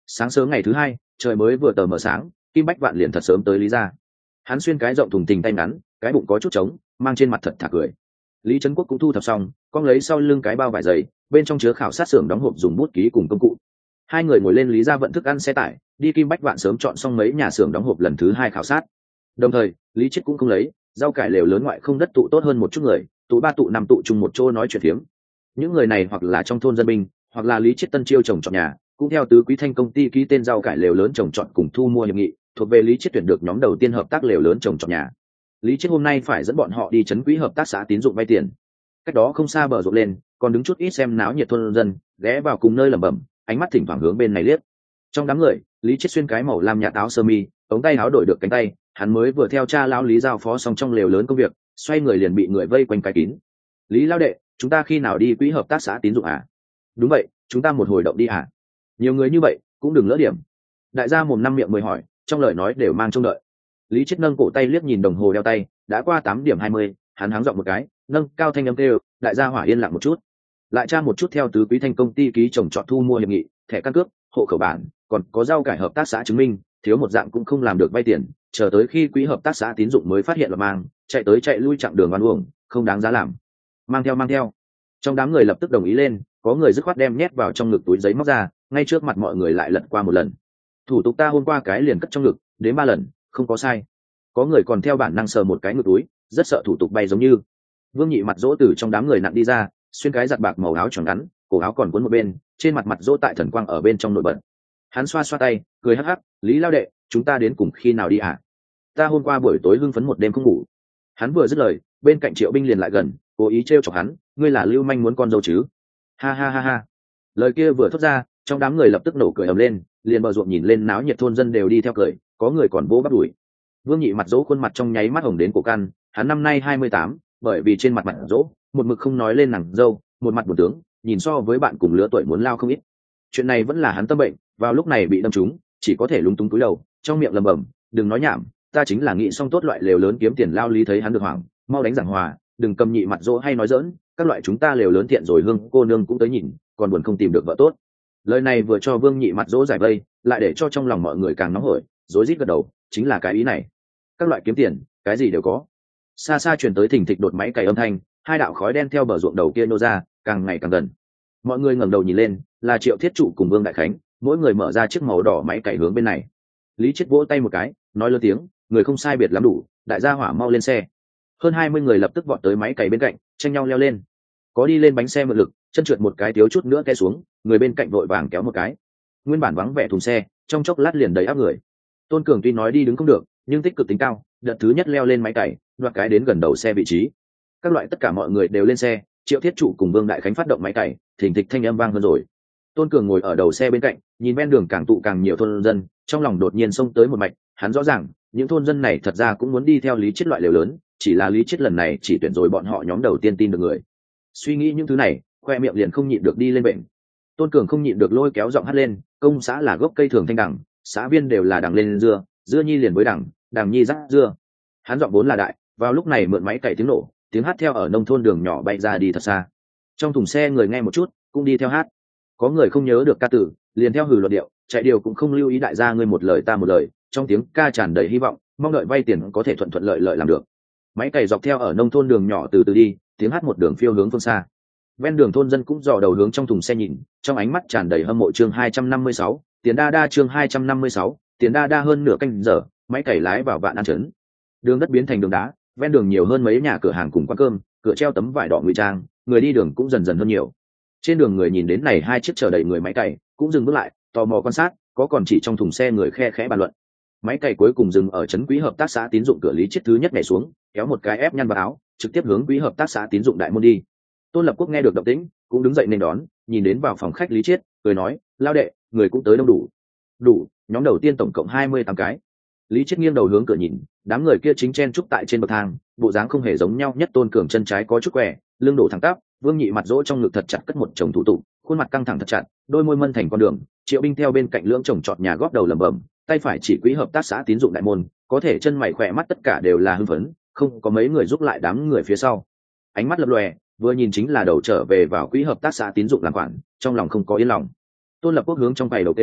Sáng sớm ngày thứ hai, trời mới vừa tờ mờ sáng, Kim Bách Vạn liền thật sớm tới Lý gia. Hắn xuyên cái rộng thùng tình tay ngắn, cái bụng có chút trống, mang trên mặt thật thà cười. Lý Trấn Quốc cũng thu thập xong, cong lấy sau lưng cái bao vải dày, bên trong chứa khảo sát xưởng đóng hộp dùng bút ký cùng công cụ. Hai người ngồi lên Lý gia vận thức ăn xe tải, đi Kim Bách Vạn sớm chọn xong mấy nhà xưởng đóng hộp lần thứ hai khảo sát. Đồng thời, Lý Chiết cũng không lấy, rau cải lều lớn ngoại không đất tụ tốt hơn một chút người, tụ ba tụ năm tụ chung một chỗ nói chuyện phiếm. Những người này hoặc là trong thôn dân binh, hoặc là Lý Chiết tân chiêu trồng trọt nhà, cũng theo tứ quý thanh công ty ký tên rau cải lều lớn trồng trọt cùng thu mua hiệp nghị, thuộc về Lý Chiết tuyển được nhóm đầu tiên hợp tác lều lớn trồng trọt nhà. Lý Chiết hôm nay phải dẫn bọn họ đi trấn quỹ hợp tác xã tín dụng vay tiền. Cách đó không xa bờ ruộng lên, còn đứng chút ít xem náo nhiệt thôn dân, ghé vào cùng nơi lẩm bẩm, ánh mắt thỉnh thoảng hướng bên này liếc. Trong đám người, Lý Chiết xuyên cái màu lam nhạt áo sơ mi, ống tay áo đổi được cánh tay, hắn mới vừa theo cha lão Lý giao phó xong trong lều lớn công việc, xoay người liền bị người vây quanh cái kín. Lý lão đệ, chúng ta khi nào đi quỹ hợp tác xã tín dụng à? Đúng vậy, chúng ta một hồi động đi à? Nhiều người như vậy, cũng đừng lỡ điểm. Đại gia mồm năm miệng mười hỏi, trong lời nói đều mang trông đợi. Lý Chiết nâng cổ tay liếc nhìn đồng hồ đeo tay, đã qua 8:20, hắn háng giọng một cái, nâng cao thanh âm kêu, đại gia hỏa yên lặng một chút. Lại tra một chút theo tứ quý thanh công ty ký trồng trọt thu mua hiệp nghị, thẻ căn cước, hộ khẩu bản, còn có rau cải hợp tác xã chứng minh, thiếu một dạng cũng không làm được vay tiền, chờ tới khi quỹ hợp tác xã tín dụng mới phát hiện là mang, chạy tới chạy lui chặng đường oan uổng, không đáng giá làm. Mang theo. Trong đám người lập tức đồng ý lên, có người dứt khoát đem nhét vào trong ngực túi giấy móc ra, ngay trước mặt mọi người lại lật qua một lần. Thủ tục ta hôm qua cái liền cất trong ngực, đến 3 lần, không có sai. Có người còn theo bản năng sờ một cái ngực túi, rất sợ thủ tục bay giống như. Vương Nhị mặt dỗ từ trong đám người nặng đi ra, xuyên cái giặt bạc màu áo tròn ngắn, cổ áo còn cuốn một bên, trên mặt dỗ tại thần quang ở bên trong nổi bật. Hắn xoa xoa tay, cười hắc hắc, Lý lao đệ, chúng ta đến cùng khi nào đi à? Ta hôm qua buổi tối hưng phấn một đêm không ngủ. Hắn vừa dứt lời, bên cạnh Triệu Binh liền lại gần, cố ý trêu chọc hắn, ngươi là Lưu Manh muốn con dâu chứ? Ha ha ha ha. Lời kia vừa thốt ra, trong đám người lập tức nổ cười ầm lên, liền bờ ruộng nhìn lên náo nhiệt thôn dân đều đi theo cười, có người còn vỗ bắp đùi. Vương Nhị mặt dỗ khuôn mặt trong nháy mắt hồng đến cổ căn, hắn năm nay 28, bởi vì trên mặt dỗ, một mực không nói lên nàng dâu, một mặt buồn tướng, nhìn so với bạn cùng lứa tuổi muốn lao không ít. Chuyện này vẫn là hắn tâm bệnh, vào lúc này bị đâm trúng, chỉ có thể lúng túng cúi đầu, trong miệng lẩm bẩm, đừng nói nhảm, ta chính là nghĩ xong tốt loại lều lớn kiếm tiền lao. Lý thấy hắn được hoảng, mau đánh giảng hòa, đừng cầm Nhị mặt dỗ hay nói dỡn, các loại chúng ta lều lớn thiện rồi hương cô nương cũng tới nhìn, còn buồn không tìm được vợ tốt. Lời này vừa cho Vương Nhị mặt dỗ giải vây, lại để cho trong lòng mọi người càng nóng hổi, rối rít gật đầu, chính là cái ý này. Các loại kiếm tiền, cái gì đều có. Xa xa truyền tới thình thịch đột máy cày âm thanh, hai đạo khói đen theo bờ ruộng đầu kia nô ra, càng ngày càng gần. Mọi người ngẩng đầu nhìn lên, là Triệu Thiết Trụ cùng Vương Đại Khánh, mỗi người mở ra chiếc màu đỏ máy cày hướng bên này. Lý Chiết vỗ tay một cái, nói lớn tiếng, người không sai biệt lắm đủ, đại gia hỏa mau lên xe. Hơn 20 người lập tức vọt tới máy cày bên cạnh, tranh nhau leo lên. Có đi lên bánh xe mượn lực, chân trượt một cái thiếu chút nữa té xuống, người bên cạnh vội vàng kéo một cái. Nguyên bản vắng vẻ thùng xe, trong chốc lát liền đầy áp người. Tôn Cường tuy nói đi đứng không được, nhưng tích cực tính cao, đợt thứ nhất leo lên máy cày, đoạt cái đến gần đầu xe vị trí. Các loại tất cả mọi người đều lên xe, Triệu Thiết Trụ cùng Vương Đại Khánh phát động máy cày, thình thịch thanh âm vang hơn rồi. Tôn Cường ngồi ở đầu xe bên cạnh, nhìn ven đường càng tụ càng nhiều thôn dân, trong lòng đột nhiên xông tới một mạch, hắn rõ ràng, những thôn dân này thật ra cũng muốn đi theo Lý Chiết loại lều lớn, chỉ là Lý Chiết lần này chỉ tuyển rồi bọn họ nhóm đầu tiên tin được người. Suy nghĩ những thứ này, khoe miệng liền không nhịn được đi lên bệnh. Tôn Cường không nhịn được lôi kéo giọng hát lên, công xã là gốc cây thường thanh đẳng, xã viên đều là đằng lên dưa, dưa nhi liền với đằng, đằng nhi rắc dưa. Hắn giọng vốn là đại, vào lúc này mượn máy cày tiếng nổ, tiếng hát theo ở nông thôn đường nhỏ bay ra đi thật xa. Trong thùng xe người nghe một chút, cũng đi theo hát. Có người không nhớ được ca từ, liền theo hừ luật điệu, chạy điều cũng không lưu ý, đại gia ngươi một lời ta một lời, trong tiếng ca tràn đầy hy vọng, mong đợi vay tiền có thể thuận thuận lợi lợi làm được. Máy cày dọc theo ở nông thôn đường nhỏ từ từ đi, tiếng hát một đường phiêu hướng phương xa. Ven đường thôn dân cũng dò đầu hướng trong thùng xe nhìn, trong ánh mắt tràn đầy hâm mộ. Chương 256, tiền đa đa. Chương 256, tiền đa đa. Hơn nửa canh giờ, máy cày lái vào Vạn An trấn. Đường đất biến thành đường đá, ven đường nhiều hơn mấy nhà cửa hàng cùng quán cơm, cửa treo tấm vải đỏ ngụy trang, người đi đường cũng dần dần hơn nhiều. Trên đường người nhìn đến này hai chiếc chờ đầy người máy cày, cũng dừng bước lại, tò mò quan sát, có còn chỉ trong thùng xe người khe khẽ bàn luận. Máy cày cuối cùng dừng ở trấn quỹ hợp tác xã tín dụng cửa. Lý Chiết thứ nhất nhảy xuống, kéo một cái ép nhăn vào áo, trực tiếp hướng quỹ hợp tác xã tín dụng đại môn đi. Tôn Lập Quốc nghe được động tĩnh, cũng đứng dậy nên đón, nhìn đến vào phòng khách Lý Chiết, cười nói, lao đệ, người cũng tới đông đủ. Đủ, nhóm đầu tiên tổng cộng 28 cái. Lý Chiết nghiêng đầu hướng cửa nhìn, đám người kia chính chen chúc tại trên bậc thang, bộ dáng không hề giống nhau, nhất Tôn Cường chân trái có chút quẻ, lưng đổ thẳng tắp, Vương Nhị mặt dỗ trong ngực thật chặt cất một chồng thủ tục, khuôn mặt căng thẳng thật chặt, đôi môi mân thành con đường. Triệu Binh theo bên cạnh lưỡng chồng trọt nhà góp đầu lẩm bẩm, tay phải chỉ quỹ hợp tác xã tín dụng đại môn, có thể chân mày khỏe mắt tất cả đều là hưng phấn, không có mấy người giúp lại đám người phía sau. Ánh mắt lập lòe, vừa nhìn chính là đầu trở về vào quỹ hợp tác xã tín dụng làm quản, trong lòng không có yên lòng. Tôn Lập Quốc hướng trong quầy đầu tê,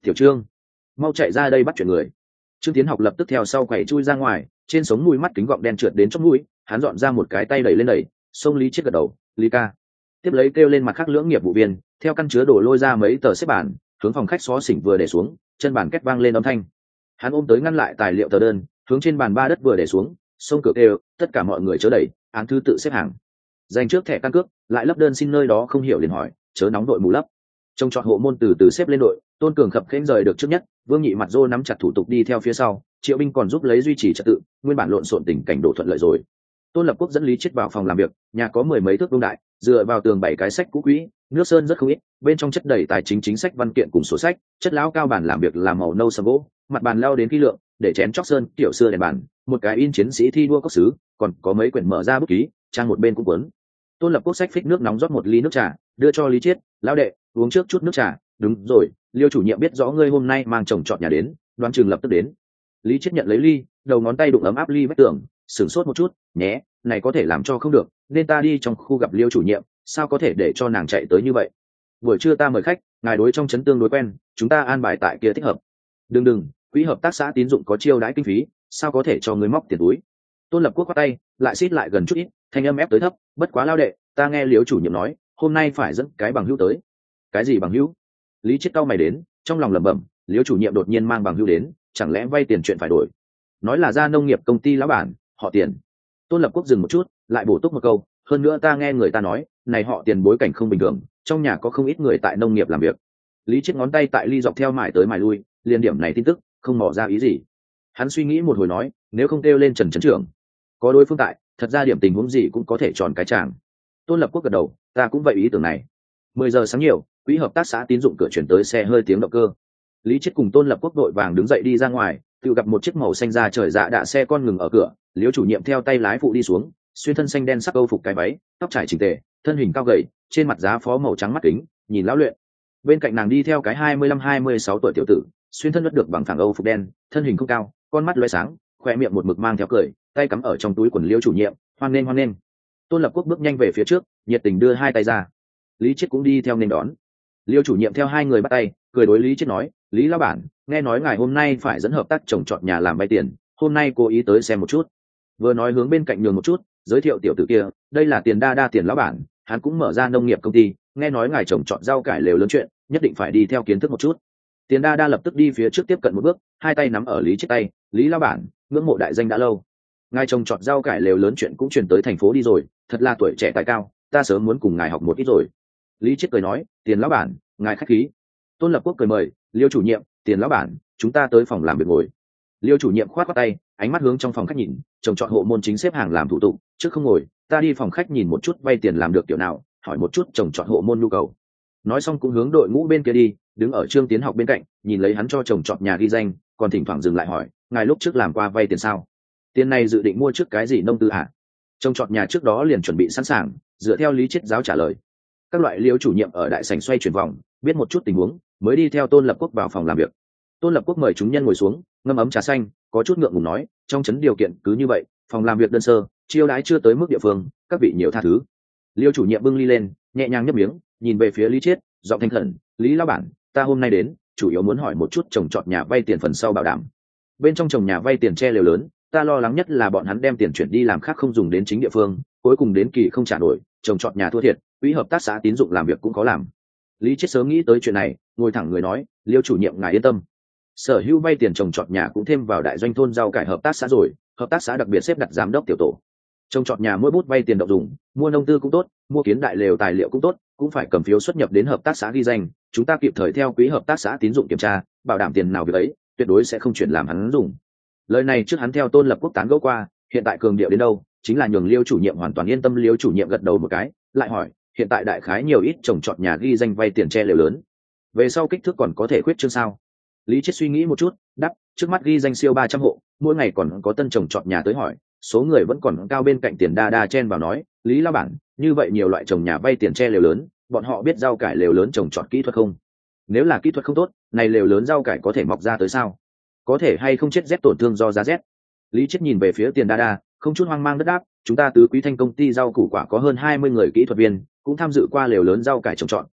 Tiểu Trương, mau chạy ra đây bắt chuyện người. Trương Tiến Học lập tức theo sau quẩy chui ra ngoài, trên sống mũi mắt kính gọng đen trượt đến chóp mũi, hắn dọn ra một cái tay đẩy lên đẩy, xông Lý Chiết gật đầu, Lý ca. Tiếp lấy kêu lên mặt khác lưỡng nghiệp vụ viên, theo căn chứa đổ lôi ra mấy tờ xếp bản, hướng phòng khách xó xỉnh vừa để xuống, chân bàn két vang lên âm thanh. Hắn ôm tới ngăn lại tài liệu tờ đơn, hướng trên bàn ba đất vừa để xuống, xông cửa kêu, tất cả mọi người chớ đẩy, án thứ tự xếp hàng. Dành trước thẻ căn cước, lại lấp đơn xin nơi đó không hiểu liền hỏi, chớ nóng đội mù lấp. Trong chọn hộ môn từ từ xếp lên đội, Tôn Cường khập khênh rời được trước nhất, Vương Nhị mặt rô nắm chặt thủ tục đi theo phía sau, Triệu Binh còn giúp lấy duy trì trật tự, nguyên bản lộn xộn tình cảnh đổ thuận lợi rồi. Tôn Lập Quốc dẫn Lý Chiết vào phòng làm việc, nhà có 10 mấy thước vuông đại, dựa vào tường 7 cái sách cũ quỹ, nước sơn rất không ít, bên trong chất đầy tài chính chính sách văn kiện cùng sổ sách, chất lão cao bản làm việc làm màu nâu sẫm gỗ, mặt bàn leo đến kỹ lượng, để chén chóc sơn kiểu xưa đèn bàn, một cái in chiến sĩ thi đua cốc sứ, còn có mấy quyển mở ra bút ký, trang một bên cũng cuốn. Tôn Lập Quốc xách phích nước nóng rót một ly nước trà, đưa cho Lý Chiết, lão đệ, uống trước chút nước trà. Đúng rồi, Liêu chủ nhiệm biết rõ ngươi hôm nay mang chồng chọn nhà đến, đoán chừng lập tức đến. Lý Chiết nhận lấy ly, đầu ngón tay đụng ấm áp ly vách tường, sửng sốt một chút, nhé, này có thể làm cho không được, nên ta đi trong khu gặp Liêu chủ nhiệm, sao có thể để cho nàng chạy tới như vậy. Buổi trưa ta mời khách, ngài đối trong trấn tương đối quen, chúng ta an bài tại kia thích hợp. Đừng, quỹ hợp tác xã tín dụng có chiêu đãi kinh phí, sao có thể cho ngươi móc tiền túi. Tôn Lập Quốc quát tay, lại xít lại gần chút ít, thanh âm ép tới thấp, bất quá lao đệ, ta nghe Liêu chủ nhiệm nói, hôm nay phải dẫn cái bằng hữu tới. Cái gì bằng hữu? Lý Chiết cau mày đến, trong lòng lẩm bẩm, Liêu chủ nhiệm đột nhiên mang bằng hữu đến, chẳng lẽ vay tiền chuyện phải đổi? Nói là ra nông nghiệp công ty lão bản, họ Tiền. Tôn Lập Quốc dừng một chút, lại bổ túc một câu, hơn nữa ta nghe người ta nói, này họ Tiền bối cảnh không bình thường, trong nhà có không ít người tại nông nghiệp làm việc. Lý Chiết ngón tay tại ly dọc theo mải tới mải lui, liên điểm này tin tức, không mò ra ý gì. Hắn suy nghĩ một hồi nói, nếu không kêu lên Trần trấn trưởng, có đối phương tại, thật ra điểm tình huống gì cũng có thể tròn cái chàng. Tôn Lập Quốc gật đầu, ta cũng vậy ý tưởng này. 10 giờ sáng nhiều, quỹ hợp tác xã tín dụng cửa chuyển tới xe hơi tiếng động cơ. Lý Chiết cùng Tôn Lập Quốc đội vàng đứng dậy đi ra ngoài, tự gặp một chiếc màu xanh da trời dạ đạ xe con ngừng ở cửa, Liêu chủ nhiệm theo tay lái phụ đi xuống, xuyên thân xanh đen sắc âu phục cái váy, tóc trải chỉnh tề, thân hình cao gầy, trên mặt giá phó màu trắng mắt kính, nhìn lão luyện. Bên cạnh nàng đi theo cái 25-26 tuổi tiểu tử, xuyên thân đất được bằng phẳng âu phục đen, thân hình không cao, con mắt lóe sáng, khoe miệng một mực mang theo cười, tay cắm ở trong túi quần Liêu chủ nhiệm, hoan nghênh. Tôn Lập Quốc bước nhanh về phía trước, nhiệt tình đưa hai tay ra. Lý Chiết cũng đi theo nên đón. Liêu chủ nhiệm theo hai người bắt tay, cười đối Lý Chiết nói, Lý lão bản, nghe nói ngài hôm nay phải dẫn hợp tác trồng trọt nhà làm vay tiền, hôm nay cố ý tới xem một chút. Vừa nói hướng bên cạnh nhường một chút, giới thiệu tiểu tử kia, đây là Tiền Đa Tiền lão bản, hắn cũng mở ra nông nghiệp công ty, nghe nói ngài trồng trọt rau cải lều lớn chuyện, nhất định phải đi theo kiến thức một chút. Tiền Đa lập tức đi phía trước tiếp cận một bước, hai tay nắm ở Lý Chiết tay, Lý lão bản, ngưỡng mộ đại danh đã lâu. Ngài trồng trọt rau cải lều lớn chuyện cũng truyền tới thành phố đi rồi, thật là tuổi trẻ tài cao, ta sớm muốn cùng ngài học một ít rồi. Lý Chiết cười nói, Tiền lão bản, ngài khách khí. Tôn Lập Quốc cười mời, Liêu chủ nhiệm, Tiền lão bản, chúng ta tới phòng làm việc ngồi. Liêu chủ nhiệm khoát tay, ánh mắt hướng trong phòng khách nhìn, trồng trọt hộ môn chính xếp hàng làm thủ tục, trước không ngồi, ta đi phòng khách nhìn một chút vay tiền làm được kiểu nào, hỏi một chút trồng trọt hộ môn nhu cầu. Nói xong cũng hướng đội ngũ bên kia đi, đứng ở Trương Tiến Học bên cạnh, nhìn lấy hắn cho trồng trọt nhà ghi danh, còn thỉnh thoảng dừng lại hỏi, ngài lúc trước làm qua vay tiền sao? Tiền này dự định mua trước cái gì nông tư hả? Trồng trọt nhà trước đó liền chuẩn bị sẵn sàng, dựa theo Lý Chiết giáo trả lời. Các loại Liêu chủ nhiệm ở đại sảnh xoay chuyển vòng, biết một chút tình huống, mới đi theo Tôn Lập Quốc vào phòng làm việc. Tôn Lập Quốc mời chúng nhân ngồi xuống, ngâm ấm trà xanh, có chút ngượng ngùng nói, trong trấn điều kiện cứ như vậy, phòng làm việc đơn sơ, chiêu đãi chưa tới mức địa phương, các vị nhiều tha thứ. Liêu chủ nhiệm bưng ly lên, nhẹ nhàng nhấp miếng, nhìn về phía Lý Chiết, giọng thành khẩn, Lý lão bản, ta hôm nay đến, chủ yếu muốn hỏi một chút trồng trọt nhà vay tiền phần sau bảo đảm. Bên trong trồng nhà vay tiền che lều lớn, ta lo lắng nhất là bọn hắn đem tiền chuyển đi làm khác không dùng đến chính địa phương, cuối cùng đến kỳ không trả nổi, trồng trọt nhà thua thiệt, quỹ hợp tác xã tín dụng làm việc cũng có làm. Lý Chiết sớm nghĩ tới chuyện này, ngồi thẳng người nói, Liêu chủ nhiệm ngài yên tâm, sở hữu vay tiền trồng trọt nhà cũng thêm vào đại doanh thôn rau cải hợp tác xã rồi, hợp tác xã đặc biệt xếp đặt giám đốc tiểu tổ. Trồng trọt nhà mỗi bút vay tiền đậu dùng, mua nông tư cũng tốt, mua kiến đại lều tài liệu cũng tốt, cũng phải cầm phiếu xuất nhập đến hợp tác xã ghi danh, chúng ta kịp thời theo quỹ hợp tác xã tín dụng kiểm tra, bảo đảm tiền nào việc ấy, tuyệt đối sẽ không chuyển làm hắn dùng. Lời này trước hắn theo Tôn Lập Quốc tán gẫu qua, hiện tại cường điệu đến đâu, chính là nhường Liêu chủ nhiệm hoàn toàn yên tâm. Liêu chủ nhiệm gật đầu một cái, lại hỏi, hiện tại đại khái nhiều ít trồng trọt nhà ghi danh vay tiền che lều lớn, về sau kích thước còn có thể khuyết trương sao? Lý Chiết suy nghĩ một chút, đáp, trước mắt ghi danh siêu 300 hộ, mỗi ngày còn có tân trồng trọt nhà tới hỏi, số người vẫn còn cao. Bên cạnh Tiền Đa chen vào nói, Lý lão bản, như vậy nhiều loại trồng nhà vay tiền che lều lớn, bọn họ biết rau cải lều lớn trồng trọt kỹ thuật không? Nếu là kỹ thuật không tốt, này lều lớn rau cải có thể mọc ra tới sao? Có thể hay không chết rét tổn thương do giá rét? Lý Chiết nhìn về phía Tiền Đa, không chút hoang mang đất đáp, chúng ta Tứ Quý Thanh công ty rau củ quả có hơn 20 người kỹ thuật viên, cũng tham dự qua lều lớn rau cải trồng trọt,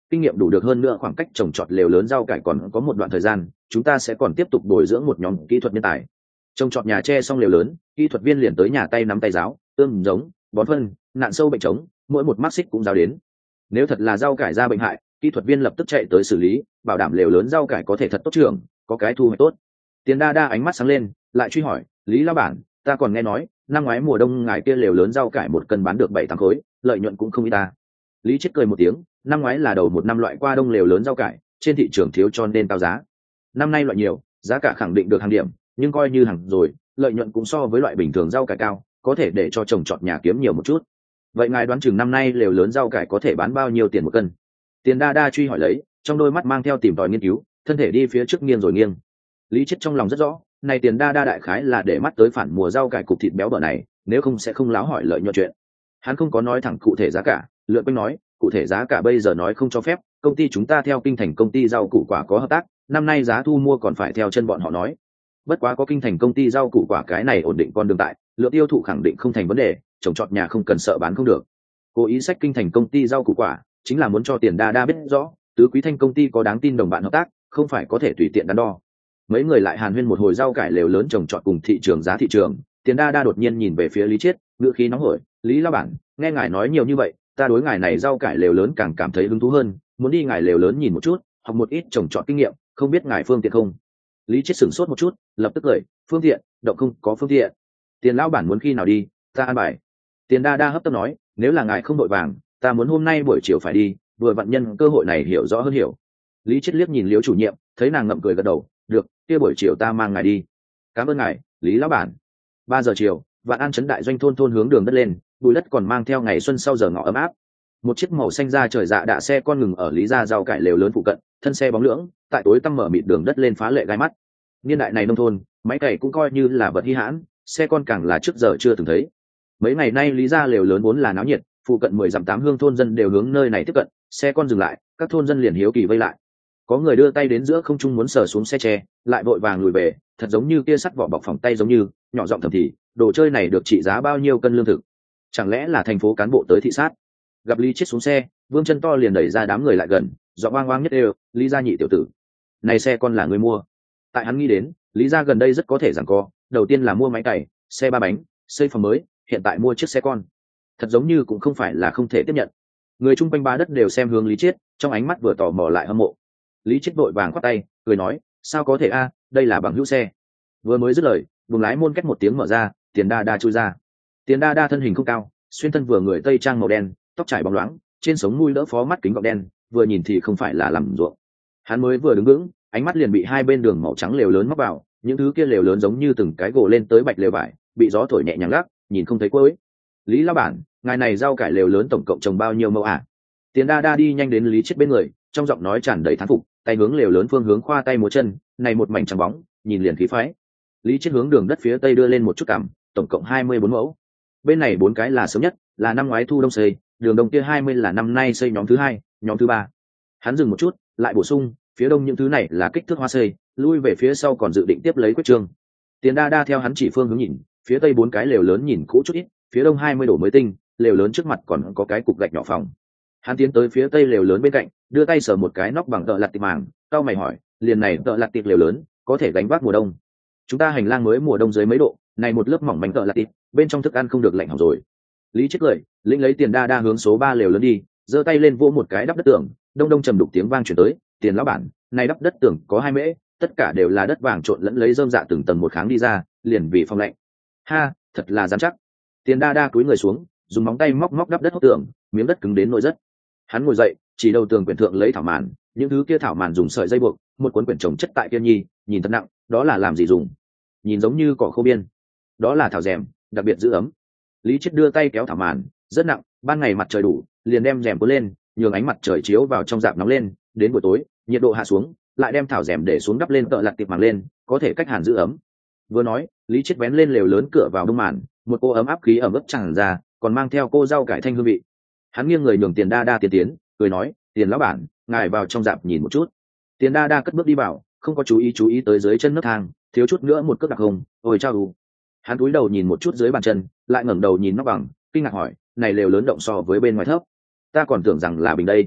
kinh nghiệm đủ được hơn nữa, khoảng cách trồng trọt lều lớn rau cải còn có một đoạn thời gian, chúng ta sẽ còn tiếp tục bồi dưỡng một nhóm kỹ thuật nhân tài. Trồng trọt nhà tre xong lều lớn, kỹ thuật viên liền tới nhà tay nắm tay giáo, ươm giống, bón phân, nạn sâu bệnh trống, mỗi một mắc xích cũng giáo đến. Nếu thật là rau cải ra bệnh hại, kỹ thuật viên lập tức chạy tới xử lý, bảo đảm lều lớn rau cải có thể thật tốt trưởng, có cái thu hoạch tốt. Tiền đa đa ánh mắt sáng lên, lại truy hỏi, Lý lão bản, ta còn nghe nói năm ngoái mùa đông ngài kia lều lớn rau cải một cân bán được 7-8 khối, lợi nhuận cũng không ít ta. Lý Chiết cười một tiếng, năm ngoái là đầu một năm loại qua đông lều lớn rau cải, trên thị trường thiếu cho nên cao giá. Năm nay loại nhiều, giá cả khẳng định được hàng điểm, nhưng coi như hàng rồi, lợi nhuận cũng so với loại bình thường rau cải cao, có thể để cho trồng trọt nhà kiếm nhiều một chút. Vậy ngài đoán chừng năm nay lều lớn rau cải có thể bán bao nhiêu tiền một cân? Tiền đa đa truy hỏi lấy, trong đôi mắt mang theo tìm tòi nghiên cứu, thân thể đi phía trước nghiêng rồi nghiêng. Lý Chiết trong lòng rất rõ, này tiền đa đa đại khái là để mắt tới phản mùa rau cải cục thịt béo bở này, nếu không sẽ không láo hỏi lợi nhuận chuyện. Hắn không có nói thẳng cụ thể giá cả, lượn quanh nói, cụ thể giá cả bây giờ nói không cho phép, công ty chúng ta theo kinh thành công ty rau củ quả có hợp tác, năm nay giá thu mua còn phải theo chân bọn họ nói. Bất quá có kinh thành công ty rau củ quả cái này ổn định con đường tại, lượng tiêu thụ khẳng định không thành vấn đề, trồng trọt nhà không cần sợ bán không được. Cố ý sách kinh thành công ty rau củ quả, chính là muốn cho tiền đa đa biết rõ, tứ quý thanh công ty có đáng tin đồng bạn hợp tác, không phải có thể tùy tiện đắn đo. Mấy người lại hàn huyên một hồi rau cải lều lớn trồng trọt cùng thị trường giá thị trường, tiền đa đa đột nhiên nhìn về phía Lý Chiết, ngữ khí nóng hổi, Lý lão bản, nghe ngài nói nhiều như vậy, ta đối ngài này rau cải lều lớn càng cảm thấy hứng thú hơn, muốn đi ngài lều lớn nhìn một chút, học một ít trồng trọt kinh nghiệm, không biết ngài phương tiện không? Lý Chiết sửng sốt một chút, lập tức cười, phương tiện, động không có phương tiện. Tiền lão bản muốn khi nào đi, ta an bài. Tiền đa đa hấp tấp nói, nếu là ngài không đội vàng, ta muốn hôm nay buổi chiều phải đi, vừa vặn nhân cơ hội này hiểu rõ hơn hiểu. Lý Chiết liếc nhìn Liễu chủ nhiệm, thấy nàng ngậm cười gật đầu, được, kia buổi chiều ta mang ngài đi. Cảm ơn ngài, Lý lão bản. 3 giờ chiều, Vạn An trấn đại doanh thôn hướng đường đất lên, bụi đất còn mang theo ngày xuân sau giờ ngọ ấm áp. Một chiếc màu xanh da trời dạ đạ xe con ngừng ở Lý gia rau cải lều lớn phụ cận, thân xe bóng lưỡng, tại tối tăm mở mịt đường đất lên phá lệ gai mắt. Niên đại này nông thôn, máy cày cũng coi như là vật hi hãn, xe con càng là trước giờ chưa từng thấy. Mấy ngày nay Lý gia lều lớn vốn là náo nhiệt, phụ cận 10 dặm 8 hương thôn dân đều hướng nơi này tiếp cận, xe con dừng lại, các thôn dân liền hiếu kỳ vây lại. Có người đưa tay đến giữa không trung muốn sờ xuống xe tre, lại vội vàng lùi về, thật giống như kia sắt vỏ bọc phòng tay giống như, nhỏ giọng thầm thì, đồ chơi này được trị giá bao nhiêu cân lương thực? Chẳng lẽ là thành phố cán bộ tới thị sát? Gặp Lý Chiết xuống xe, Vương Chân To liền đẩy ra đám người lại gần, giọng oang oang nhất đều, Lý gia nhị tiểu tử, này xe con là người mua. Tại hắn nghĩ đến, Lý gia gần đây rất có thể giằng co, đầu tiên là mua máy cày, xe ba bánh, xây phòng mới, hiện tại mua chiếc xe con, thật giống như cũng không phải là không thể tiếp nhận. Người chung quanh ba đất đều xem hướng Lý Chiết, trong ánh mắt vừa tò mò lại hâm mộ. Lý Chiết vội vàng khoát tay, cười nói, sao có thể a, đây là bằng hữu xe. Vừa mới dứt lời, buồng lái môn cách một tiếng mở ra, Tiền đa đa chui ra. Tiền đa đa thân hình không cao, xuyên thân vừa người tây trang màu đen, tóc trải bóng loáng, trên sống mũi đỡ phó mắt kính gọng đen, vừa nhìn thì không phải là làm ruộng. Hắn mới vừa đứng vững, ánh mắt liền bị hai bên đường màu trắng lều lớn móc vào, những thứ kia lều lớn giống như từng cái gồ lên tới bạch lều vải, bị gió thổi nhẹ nhàng lắc, nhìn không thấy cuối. Lý lão bản, ngài này rau cải lều lớn tổng cộng trồng bao nhiêu mẫu à? Tiền đa đa đi nhanh đến Lý Chiết bên người, trong giọng nói tràn đầy thán phục, tay hướng lều lớn phương hướng khoa tay múa chân, này một mảnh trắng bóng, nhìn liền khí phái. Lý Chiết hướng đường đất phía tây đưa lên một chút cảm, tổng cộng 24 mẫu. Bên này 4 cái là sớm nhất, là năm ngoái thu đông xây, đường đông kia 20 là năm nay xây nhóm thứ 2, nhóm thứ 3. Hắn dừng một chút, lại bổ sung, phía đông những thứ này là kích thước hoa xây, lui về phía sau còn dự định tiếp lấy quyết trương. Tiền đa đa theo hắn chỉ phương hướng nhìn, phía tây 4 cái lều lớn nhìn cũ chút ít, phía đông 20 đổ mới tinh, lều lớn trước mặt còn có cái cục gạch nhỏ phòng. Hắn tiến tới phía tây lều lớn bên cạnh, đưa tay sờ một cái nóc bằng tợ lặt tiệp màng, cau mày hỏi, liền này tợ lặt tiệp lều lớn, có thể gánh vác mùa đông. Chúng ta hành lang mới mùa đông dưới mấy độ, này một lớp mỏng manh tợ lặt tiệp, bên trong thức ăn không được lạnh hỏng rồi. Lý Chiết cười, lĩnh lấy Tiền đa đa hướng số 3 lều lớn đi, giơ tay lên vỗ một cái đắp đất tường, đông đông trầm đục tiếng vang truyền tới, Tiền lão bản, này đắp đất tường có 2 mễ, tất cả đều là đất vàng trộn lẫn lấy rơm dạ từng tầng một kháng đi ra, liền vì phòng lạnh. Ha, thật là dám chắc. Tiền đa đa cúi người xuống, dùng móng tay móc móc đắp đất hốc tường, miếng đất cứng đến nỗi rất. Hắn ngồi dậy, chỉ đầu tường quyển thượng lấy thảo màn, những thứ kia thảo màn dùng sợi dây buộc, một cuốn quyển trồng chất tại kia nhi, nhìn thật nặng, đó là làm gì dùng? Nhìn giống như cỏ khô biên. Đó là thảo rèm, đặc biệt giữ ấm. Lý Chiết đưa tay kéo thảo màn, rất nặng, ban ngày mặt trời đủ, liền đem rèm cuốn lên, nhường ánh mặt trời chiếu vào trong rạp nóng lên, đến buổi tối, nhiệt độ hạ xuống, lại đem thảo rèm để xuống đắp lên tợ lặt tiệp màng lên, có thể cách hàn giữ ấm. Vừa nói, Lý Chiết vén lên lều lớn cửa vào đông màn, một cô ấm áp khí ẩm ướt tràn ra, còn mang theo cô rau cải thanh hương vị. Hắn nghiêng người nhường Tiền đa đa tiến, cười nói, Tiền lão bản, ngài vào trong rạp nhìn một chút. Tiền đa đa cất bước đi vào, không có chú ý tới dưới chân nấc thang, thiếu chút nữa một cước đặc hồng, ôi chao u. Hắn cúi đầu nhìn một chút dưới bàn chân, lại ngẩng đầu nhìn nóc bằng, kinh ngạc hỏi, này lều lớn động so với bên ngoài thấp, ta còn tưởng rằng là bình đây.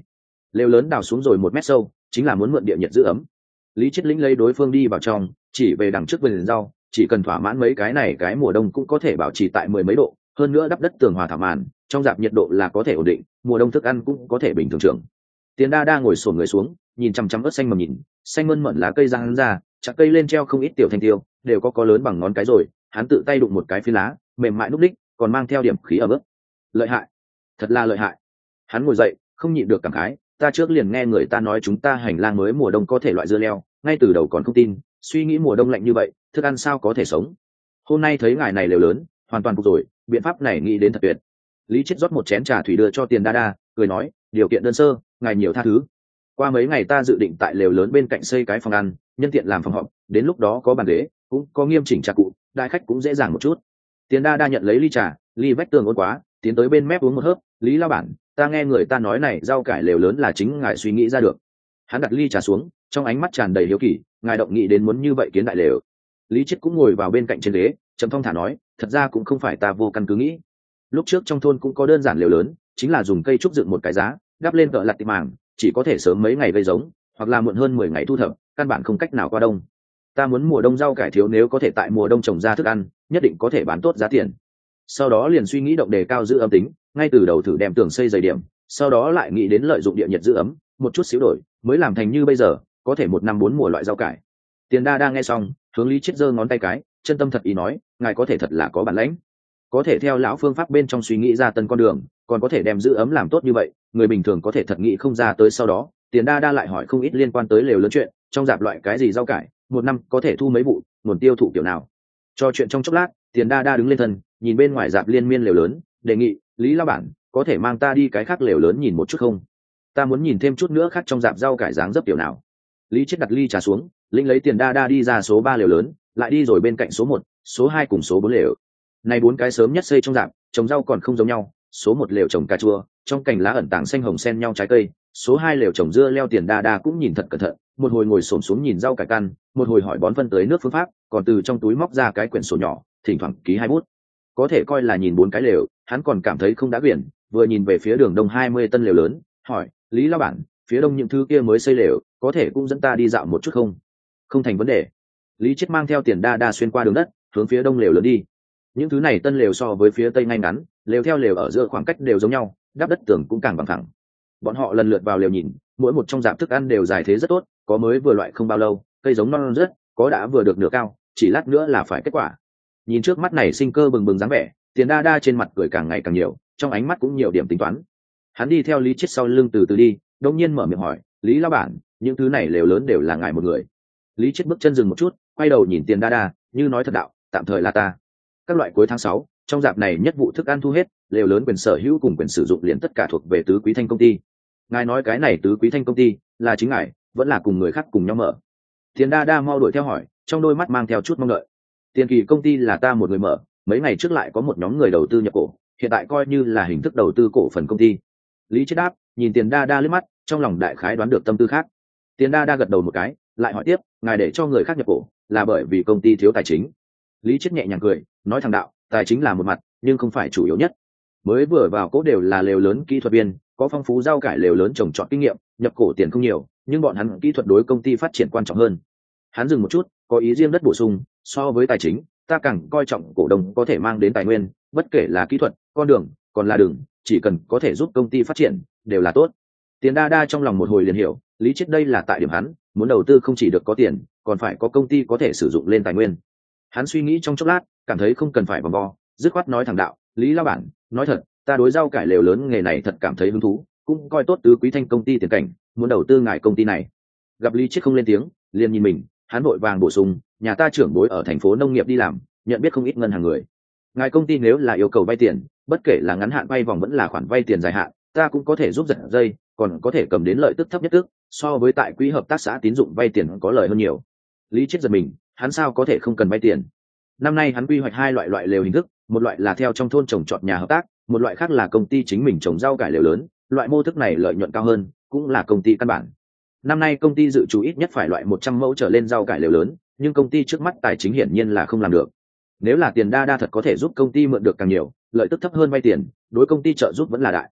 lều lớn đào xuống rồi 1 mét sâu, chính là muốn mượn địa nhiệt giữ ấm. Lý Chiết Lĩnh lấy đối phương đi vào trong, chỉ về đằng trước vườn rau, chỉ cần thỏa mãn mấy cái này cái mùa đông cũng có thể bảo trì tại 10 mấy độ, hơn nữa đắp đất tường hòa thảo màn, trong dạp nhiệt độ là có thể ổn định, mùa đông thức ăn cũng có thể bình thường trưởng. Tiền Đa Đa ngồi xổm người xuống, nhìn chăm chăm ớt xanh mầm nhìn, xanh mơn mởn lá cây răng ra, chặt cây lên treo không ít tiểu thanh tiêu, đều có lớn bằng ngón cái rồi, hắn tự tay đụng một cái phi lá, mềm mại núc đích, còn mang theo điểm khí ở bước. Lợi hại, thật là lợi hại. Hắn ngồi dậy, không nhịn được cảm khái, ta trước liền nghe người ta nói chúng ta hành lang mới mùa đông có thể loại dưa leo, ngay từ đầu còn không tin, suy nghĩ mùa đông lạnh như vậy, thức ăn sao có thể sống. Hôm nay thấy ngài này lều lớn, hoàn toàn phục rồi, biện pháp này nghĩ đến thật tuyệt. Lý Chiết rót một chén trà thủy đưa cho Tiền Đa Đa, cười nói, điều kiện đơn sơ, ngài nhiều tha thứ. Qua mấy ngày ta dự định tại lều lớn bên cạnh xây cái phòng ăn, nhân tiện làm phòng họp, đến lúc đó có bàn ghế, cũng có nghiêm chỉnh trà cụ, đại khách cũng dễ dàng một chút. Tiền Đa Đa nhận lấy ly trà, ly vách tường ôn quá, tiến tới bên mép uống một hớp. Lý lão bản, ta nghe người ta nói này rau cải lều lớn là chính ngài suy nghĩ ra được. Hắn đặt ly trà xuống, trong ánh mắt tràn đầy hiếu kỳ, ngài động nghị đến muốn như vậy kiến đại lều. Lý Chiết cũng ngồi vào bên cạnh trên ghế, trầm thong thả nói, thật ra cũng không phải ta vô căn cứ nghĩ. Lúc trước trong thôn cũng có đơn giản lều lớn, chính là dùng cây trúc dựng một cái giá, đắp lên cỡ lặt tịp màng, chỉ có thể sớm mấy ngày gây giống, hoặc là muộn hơn 10 ngày thu thập, căn bản không cách nào qua đông. Ta muốn mùa đông rau cải thiếu, nếu có thể tại mùa đông trồng ra thức ăn, nhất định có thể bán tốt giá tiền. Sau đó liền suy nghĩ động đề cao giữ ấm tính, ngay từ đầu thử đem tường xây dày điểm, sau đó lại nghĩ đến lợi dụng địa nhiệt giữ ấm, một chút xíu đổi, mới làm thành như bây giờ, có thể 1 năm 4 mùa loại rau cải. Tiền Đa Đa nghe xong, hướng Lý Chiết giơ ngón tay cái, chân tâm thật ý nói, ngài có thể thật là có bản lĩnh, có thể theo lão phương pháp bên trong suy nghĩ ra tân con đường, còn có thể đem giữ ấm làm tốt như vậy, người bình thường có thể thật nghĩ không ra tới. Sau đó Tiền Đa Đa lại hỏi không ít liên quan tới lều lớn chuyện, trong dạp loại cái gì rau cải, 1 năm có thể thu mấy vụ, nguồn tiêu thụ kiểu nào. Cho chuyện trong chốc lát, Tiền Đa Đa đứng lên thân, nhìn bên ngoài dạp liên miên lều lớn, đề nghị, Lý lão bản, có thể mang ta đi cái khác lều lớn nhìn một chút không? Ta muốn nhìn thêm chút nữa khác trong dạp rau cải dáng dấp kiểu nào. Lý Chiết đặt ly trà xuống, lĩnh lấy Tiền Đa Đa đi ra số 3 lều lớn, lại đi rồi bên cạnh số 1, số 2 cùng số 4 lều. Này 4 cái sớm nhất xây trong dạp, trồng rau còn không giống nhau, số 1 lều trồng cà chua, trong cành lá ẩn tàng xanh hồng xen nhau trái cây, số 2 lều trồng dưa leo. Tiền Đa Đa cũng nhìn thật cẩn thận, một hồi ngồi xổm xuống nhìn rau cải căn, một hồi hỏi bón phân tưới nước phương pháp, còn từ trong túi móc ra cái quyển sổ nhỏ, thỉnh thoảng ký 2 bút. Có thể coi là nhìn 4 cái lều, hắn còn cảm thấy không đã quyển, vừa nhìn về phía đường đông 20 tân lều lớn, hỏi, Lý lão bản, phía đông những thứ kia mới xây lều, có thể cũng dẫn ta đi dạo một chút không? Không thành vấn đề. Lý Chiết mang theo Tiền Đa Đa xuyên qua đường đất, hướng phía đông lều lớn đi. Những thứ này tân lều so với phía tây ngay ngắn, lều theo lều ở giữa khoảng cách đều giống nhau, đắp đất tường cũng càng bằng thẳng. Bọn họ lần lượt vào lều nhìn, mỗi một trong dạp thức ăn đều dài thế rất tốt, có mới vừa loại không bao lâu, cây giống non rất, có đã vừa được nửa cao, chỉ lát nữa là phải kết quả. Nhìn trước mắt này sinh cơ bừng bừng dáng vẻ, Tiền Đa Đa trên mặt cười càng ngày càng nhiều, trong ánh mắt cũng nhiều điểm tính toán. Hắn đi theo Lý Chiết sau lưng từ từ đi, đột nhiên mở miệng hỏi, Lý lão bản, những thứ này lều lớn đều là ngài một người? Lý Chiết bước chân dừng một chút, quay đầu nhìn Tiền Đa Đa, như nói thật đạo, tạm thời là ta. Các loại cuối tháng 6, trong dạp này nhất vụ thức ăn thu hết, lều lớn quyền sở hữu cùng quyền sử dụng liền tất cả thuộc về Tứ Quý Thanh công ty. Ngài nói cái này Tứ Quý Thanh công ty là chính ngài, vẫn là cùng người khác cùng nhau mở? Tiền Đa Đa mau đuổi theo hỏi, trong đôi mắt mang theo chút mong đợi. Tiền Kỳ công ty là ta một người mở, mấy ngày trước lại có một nhóm người đầu tư nhập cổ, hiện tại coi như là hình thức đầu tư cổ phần công ty. Lý Chiết đáp, nhìn Tiền Đa Đa liếc mắt, trong lòng đại khái đoán được tâm tư khác. Tiền Đa Đa gật đầu một cái, lại hỏi tiếp, ngài để cho người khác nhập cổ là bởi vì công ty thiếu tài chính? Lý Chiết nhẹ nhàng cười, nói thẳng đạo, tài chính là một mặt, nhưng không phải chủ yếu nhất. Mới vừa vào cố đều là lều lớn kỹ thuật viên, có phong phú rau cải lều lớn trồng trọt kinh nghiệm, nhập cổ tiền không nhiều, nhưng bọn hắn kỹ thuật đối công ty phát triển quan trọng hơn. Hắn dừng một chút, có ý riêng đất bổ sung, so với tài chính, ta càng coi trọng cổ đông có thể mang đến tài nguyên, bất kể là kỹ thuật, con đường, còn là đường, chỉ cần có thể giúp công ty phát triển, đều là tốt. Tiền Đa Đa trong lòng một hồi liền hiểu, Lý Chiết đây là tại điểm hắn, muốn đầu tư không chỉ được có tiền, còn phải có công ty có thể sử dụng lên tài nguyên. Hắn suy nghĩ trong chốc lát, cảm thấy không cần phải vòng vo, dứt khoát nói thẳng đạo, Lý lão bản, nói thật, ta đối rau cải lều lớn nghề này thật cảm thấy hứng thú, cũng coi tốt Tứ Quý Thanh công ty tiền cảnh, muốn đầu tư ngài công ty này. Gặp Lý Chiết không lên tiếng, liền nhìn mình, hắn vội vàng bổ sung, nhà ta trưởng bối ở thành phố nông nghiệp đi làm, nhận biết không ít ngân hàng người. Ngài công ty nếu là yêu cầu vay tiền, bất kể là ngắn hạn vay vòng vẫn là khoản vay tiền dài hạn, ta cũng có thể giúp giật dây, còn có thể cầm đến lợi tức thấp nhất tức, so với tại quỹ hợp tác xã tín dụng vay tiền có lợi hơn nhiều. Lý Chiết giật mình, hắn sao có thể không cần vay tiền? Năm nay hắn quy hoạch 2 loại lều hình thức, một loại là theo trong thôn trồng trọt nhà hợp tác, một loại khác là công ty chính mình trồng rau cải lều lớn, loại mô thức này lợi nhuận cao hơn, cũng là công ty căn bản. Năm nay công ty dự trù ít nhất phải loại 100 mẫu trở lên rau cải lều lớn, nhưng công ty trước mắt tài chính hiển nhiên là không làm được. Nếu là Tiền Đa Đa thật có thể giúp công ty mượn được càng nhiều, lợi tức thấp hơn vay tiền, đối công ty trợ giúp vẫn là đại.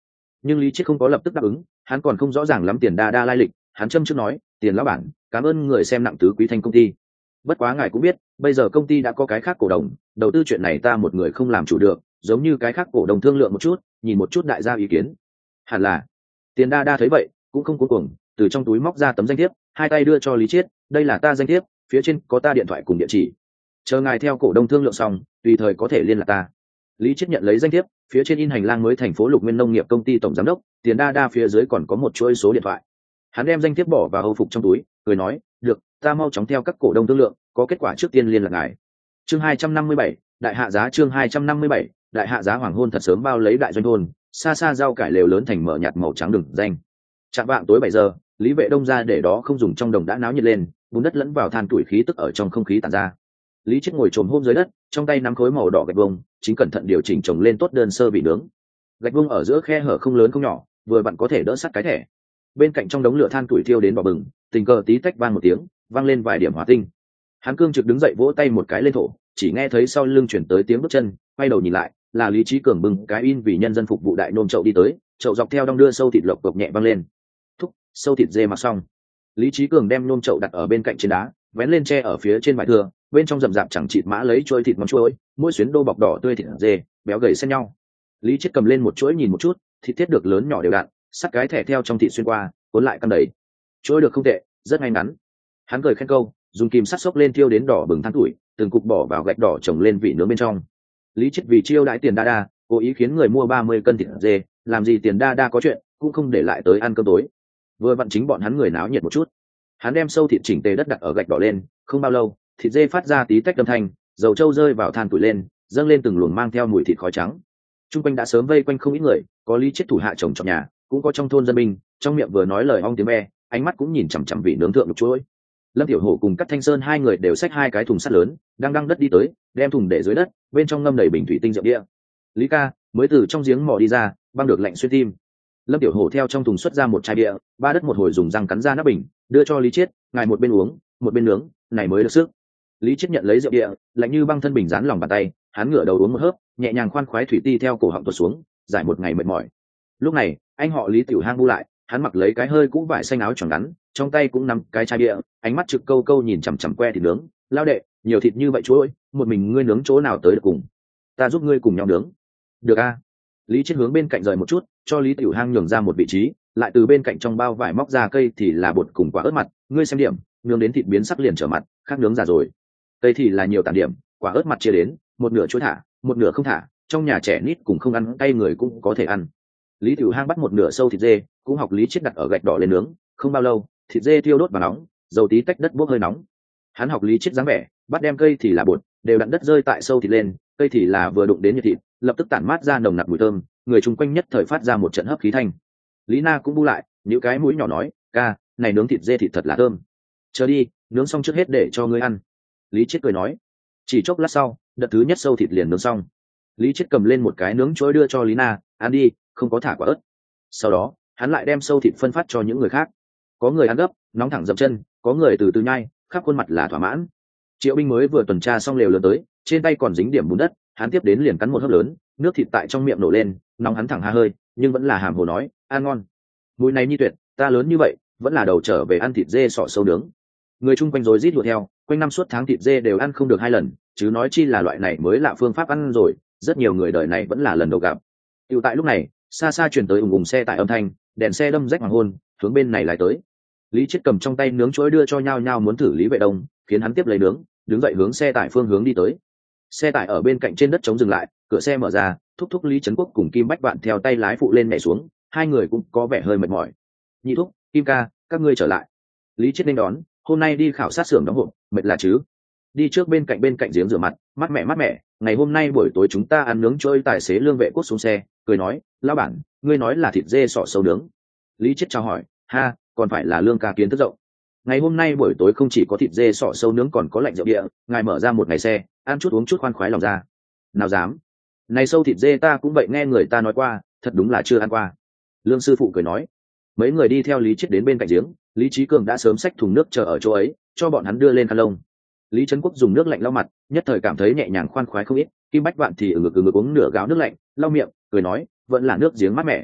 Nhưng lý chiết không có lập tức đáp ứng, hắn còn không rõ ràng lắm tiền đa đa lai lịch. Hắn châm trước nói, tiền lão bản, cảm ơn người xem nặng tứ quý thanh công ty, bất quá ngài cũng biết bây giờ công ty đã có cái khác cổ đông, đầu tư chuyện này ta một người không làm chủ được, giống như cái khác cổ đông thương lượng một chút, nhìn một chút đại gia ý kiến. Hẳn là. Tiền đa đa thấy vậy cũng không cuống cuồng, từ trong túi móc ra tấm danh thiếp, hai tay đưa cho lý chiết, đây là ta danh thiếp, phía trên có ta điện thoại cùng địa chỉ, chờ ngài theo cổ đông thương lượng xong tùy thời có thể liên lạc ta. Lý chiết nhận lấy danh thiếp, phía trên in hành lang mới thành phố Lục Nguyên nông nghiệp công ty tổng giám đốc, tiền đa đa phía dưới còn có một chuỗi số điện thoại. Hắn đem danh thiếp bỏ vào hầu phục trong túi, cười nói, được, ta mau chóng theo các cổ đông thương lượng, có kết quả trước tiên liên lạc ngài. Chương 257, đại hạ giá. Chương 257, đại hạ giá. Hoàng hôn thật sớm bao lấy đại doanh thôn, xa xa rau cải lều lớn thành mở nhạt màu trắng đừng danh. Chạm vạng tối 7 giờ, Lý Vệ Đông ra để đó không dùng trong đồng đã náo nhiệt lên, bùn đất lẫn vào than tuổi khí tức ở trong không khí tản ra. Lý Chiết ngồi chồm hôm dưới đất, trong tay nắm khối màu đỏ gạch vông, chính cẩn thận điều chỉnh trồng lên tốt đơn sơ bị nướng. Gạch vông ở giữa khe hở không lớn không nhỏ, vừa vặn có thể đỡ sắt cái thẻ. Bên cạnh trong đống lửa than tuổi thiêu đến đỏ bừng, tình cờ tí tách vang một tiếng, vang lên vài điểm hỏa tinh. Hắn cương trực đứng dậy vỗ tay một cái lên thổ, chỉ nghe thấy sau lưng chuyển tới tiếng bước chân, quay đầu nhìn lại, là Lý Chí Cường bưng cái in vì nhân dân phục vụ đại nôm chậu đi tới, chậu dọc theo đong đưa sâu thịt lộc cộc nhẹ văng lên. Thúc, sâu thịt dê mặc xong. Lý Chí Cường đem nôm chậu đặt ở bên cạnh trên đá, vén lên tre ở phía trên vải thưa, bên trong rậm rạp chẳng chịt mã lấy chuôi thịt mắm chuối, mỗi xuyến đô bọc đỏ tươi thịt dê, béo gầy xen nhau. Lý Chiết cầm lên một chuỗi nhìn một chút, thịt tiết được lớn nhỏ đều đặn, sắt cái thẻ theo trong thịt xuyên qua, cuốn lại căng đầy. Chuỗi được không tệ, rất ngay ngắn. Hắn cười khen câu, dùng kìm sắt xốc lên thiêu đến đỏ bừng than tuổi, từng cục bỏ vào gạch đỏ trồng lên vị nướng bên trong. Lý Chiết vì chiêu đãi tiền đa đa, cố ý khiến người mua 30 cân thịt dê, làm gì tiền đa đa có chuyện, cũng không để lại tới ăn cơm tối. Vừa vặn chính bọn hắn người náo nhiệt một chút. Hắn đem sâu thịt chỉnh tề đất đặt ở gạch đỏ lên, không bao lâu, thịt dê phát ra tí tách âm thanh, dầu trâu rơi vào than tuổi lên, dâng lên từng luồng mang theo mùi thịt khói trắng. Trung quanh đã sớm vây quanh không ít người, có Lý Chiết thủ hạ chồng trong nhà, cũng có trong thôn dân binh, trong miệng vừa nói lời ong tiếng be, ánh mắt cũng nhìn chằm chằm vị nướng thượng một chuỗi. Lâm Tiểu Hổ cùng Cát Thanh Sơn hai người đều xách hai cái thùng sắt lớn, đang đăng đất đi tới, đem thùng để dưới đất, bên trong ngâm đầy bình thủy tinh rượu bia. Lý ca mới từ trong giếng mò đi ra, băng được lạnh xuyên tim. Lâm Tiểu Hổ theo trong thùng xuất ra một chai bia, ba đất một hồi dùng răng cắn ra nắp bình, đưa cho Lý Chiết, ngài một bên uống, một bên nướng, này mới được sức. Lý Chiết nhận lấy rượu bia, lạnh như băng thân bình dán lòng bàn tay, hắn ngửa đầu uống một hớp, nhẹ nhàng khoan khoái thủy ti theo cổ họng tuột xuống, giải một ngày mệt mỏi. Lúc này, anh họ Lý Tiểu Hang bu lại, hắn mặc lấy cái hơi cũ vải xanh áo choàng ngắn, trong tay cũng nắm cái chai bia, ánh mắt trực câu câu nhìn chằm chằm que thịt nướng, lao đệ, nhiều thịt như vậy chú ơi, một mình ngươi nướng chỗ nào tới được cùng? Ta giúp ngươi cùng nhau nướng. Được a. Lý Chiết hướng bên cạnh rời một chút, cho Lý Tiểu Hang nhường ra một vị trí, lại từ bên cạnh trong bao vải móc ra cây thì là bột cùng quả ớt mặt, ngươi xem điểm, nướng đến thịt biến sắc liền trở mặt, khác nướng già rồi. Cây thì là nhiều tản điểm, quả ớt mặt chia đến, một nửa chuối thả, một nửa không thả, trong nhà trẻ nít cùng không ăn cay người cũng có thể ăn. Lý Tiểu Hang bắt một nửa sâu thịt dê, cũng học Lý Chiết đặt ở gạch đỏ lên nướng, không bao lâu, thịt dê thiêu đốt và nóng, dầu tí tách đất bốc hơi nóng. Hắn học Lý Chiết dáng vẻ, bắt đem cây thì là bột, đều đặn đất rơi tại sâu thịt lên, cây thì là vừa đụng đến nhiệt thịt, lập tức tản mát ra nồng nặc mùi thơm, người chung quanh nhất thời phát ra một trận hấp khí thanh. Lý Na cũng bu lại, những cái mũi nhỏ nói, ca, này nướng thịt dê thịt thật là thơm. Chờ đi, nướng xong trước hết để cho ngươi ăn. Lý Chiết cười nói. Chỉ chốc lát sau, đợt thứ nhất sâu thịt liền nướng xong. Lý Chiết cầm lên một cái nướng chuối đưa cho Lý Na, ăn đi, không có thả quả ớt. Sau đó, hắn lại đem sâu thịt phân phát cho những người khác. Có người ăn gấp, nóng thẳng dậm chân, có người từ từ nhai, khắp khuôn mặt là thỏa mãn. Triệu Binh mới vừa tuần tra xong lều lớn tới, trên tay còn dính điểm bùn đất, hắn tiếp đến liền cắn một hớp lớn, nước thịt tại trong miệng nổ lên, nóng hắn thẳng ha hơi, nhưng vẫn là hàm hồ nói, ăn ngon. Mùi này nhi tuyệt, ta lớn như vậy, vẫn là đầu trở về ăn thịt dê sọ sâu nướng. Người chung quanh rối rít đuổi theo, quanh năm suốt tháng thịt dê đều ăn không được 2 lần, chứ nói chi là loại này mới lạ phương pháp ăn rồi, rất nhiều người đời này vẫn là lần đầu gặp. Tiểu tại lúc này, xa xa truyền tới ùng ùng xe tải âm thanh, đèn xe đâm rách hoàng hôn, hướng bên này lại tới. Lý Chiết cầm trong tay nướng chuối đưa cho nhau nhau muốn thử Lý Vệ Đông, khiến hắn tiếp lấy nướng, đứng dậy hướng xe tải phương hướng đi tới. Xe tải ở bên cạnh trên đất trống dừng lại, cửa xe mở ra, thúc thúc Lý Trấn Quốc cùng Kim Bách Vạn theo tay lái phụ lên nhảy xuống, hai người cũng có vẻ hơi mệt mỏi. Nhị thúc, Kim ca, các ngươi trở lại. Lý Chiết nên đón, hôm nay đi khảo sát xưởng đóng hộp, mệt là chứ? Đi trước bên cạnh giếng rửa mặt, mát mẻ, ngày hôm nay buổi tối chúng ta ăn nướng trôi. Tài xế Lương Vệ Quốc xuống xe, cười nói, lão bản, ngươi nói là thịt dê sọ sâu nướng. Lý Chiết chào hỏi, ha, còn phải là Lương ca kiến thức rộng. Ngày hôm nay buổi tối không chỉ có thịt dê sọ sâu nướng còn có lạnh rượu địa, ngài mở ra một ngày xe, ăn chút uống chút khoan khoái lòng ra. Nào dám? Này sâu thịt dê ta cũng vậy nghe người ta nói qua, thật đúng là chưa ăn qua. Lương sư phụ cười nói. Mấy người đi theo Lý Chiết đến bên cạnh giếng, Lý Chí Cường đã sớm xách thùng nước chờ ở chỗ ấy, cho bọn hắn đưa lên khăn lông. Lý Trấn Quốc dùng nước lạnh lau mặt, nhất thời cảm thấy nhẹ nhàng khoan khoái không ít. Kim Bách Vạn thì ngực uống nửa gáo nước lạnh, lau miệng, cười nói, vẫn là nước giếng mát mẻ.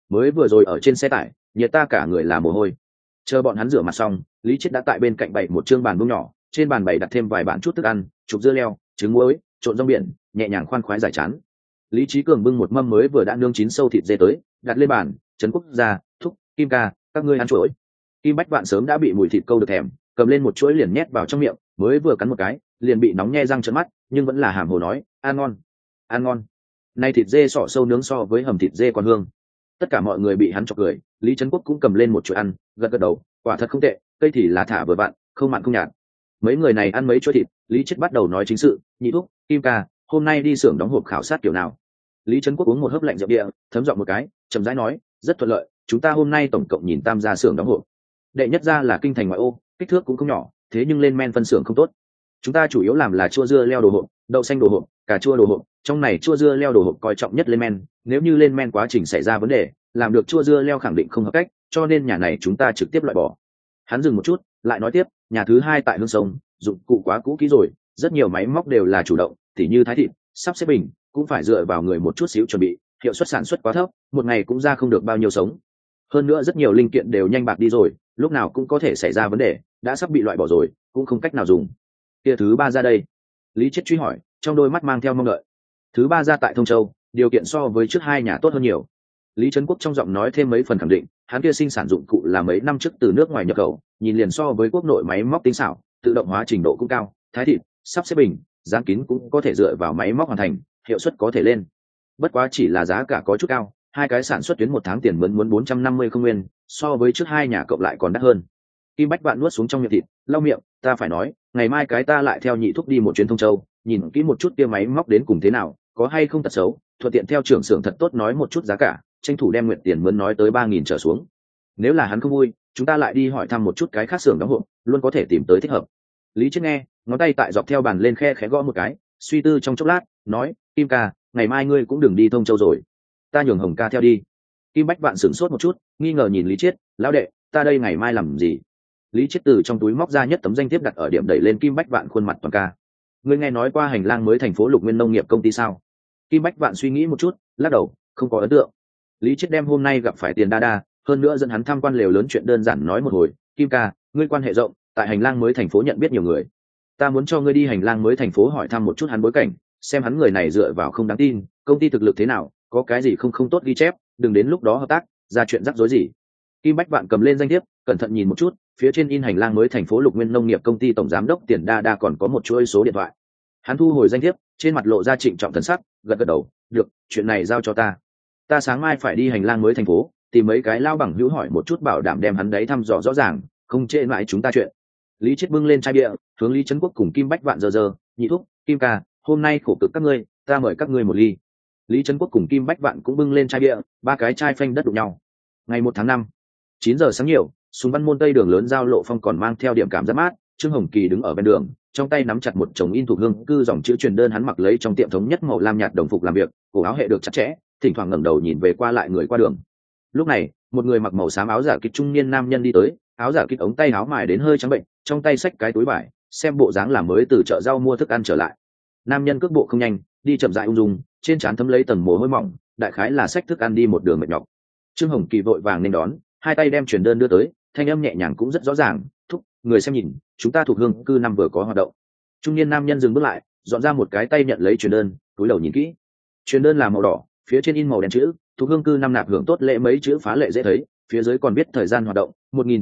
mới vừa rồi ở trên xe tải nhiệt ta cả người là mồ hôi. Chờ bọn hắn rửa mặt xong, Lý Chiết đã tại bên cạnh bày một trương bàn vuông nhỏ, trên bàn bày đặt thêm vài bản chút thức ăn, chụp dưa leo, trứng muối, trộn rong biển, nhẹ nhàng khoan khoái giải chán. Lý Chí Cường bưng một mâm mới vừa đã nướng chín sâu thịt dê tới, đặt lên bàn. Trấn Quốc gia, Thúc, Kim ca, các ngươi ăn chuỗi. Kim Bách Vạn sớm đã bị mùi thịt câu được thèm, cầm lên một chuỗi liền nhét vào trong miệng, mới vừa cắn một cái, liền bị nóng nhe răng trợn mắt, nhưng vẫn là hàm hồ nói, ăn ngon, ăn ngon. Nay thịt dê sọ sâu nướng so với hầm thịt dê còn hương. Tất cả mọi người bị hắn chọc cười, Lý Trấn Quốc cũng cầm lên một chuỗi ăn, gật gật đầu, quả thật không tệ, cây thì là thả vừa vặn, không mặn không nhạt. Mấy người này ăn mấy chuỗi thịt, Lý Chiết bắt đầu nói chính sự, nhị thúc, Kim ca, hôm nay đi xưởng đóng hộp khảo sát kiểu nào? Lý Trấn Quốc uống một hớp lạnh rượu địa, thấm giọng một cái, chậm rãi nói, rất thuận lợi, chúng ta hôm nay tổng cộng nhìn tam gia xưởng đóng hộp. Đệ nhất gia là kinh thành ngoại ô, kích thước cũng không nhỏ, thế nhưng lên men phân xưởng không tốt. Chúng ta chủ yếu làm là chua dưa leo đồ hộp, đậu xanh đồ hộp, cà chua đồ hộp, trong này chua dưa leo đồ hộp coi trọng nhất lên men, nếu như lên men quá trình xảy ra vấn đề, làm được chua dưa leo khẳng định không hợp cách, cho nên nhà này chúng ta trực tiếp loại bỏ. Hắn dừng một chút, lại nói tiếp, nhà thứ hai tại Hương Sông, dụng cụ quá cũ kỹ rồi, rất nhiều máy móc đều là chủ động, tỉ như thái thịt, sắp xếp bình, cũng phải dựa vào người một chút xíu chuẩn bị, hiệu suất sản xuất quá thấp, một ngày cũng ra không được bao nhiêu sống. Hơn nữa rất nhiều linh kiện đều nhanh bạc đi rồi, lúc nào cũng có thể xảy ra vấn đề, đã sắp bị loại bỏ rồi, cũng không cách nào dùng. Kia thứ ba ra đây. Lý Chiết truy hỏi, trong đôi mắt mang theo mong đợi. Thứ ba ra tại Thông Châu, điều kiện so với trước hai nhà tốt hơn nhiều. Lý Trấn Quốc trong giọng nói thêm mấy phần khẳng định, hắn kia sinh sản dụng cụ là mấy năm trước từ nước ngoài nhập khẩu, nhìn liền so với quốc nội máy móc tinh xảo, tự động hóa trình độ cũng cao, thái thịt, sắp xếp bình, dán kín cũng có thể dựa vào máy móc hoàn thành, hiệu suất có thể lên. Bất quá chỉ là giá cả có chút cao, hai cái sản xuất tuyến một tháng tiền mướn muốn 450 không nguyên, so với trước hai nhà cộng lại còn đắt hơn. Kim Bách Vạn nuốt xuống trong miệng thịt, lau miệng, ta phải nói, ngày mai cái ta lại theo nhị thúc đi một chuyến Thông Châu, nhìn kỹ một chút kia máy móc đến cùng thế nào, có hay không tật xấu, thuận tiện theo trưởng xưởng thật tốt nói một chút giá cả, tranh thủ đem nguyện tiền mướn nói tới 3.000 trở xuống. Nếu là hắn không vui, chúng ta lại đi hỏi thăm một chút cái khác xưởng đóng hộp, luôn có thể tìm tới thích hợp. Lý Chiết nghe, ngón tay tại dọc theo bàn lên khe khẽ gõ một cái, suy tư trong chốc lát, nói, Kim ca, ngày mai ngươi cũng đừng đi Thông Châu rồi, ta nhường Hồng ca theo đi. Kim Bách Vạn sửng sốt một chút, nghi ngờ nhìn Lý Chiết, lão đệ, ta đây ngày mai làm gì? Lý Chiết từ trong túi móc ra nhất tấm danh thiếp đặt ở điểm đẩy lên Kim Bách Vạn khuôn mặt toàn ca. Ngươi nghe nói qua hành lang mới thành phố Lục Nguyên nông nghiệp công ty sao? Kim Bách Vạn suy nghĩ một chút, lắc đầu, không có ấn tượng. Lý Chiết đem hôm nay gặp phải Tiền Đa Đa, hơn nữa dẫn hắn tham quan lều lớn chuyện đơn giản nói một hồi. Kim ca, ngươi quan hệ rộng, tại hành lang mới thành phố nhận biết nhiều người. Ta muốn cho ngươi đi hành lang mới thành phố hỏi thăm một chút hắn bối cảnh, xem hắn người này dựa vào không đáng tin, công ty thực lực thế nào, có cái gì không tốt ghi chép, đừng đến lúc đó hợp tác ra chuyện rắc rối gì. Kim Bách Vạn cầm lên danh thiếp, cẩn thận nhìn một chút, phía trên in hành lang mới thành phố Lục Nguyên nông nghiệp công ty tổng giám đốc Tiền Đa Đa còn có một chuỗi số điện thoại. Hắn thu hồi danh thiếp, trên mặt lộ ra trịnh trọng thần sắc, gật gật đầu, được, chuyện này giao cho ta. Ta sáng mai phải đi hành lang mới thành phố, tìm mấy cái lao bằng hữu hỏi một chút, bảo đảm đem hắn đấy thăm dò rõ ràng, không trễ mãi chúng ta chuyện. Lý Chiết bưng lên chai bia, hướng Lý Trấn Quốc cùng Kim Bách Vạn giơ, nhị thúc, Kim ca, hôm nay khổ cực các ngươi, ta mời các ngươi một ly. Lý Trấn Quốc cùng Kim Bách Vạn cũng bưng lên chai bia, ba cái chai phanh đất đụng nhau. Ngày 1 tháng 5, 9 giờ sáng nhiều, Sùng Văn Môn Tây đường lớn giao lộ phong còn mang theo điểm cảm giác mát, Trương Hồng Kỳ đứng ở bên đường, trong tay nắm chặt một chồng in thuộc hương cư dòng chữ truyền đơn hắn mặc lấy trong tiệm thống nhất màu lam nhạt đồng phục làm việc, cổ áo hệ được chặt chẽ, thỉnh thoảng ngẩng đầu nhìn về qua lại người qua đường. Lúc này, một người mặc màu xám áo giả kịch trung niên nam nhân đi tới, áo giả kịch ống tay áo mài đến hơi trắng bệnh, trong tay xách cái túi vải, xem bộ dáng là mới từ chợ rau mua thức ăn trở lại. Nam nhân cước bộ không nhanh, đi chậm rãi ung dung, trên trán thấm lấy tầng mồ hôi mỏng, đại khái là xách thức ăn đi một đường mệt nhọc. Trương Hồng Kỳ vội vàng nên đón, hai tay đem truyền đơn đưa tới, thanh âm nhẹ nhàng cũng rất rõ ràng, thúc, người xem nhìn, chúng ta thuộc hương cư năm vừa có hoạt động. Trung niên nam nhân dừng bước lại, dọn ra một cái tay nhận lấy truyền đơn, cúi đầu nhìn kỹ. Truyền đơn là màu đỏ, phía trên in màu đen chữ, thuộc hương cư năm nạp hưởng tốt lễ mấy chữ phá lệ dễ thấy, phía dưới còn viết thời gian hoạt động,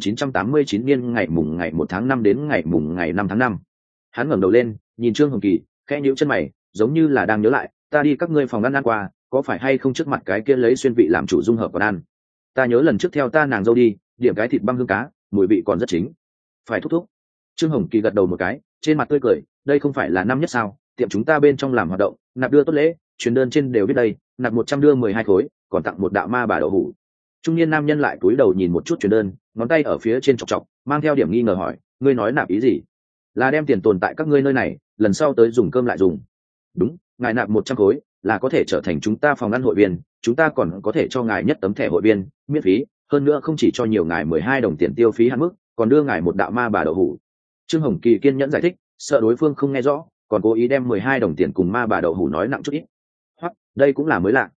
1989 niên ngày 1 tháng 5 đến ngày 5 tháng 5. Hắn ngẩng đầu lên, nhìn Trương Hồng Kỳ, khẽ nhíu chân mày, giống như là đang nhớ lại, ta đi các ngươi phòng ăn qua, có phải hay không trước mặt cái kia lấy xuyên vị làm chủ dung hợp còn ăn? Ta nhớ lần trước theo ta nàng dâu đi, điểm cái thịt băm hương cá, mùi vị còn rất chính. Phải thúc thúc. Trương Hồng Kỳ gật đầu một cái, trên mặt tươi cười, đây không phải là năm nhất sao, tiệm chúng ta bên trong làm hoạt động, nạp đưa tốt lễ, truyền đơn trên đều viết đây, nạp 100 đưa 12 khối, còn tặng một đạo ma bà đậu hủ. Trung niên nam nhân lại cúi đầu nhìn một chút truyền đơn, ngón tay ở phía trên chọc chọc, mang theo điểm nghi ngờ hỏi, ngươi nói nạp ý gì? Là đem tiền tồn tại các ngươi nơi này, lần sau tới dùng cơm lại dùng. Đúng, ngài nạp 100 khối là có thể trở thành chúng ta phòng ăn hội viên, chúng ta còn có thể cho ngài nhất tấm thẻ hội viên miễn phí, hơn nữa không chỉ cho nhiều ngài 12 đồng tiền tiêu phí hạn mức, còn đưa ngài một đạo ma bà đậu hủ. Trương Hồng Kỳ kiên nhẫn giải thích, sợ đối phương không nghe rõ, còn cố ý đem 12 đồng tiền cùng ma bà đậu hủ nói nặng chút ít. Hoặc đây cũng là mới lạ.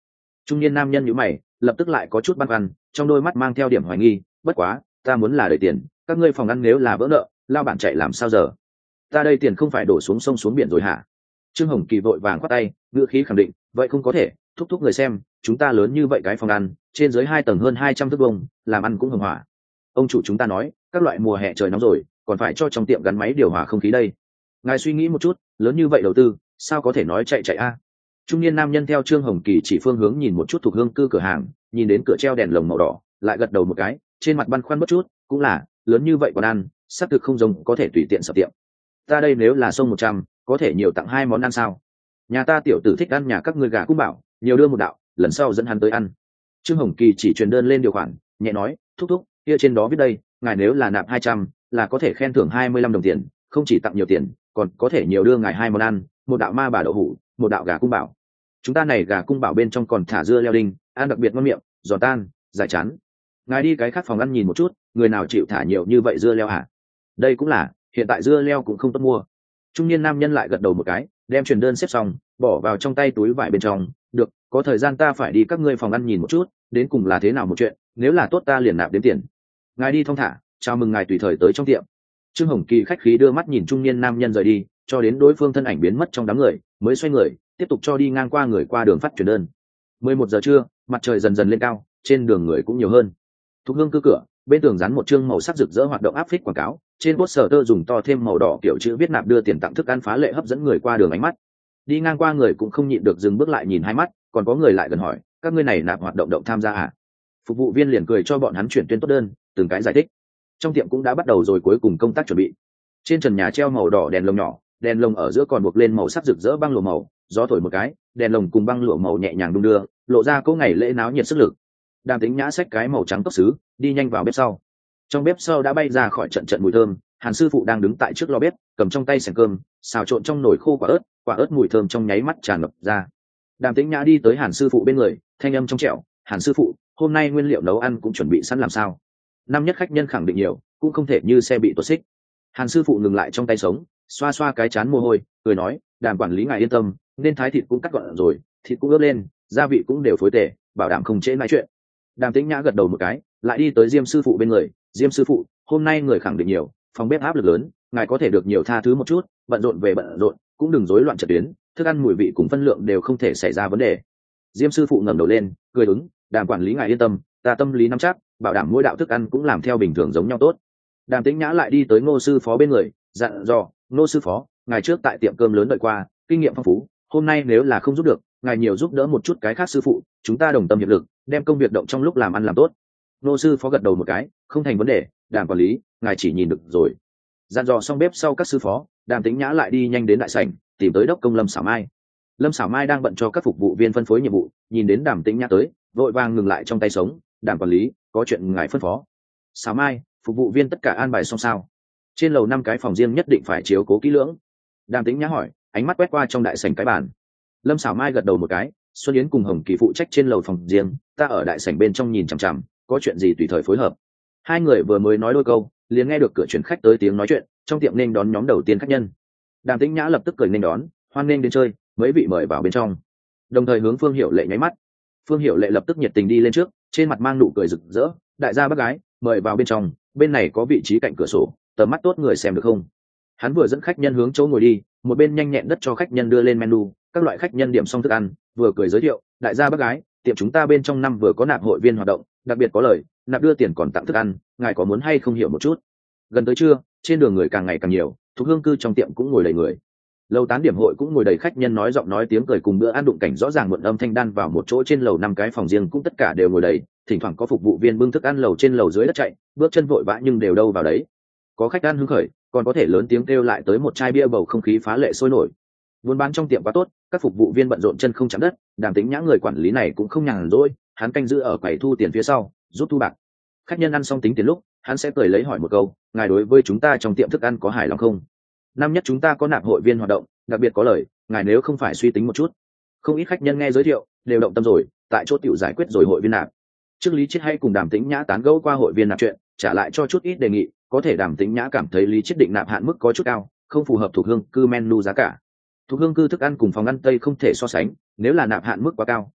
Trung niên nam nhân nhíu mày, lập tức lại có chút băn khoăn, trong đôi mắt mang theo điểm hoài nghi. Bất quá, ta muốn là đợi tiền, các ngươi phòng ăn nếu là vỡ nợ, lao bản chạy làm sao giờ? Ta đây tiền không phải đổ xuống sông xuống biển rồi hả? Trương Hồng Kỳ vội vàng khoát tay, ngữ khí khẳng định, vậy không có thể, thúc thúc người xem, chúng ta lớn như vậy cái phòng ăn, trên dưới 2 tầng hơn 200 thước vuông, làm ăn cũng hưng hỏa. Ông chủ chúng ta nói, các loại mùa hè trời nóng rồi, còn phải cho trong tiệm gắn máy điều hòa không khí đây. Ngài suy nghĩ một chút, lớn như vậy đầu tư, sao có thể nói chạy chạy a? Trung niên nam nhân theo Trương Hồng Kỳ chỉ phương hướng nhìn một chút thuộc hương cư cửa hàng, nhìn đến cửa treo đèn lồng màu đỏ, lại gật đầu một cái, trên mặt băn khoăn bất chút, cũng là, lớn như vậy còn ăn, xác thực không giống có thể tùy tiện sập tiệm. Ta đây nếu là sông 100, có thể nhiều tặng 2 món ăn sao? Nhà ta tiểu tử thích ăn nhà các ngươi gà cũng bảo, nhiều đưa một đạo, lần sau dẫn hắn tới ăn. Trương Hồng Kỳ chỉ truyền đơn lên điều khoản, nhẹ nói, thúc thúc, kia trên đó viết đây, ngài nếu là nạp 200, là có thể khen thưởng 25 đồng tiền, không chỉ tặng nhiều tiền, còn có thể nhiều đưa ngài 2 món ăn, một đạo ma bà đậu hũ, một đạo gà cung bảo. Chúng ta này gà cung bảo bên trong còn thả dưa leo đinh, ăn đặc biệt ngon miệng, giòn tan, giải chán. Ngài đi cái khác phòng ăn nhìn một chút, người nào chịu thả nhiều như vậy dưa leo hả? Đây cũng là, hiện tại dưa leo cũng không tốt mua. Trung niên nam nhân lại gật đầu một cái, đem truyền đơn xếp xong, bỏ vào trong tay túi vải bên trong. Được, có thời gian ta phải đi các ngươi phòng ăn nhìn một chút, đến cùng là thế nào một chuyện, nếu là tốt ta liền nạp đến tiền. Ngài đi thong thả, chào mừng ngài tùy thời tới trong tiệm. Trương Hồng Kỳ khách khí đưa mắt nhìn trung niên nam nhân rời đi, cho đến đối phương thân ảnh biến mất trong đám người, mới xoay người, tiếp tục cho đi ngang qua người qua đường phát truyền đơn. 11 giờ trưa, mặt trời dần dần lên cao, trên đường người cũng nhiều hơn. Thục hương cư cửa, bên tường dán một chương màu sắc rực rỡ hoạt động áp phích quảng cáo, trên poster dùng to thêm màu đỏ kiểu chữ viết nạp đưa tiền tặng thức ăn phá lệ hấp dẫn người qua đường ánh mắt. Đi ngang qua người cũng không nhịn được dừng bước lại nhìn hai mắt, còn có người lại gần hỏi, các ngươi này nạp hoạt động động tham gia à? Phục vụ viên liền cười cho bọn hắn chuyển tuyên tốt đơn, từng cái giải thích. Trong tiệm cũng đã bắt đầu rồi cuối cùng công tác chuẩn bị. Trên trần nhà treo màu đỏ đèn lồng nhỏ, đèn lồng ở giữa còn buộc lên màu sắc rực rỡ băng lụa màu, gió thổi một cái, đèn lồng cùng băng lụa màu nhẹ nhàng đung đưa, lộ ra cỗ ngày lễ náo nhiệt sức lực. Đàm Tĩnh Nhã xách cái màu trắng cốc sứ, đi nhanh vào bếp sau. Trong bếp sau đã bay ra khỏi trận trận mùi thơm, Hàn sư phụ đang đứng tại trước lò bếp, cầm trong tay sẻng cơm, xào trộn trong nồi khô quả ớt mùi thơm trong nháy mắt tràn ngập ra. Đàm Tĩnh Nhã đi tới Hàn sư phụ bên người, thanh âm trong trẻo, "Hàn sư phụ, hôm nay nguyên liệu nấu ăn cũng chuẩn bị sẵn làm sao?" Năm nhất khách nhân khẳng định nhiều, cũng không thể như xe bị tuột xích. Hàn sư phụ ngừng lại trong tay sống, xoa xoa cái chán mồ hôi, cười nói, "Đàm quản lý ngài yên tâm, nên thái thịt cũng cắt gọn rồi, thịt cũng ướp lên, gia vị cũng đều phối tể, bảo đảm không trễ nói chuyện." Đàm Tĩnh Nhã gật đầu một cái, lại đi tới Diêm sư phụ bên người, "Diêm sư phụ, hôm nay người khẳng định nhiều, phòng bếp áp lực lớn, ngài có thể được nhiều tha thứ một chút, bận rộn về bận rộn, cũng đừng rối loạn trật tuyến, thức ăn mùi vị cùng phân lượng đều không thể xảy ra vấn đề." Diêm sư phụ ngẩng đầu lên, cười ứng, "Đàm quản lý ngài yên tâm, ta tâm lý nắm chắc, bảo đảm mỗi đạo thức ăn cũng làm theo bình thường giống nhau tốt." Đàm Tĩnh Nhã lại đi tới Ngô sư phó bên người, dặn dò, "Ngô sư phó, ngài trước tại tiệm cơm lớn đợi qua, kinh nghiệm phong phú, hôm nay nếu là không giúp được, ngài nhiều giúp đỡ một chút cái khác sư phụ, chúng ta đồng tâm hiệp lực, đem công việc động trong lúc làm ăn làm tốt." Ngô sư phó gật đầu một cái, "Không thành vấn đề, Đàm quản lý, ngài chỉ nhìn được rồi." Dặn dò xong bếp sau các sư phó, Đàm Tĩnh Nhã lại đi nhanh đến đại sảnh, tìm tới đốc công Lâm Sảo Mai. Lâm Sảo Mai đang bận cho các phục vụ viên phân phối nhiệm vụ, nhìn đến Đàm Tĩnh Nhã tới, vội vàng ngừng lại trong tay sống, "Đàm quản lý, có chuyện ngài phân phó." "Sảo Mai, phục vụ viên tất cả an bài xong sao? Trên lầu 5 cái phòng riêng nhất định phải chiếu cố kỹ lưỡng." Đàm Tĩnh Nhã hỏi, ánh mắt quét qua trong đại sảnh cái bàn. Lâm Sảo Mai gật đầu một cái, "Xuân Yến cùng Hồng Kỳ phụ trách trên lầu phòng riêng, ta ở đại sảnh bên trong nhìn chằm chằm, có chuyện gì tùy thời phối hợp." Hai người vừa mới nói đôi câu, liền nghe được cửa chuyển khách tới tiếng nói chuyện, trong tiệm nên đón nhóm đầu tiên khách nhân. Đàm Tĩnh Nhã lập tức cười nên đón, "Hoan nghênh đến chơi, mấy vị mời vào bên trong." Đồng thời hướng Phương Hiểu Lệ nháy mắt. Phương Hiểu Lệ lập tức nhiệt tình đi lên trước, trên mặt mang nụ cười rực rỡ, "Đại gia bác gái, mời vào bên trong, bên này có vị trí cạnh cửa sổ, tầm mắt tốt người xem được không?" Hắn vừa dẫn khách nhân hướng chỗ ngồi đi, một bên nhanh nhẹn đất cho khách nhân đưa lên menu, các loại khách nhân điểm xong thức ăn, vừa cười giới thiệu, "Đại gia bác gái, tiệm chúng ta bên trong năm vừa có nạp hội viên hoạt động, đặc biệt có lời, nạp đưa tiền còn tặng thức ăn, ngài có muốn hay không hiểu một chút?" Gần tới trưa, trên đường người càng ngày càng nhiều, thuộc hương cư trong tiệm cũng ngồi đầy người. Lầu 8 điểm hội cũng ngồi đầy khách nhân nói giọng nói tiếng cười cùng bữa ăn đụng cảnh rõ ràng muộn âm thanh đan vào một chỗ, trên lầu 5 cái phòng riêng cũng tất cả đều ngồi đầy, thỉnh thoảng có phục vụ viên bưng thức ăn lầu trên lầu dưới đất chạy, bước chân vội vã nhưng đều đâu vào đấy. Có khách ăn hứng khởi, còn có thể lớn tiếng kêu lại tới một chai bia, bầu không khí phá lệ sôi nổi. Buôn bán trong tiệm quá tốt, các phục vụ viên bận rộn chân không chạm đất, Đàm Tĩnh Nhã người quản lý này cũng không nhàn rỗi, hắn canh giữ ở quầy thu tiền phía sau, giúp thu bạc. Khách nhân ăn xong tính tiền lúc, hắn sẽ cười lấy hỏi một câu, "Ngài đối với chúng ta trong tiệm thức ăn có hài lòng không? Năm nhất chúng ta có nạp hội viên hoạt động, đặc biệt có lời, ngài nếu không phải suy tính một chút." Không ít khách nhân nghe giới thiệu, đều động tâm rồi, tại chỗ tiểu giải quyết rồi hội viên nạp. Trước Lý Chiết hay cùng Đàm Tĩnh Nhã tán gẫu qua hội viên nạp chuyện, trả lại cho chút ít đề nghị, có thể Đàm Tĩnh Nhã cảm thấy Lý Chiết định nạp hạn mức có chút cao, không phù hợp thuộc hương cư menu giá cả. Thuộc hương cư thức ăn cùng phòng ăn Tây không thể so sánh, nếu là nạp hạn mức quá cao,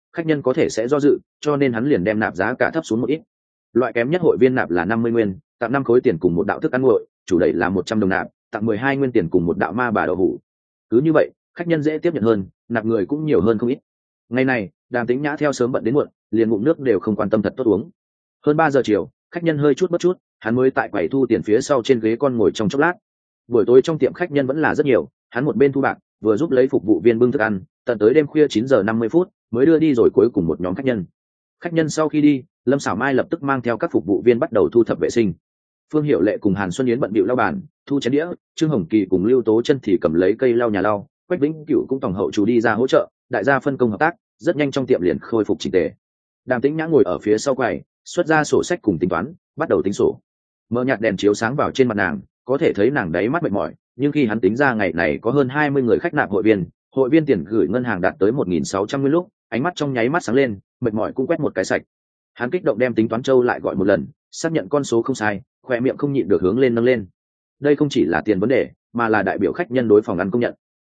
khách nhân có thể sẽ do dự, cho nên hắn liền đem nạp giá cả thấp xuống một ít. Loại kém nhất hội viên nạp là 50 nguyên, tặng 5 khối tiền cùng một đạo thức ăn nguội, chủ đẩy là 100 đồng nạp, tặng 12 nguyên tiền cùng một đạo ma bà đậu hủ. Cứ như vậy, khách nhân dễ tiếp nhận hơn, nạp người cũng nhiều hơn không ít. Ngày này, Đàm Tĩnh Nhã theo sớm bận đến muộn, liền ngụm nước đều không quan tâm thật tốt uống. Hơn 3 giờ chiều, khách nhân hơi chút bất chút, hắn mới tại quầy thu tiền phía sau trên ghế con ngồi trong chốc lát. Buổi tối trong tiệm khách nhân vẫn là rất nhiều, hắn một bên thu bạc, vừa giúp lấy phục vụ viên bưng thức ăn, tận tới đêm khuya 9 giờ 50 phút mới đưa đi rồi cuối cùng một nhóm khách nhân. Khách nhân sau khi đi, Lâm Sảo Mai lập tức mang theo các phục vụ viên bắt đầu thu thập vệ sinh. Phương Hiệu Lệ cùng Hàn Xuân Yến bận bịu lau bàn, thu chén đĩa, Trương Hồng Kỳ cùng Lưu Tố Chân thì cầm lấy cây lau nhà lau, Quách Vĩnh Cửu cũng tổng hậu chủ đi ra hỗ trợ, đại gia phân công hợp tác, rất nhanh trong tiệm liền khôi phục chỉnh tề. Đàm Tĩnh Nhã ngồi ở phía sau quầy, xuất ra sổ sách cùng tính toán, bắt đầu tính sổ. Mờ nhạt đèn chiếu sáng vào trên mặt nàng, có thể thấy nàng đáy mắt mệt mỏi, nhưng khi hắn tính ra ngày này có hơn 20 người khách nạp hội viên tiền gửi ngân hàng đạt tới 1.600 nguyên lúc, ánh mắt trong nháy mắt sáng lên, mệt mỏi cũng quét một cái sạch. Hắn kích động đem tính toán châu lại gọi một lần, xác nhận con số không sai, khóe miệng không nhịn được hướng lên nâng lên. Đây không chỉ là tiền vấn đề, mà là đại biểu khách nhân đối phòng ăn công nhận,